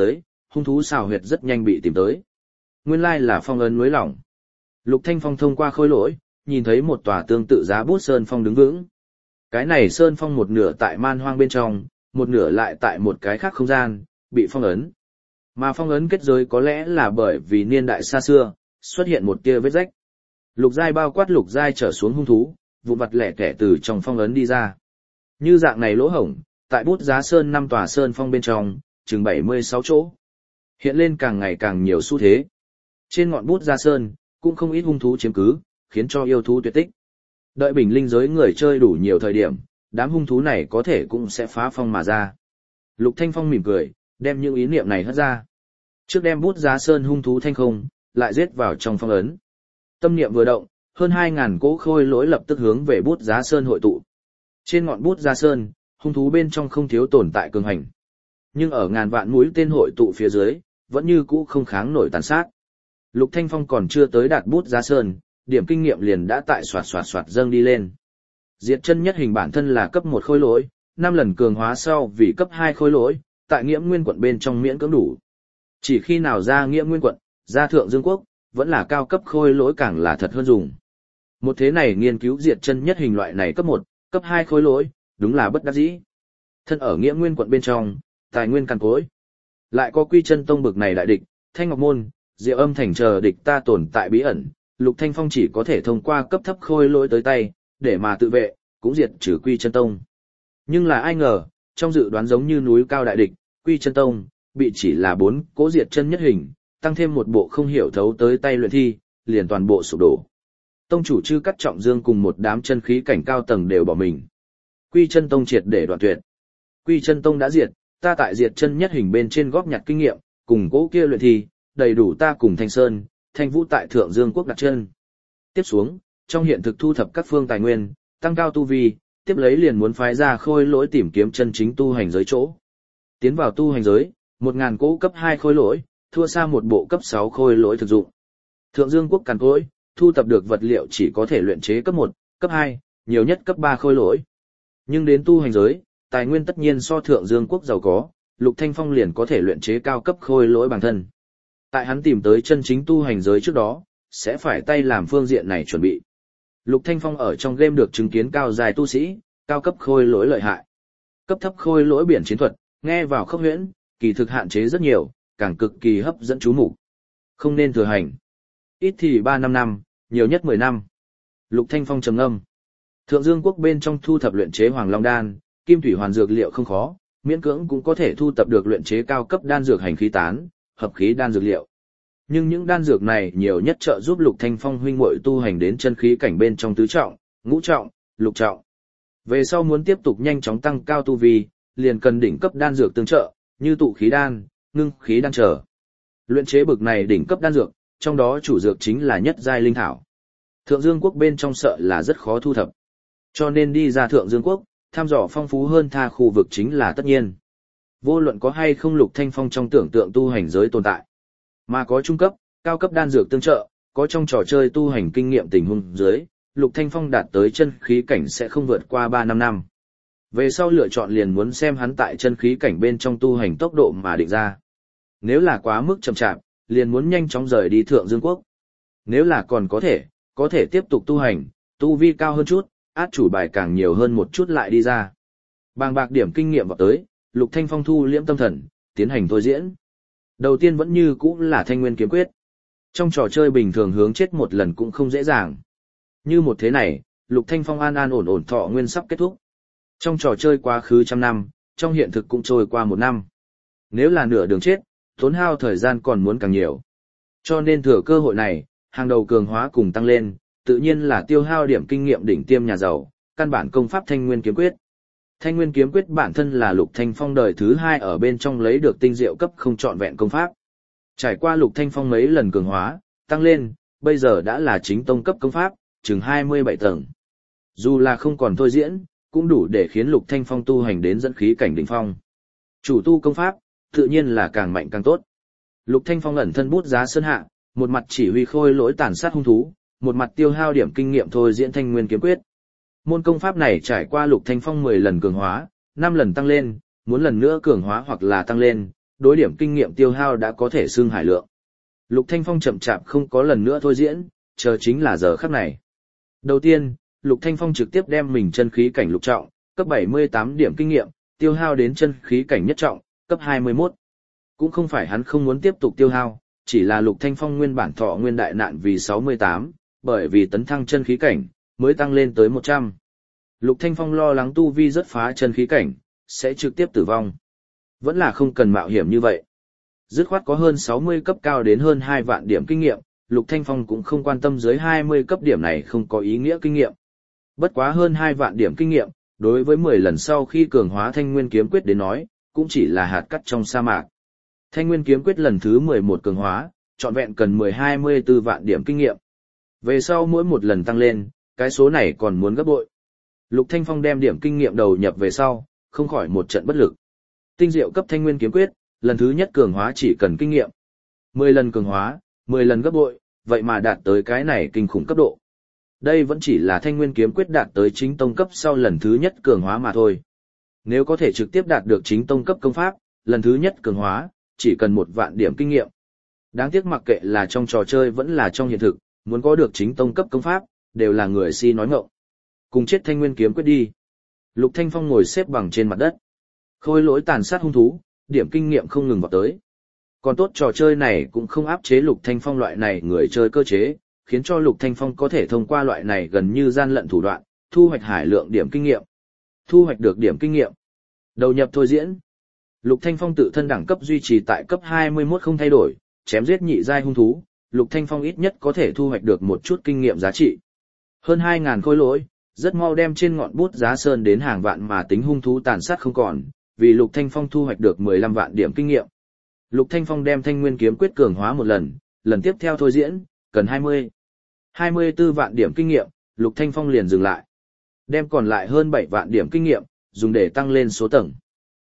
hung thú xào huyệt rất nhanh bị tìm tới. Nguyên lai là phong ấn núi lỏng. Lục Thanh Phong thông qua khối lỗi, nhìn thấy một tòa tương tự giá bút sơn phong đứng vững. Cái này sơn phong một nửa tại man hoang bên trong, một nửa lại tại một cái khác không gian, bị phong ấn. Mà phong ấn kết giới có lẽ là bởi vì niên đại xa xưa, xuất hiện một tia vết rách. Lục giai bao quát lục giai trở xuống hung thú, vụn vặt lẻ tẻ từ trong phong ấn đi ra. Như dạng này lỗ hổng, tại bút giá sơn 5 tòa sơn phong bên trong, chừng 76 chỗ. Hiện lên càng ngày càng nhiều xu thế. Trên ngọn bút giá sơn, cũng không ít hung thú chiếm cứ, khiến cho yêu thú tuyệt tích. Đợi bình linh giới người chơi đủ nhiều thời điểm, đám hung thú này có thể cũng sẽ phá phong mà ra. Lục Thanh Phong mỉm cười, đem những ý niệm này hất ra. Trước đem bút giá sơn hung thú thanh không, lại giết vào trong phong ấn. Tâm niệm vừa động, hơn 2.000 cỗ khôi lỗi lập tức hướng về bút giá sơn hội tụ. Trên ngọn bút giá sơn, hung thú bên trong không thiếu tồn tại cường hành. Nhưng ở ngàn vạn mũi tên hội tụ phía dưới, vẫn như cũ không kháng nổi tàn sát. Lục Thanh Phong còn chưa tới đạt bút giá sơn, điểm kinh nghiệm liền đã tại xoạt dâng đi lên. Diệt chân nhất hình bản thân là cấp 1 khôi lỗi, 5 lần cường hóa sau vì cấp 2 khôi lỗi, tại Nghiễm Nguyên quận bên trong miễn cưỡng đủ. Chỉ khi nào ra Nghiễm Nguyên quận, ra Thượng Dương quốc, vẫn là cao cấp khôi lỗi càng là thật hơn dùng. Một thế này nghiên cứu diệt chân nhất hình loại này cấp 1, cấp 2 khôi lỗi, đúng là bất đắc dĩ. Thân ở Nghiễm Nguyên quận bên trong, tài nguyên cằn cỗi. Lại có Quy Chân Tông bực này đại địch, Thanh Ngọc Môn, Diệu Âm Thành chờ địch ta tồn tại bí ẩn, Lục Thanh Phong chỉ có thể thông qua cấp thấp khôi lỗi tới tay, để mà tự vệ, cũng diệt trừ Quy Chân Tông. Nhưng là ai ngờ, trong dự đoán giống như núi cao đại địch, Quy Chân Tông, bị chỉ là 4 cố diệt chân nhất hình, tăng thêm một bộ không hiểu thấu tới tay luyện thi, liền toàn bộ sụp đổ. Tông chủ Chư Cắt Trọng Dương cùng một đám chân khí cảnh cao tầng đều bỏ mình. Quy Chân Tông triệt để đoạn tuyệt. Quy Chân Tông đã diệt, ta tại diệt chân nhất hình bên trên góp nhặt kinh nghiệm, cùng cố kia luyện thi, đầy đủ ta cùng Thanh Sơn, Thanh Vũ tại Thượng Dương quốc đặt chân. Tiếp xuống, trong hiện thực thu thập các phương tài nguyên, tăng cao tu vi, tiếp lấy liền muốn phái ra khôi lỗi tìm kiếm chân chính tu hành giới chỗ. Tiến vào tu hành giới, 1.000 cỗ cấp 2 khôi lỗi, thua xa một bộ cấp 6 khôi lỗi thực dụng. Thượng Dương quốc càn cỗi, thu thập được vật liệu chỉ có thể luyện chế cấp 1, cấp 2, nhiều nhất cấp 3 khôi lỗi. Nhưng đến tu hành giới, tài nguyên tất nhiên so Thượng Dương quốc giàu có, Lục Thanh Phong liền có thể luyện chế cao cấp khôi lỗi bản thân. Tại hắn tìm tới chân chính tu hành giới trước đó, sẽ phải tay làm phương diện này chuẩn bị. Lục Thanh Phong ở trong game được chứng kiến cao dài tu sĩ, cao cấp khôi lỗi lợi hại. Cấp thấp khôi lỗi biển chiến thuật, nghe vào khốc huyễn, kỳ thực hạn chế rất nhiều, càng cực kỳ hấp dẫn chú mục. Không nên thừa hành. Ít thì 3-5 năm, nhiều nhất 10 năm. Lục Thanh Phong trầm ngâm. Thượng Dương quốc bên trong thu thập luyện chế Hoàng Long đan, Kim Thủy Hoàn dược liệu không khó, miễn cưỡng cũng có thể thu thập được luyện chế cao cấp đan dược hành khí tán, hợp khí đan dược liệu. Nhưng những đan dược này nhiều nhất trợ giúp Lục Thanh Phong huynh muội tu hành đến chân khí cảnh bên trong tứ trọng, ngũ trọng, lục trọng. Về sau muốn tiếp tục nhanh chóng tăng cao tu vi, liền cần đỉnh cấp đan dược tương trợ, như tụ khí đan, ngưng khí đan trở. Luyện chế bực này đỉnh cấp đan dược, trong đó chủ dược chính là nhất giai linh thảo. Thượng Dương quốc bên trong sợ là rất khó thu thập. Cho nên đi ra Thượng Dương quốc, thăm dò phong phú hơn tha khu vực chính là tất nhiên. Vô luận có hay không Lục Thanh Phong trong tưởng tượng tu hành giới tồn tại, mà có trung cấp, cao cấp đan dược tương trợ, có trong trò chơi tu hành kinh nghiệm tình huống dưới, Lục Thanh Phong đạt tới chân khí cảnh sẽ không vượt qua 3-5 năm. Về sau lựa chọn liền muốn xem hắn tại chân khí cảnh bên trong tu hành tốc độ mà định ra. Nếu là quá mức chậm chạp, liền muốn nhanh chóng rời đi Thượng Dương quốc. Nếu là còn có thể tiếp tục tu hành, tu vi cao hơn chút, át chủ bài càng nhiều hơn một chút lại đi ra. Bàng bạc điểm kinh nghiệm vào tới, Lục Thanh Phong thu liễm tâm thần, tiến hành thôi diễn. Đầu tiên vẫn như cũ là Thanh Nguyên kiếm quyết. Trong trò chơi bình thường hướng chết một lần cũng không dễ dàng. Như một thế này, Lục Thanh Phong an an ổn ổn thọ nguyên sắp kết thúc. Trong trò chơi quá khứ 100 năm, trong hiện thực cũng trôi qua 1 năm. Nếu là nửa đường chết, tốn hao thời gian còn muốn càng nhiều. Cho nên thừa cơ hội này, hàng đầu cường hóa cùng tăng lên, tự nhiên là tiêu hao điểm kinh nghiệm đỉnh tiêm nhà giàu, căn bản công pháp Thanh Nguyên kiếm quyết. Thanh Nguyên kiếm quyết bản thân là Lục Thanh Phong đời thứ 2 ở bên trong lấy được tinh diệu cấp không trọn vẹn công pháp. Trải qua Lục Thanh Phong mấy lần cường hóa, tăng lên, bây giờ đã là chính tông cấp công pháp, chừng 27 tầng. Dù là không còn thôi diễn, cũng đủ để khiến Lục Thanh Phong tu hành đến dẫn khí cảnh đỉnh phong. Chủ tu công pháp, tự nhiên là càng mạnh càng tốt. Lục Thanh Phong ẩn thân bút giá sơn hạ, một mặt chỉ huy khôi lỗi tàn sát hung thú, một mặt tiêu hao điểm kinh nghiệm thôi diễn Thanh Nguyên kiếm quyết. Môn công pháp này trải qua Lục Thanh Phong 10 lần cường hóa, 5 lần tăng lên, muốn lần nữa cường hóa hoặc là tăng lên, đối điểm kinh nghiệm tiêu hao đã có thể xưng hải lượng. Lục Thanh Phong chậm chạp không có lần nữa thôi diễn, chờ chính là giờ khắc này. Đầu tiên, Lục Thanh Phong trực tiếp đem mình chân khí cảnh lục trọng, cấp 78 điểm kinh nghiệm, tiêu hao đến chân khí cảnh nhất trọng, cấp 21. Cũng không phải hắn không muốn tiếp tục tiêu hao, chỉ là Lục Thanh Phong nguyên bản thọ nguyên đại nạn vì 68, bởi vì tấn thăng chân khí cảnh, mới tăng lên tới 100. Lục Thanh Phong lo lắng tu vi rất phá chân khí cảnh, sẽ trực tiếp tử vong. Vẫn là không cần mạo hiểm như vậy. Dứt khoát có hơn 60 cấp cao đến hơn 2 vạn điểm kinh nghiệm, Lục Thanh Phong cũng không quan tâm dưới 20 cấp điểm này không có ý nghĩa kinh nghiệm. Bất quá hơn 2 vạn điểm kinh nghiệm, đối với 10 lần sau khi cường hóa Thanh Nguyên Kiếm Quyết đến nói, cũng chỉ là hạt cát trong sa mạc. Thanh Nguyên Kiếm Quyết lần thứ 11 cường hóa, trọn vẹn cần 10-24 vạn điểm kinh nghiệm. Về sau mỗi một lần tăng lên, cái số này còn muốn gấp bội. Lục Thanh Phong đem điểm kinh nghiệm đầu nhập về sau, không khỏi một trận bất lực. Tinh diệu cấp Thanh Nguyên Kiếm Quyết, lần thứ nhất cường hóa chỉ cần kinh nghiệm. 10 lần cường hóa, 10 lần gấp bội, vậy mà đạt tới cái này kinh khủng cấp độ. Đây vẫn chỉ là Thanh Nguyên Kiếm Quyết đạt tới chính tông cấp sau lần thứ nhất cường hóa mà thôi. Nếu có thể trực tiếp đạt được chính tông cấp công pháp, lần thứ nhất cường hóa, chỉ cần 1 vạn điểm kinh nghiệm. Đáng tiếc mặc kệ là trong trò chơi vẫn là trong hiện thực, muốn có được chính tông cấp công pháp, đều là người si nói ngọng. Cùng chết Thanh Nguyên Kiếm Quyết đi. Lục Thanh Phong ngồi xếp bằng trên mặt đất. Khôi lỗi tàn sát hung thú, điểm kinh nghiệm không ngừng vào tới. Còn tốt trò chơi này cũng không áp chế Lục Thanh Phong loại này người chơi cơ chế, khiến cho Lục Thanh Phong có thể thông qua loại này gần như gian lận thủ đoạn, thu hoạch hải lượng điểm kinh nghiệm. Thu hoạch được điểm kinh nghiệm. Đầu nhập thôi diễn. Lục Thanh Phong tự thân đẳng cấp duy trì tại cấp 21 không thay đổi, chém giết nhị giai hung thú, Lục Thanh Phong ít nhất có thể thu hoạch được một chút kinh nghiệm giá trị. Hơn 2.000 khôi lỗi, rất mau đem trên ngọn bút giá sơn đến hàng vạn mà tính hung thú tàn sát không còn, vì Lục Thanh Phong thu hoạch được 15 vạn điểm kinh nghiệm. Lục Thanh Phong đem Thanh Nguyên Kiếm Quyết cường hóa một lần, lần tiếp theo thôi diễn, cần 24 vạn điểm kinh nghiệm, Lục Thanh Phong liền dừng lại. Đem còn lại hơn 7 vạn điểm kinh nghiệm, dùng để tăng lên số tầng.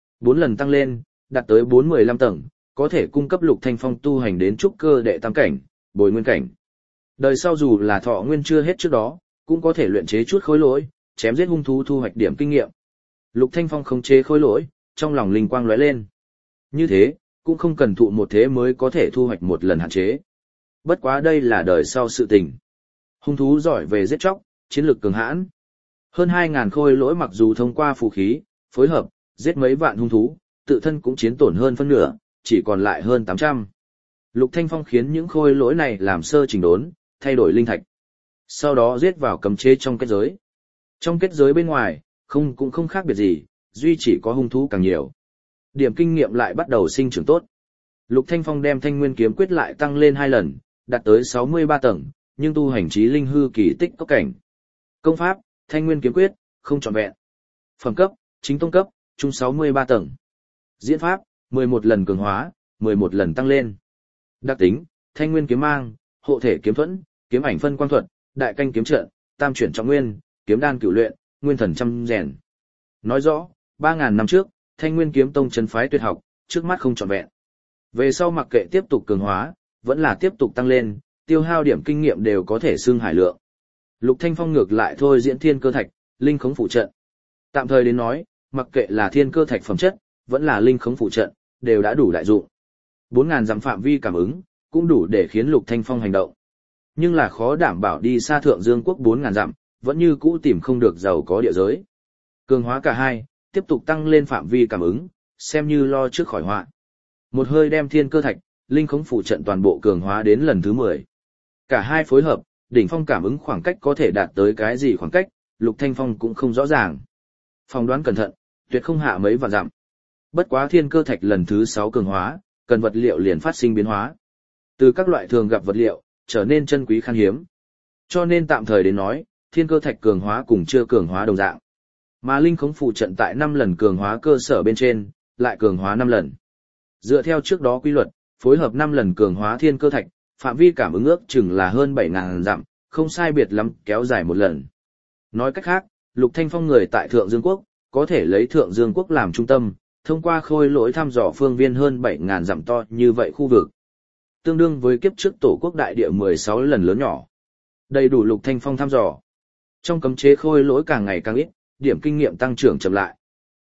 4 lần tăng lên, đạt tới 415 tầng, có thể cung cấp Lục Thanh Phong tu hành đến trúc cơ đệ tam cảnh, bồi nguyên cảnh. Đời sau dù là thọ nguyên chưa hết trước đó, cũng có thể luyện chế chút khối lỗi, chém giết hung thú thu hoạch điểm kinh nghiệm. Lục Thanh Phong khống chế khối lỗi, trong lòng linh quang lóe lên. Như thế, cũng không cần thụ một thế mới có thể thu hoạch một lần hạn chế. Bất quá đây là đời sau sự tình. Hung thú giỏi về giết chóc, chiến lược cường hãn. Hơn 2.000 khôi lỗi mặc dù thông qua phù khí, phối hợp, giết mấy vạn hung thú, tự thân cũng chiến tổn hơn phân nửa, chỉ còn lại hơn 800. Lục Thanh Phong khiến những khôi lỗi này làm sơ chỉnh đốn, thay đổi linh thạch. Sau đó giết vào cấm chế trong kết giới. Trong kết giới bên ngoài, cũng không khác biệt gì, duy chỉ có hung thú càng nhiều. Điểm kinh nghiệm lại bắt đầu sinh trưởng tốt. Lục Thanh Phong đem Thanh Nguyên Kiếm Quyết lại tăng lên 2 lần, đạt tới 63 tầng, nhưng tu hành chí linh hư kỳ tích cấp cảnh. Công pháp, Thanh Nguyên Kiếm Quyết, không trọn vẹn. Phẩm cấp, chính tông cấp, trung 63 tầng. Diễn pháp, 11 lần cường hóa, 11 lần tăng lên. Đặc tính, Thanh Nguyên Kiếm Mang, hộ thể kiếm thuẫn, kiếm ảnh phân quang thuật, đại canh kiếm trận, tam chuyển trọng nguyên, kiếm đan cửu luyện, nguyên thần trăm rèn. Nói rõ, 3.000 năm trước, Thanh Nguyên Kiếm Tông trấn phái tuyệt học, trước mắt không trọn vẹn. Về sau mặc kệ tiếp tục cường hóa, vẫn là tiếp tục tăng lên, tiêu hao điểm kinh nghiệm đều có thể xưng hải lượng. Lục Thanh Phong ngược lại thôi diễn thiên cơ thạch, linh khống phụ trận. Tạm thời đến nói, mặc kệ là thiên cơ thạch phẩm chất, vẫn là linh khống phụ trận, đều đã đủ đại dụng. 4.000 dặm phạm vi cảm ứng, cũng đủ để khiến Lục Thanh Phong hành động. Nhưng là khó đảm bảo đi xa Thượng Dương quốc 4.000 dặm, vẫn như cũ tìm không được giàu có địa giới. Cường hóa cả hai, tiếp tục tăng lên phạm vi cảm ứng, xem như lo trước khỏi họa. Một hơi đem thiên cơ thạch, linh khống phụ trận toàn bộ cường hóa đến lần thứ 10. Cả hai phối hợp, đỉnh phong cảm ứng khoảng cách có thể đạt tới cái gì khoảng cách, Lục Thanh Phong cũng không rõ ràng. Phỏng đoán cẩn thận, tuyệt không hạ mấy vạn dặm. Bất quá thiên cơ thạch lần thứ 6 cường hóa, cần vật liệu liền phát sinh biến hóa. Từ các loại thường gặp vật liệu, trở nên chân quý khan hiếm. Cho nên tạm thời đến nói, thiên cơ thạch cường hóa cùng chưa cường hóa đồng dạng. Mà linh khống phụ trận tại 5 lần cường hóa cơ sở bên trên, lại cường hóa 5 lần. Dựa theo trước đó quy luật, phối hợp 5 lần cường hóa thiên cơ thạch, phạm vi cảm ứng ước chừng là hơn 7.000 dặm, không sai biệt lắm, kéo dài một lần. Nói cách khác, Lục Thanh Phong người tại Thượng Dương Quốc, có thể lấy Thượng Dương Quốc làm trung tâm, thông qua khôi lỗi thăm dò phương viên hơn 7.000 dặm to như vậy khu vực. Tương đương với kiếp trước tổ quốc đại địa 16 lần lớn nhỏ. Đầy đủ Lục Thanh Phong thăm dò. Trong cấm chế khôi lỗi càng ngày càng ít, điểm kinh nghiệm tăng trưởng chậm lại.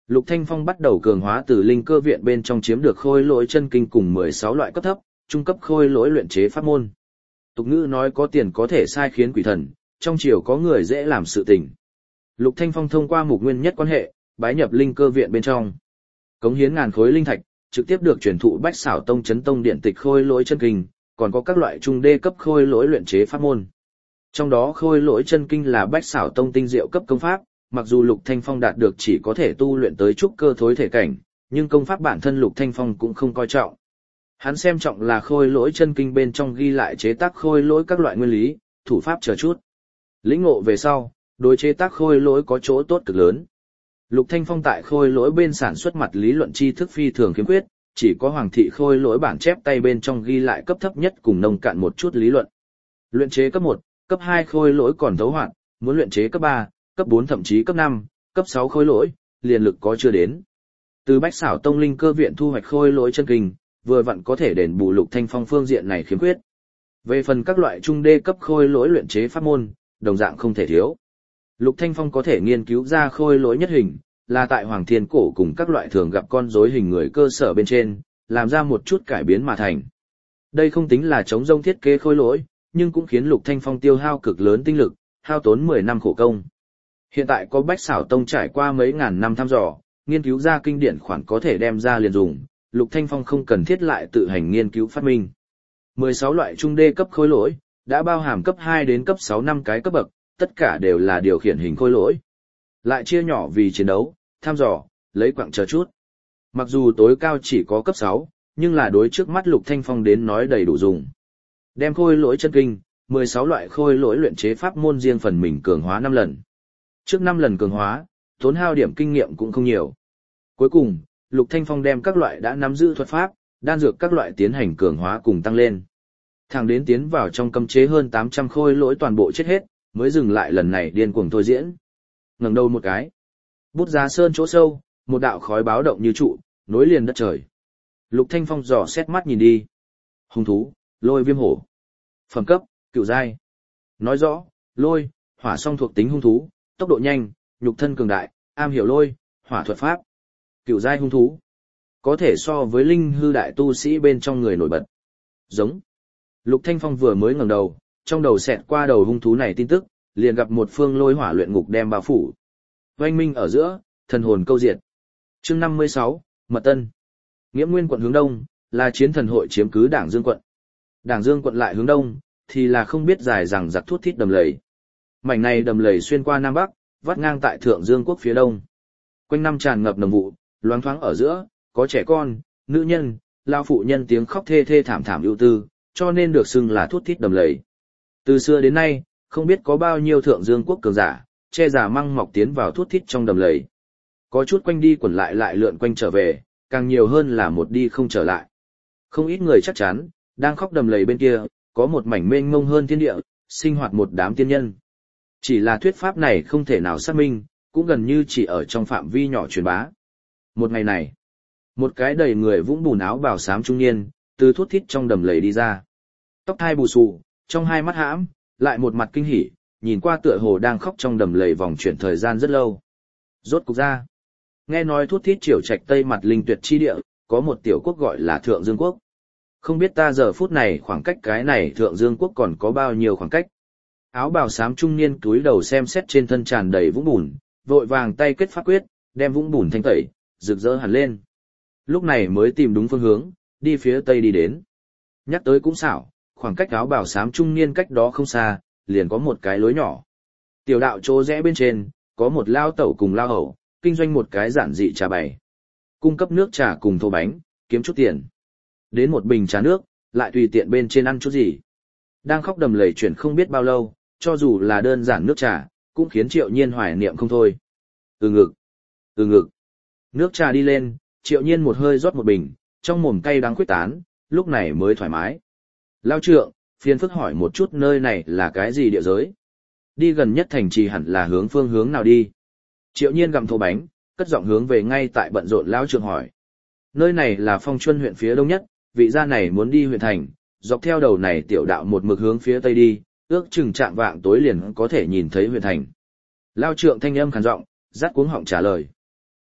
Lục Thanh Phong bắt đầu cường hóa từ linh cơ viện bên trong chiếm được khôi lỗi chân kinh cùng 16 loại cấp thấp, trung cấp khôi lỗi luyện chế pháp môn. Tục ngữ nói có tiền có thể sai khiến quỷ thần, trong triều có người dễ làm sự tình. Lục Thanh Phong thông qua mục nguyên nhất quan hệ, bái nhập linh cơ viện bên trong. Cống hiến ngàn khối linh thạch, trực tiếp được truyền thụ Bách Xảo Tông chấn tông điện tịch khôi lỗi chân kinh, còn có các loại trung đê cấp khôi lỗi luyện chế pháp môn. Trong đó khôi lỗi chân kinh là Bách Xảo Tông tinh diệu cấp công pháp, mặc dù Lục Thanh Phong đạt được chỉ có thể tu luyện tới trúc cơ thối thể cảnh, nhưng công pháp bản thân Lục Thanh Phong cũng không coi trọng. Hắn xem trọng là khôi lỗi chân kinh bên trong ghi lại chế tác khôi lỗi các loại nguyên lý, thủ pháp chờ chút. Lĩnh ngộ về sau, đối chế tác khôi lỗi có chỗ tốt cực lớn. Lục Thanh Phong tại khôi lỗi bên sản xuất mặt lý luận tri thức phi thường khiếm khuyết, chỉ có hoàng thị khôi lỗi bản chép tay bên trong ghi lại cấp thấp nhất cùng nông cạn một chút lý luận. Luyện chế cấp 1, cấp 2 khôi lỗi còn thấu hoạt, muốn luyện chế cấp 3, cấp 4 thậm chí cấp 5, cấp 6 khôi lỗi, liền lực có chưa đến. Từ Bách Xảo Tông linh cơ viện thu hoạch khôi lỗi chân kinh, vừa vặn có thể đền bù Lục Thanh Phong phương diện này khiếm khuyết. Về phần các loại trung đê cấp khôi lỗi luyện chế pháp môn, đồng dạng không thể thiếu. Lục Thanh Phong có thể nghiên cứu ra khôi lỗi nhất hình, là tại Hoàng Thiên Cổ cùng các loại thường gặp con rối hình người cơ sở bên trên, làm ra một chút cải biến mà thành. Đây không tính là chống rông thiết kế khôi lỗi, nhưng cũng khiến Lục Thanh Phong tiêu hao cực lớn tinh lực, hao tốn 10 năm khổ công. Hiện tại có Bách Xảo Tông trải qua mấy ngàn năm thăm dò, nghiên cứu ra kinh điển khoản có thể đem ra liền dùng, Lục Thanh Phong không cần thiết lại tự hành nghiên cứu phát minh. 16 loại trung đê cấp khôi lỗi, đã bao hàm cấp 2 đến cấp 6 năm cái cấp bậc, tất cả đều là điều khiển hình khôi lỗi. Lại chia nhỏ vì chiến đấu, thăm dò, lấy quặng chờ chút. Mặc dù tối cao chỉ có cấp 6, nhưng là đối trước mắt Lục Thanh Phong đến nói đầy đủ dùng. Đem khôi lỗi chân kinh, 16 loại khôi lỗi luyện chế pháp môn riêng phần mình cường hóa 5 lần. Trước 5 lần cường hóa, tốn hao điểm kinh nghiệm cũng không nhiều. Cuối cùng, Lục Thanh Phong đem các loại đã nắm giữ thuật pháp, đan dược các loại tiến hành cường hóa cùng tăng lên. Thẳng đến tiến vào trong cấm chế hơn 800 khôi lỗi toàn bộ chết hết, mới dừng lại lần này điên cuồng thôi diễn. Ngẩng đầu một cái, bút giá sơn chỗ sâu, một đạo khói báo động như trụ, nối liền đất trời. Lục Thanh Phong dò xét mắt nhìn đi. Hung thú, Lôi Viêm Hổ. Phẩm cấp, cửu giai. Nói rõ, lôi, hỏa song thuộc tính hung thú, tốc độ nhanh, nhục thân cường đại, am hiểu lôi, hỏa thuật pháp. Cửu giai hung thú. Có thể so với linh hư đại tu sĩ bên trong người nổi bật. Giống. Lục Thanh Phong vừa mới ngẩng đầu, trong đầu xẹt qua đầu hung thú này tin tức, liền gặp một phương lôi hỏa luyện ngục đem bao phủ. Oanh minh ở giữa, thần hồn câu diệt. Chương 56, Mật Tân. Nghiễm Nguyên quận hướng đông, là chiến thần hội chiếm cứ Đảng Dương quận. Đảng Dương quận lại hướng đông, thì là không biết dài rằng giặc thút thít đầm lầy. Mảnh này đầm lầy xuyên qua Nam Bắc, vắt ngang tại Thượng Dương quốc phía đông. Quanh năm tràn ngập nồng vụ, loáng thoáng ở giữa, có trẻ con, nữ nhân, lao phụ nhân tiếng khóc thê thê thảm thảm ưu tư, cho nên được xưng là thút thít đầm lầy. Từ xưa đến nay, không biết có bao nhiêu Thượng Dương quốc cường giả, che giả măng mọc tiến vào thút thít trong đầm lầy. Có chút quanh đi quẩn lại lượn quanh trở về, càng nhiều hơn là một đi không trở lại. Không ít người chắc chắn, đang khóc đầm lầy bên kia, có một mảnh mênh mông hơn thiên địa, sinh hoạt một đám tiên nhân. Chỉ là thuyết pháp này không thể nào xác minh, cũng gần như chỉ ở trong phạm vi nhỏ truyền bá. Một ngày này, một cái đầy người vũng bùn áo bào xám trung niên, từ thút thít trong đầm lầy đi ra. Tóc thai bù xù, trong hai mắt hãm, lại một mặt kinh hỉ, nhìn qua tựa hồ đang khóc trong đầm lầy vòng chuyển thời gian rất lâu. Rốt cục ra. Nghe nói thút thít triều trạch tây mặt linh tuyệt chi địa, có một tiểu quốc gọi là Thượng Dương quốc. Không biết ta giờ phút này khoảng cách cái này Thượng Dương quốc còn có bao nhiêu khoảng cách. Áo bào xám trung niên túi đầu xem xét trên thân tràn đầy vũng bùn, vội vàng tay kết pháp quyết, đem vũng bùn thanh tẩy, rực rỡ hẳn lên. Lúc này mới tìm đúng phương hướng, đi phía tây đi đến. Nhắc tới cũng xảo, khoảng cách áo bào xám trung niên cách đó không xa, liền có một cái lối nhỏ. Tiểu đạo chỗ rẽ bên trên, có một lao tẩu cùng lao hậu, kinh doanh một cái giản dị trà bày. Cung cấp nước trà cùng thô bánh, kiếm chút tiền. Đến một bình trà nước, lại tùy tiện bên trên ăn chút gì. Đang khóc đầm lầy chuyển không biết bao lâu, cho dù là đơn giản nước trà, cũng khiến Triệu Nhiên hoài niệm không thôi. Từ ngực. Nước trà đi lên, Triệu Nhiên một hơi rót một bình, trong mồm cay đắng quyết tán, lúc này mới thoải mái. Lao trượng, phiền phức hỏi một chút nơi này là cái gì địa giới? Đi gần nhất thành trì hẳn là hướng phương hướng nào đi? Triệu Nhiên gặm thô bánh, cất giọng hướng về ngay tại bận rộn Lao trượng hỏi. Nơi này là Phong Chuân huyện phía đông nhất, vị gia này muốn đi huyện thành, dọc theo đầu này tiểu đạo một mực hướng phía tây đi, ước chừng chạm vạng tối liền có thể nhìn thấy huyện thành. Lao trượng thanh âm khàn giọng, rát cuống họng trả lời.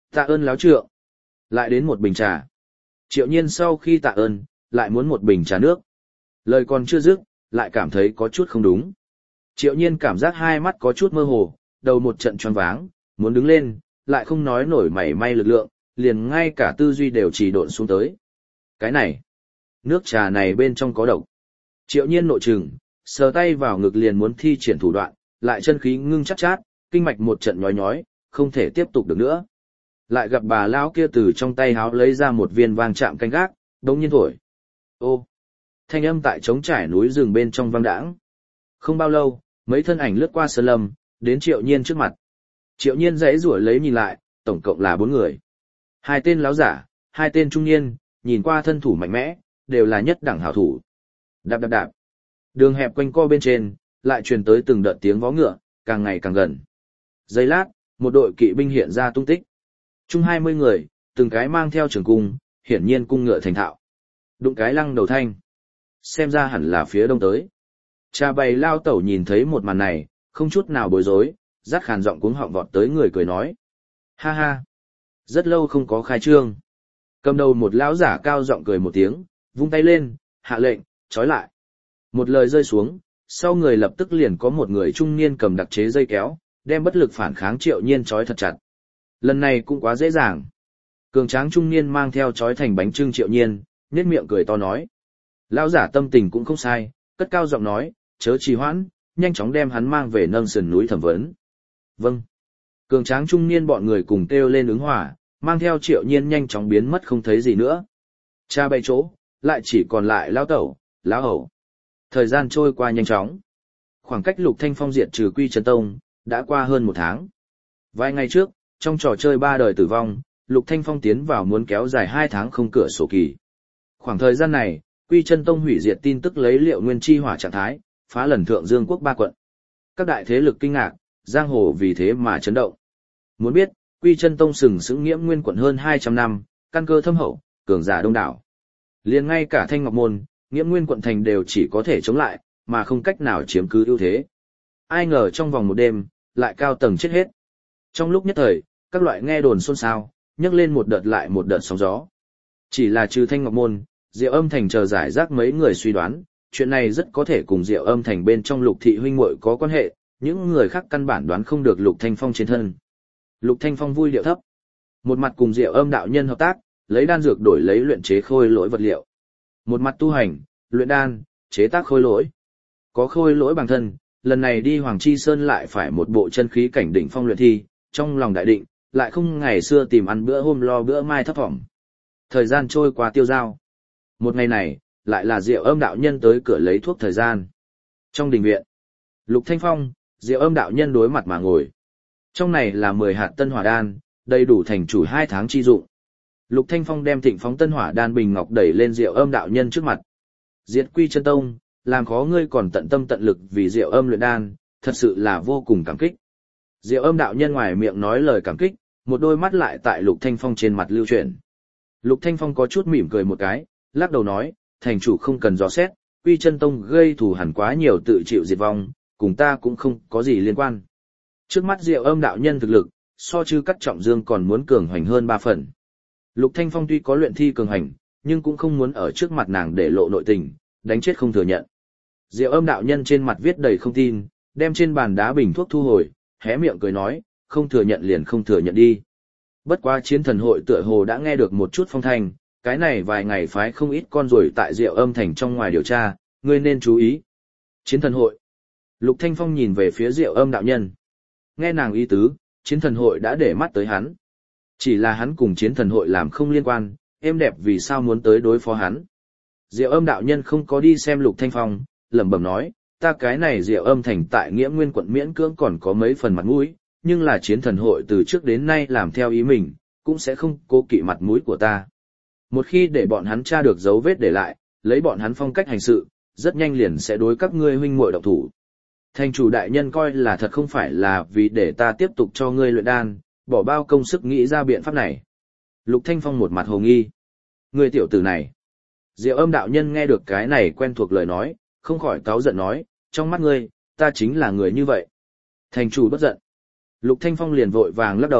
Tạ ơn láo trượng. Lại đến một bình trà. Triệu Nhiên sau khi tạ ơn, lại muốn một bình trà nước. Lời còn chưa dứt, lại cảm thấy có chút không đúng. Triệu Nhiên cảm giác hai mắt có chút mơ hồ, đầu một trận choáng váng, muốn đứng lên, lại không nói nổi mảy may lực lượng, liền ngay cả tư duy đều trì độn xuống tới. Cái này, nước trà này bên trong có độc. Triệu Nhiên nội trừng, sờ tay vào ngực liền muốn thi triển thủ đoạn, lại chân khí ngưng chát chát, kinh mạch một trận nhói nhói, không thể tiếp tục được nữa. Lại gặp bà lão kia từ trong tay háo lấy ra một viên vang chạm canh gác, đống nhiên thổi. Ô! Thanh âm tại trống trải núi rừng bên trong vang đãng. Không bao lâu, mấy thân ảnh lướt qua sơn lâm, đến Triệu Nhiên trước mặt. Triệu Nhiên giãy giụa lấy nhìn lại, tổng cộng là 4 người. 2 tên láo giả, 2 tên trung niên, nhìn qua thân thủ mạnh mẽ, đều là nhất đẳng hảo thủ. Đạp đạp đạp. Đường hẹp quanh co bên trên, lại truyền tới từng đợt tiếng vó ngựa, càng ngày càng gần. Giây lát, một đội kỵ binh hiện ra tung tích. Chung 20 người, từng cái mang theo trường cung, hiển nhiên cung ngựa thành thạo. Đụng cái lăng đầu thanh. Xem ra hẳn là phía đông tới. Cha bày lao tẩu nhìn thấy một màn này, không chút nào bối rối, rát khàn giọng cuống họng vọt tới người cười nói. Ha ha! Rất lâu không có khai trương. Cầm đầu một lão giả cao giọng cười một tiếng, vung tay lên, hạ lệnh, trói lại. Một lời rơi xuống, sau người lập tức liền có một người trung niên cầm đặc chế dây kéo, đem bất lực phản kháng Triệu Nhiên trói thật chặt. Lần này cũng quá dễ dàng. Cường tráng trung niên mang theo trói thành bánh trưng Triệu Nhiên, nhếch miệng cười to nói. Lão giả tâm tình cũng không sai, cất cao giọng nói, chớ trì hoãn, nhanh chóng đem hắn mang về nâng sườn núi thẩm vấn. Vâng. Cường tráng trung niên bọn người cùng kêu lên ứng hỏa, mang theo Triệu Nhiên nhanh chóng biến mất không thấy gì nữa. Cha bay chỗ, lại chỉ còn lại lão tẩu, lão hầu. Thời gian trôi qua nhanh chóng. Khoảng cách Lục Thanh Phong diệt trừ Quy Chân Tông, đã qua hơn 1 tháng. Vài ngày trước, trong trò chơi 3 đời tử vong, Lục Thanh Phong tiến vào muốn kéo dài 2 tháng không cửa sổ kỳ. Khoảng thời gian này, Quy Chân Tông hủy diệt tin tức lấy Liệu Nguyên Chi hỏa trạng thái, phá lần Thượng Dương quốc 3 quận. Các đại thế lực kinh ngạc, giang hồ vì thế mà chấn động. Muốn biết, Quy Chân Tông sừng sững Nghiễm Nguyên quận hơn 200 năm, căn cơ thâm hậu, cường giả đông đảo. Liền ngay cả Thanh Ngọc Môn, Nghiễm Nguyên quận thành đều chỉ có thể chống lại, mà không cách nào chiếm cứ ưu thế. Ai ngờ trong vòng một đêm, lại cao tầng chết hết. Trong lúc nhất thời, các loại nghe đồn xôn xao, nhấc lên một đợt lại một đợt sóng gió. Chỉ là trừ Thanh Ngọc Môn, Diệu Âm Thành chờ giải rác mấy người suy đoán, chuyện này rất có thể cùng Diệu Âm Thành bên trong Lục thị huynh muội có quan hệ, những người khác căn bản đoán không được Lục Thanh Phong trên thân. Lục Thanh Phong vui điệu thấp, một mặt cùng Diệu Âm đạo nhân hợp tác, lấy đan dược đổi lấy luyện chế khôi lỗi vật liệu. Một mặt tu hành, luyện đan, chế tác khôi lỗi. Có khôi lỗi bằng thân, lần này đi Hoàng Chi Sơn lại phải một bộ chân khí cảnh đỉnh phong luyện thi, trong lòng đại định, lại không ngày xưa tìm ăn bữa hôm lo bữa mai thấp thỏm. Thời gian trôi qua tiêu dao. Một ngày này, lại là Diệu Âm đạo nhân tới cửa lấy thuốc thời gian. Trong đình viện, Lục Thanh Phong, Diệu Âm đạo nhân đối mặt mà ngồi. Trong này là 10 hạt tân hỏa đan, đầy đủ thành chủ 2 tháng chi dụng. Lục Thanh Phong đem Thịnh Phóng tân hỏa đan bình ngọc đẩy lên Diệu Âm đạo nhân trước mặt. Diệt Quy Chân Tông, làm khó ngươi còn tận tâm tận lực vì Diệu Âm luyện đan, thật sự là vô cùng cảm kích. Diệu Âm đạo nhân ngoài miệng nói lời cảm kích, một đôi mắt lại tại Lục Thanh Phong trên mặt lưu chuyển. Lục Thanh Phong có chút mỉm cười một cái, lắc đầu nói, thành chủ không cần dò xét, Quy Chân Tông gây thù hằn quá nhiều tự chịu diệt vong, cùng ta cũng không có gì liên quan. Trước mắt Diệu Âm đạo nhân thực lực, so chư Cắt Trọng Dương còn muốn cường hoành hơn 3 phần. Lục Thanh Phong tuy có luyện thi cường hành, nhưng cũng không muốn ở trước mặt nàng để lộ nội tình, đánh chết không thừa nhận. Diệu Âm đạo nhân trên mặt viết đầy không tin, đem trên bàn đá bình thuốc thu hồi, hé miệng cười nói, không thừa nhận liền không thừa nhận đi. Bất quá Chiến Thần hội tựa hồ đã nghe được một chút phong thanh, cái này vài ngày phái không ít con ruồi tại Diệu Âm thành trong ngoài điều tra, ngươi nên chú ý. Chiến Thần hội. Lục Thanh Phong nhìn về phía Diệu Âm đạo nhân. Nghe nàng ý tứ, Chiến Thần hội đã để mắt tới hắn. Chỉ là hắn cùng Chiến Thần hội làm không liên quan, êm đẹp vì sao muốn tới đối phó hắn. Diệu Âm đạo nhân không có đi xem Lục Thanh Phong, lẩm bẩm nói, ta cái này Diệu Âm thành tại Nghiễm Nguyên quận miễn cưỡng còn có mấy phần mặt mũi, nhưng là Chiến Thần hội từ trước đến nay làm theo ý mình, cũng sẽ không cố kỵ mặt mũi của ta. Một khi để bọn hắn tra được dấu vết để lại, lấy bọn hắn phong cách hành sự, rất nhanh liền sẽ đối các ngươi huynh muội động thủ. Thành chủ đại nhân coi là thật không phải là vì để ta tiếp tục cho ngươi luyện đan, bỏ bao công sức nghĩ ra biện pháp này. Lục Thanh Phong một mặt hồ nghi. Ngươi tiểu tử này. Diệu Âm đạo nhân nghe được cái này quen thuộc lời nói, không khỏi cáu giận nói, trong mắt ngươi, ta chính là người như vậy. Thành chủ bất giận. Lục Thanh Phong liền vội vàng lắc đầu,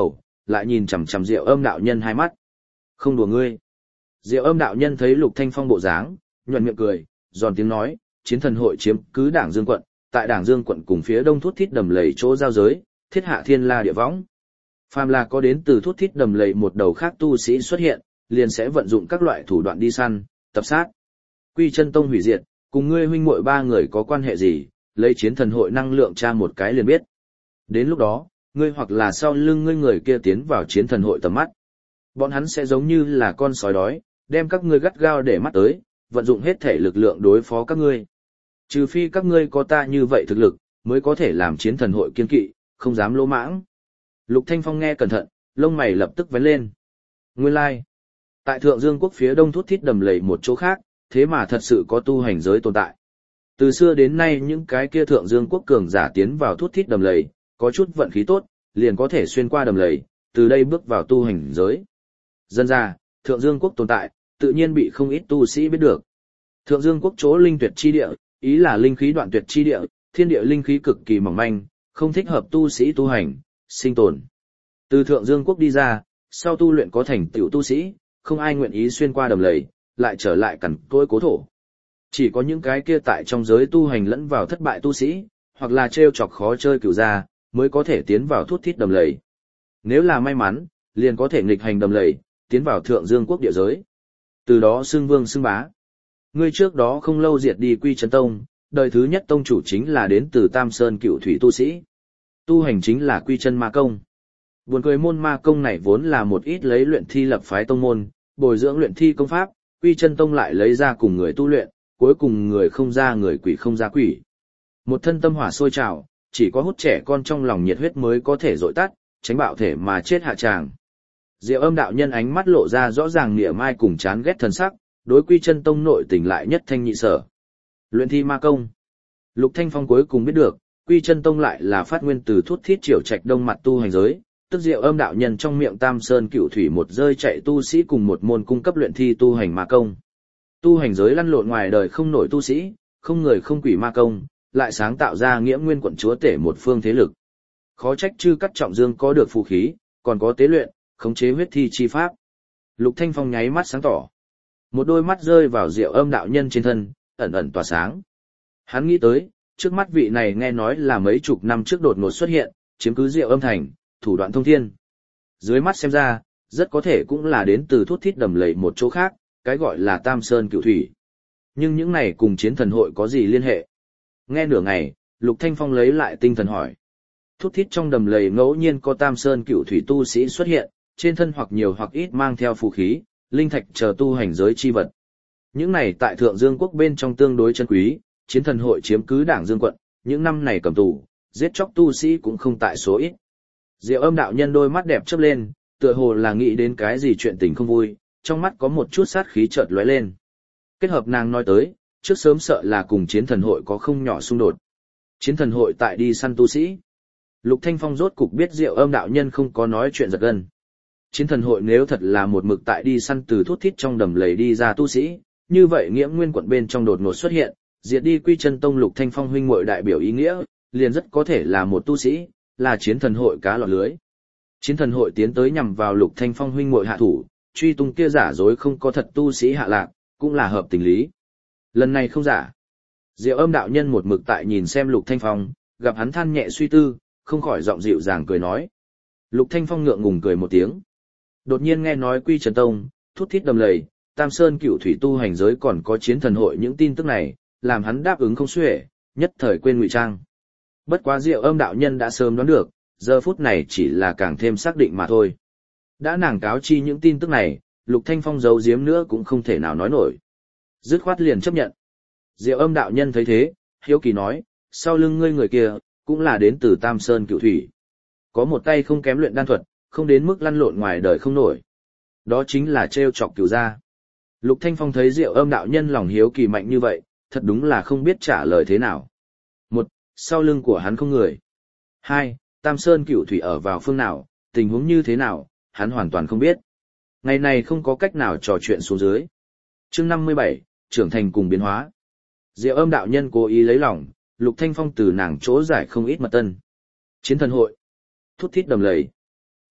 lại nhìn chằm chằm Diệu Âm đạo nhân hai mắt. Không đùa ngươi. Diệu Âm đạo nhân thấy Lục Thanh Phong bộ dáng, nhuận miệng cười, giòn tiếng nói, chiến thần hội chiếm cứ Đảng Dương quận, tại Đảng Dương quận cùng phía đông Thút Thít Đầm Lầy chỗ giao giới, thiết hạ thiên la địa võng. Phàm là có đến từ Thút Thít Đầm Lầy một đầu khác tu sĩ xuất hiện, liền sẽ vận dụng các loại thủ đoạn đi săn, tập sát. Quy Chân Tông hủy diệt, cùng ngươi huynh muội ba người có quan hệ gì, lấy chiến thần hội năng lượng tra một cái liền biết. Đến lúc đó, ngươi hoặc là sau lưng ngươi người kia tiến vào chiến thần hội tầm mắt. Bọn hắn sẽ giống như là con sói đói, đem các ngươi gắt gao để mắt tới, vận dụng hết thể lực lượng đối phó các ngươi. Trừ phi các ngươi có ta như vậy thực lực, mới có thể làm chiến thần hội kiên kỵ, không dám lỗ mãng. Lục Thanh Phong nghe cẩn thận, lông mày lập tức vén lên. Nguyên lai, tại Thượng Dương quốc phía đông Thút Thít Đầm Lầy một chỗ khác, thế mà thật sự có tu hành giới tồn tại. Từ xưa đến nay những cái kia Thượng Dương quốc cường giả tiến vào Thút Thít Đầm Lầy, có chút vận khí tốt, liền có thể xuyên qua đầm lầy, từ đây bước vào tu hành giới. Dân ra, Thượng Dương quốc tồn tại, tự nhiên bị không ít tu sĩ biết được. Thượng Dương quốc chỗ linh tuyệt chi địa, ý là linh khí đoạn tuyệt chi địa, thiên địa linh khí cực kỳ mỏng manh, không thích hợp tu sĩ tu hành, sinh tồn. Từ Thượng Dương quốc đi ra, sau tu luyện có thành tựu tu sĩ, không ai nguyện ý xuyên qua đầm lầy, lại trở lại cằn cỗi cố thổ. Chỉ có những cái kia tại trong giới tu hành lẫn vào thất bại tu sĩ, hoặc là trêu chọc khó chơi cửu gia, mới có thể tiến vào Thút Thít Đầm Lầy. Nếu là may mắn, liền có thể nghịch hành đầm lầy, tiến vào Thượng Dương quốc địa giới. Từ đó xưng vương xưng bá. Ngươi trước đó không lâu diệt đi Quy Chân Tông, đời thứ nhất tông chủ chính là đến từ Tam Sơn Cựu Thủy tu sĩ. Tu hành chính là Quy Chân Ma Công. Buồn cười môn ma công này vốn là một ít lấy luyện thi lập phái tông môn, bồi dưỡng luyện thi công pháp, Quy Chân Tông lại lấy ra cùng người tu luyện, cuối cùng người không ra người quỷ không ra quỷ. Một thân tâm hỏa sôi trào, chỉ có hút trẻ con trong lòng nhiệt huyết mới có thể dội tắt, tránh bạo thể mà chết hạ tràng. Diệu Âm đạo nhân ánh mắt lộ ra rõ ràng nghĩa mai cùng chán ghét thần sắc, đối Quy Chân Tông nội tình lại nhất thanh nhị sở. Luyện thi ma công. Lục Thanh Phong cuối cùng biết được, Quy Chân Tông lại là phát nguyên từ Thút Thít Triều Trạch đông mặt tu hành giới, tức Diệu Âm đạo nhân trong miệng Tam Sơn Cựu Thủy một rơi chạy tu sĩ cùng một môn cung cấp luyện thi tu hành ma công. Tu hành giới lăn lộn ngoài đời không nổi tu sĩ, không người không quỷ ma công, lại sáng tạo ra Nghĩa Nguyên quận chúa tể một phương thế lực. Khó trách Chư Cắt Trọng Dương có được phù khí, còn có tế luyện, khống chế huyết thi chi pháp. Lục Thanh Phong nháy mắt sáng tỏ. Một đôi mắt rơi vào Diệu Âm đạo nhân trên thân, ẩn ẩn tỏa sáng. Hắn nghĩ tới, trước mắt vị này nghe nói là mấy chục năm trước đột ngột xuất hiện, chiếm cứ Diệu Âm thành, thủ đoạn thông thiên. Dưới mắt xem ra, rất có thể cũng là đến từ Thút Thít Đầm Lầy một chỗ khác, cái gọi là Tam Sơn Cựu Thủy. Nhưng những này cùng chiến thần hội có gì liên hệ? Nghe nửa ngày, Lục Thanh Phong lấy lại tinh thần hỏi. Thút Thít trong đầm lầy ngẫu nhiên có Tam Sơn Cựu Thủy tu sĩ xuất hiện, trên thân hoặc nhiều hoặc ít mang theo phù khí, linh thạch chờ tu hành giới chi vật. Những này tại Thượng Dương quốc bên trong tương đối chân quý, chiến thần hội chiếm cứ Đảng Dương quận, những năm này cầm tù, giết chóc tu sĩ cũng không tại số ít. Diệu Âm đạo nhân đôi mắt đẹp chớp lên, tựa hồ là nghĩ đến cái gì chuyện tình không vui, trong mắt có một chút sát khí chợt lóe lên. Kết hợp nàng nói tới, trước sớm sợ là cùng chiến thần hội có không nhỏ xung đột. Chiến thần hội tại đi săn tu sĩ. Lục Thanh Phong rốt cục biết Diệu Âm đạo nhân không có nói chuyện giật gân. Chiến thần hội nếu thật là một mực tại đi săn từ Thút Thít trong đầm lầy đi ra tu sĩ, như vậy Nghĩa Nguyên quận bên trong đột ngột xuất hiện, diệt đi Quy Chân Tông Lục Thanh Phong huynh muội đại biểu ý nghĩa, liền rất có thể là một tu sĩ, là chiến thần hội cá lọt lưới. Chiến thần hội tiến tới nhằm vào Lục Thanh Phong huynh muội hạ thủ, truy tung kia giả dối không có thật tu sĩ hạ lạc, cũng là hợp tình lý. Lần này không giả. Diệu Âm đạo nhân một mực tại nhìn xem Lục Thanh Phong, gặp hắn than nhẹ suy tư, không khỏi giọng dịu dàng cười nói. Lục Thanh Phong ngượng ngùng cười một tiếng. Đột nhiên nghe nói Quy Chân Tông, Thút Thít đầm lầy, Tam Sơn Cựu Thủy tu hành giới còn có chiến thần hội những tin tức này, làm hắn đáp ứng không xuể, nhất thời quên ngụy trang. Bất quá Diệu Âm đạo nhân đã sớm đoán được, giờ phút này chỉ là càng thêm xác định mà thôi. Đã nàng cáo chi những tin tức này, Lục Thanh Phong giấu giếm nữa cũng không thể nào nói nổi. Dứt khoát liền chấp nhận. Diệu Âm đạo nhân thấy thế, hiếu kỳ nói, sau lưng ngươi người kia, cũng là đến từ Tam Sơn Cựu Thủy. Có một tay không kém luyện đan thuật, không đến mức lăn lộn ngoài đời không nổi. Đó chính là trêu chọc Cửu gia. Lục Thanh Phong thấy Diệu Âm đạo nhân lòng hiếu kỳ mạnh như vậy, thật đúng là không biết trả lời thế nào. Một, sau lưng của hắn không người. Hai, Tam Sơn Cựu Thủy ở vào phương nào, tình huống như thế nào, hắn hoàn toàn không biết. Ngày này không có cách nào trò chuyện xuống dưới. Chương 57, trưởng thành cùng biến hóa. Diệu Âm đạo nhân cố ý lấy lòng, Lục Thanh Phong từ nàng chỗ giải không ít mật tân. Chiến thần hội, Thút Thít đầm lầy.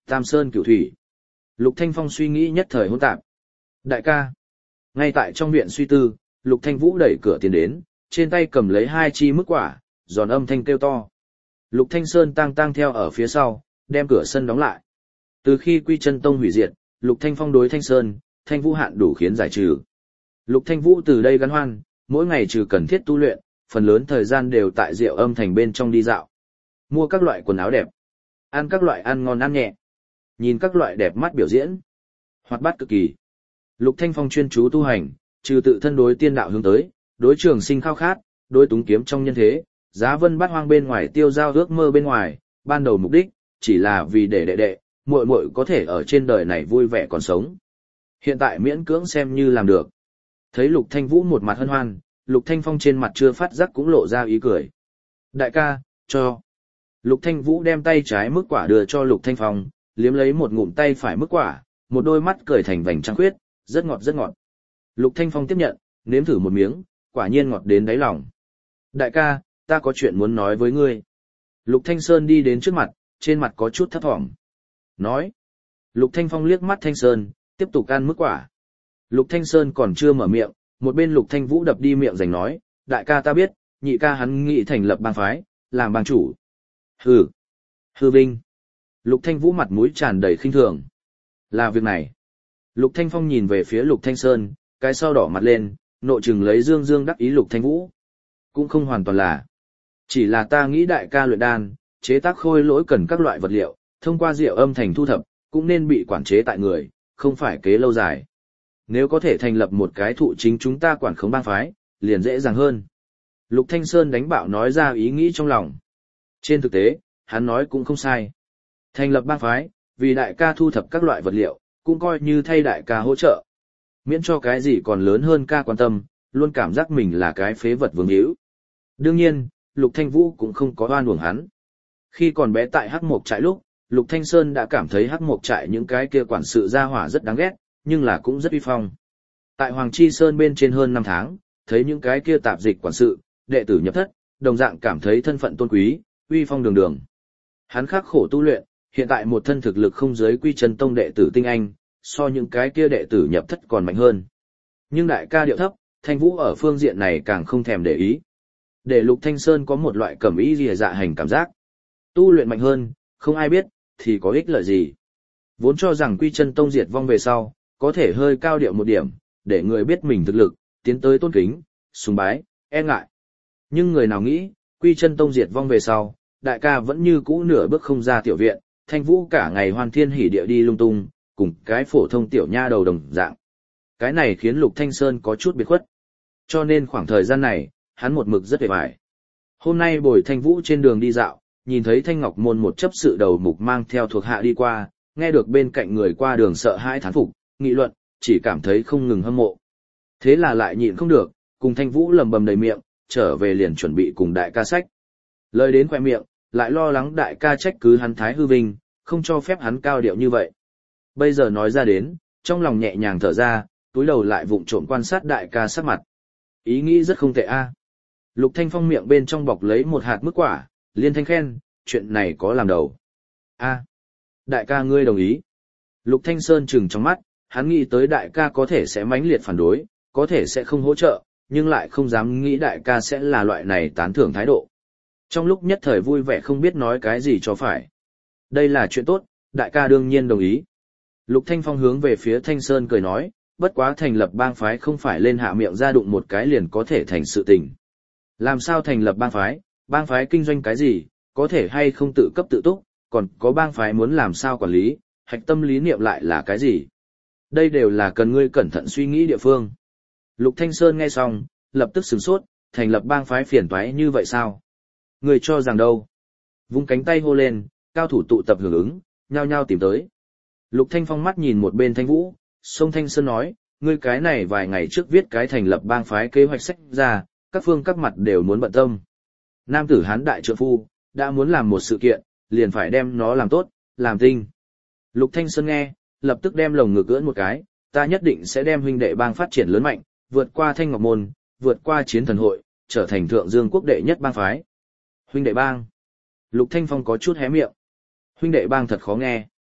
Tam Sơn Cửu Thủy. Lục Thanh Phong suy nghĩ nhất thời hỗn tạp. Đại ca. Ngay tại trong viện suy tư, Lục Thanh Vũ đẩy cửa tiến đến, trên tay cầm lấy 2 chi mức quả, giòn âm thanh kêu to. Lục Thanh Sơn tang theo ở phía sau, đem cửa sân đóng lại. Từ khi Quy Chân Tông hủy diệt, Lục Thanh Phong đối Thanh Sơn, Thanh Vũ hạn đủ khiến giải trừ. Lục Thanh Vũ từ đây gắn hoan, mỗi ngày trừ cần thiết tu luyện, phần lớn thời gian đều tại Diệu Âm Thành bên trong đi dạo. Mua các loại quần áo đẹp, ăn các loại ăn ngon ăn nhẹ, nhìn các loại đẹp mắt biểu diễn, hoạt bát cực kỳ. Lục Thanh Phong chuyên chú tu hành, trừ tự thân đối tiên đạo hướng tới, đối trường sinh khao khát, đối túng kiếm trong nhân thế, giá vân bát hoang bên ngoài tiêu giao ước mơ bên ngoài, ban đầu mục đích chỉ là vì để đệ đệ, muội muội có thể ở trên đời này vui vẻ còn sống. Hiện tại miễn cưỡng xem như làm được. Thấy Lục Thanh Vũ một mặt hân hoan, Lục Thanh Phong trên mặt chưa phát giác cũng lộ ra ý cười. Đại ca, cho. Lục Thanh Vũ đem tay trái mức quả đưa cho Lục Thanh Phong, liếm lấy một ngụm tay phải mức quả, một đôi mắt cười thành vành trăng khuyết, rất ngọt rất ngọt. Lục Thanh Phong tiếp nhận, nếm thử một miếng, quả nhiên ngọt đến đáy lòng. Đại ca, ta có chuyện muốn nói với ngươi. Lục Thanh Sơn đi đến trước mặt, trên mặt có chút thấp thỏm. Nói. Lục Thanh Phong liếc mắt Thanh Sơn, tiếp tục ăn mức quả. Lục Thanh Sơn còn chưa mở miệng, một bên Lục Thanh Vũ đập đi miệng giành nói, đại ca ta biết, nhị ca hắn nghĩ thành lập bang phái, làm bang chủ. Hừ. Hừ vinh. Lục Thanh Vũ mặt mũi tràn đầy khinh thường. Là việc này. Lục Thanh Phong nhìn về phía Lục Thanh Sơn, cái sau đỏ mặt lên, nộ trừng lấy dương dương đắc ý Lục Thanh Vũ. Cũng không hoàn toàn là. Chỉ là ta nghĩ đại ca luyện đan, chế tác khôi lỗi cần các loại vật liệu, thông qua Diệu Âm Thành thu thập, cũng nên bị quản chế tại người, không phải kế lâu dài. Nếu có thể thành lập một cái thụ chính chúng ta quản khống bang phái, liền dễ dàng hơn. Lục Thanh Sơn đánh bạo nói ra ý nghĩ trong lòng. Trên thực tế, hắn nói cũng không sai. Thành lập bang phái, vì đại ca thu thập các loại vật liệu, cũng coi như thay đại ca hỗ trợ. Miễn cho cái gì còn lớn hơn ca quan tâm, luôn cảm giác mình là cái phế vật vương hữu. Đương nhiên, Lục Thanh Vũ cũng không có oan uổng hắn. Khi còn bé tại Hắc Mộc trại lúc, Lục Thanh Sơn đã cảm thấy Hắc Mộc trại những cái kia quản sự gia hỏa rất đáng ghét, nhưng là cũng rất uy phong. Tại Hoàng Chi Sơn bên trên hơn 5 tháng, thấy những cái kia tạp dịch quản sự, đệ tử nhập thất, đồng dạng cảm thấy thân phận tôn quý, uy phong đường đường. Hắn khắc khổ tu luyện, hiện tại một thân thực lực không giới Quy Chân Tông đệ tử tinh anh, so những cái kia đệ tử nhập thất còn mạnh hơn. Nhưng đại ca điệu thấp, Thanh Vũ ở phương diện này càng không thèm để ý. Để Lục Thanh Sơn có một loại cẩm ý rìa dạ hành cảm giác. Tu luyện mạnh hơn, không ai biết, thì có ích lợi gì. Vốn cho rằng Quy Chân Tông diệt vong về sau, có thể hơi cao điệu một điểm, để người biết mình thực lực, tiến tới tôn kính, sùng bái, e ngại. Nhưng người nào nghĩ, Quy Chân Tông diệt vong về sau, đại ca vẫn như cũ nửa bước không ra tiểu viện, Thanh Vũ cả ngày hoan thiên hỉ địa đi lung tung, cùng cái phổ thông tiểu nha đầu đồng dạng. Cái này khiến Lục Thanh Sơn có chút biệt khuất. Cho nên khoảng thời gian này, hắn một mực rất vẻ vải. Hôm nay bồi Thanh Vũ trên đường đi dạo, nhìn thấy Thanh Ngọc Môn một chấp sự đầu mục mang theo thuộc hạ đi qua, nghe được bên cạnh người qua đường sợ hãi thán phục, nghị luận, chỉ cảm thấy không ngừng hâm mộ. Thế là lại nhịn không được, cùng Thanh Vũ lầm bầm đầy miệng, trở về liền chuẩn bị cùng đại ca sách. Lời đến khoe miệng, lại lo lắng đại ca trách cứ hắn thái hư vinh, không cho phép hắn cao điệu như vậy. Bây giờ nói ra đến, trong lòng nhẹ nhàng thở ra, túi đầu lại vụng trộm quan sát đại ca sắc mặt. Ý nghĩ rất không tệ a. Lục Thanh Phong miệng bên trong bọc lấy một hạt mức quả, liên thanh khen, chuyện này có làm đầu. A, đại ca ngươi đồng ý. Lục Thanh Sơn trừng trong mắt, hắn nghĩ tới đại ca có thể sẽ mãnh liệt phản đối, có thể sẽ không hỗ trợ, nhưng lại không dám nghĩ đại ca sẽ là loại này tán thưởng thái độ. Trong lúc nhất thời vui vẻ không biết nói cái gì cho phải. Đây là chuyện tốt, đại ca đương nhiên đồng ý. Lục Thanh Phong hướng về phía Thanh Sơn cười nói, bất quá thành lập bang phái không phải lên hạ miệng ra đụng một cái liền có thể thành sự tình. Làm sao thành lập bang phái kinh doanh cái gì, có thể hay không tự cấp tự túc, còn có bang phái muốn làm sao quản lý, hạch tâm lý niệm lại là cái gì. Đây đều là cần ngươi cẩn thận suy nghĩ địa phương. Lục Thanh Sơn nghe xong, lập tức sửng sốt, thành lập bang phái phiền toái như vậy sao? Người cho rằng đâu? Vung cánh tay hô lên, cao thủ tụ tập hưởng ứng, nhao nhao tìm tới. Lục Thanh Phong mắt nhìn một bên Thanh Vũ, sông Thanh Sơn nói, ngươi cái này vài ngày trước viết cái thành lập bang phái kế hoạch sách ra, các phương các mặt đều muốn bận tâm. Nam tử hán đại trượng phu, đã muốn làm một sự kiện, liền phải đem nó làm tốt, làm tinh. Lục Thanh Sơn nghe, lập tức đem lồng ngực ưỡn một cái, ta nhất định sẽ đem huynh đệ bang phát triển lớn mạnh, vượt qua Thanh Ngọc Môn, vượt qua Chiến Thần Hội, trở thành thượng dương quốc đệ nhất bang phái. Huynh đệ bang. Lục Thanh Phong có chút hé miệng. Huynh đệ bang thật khó nghe.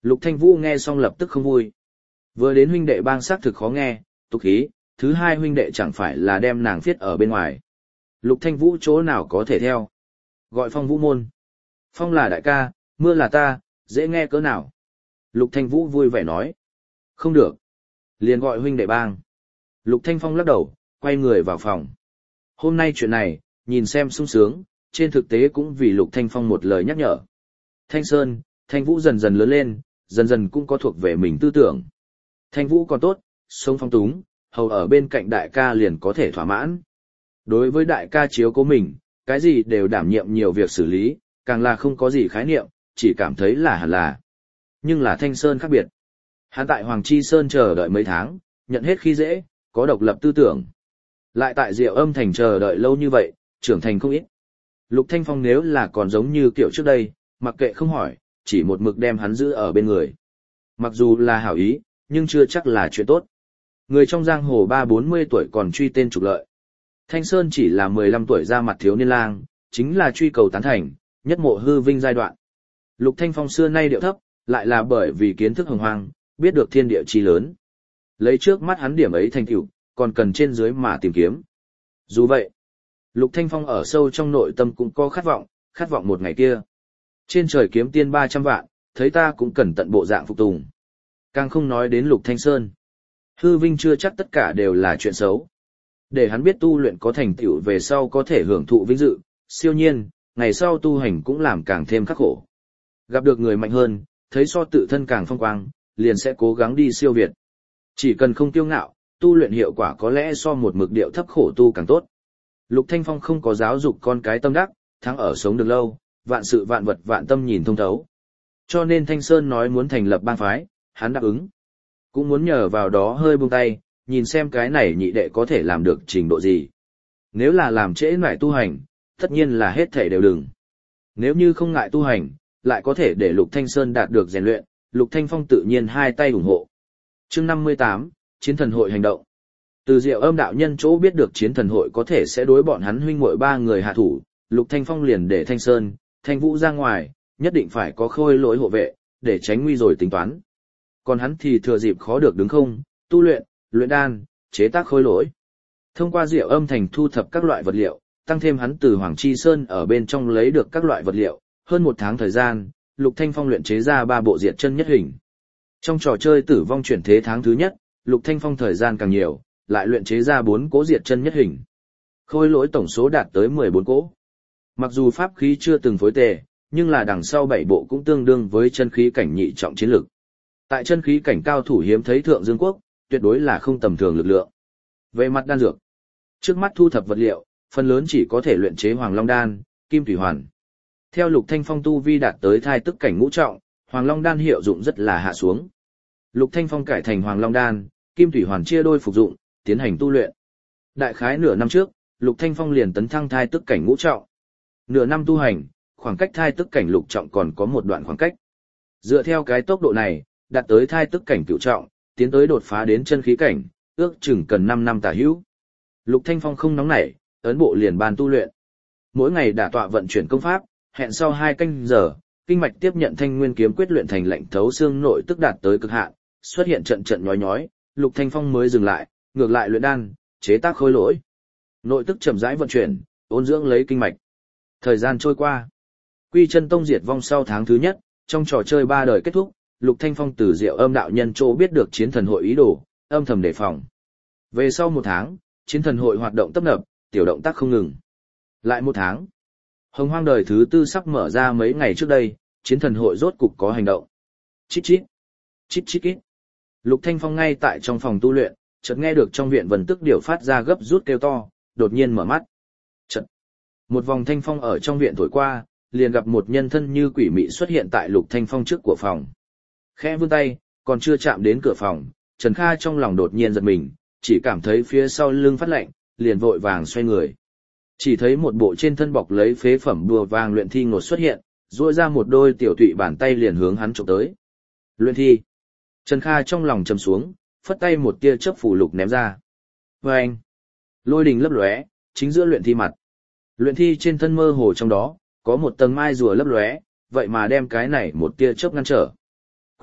Lục Thanh Vũ nghe xong lập tức không vui. Vừa đến huynh đệ bang xác thực khó nghe, tục khí, thứ hai huynh đệ chẳng phải là đem nàng viết ở bên ngoài. Lục Thanh Vũ chỗ nào có thể theo. Gọi Phong Vũ môn. Phong là đại ca, mưa là ta, dễ nghe cỡ nào. Lục Thanh Vũ vui vẻ nói. Không được. Liền gọi huynh đệ bang. Lục Thanh Phong lắc đầu, quay người vào phòng. Hôm nay chuyện này, nhìn xem sung sướng, trên thực tế cũng vì Lục Thanh Phong một lời nhắc nhở. Thanh Sơn, Thanh Vũ dần dần lớn lên, dần dần cũng có thuộc về mình tư tưởng. Thanh Vũ còn tốt, sống phong túng, hầu ở bên cạnh đại ca liền có thể thỏa mãn. Đối với đại ca chiếu cố mình, cái gì đều đảm nhiệm nhiều việc xử lý, càng là không có gì khái niệm, chỉ cảm thấy là hẳn là. Nhưng là Thanh Sơn khác biệt. Hắn tại Hoàng Chi Sơn chờ đợi mấy tháng, nhận hết khi dễ, có độc lập tư tưởng. Lại tại Diệu Âm Thành chờ đợi lâu như vậy, trưởng thành không ít. Lục Thanh Phong nếu là còn giống như kiểu trước đây, mặc kệ không hỏi, chỉ một mực đem hắn giữ ở bên người. Mặc dù là hảo ý, nhưng chưa chắc là chuyện tốt. Người trong giang hồ 30-40 tuổi còn truy tên trục lợi. Thanh Sơn chỉ là 15 tuổi ra mặt thiếu niên lang, chính là truy cầu tán thành, nhất mộ hư vinh giai đoạn. Lục Thanh Phong xưa nay điệu thấp, lại là bởi vì kiến thức hồng hoang, biết được thiên địa chi lớn. Lấy trước mắt hắn điểm ấy thành tựu, còn cần trên dưới mà tìm kiếm. Dù vậy, Lục Thanh Phong ở sâu trong nội tâm cũng có khát vọng một ngày kia. Trên trời kiếm tiên 300 vạn, thấy ta cũng cần tận bộ dạng phục tùng. Càng không nói đến Lục Thanh Sơn. Hư vinh chưa chắc tất cả đều là chuyện xấu. Để hắn biết tu luyện có thành tựu về sau có thể hưởng thụ vinh dự, siêu nhiên, ngày sau tu hành cũng làm càng thêm khắc khổ. Gặp được người mạnh hơn, thấy so tự thân càng phong quang, liền sẽ cố gắng đi siêu việt. Chỉ cần không kiêu ngạo, tu luyện hiệu quả có lẽ so một mực điệu thấp khổ tu càng tốt. Lục Thanh Phong không có giáo dục con cái tâm đắc, thắng ở sống được lâu, vạn sự vạn vật vạn tâm nhìn thông thấu. Cho nên Thanh Sơn nói muốn thành lập bang phái, hắn đáp ứng. Cũng muốn nhờ vào đó hơi buông tay, nhìn xem cái này nhị đệ có thể làm được trình độ gì. Nếu là làm trễ nải tu hành, tất nhiên là hết thể đều đừng. Nếu như không ngại tu hành, lại có thể để Lục Thanh Sơn đạt được rèn luyện, Lục Thanh Phong tự nhiên hai tay ủng hộ. Chương 58, Chiến thần hội hành động. Từ Diệu Âm đạo nhân chỗ biết được Chiến thần hội có thể sẽ đối bọn hắn huynh muội ba người hạ thủ, Lục Thanh Phong liền để Thanh Sơn, Thanh Vũ ra ngoài, nhất định phải có khôi lỗi hộ vệ, để tránh nguy rồi tính toán. Còn hắn thì thừa dịp khó được đứng không, tu luyện, luyện đan, chế tác khôi lỗi. Thông qua Diệu Âm Thành thu thập các loại vật liệu, tăng thêm hắn từ Hoàng Chi Sơn ở bên trong lấy được các loại vật liệu, hơn một tháng thời gian, Lục Thanh Phong luyện chế ra 3 bộ diệt chân nhất hình. Trong trò chơi tử vong chuyển thế tháng thứ nhất, Lục Thanh Phong thời gian càng nhiều, lại luyện chế ra 4 cỗ diệt chân nhất hình. Khôi lỗi tổng số đạt tới 14 cỗ. Mặc dù pháp khí chưa từng phối tề, nhưng là đằng sau 7 bộ cũng tương đương với chân khí cảnh nhị trọng chiến lực. Tại chân khí cảnh cao thủ hiếm thấy thượng dương quốc, tuyệt đối là không tầm thường lực lượng. Về mặt đan dược, trước mắt thu thập vật liệu, phần lớn chỉ có thể luyện chế Hoàng Long đan, Kim Thủy Hoàn. Theo Lục Thanh Phong tu vi đạt tới thai tức cảnh ngũ trọng, Hoàng Long đan hiệu dụng rất là hạ xuống. Lục Thanh Phong cải thành Hoàng Long đan, Kim Thủy Hoàn chia đôi phục dụng, tiến hành tu luyện. Đại khái nửa năm trước, Lục Thanh Phong liền tấn thăng thai tức cảnh ngũ trọng. Nửa năm tu hành, khoảng cách thai tức cảnh lục trọng còn có một đoạn khoảng cách. Dựa theo cái tốc độ này, đạt tới thai tức cảnh cửu trọng, tiến tới đột phá đến chân khí cảnh, ước chừng cần 5 năm tả hữu. Lục Thanh Phong không nóng nảy, ấn bộ liền bàn tu luyện. Mỗi ngày đả tọa vận chuyển công pháp, hẹn sau 2 canh giờ, kinh mạch tiếp nhận Thanh Nguyên kiếm quyết luyện thành lạnh thấu xương nội tức đạt tới cực hạn, xuất hiện trận trận nhói nhói, Lục Thanh Phong mới dừng lại, ngược lại luyện đan, chế tác khôi lỗi. Nội tức chậm rãi vận chuyển, ôn dưỡng lấy kinh mạch. Thời gian trôi qua, Quy Chân Tông diệt vong sau tháng thứ nhất, trong trò chơi 3 đời kết thúc, Lục Thanh Phong từ Diệu Âm đạo nhân chỗ biết được Chiến thần hội ý đồ, âm thầm đề phòng. Về sau 1 tháng, Chiến thần hội hoạt động tấp nập, tiểu động tác không ngừng. Lại 1 tháng, Hồng Hoang đời thứ 4 sắp mở ra mấy ngày trước đây, Chiến thần hội rốt cục có hành động. Chít chít, chít chít ít. Lục Thanh Phong ngay tại trong phòng tu luyện, chợt nghe được trong viện vần tức điểu phát ra gấp rút kêu to, đột nhiên mở mắt. Chợt, một vòng thanh phong ở trong viện thổi qua, liền gặp một nhân thân như quỷ mị xuất hiện tại Lục Thanh Phong trước của phòng. Khẽ vươn tay, còn chưa chạm đến cửa phòng, Trần Kha trong lòng đột nhiên giật mình, chỉ cảm thấy phía sau lưng phát lạnh, liền vội vàng xoay người. Chỉ thấy một bộ trên thân bọc lấy phế phẩm đùa vàng luyện thi ngột xuất hiện, duỗi ra một đôi tiểu tụy bàn tay liền hướng hắn chụp tới. Luyện thi. Trần Kha trong lòng trầm xuống, phất tay một tia chớp phủ lục ném ra. Vâng! Lôi đình lấp lóe, chính giữa luyện thi mặt. Luyện thi trên thân mơ hồ trong đó, có một tầng mai rùa lấp lóe, vậy mà đem cái này một tia chớp ngăn trở.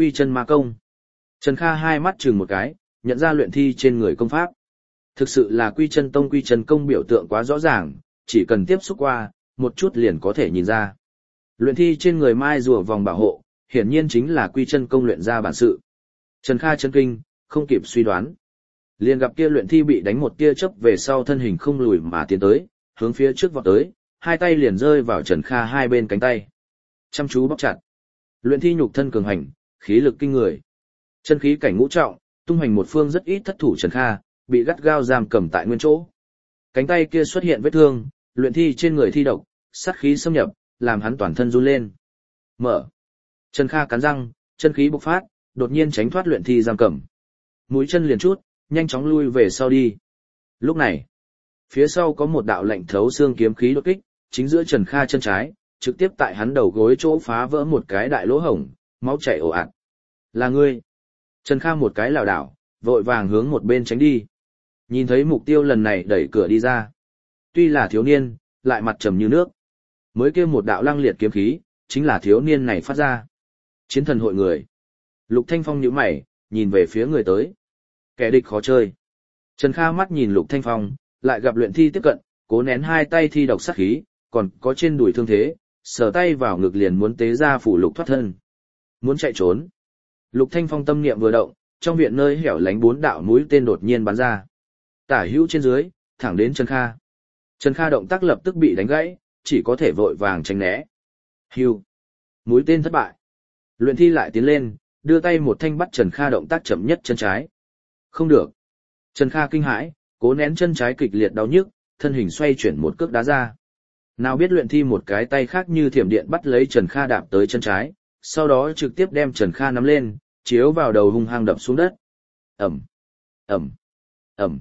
Quy chân ma công. Trần Kha hai mắt chừng một cái, nhận ra luyện thi trên người công pháp. Thực sự là Quy chân tông Quy chân công biểu tượng quá rõ ràng, chỉ cần tiếp xúc qua, một chút liền có thể nhìn ra. Luyện thi trên người mai rùa vòng bảo hộ, hiển nhiên chính là Quy chân công luyện ra bản sự. Trần Kha chấn kinh, không kịp suy đoán. Liền gặp kia luyện thi bị đánh một tia chớp về sau thân hình không lùi mà tiến tới, hướng phía trước vọt tới, hai tay liền rơi vào Trần Kha hai bên cánh tay. Chăm chú bóp chặt. Luyện thi nhục thân cường hành, khí lực kinh người. Chân khí cảnh ngũ trọng, tung hoành một phương rất ít thất thủ Trần Kha, bị gắt gao giam cầm tại nguyên chỗ. Cánh tay kia xuất hiện vết thương, luyện thi trên người thi độc, sát khí xâm nhập, làm hắn toàn thân run lên. Mở. Trần Kha cắn răng, chân khí bộc phát, đột nhiên tránh thoát luyện thi giam cầm. Mũi chân liền chút, nhanh chóng lui về sau đi. Lúc này, phía sau có một đạo lạnh thấu xương kiếm khí đột kích, chính giữa Trần Kha chân trái, trực tiếp tại hắn đầu gối chỗ phá vỡ một cái đại lỗ hổng, máu chảy ồ ạt. Là ngươi. Trần Kha một cái lảo đảo, vội vàng hướng một bên tránh đi. Nhìn thấy mục tiêu lần này đẩy cửa đi ra. Tuy là thiếu niên, lại mặt trầm như nước. Mới kêu một đạo lăng liệt kiếm khí, chính là thiếu niên này phát ra. Chiến thần hội người. Lục Thanh Phong nhíu mày, nhìn về phía người tới. Kẻ địch khó chơi. Trần Kha mắt nhìn Lục Thanh Phong, lại gặp luyện thi tiếp cận, cố nén hai tay thi độc sát khí, còn có trên đùi thương thế, sờ tay vào ngực liền muốn tế ra phủ lục thoát thân. Muốn chạy trốn. Lục Thanh Phong tâm niệm vừa động, trong viện nơi hẻo lánh bốn đạo mũi tên đột nhiên bắn ra. Tả hữu trên dưới, thẳng đến Trần Kha. Trần Kha động tác lập tức bị đánh gãy, chỉ có thể vội vàng tránh né. Hưu. Mũi tên thất bại. Luyện thi lại tiến lên, đưa tay một thanh bắt Trần Kha động tác chậm nhất chân trái. Không được. Trần Kha kinh hãi, cố nén chân trái kịch liệt đau nhức, thân hình xoay chuyển một cước đá ra. Nào biết luyện thi một cái tay khác như thiểm điện bắt lấy Trần Kha đạp tới chân trái, sau đó trực tiếp đem Trần Kha nắm lên, chiếu vào đầu hung hăng đập xuống đất. Ẩm, Ẩm, Ẩm.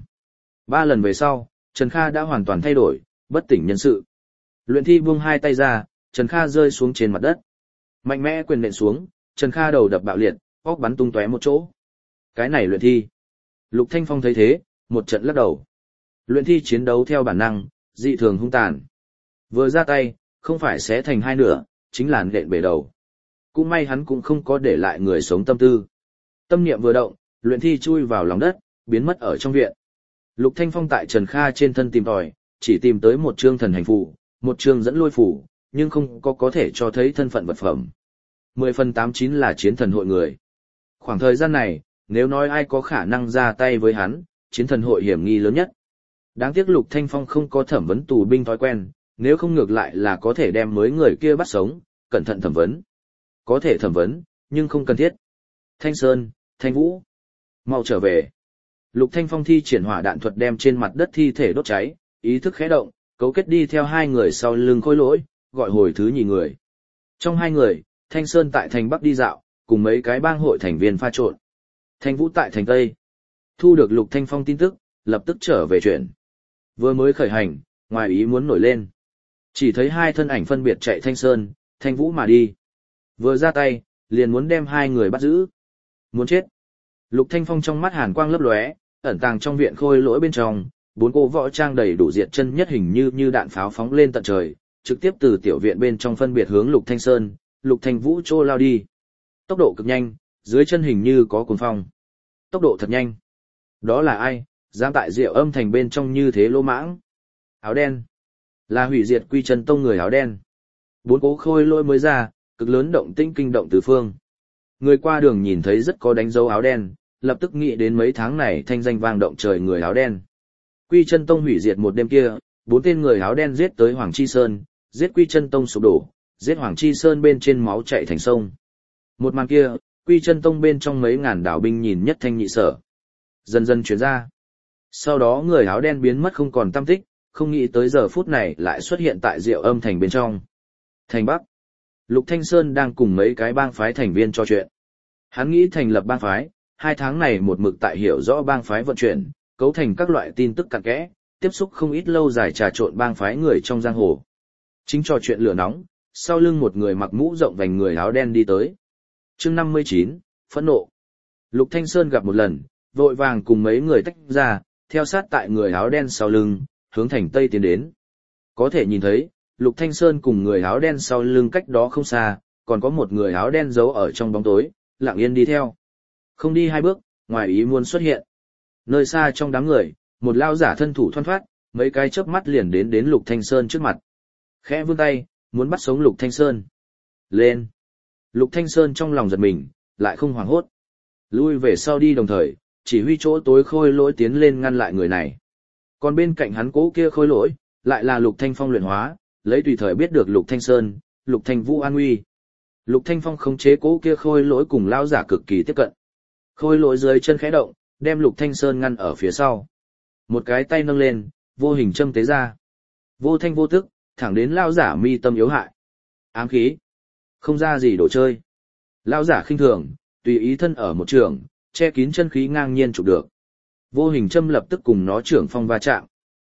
3 lần về sau, Trần Kha đã hoàn toàn thay đổi, bất tỉnh nhân sự. Luyện thi buông hai tay ra, Trần Kha rơi xuống trên mặt đất. Mạnh mẽ quyền nện xuống, Trần Kha đầu đập bạo liệt, óc bắn tung tóe một chỗ. Cái này luyện thi. Lục Thanh Phong thấy thế, một trận lắc đầu. Luyện thi chiến đấu theo bản năng, dị thường hung tàn. Vừa ra tay, không phải xé thành hai nửa, chính là nện bể đầu. Cũng may hắn cũng không có để lại người sống tâm tư. Tâm niệm vừa động, luyện thi chui vào lòng đất, biến mất ở trong viện. Lục Thanh Phong tại Trần Kha trên thân tìm tòi, chỉ tìm tới một chương thần hành phù, một chương dẫn lôi phù, nhưng không có thể cho thấy thân phận vật phẩm. 10/89 là chiến thần hội người. Khoảng thời gian này, nếu nói ai có khả năng ra tay với hắn, chiến thần hội hiểm nghi lớn nhất. Đáng tiếc Lục Thanh Phong không có thẩm vấn tù binh thói quen, nếu không ngược lại là có thể đem mới người kia bắt sống, cẩn thận thẩm vấn. Có thể thẩm vấn, nhưng không cần thiết. Thanh Sơn, Thanh Vũ, mau trở về. Lục Thanh Phong thi triển hỏa đạn thuật đem trên mặt đất thi thể đốt cháy, ý thức khẽ động, cấu kết đi theo hai người sau lưng Khôi Lỗi, gọi hồi thứ nhì người. Trong hai người, Thanh Sơn tại thành Bắc đi dạo, cùng mấy cái bang hội thành viên pha trộn. Thanh Vũ tại thành Tây. Thu được Lục Thanh Phong tin tức, lập tức trở về chuyện. Vừa mới khởi hành, ngoài ý muốn nổi lên. Chỉ thấy hai thân ảnh phân biệt chạy Thanh Sơn, Thanh Vũ mà đi. Vừa ra tay, liền muốn đem hai người bắt giữ. Muốn chết. Lục Thanh Phong trong mắt hàn quang lấp lóe, ẩn tàng trong viện Khôi Lỗi bên trong, 4 cô võ trang đầy đủ diệt chân nhất hình như đạn pháo phóng lên tận trời, trực tiếp từ tiểu viện bên trong phân biệt hướng Lục Thanh Sơn, Lục Thanh Vũ trô lao đi. Tốc độ cực nhanh, dưới chân hình như có cuồng phong. Tốc độ thật nhanh. Đó là ai, dám tại Diệu Âm thành bên trong như thế lỗ mãng? Áo đen. Là hủy diệt Quy Chân tông người áo đen. 4 cố Khôi Lỗi mới ra, cực lớn động tĩnh kinh động tứ phương. Người qua đường nhìn thấy rất có đánh dấu áo đen, lập tức nghĩ đến mấy tháng này thanh danh vang động trời người áo đen. Quy Chân tông hủy diệt một đêm kia, 4 tên người áo đen giết tới Hoàng Chi Sơn, giết Quy Chân tông sụp đổ, giết Hoàng Chi Sơn bên trên máu chảy thành sông. Một màn kia, Quy Chân tông bên trong mấy ngàn đạo binh nhìn nhất thanh nhị sở. Dần dần chuyển ra. Sau đó người áo đen biến mất không còn tăm tích, không nghĩ tới giờ phút này lại xuất hiện tại Diệu Âm thành bên trong. Thành Bắc. Lục Thanh Sơn đang cùng mấy cái bang phái thành viên trò chuyện. Hắn nghĩ thành lập bang phái, 2 tháng này một mực tại hiểu rõ bang phái vận chuyển, cấu thành các loại tin tức cặn kẽ, tiếp xúc không ít lâu dài trà trộn bang phái người trong giang hồ. Chính trò chuyện lửa nóng, sau lưng một người mặc mũ rộng vành người áo đen đi tới. Chương 59, phẫn nộ. Lục Thanh Sơn gặp một lần, vội vàng cùng mấy người tách ra, theo sát tại người áo đen sau lưng, hướng thành Tây tiến đến. Có thể nhìn thấy, Lục Thanh Sơn cùng người áo đen sau lưng cách đó không xa, còn có một người áo đen giấu ở trong bóng tối, lặng yên đi theo. Không đi hai bước, ngoài ý muốn xuất hiện. Nơi xa trong đám người, một lao giả thân thủ thoăn thoắt, mấy cái chớp mắt liền đến Lục Thanh Sơn trước mặt. Khẽ vươn tay, muốn bắt sống Lục Thanh Sơn. Lên! Lục Thanh Sơn trong lòng giật mình, lại không hoảng hốt. Lui về sau đi đồng thời, chỉ huy chỗ tối khôi lỗi tiến lên ngăn lại người này. Còn bên cạnh hắn cố kia khôi lỗi, lại là Lục Thanh Phong luyện hóa, lấy tùy thời biết được Lục Thanh Sơn, Lục Thanh Vũ an nguy. Lục Thanh Phong khống chế cố kia khôi lỗi cùng lao giả cực kỳ tiếp cận. Khôi lỗi dưới chân khẽ động, đem Lục Thanh Sơn ngăn ở phía sau. Một cái tay nâng lên, vô hình châm tế ra. Vô thanh vô tức, thẳng đến lao giả mi tâm yếu hại. Ám khí. Không ra gì đồ chơi. Lao giả khinh thường, tùy ý thân ở một trường, che kín chân khí ngang nhiên chụp được. Vô hình châm lập tức cùng nó trưởng phong va chạm.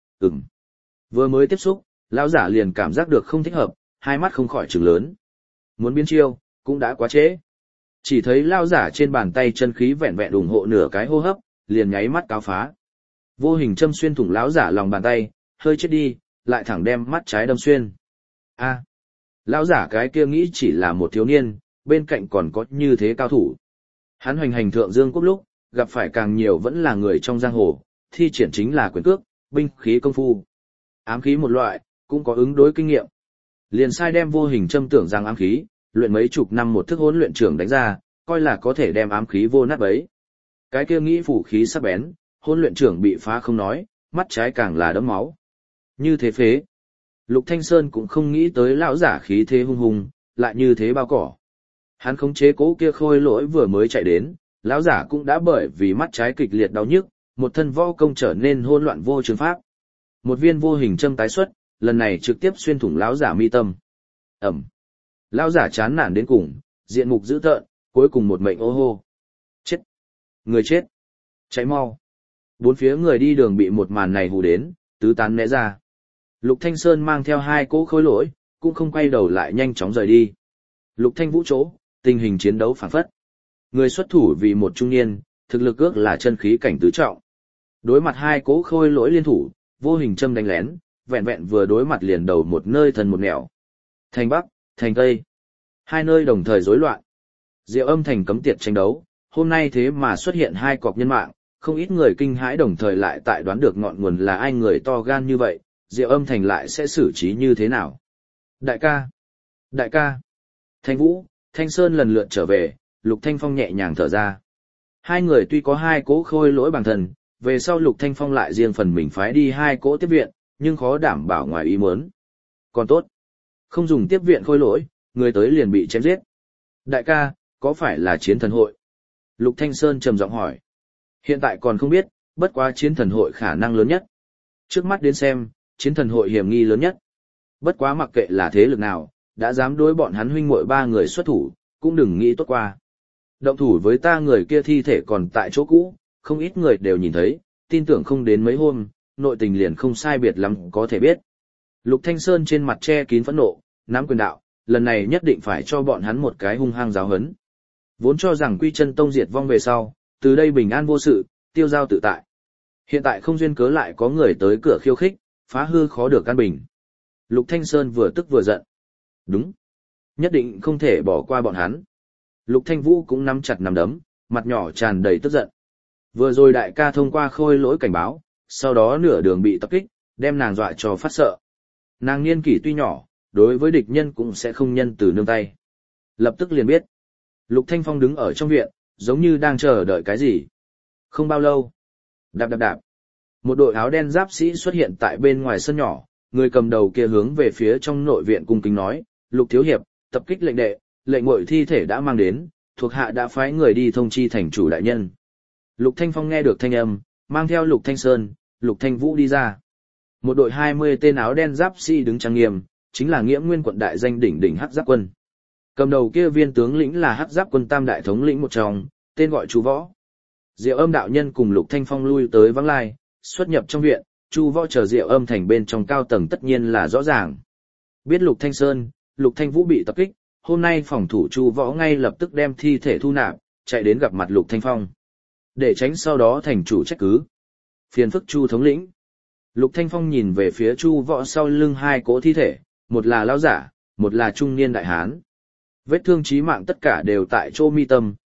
Vừa mới tiếp xúc, lão giả liền cảm giác được không thích hợp, hai mắt không khỏi trừng lớn. Muốn biến chiêu, cũng đã quá trễ. Chỉ thấy lão giả trên bàn tay chân khí vẹn vẹn ủng hộ nửa cái hô hấp, liền nháy mắt cáo phá. Vô hình châm xuyên thủng lão giả lòng bàn tay, hơi chết đi, lại thẳng đem mắt trái đâm xuyên. A, lão giả cái kia nghĩ chỉ là một thiếu niên, bên cạnh còn có như thế cao thủ. Hắn hoành hành thượng dương quốc lúc, gặp phải càng nhiều vẫn là người trong giang hồ, thi triển chính là quyền cước, binh khí công phu. Ám khí một loại, cũng có ứng đối kinh nghiệm. Liền sai đem vô hình châm tưởng rằng ám khí, luyện mấy chục năm một thức hỗn luyện trưởng đánh ra, coi là có thể đem ám khí vô nát bấy. Cái kia nghĩ phủ khí sắc bén, hỗn luyện trưởng bị phá không nói, mắt trái càng là đẫm máu. Như thế phế. Lục Thanh Sơn cũng không nghĩ tới lão giả khí thế hung hùng, lại như thế bao cỏ. Hắn khống chế cố kia khôi lỗi vừa mới chạy đến, lão giả cũng đã bởi vì mắt trái kịch liệt đau nhức, một thân võ công trở nên hỗn loạn vô trường pháp. Một viên vô hình châm tái xuất, lần này trực tiếp xuyên thủng lão giả mi tâm. Ẩm. Lão giả chán nản đến cùng, diện mục dữ tợn, cuối cùng một mệnh ô hô. Chết. Người chết. Cháy mau. Bốn phía người đi đường bị một màn này hù đến, tứ tán né ra. Lục Thanh Sơn mang theo hai cỗ khối lỗi, cũng không quay đầu lại nhanh chóng rời đi. Lục Thanh Vũ chỗ, tình hình chiến đấu phảng phất. Người xuất thủ vì một trung niên, thực lực ước là chân khí cảnh tứ trọng. Đối mặt hai cỗ khôi lỗi liên thủ, vô hình châm đánh lén, vẹn vẹn vừa đối mặt liền đầu một nơi thần một nẻo. Thành Bắc, thành Tây. Hai nơi đồng thời rối loạn. Diệu Âm thành cấm tiệt tranh đấu, hôm nay thế mà xuất hiện hai cọc nhân mạng, không ít người kinh hãi đồng thời lại tại đoán được ngọn nguồn là ai người to gan như vậy, Diệu Âm thành lại sẽ xử trí như thế nào. Đại ca! Đại ca! Thanh Vũ, Thanh Sơn lần lượt trở về, Lục Thanh Phong nhẹ nhàng thở ra. Hai người tuy có hai cỗ khôi lỗi bằng thần, về sau Lục Thanh Phong lại riêng phần mình phái đi hai cỗ tiếp viện, nhưng khó đảm bảo ngoài ý muốn. Còn tốt, không dùng tiếp viện khôi lỗi, người tới liền bị chém giết. Đại ca, có phải là chiến thần hội? Lục Thanh Sơn trầm giọng hỏi. Hiện tại còn không biết, bất quá chiến thần hội khả năng lớn nhất. Trước mắt đến xem, chiến thần hội hiểm nghi lớn nhất. Bất quá mặc kệ là thế lực nào, đã dám đối bọn hắn huynh muội ba người xuất thủ, cũng đừng nghĩ tốt qua. Động thủ với ta người kia thi thể còn tại chỗ cũ, không ít người đều nhìn thấy, tin tưởng không đến mấy hôm, nội tình liền không sai biệt lắm có thể biết. Lục Thanh Sơn trên mặt che kín phẫn nộ, nắm quyền đạo, lần này nhất định phải cho bọn hắn một cái hung hăng giáo huấn. Vốn cho rằng Quy Chân Tông diệt vong về sau, từ đây bình an vô sự, tiêu giao tự tại. Hiện tại không duyên cớ lại có người tới cửa khiêu khích, phá hư khó được căn bình. Lục Thanh Sơn vừa tức vừa giận. Đúng. Nhất định không thể bỏ qua bọn hắn. Lục Thanh Vũ cũng nắm chặt nắm đấm, mặt nhỏ tràn đầy tức giận. Vừa rồi đại ca thông qua khôi lỗi cảnh báo, sau đó nửa đường bị tập kích, đem nàng dọa cho phát sợ. Nàng niên kỷ tuy nhỏ, đối với địch nhân cũng sẽ không nhân từ nương tay. Lập tức liền biết. Lục Thanh Phong đứng ở trong viện, giống như đang chờ đợi cái gì. Không bao lâu. Đạp đạp đạp. Một đội áo đen giáp sĩ xuất hiện tại bên ngoài sân nhỏ, người cầm đầu kia hướng về phía trong nội viện cung kính nói, Lục Thiếu Hiệp, tập kích lệnh đệ, lệnh ngội thi thể đã mang đến, thuộc hạ đã phái người đi thông chi thành chủ đại nhân. Lục Thanh Phong nghe được thanh âm, mang theo Lục Thanh Sơn, Lục Thanh Vũ đi ra. Một đội 20 tên áo đen giáp sĩ đứng trang nghiêm, chính là Nghiễm Nguyên quận đại danh đỉnh đỉnh Hắc Giáp quân. Cầm đầu kia viên tướng lĩnh là Hắc Giáp quân tam đại thống lĩnh một trong, tên gọi Chu Võ. Diệu Âm đạo nhân cùng Lục Thanh Phong lui tới vắng lai, xuất nhập trong viện, Chu Võ chờ Diệu Âm thành bên trong cao tầng tất nhiên là rõ ràng. Biết Lục Thanh Sơn, Lục Thanh Vũ bị tập kích, hôm nay phòng thủ Chu Võ ngay lập tức đem thi thể thu nạp, chạy đến gặp mặt Lục Thanh Phong. Để tránh sau đó thành chủ trách cứ. Phiền phức Chu thống lĩnh. Lục Thanh Phong nhìn về phía Chu Võ sau lưng hai cỗ thi thể, một là lão giả, một là trung niên đại hán. Vết thương chí mạng tất cả đều tại chỗ mi tâm,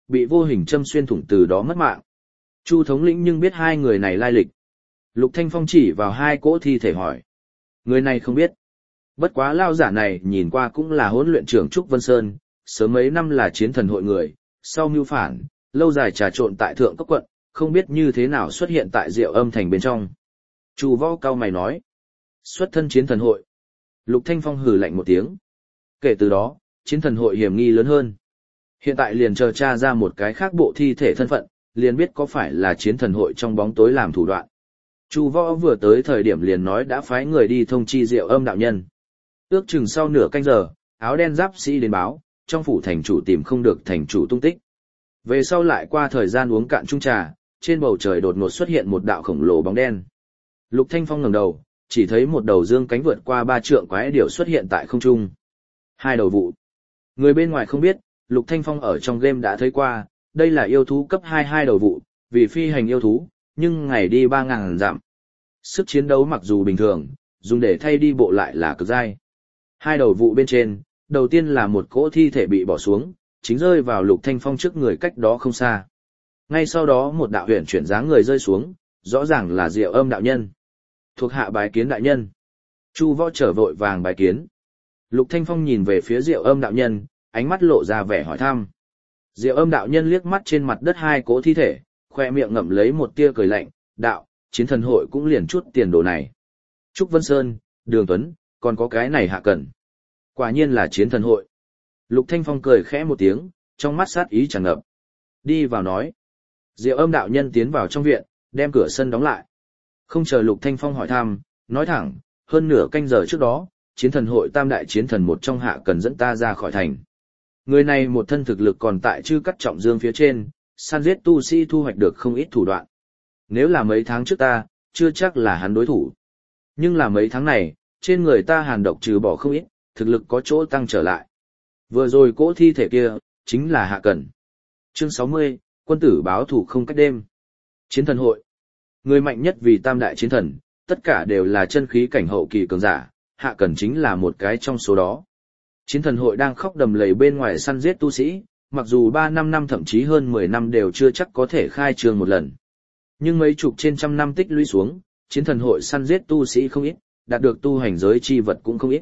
bị vô hình châm xuyên thủng từ đó mất mạng. Chu thống lĩnh nhưng biết hai người này lai lịch. Lục Thanh Phong chỉ vào hai cỗ thi thể hỏi. Người này không biết. Bất quá lao giả này nhìn qua cũng là huấn luyện trưởng Trúc Vân Sơn, sớm mấy năm là chiến thần hội người, sau mưu phản, lâu dài trà trộn tại Thượng Cốc quận, không biết như thế nào xuất hiện tại Diệu Âm thành bên trong. Chu Võ cao mày nói. Xuất thân chiến thần hội. Lục Thanh Phong hừ lạnh một tiếng. Kể từ đó, chiến thần hội hiểm nghi lớn hơn. Hiện tại liền chờ tra ra một cái khác bộ thi thể thân phận, liền biết có phải là chiến thần hội trong bóng tối làm thủ đoạn. Chu Võ vừa tới thời điểm liền nói đã phái người đi thông chi Diệu Âm đạo nhân. Ước chừng sau nửa canh giờ, áo đen giáp sĩ đến báo, trong phủ thành chủ tìm không được thành chủ tung tích. Về sau lại qua thời gian uống cạn chung trà, trên bầu trời đột ngột xuất hiện một đạo khổng lồ bóng đen. Lục Thanh Phong ngẩng đầu, chỉ thấy một đầu dương cánh vượt qua 3 trượng quái điểu xuất hiện tại không trung. Hai đầu vụ. Người bên ngoài không biết, Lục Thanh Phong ở trong game đã thấy qua, đây là yêu thú cấp 22 đầu vụ, vì phi hành yêu thú, nhưng ngày đi 3.000 dặm. Sức chiến đấu mặc dù bình thường, dùng để thay đi bộ lại là cực dai. Hai đầu vụ bên trên, đầu tiên là một cỗ thi thể bị bỏ xuống, chính rơi vào Lục Thanh Phong trước người cách đó không xa. Ngay sau đó một đạo huyền chuyển dáng người rơi xuống, rõ ràng là Diệu Âm đạo nhân. Thuộc hạ bái kiến đại nhân. Chu Võ trở vội vàng bái kiến. Lục Thanh Phong nhìn về phía Diệu Âm đạo nhân, ánh mắt lộ ra vẻ hỏi thăm. Diệu Âm đạo nhân liếc mắt trên mặt đất hai cỗ thi thể, khoe miệng ngậm lấy một tia cười lạnh, đạo, chiến thần hội cũng liền chút tiền đồ này. Trúc Vân Sơn, Đường Tuấn, còn có cái này Hạ Cẩn. Quả nhiên là chiến thần hội. Lục Thanh Phong cười khẽ một tiếng, trong mắt sát ý tràn ngập. Đi vào nói. Diệu Âm đạo nhân tiến vào trong viện, đem cửa sân đóng lại. Không chờ Lục Thanh Phong hỏi thăm, nói thẳng, hơn nửa canh giờ trước đó, chiến thần hội tam đại chiến thần một trong Hạ Cẩn dẫn ta ra khỏi thành. Người này một thân thực lực còn tại Chư Cắt Trọng Dương phía trên, săn giết tu sĩ thu hoạch được không ít thủ đoạn. Nếu là mấy tháng trước ta, chưa chắc là hắn đối thủ. Nhưng là mấy tháng này, trên người ta hàn độc trừ bỏ không ít, thực lực có chỗ tăng trở lại. Vừa rồi cỗ thi thể kia, chính là Hạ Cẩn. Chương 60, quân tử báo thủ không cách đêm. Chiến thần hội. Người mạnh nhất vì tam đại chiến thần, tất cả đều là chân khí cảnh hậu kỳ cường giả, Hạ Cẩn chính là một cái trong số đó. Chiến thần hội đang khóc đầm lầy bên ngoài săn giết tu sĩ, mặc dù 3-5 năm thậm chí hơn 10 năm đều chưa chắc có thể khai trương một lần. Nhưng mấy chục trên trăm năm tích lũy xuống, chiến thần hội săn giết tu sĩ không ít, đạt được tu hành giới chi vật cũng không ít.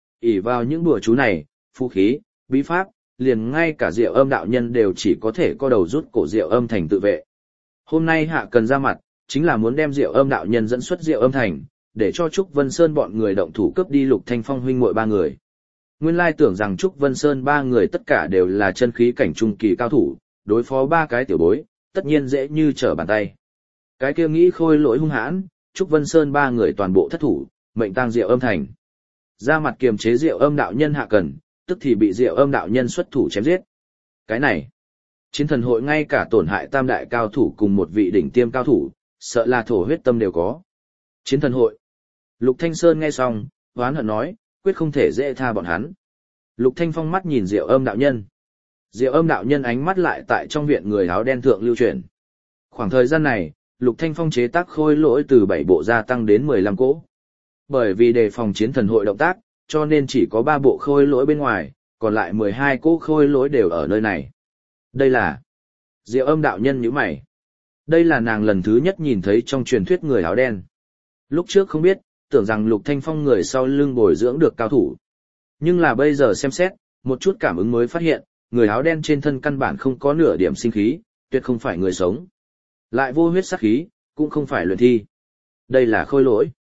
ỷ vào những đùa chú này, phù khí, bí pháp, liền ngay cả Diệu Âm đạo nhân đều chỉ có thể co đầu rút cổ Diệu Âm thành tự vệ. Hôm nay Hạ Cẩn ra mặt, chính là muốn đem Diệu Âm đạo nhân dẫn xuất Diệu Âm thành, để cho Trúc Vân Sơn bọn người động thủ cướp đi Lục Thanh Phong huynh muội ba người. Nguyên lai tưởng rằng Trúc Vân Sơn ba người tất cả đều là chân khí cảnh trung kỳ cao thủ, đối phó ba cái tiểu bối, tất nhiên dễ như trở bàn tay. Cái kia nghĩ khôi lỗi hung hãn, Trúc Vân Sơn ba người toàn bộ thất thủ, mệnh tang Diệu Âm thành. Ra mặt kiềm chế Diệu Âm đạo nhân Hạ Cẩn, tức thì bị Diệu Âm đạo nhân xuất thủ chém giết. Cái này, chiến thần hội ngay cả tổn hại tam đại cao thủ cùng một vị đỉnh tiêm cao thủ, sợ là thổ huyết tâm đều có. Chiến thần hội. Lục Thanh Sơn nghe xong, oán hận nói, quyết không thể dễ tha bọn hắn. Lục Thanh Phong mắt nhìn Diệu Âm đạo nhân. Diệu Âm đạo nhân ánh mắt lại tại trong viện người áo đen thượng lưu chuyển. Khoảng thời gian này, Lục Thanh Phong chế tác khôi lỗi từ 7 bộ gia tăng đến 15 cỗ. Bởi vì đề phòng chiến thần hội động tác, cho nên chỉ có 3 bộ khôi lỗi bên ngoài, còn lại 12 cỗ khôi lỗi đều ở nơi này. Đây là... Diệu Âm đạo nhân nhíu mày. Đây là nàng lần thứ nhất nhìn thấy trong truyền thuyết người áo đen. Lúc trước không biết, tưởng rằng Lục Thanh Phong người sau lưng bồi dưỡng được cao thủ. Nhưng là bây giờ xem xét, một chút cảm ứng mới phát hiện, người áo đen trên thân căn bản không có nửa điểm sinh khí, tuyệt không phải người sống. Lại vô huyết sát khí, cũng không phải luyện thi. Đây là khôi lỗi.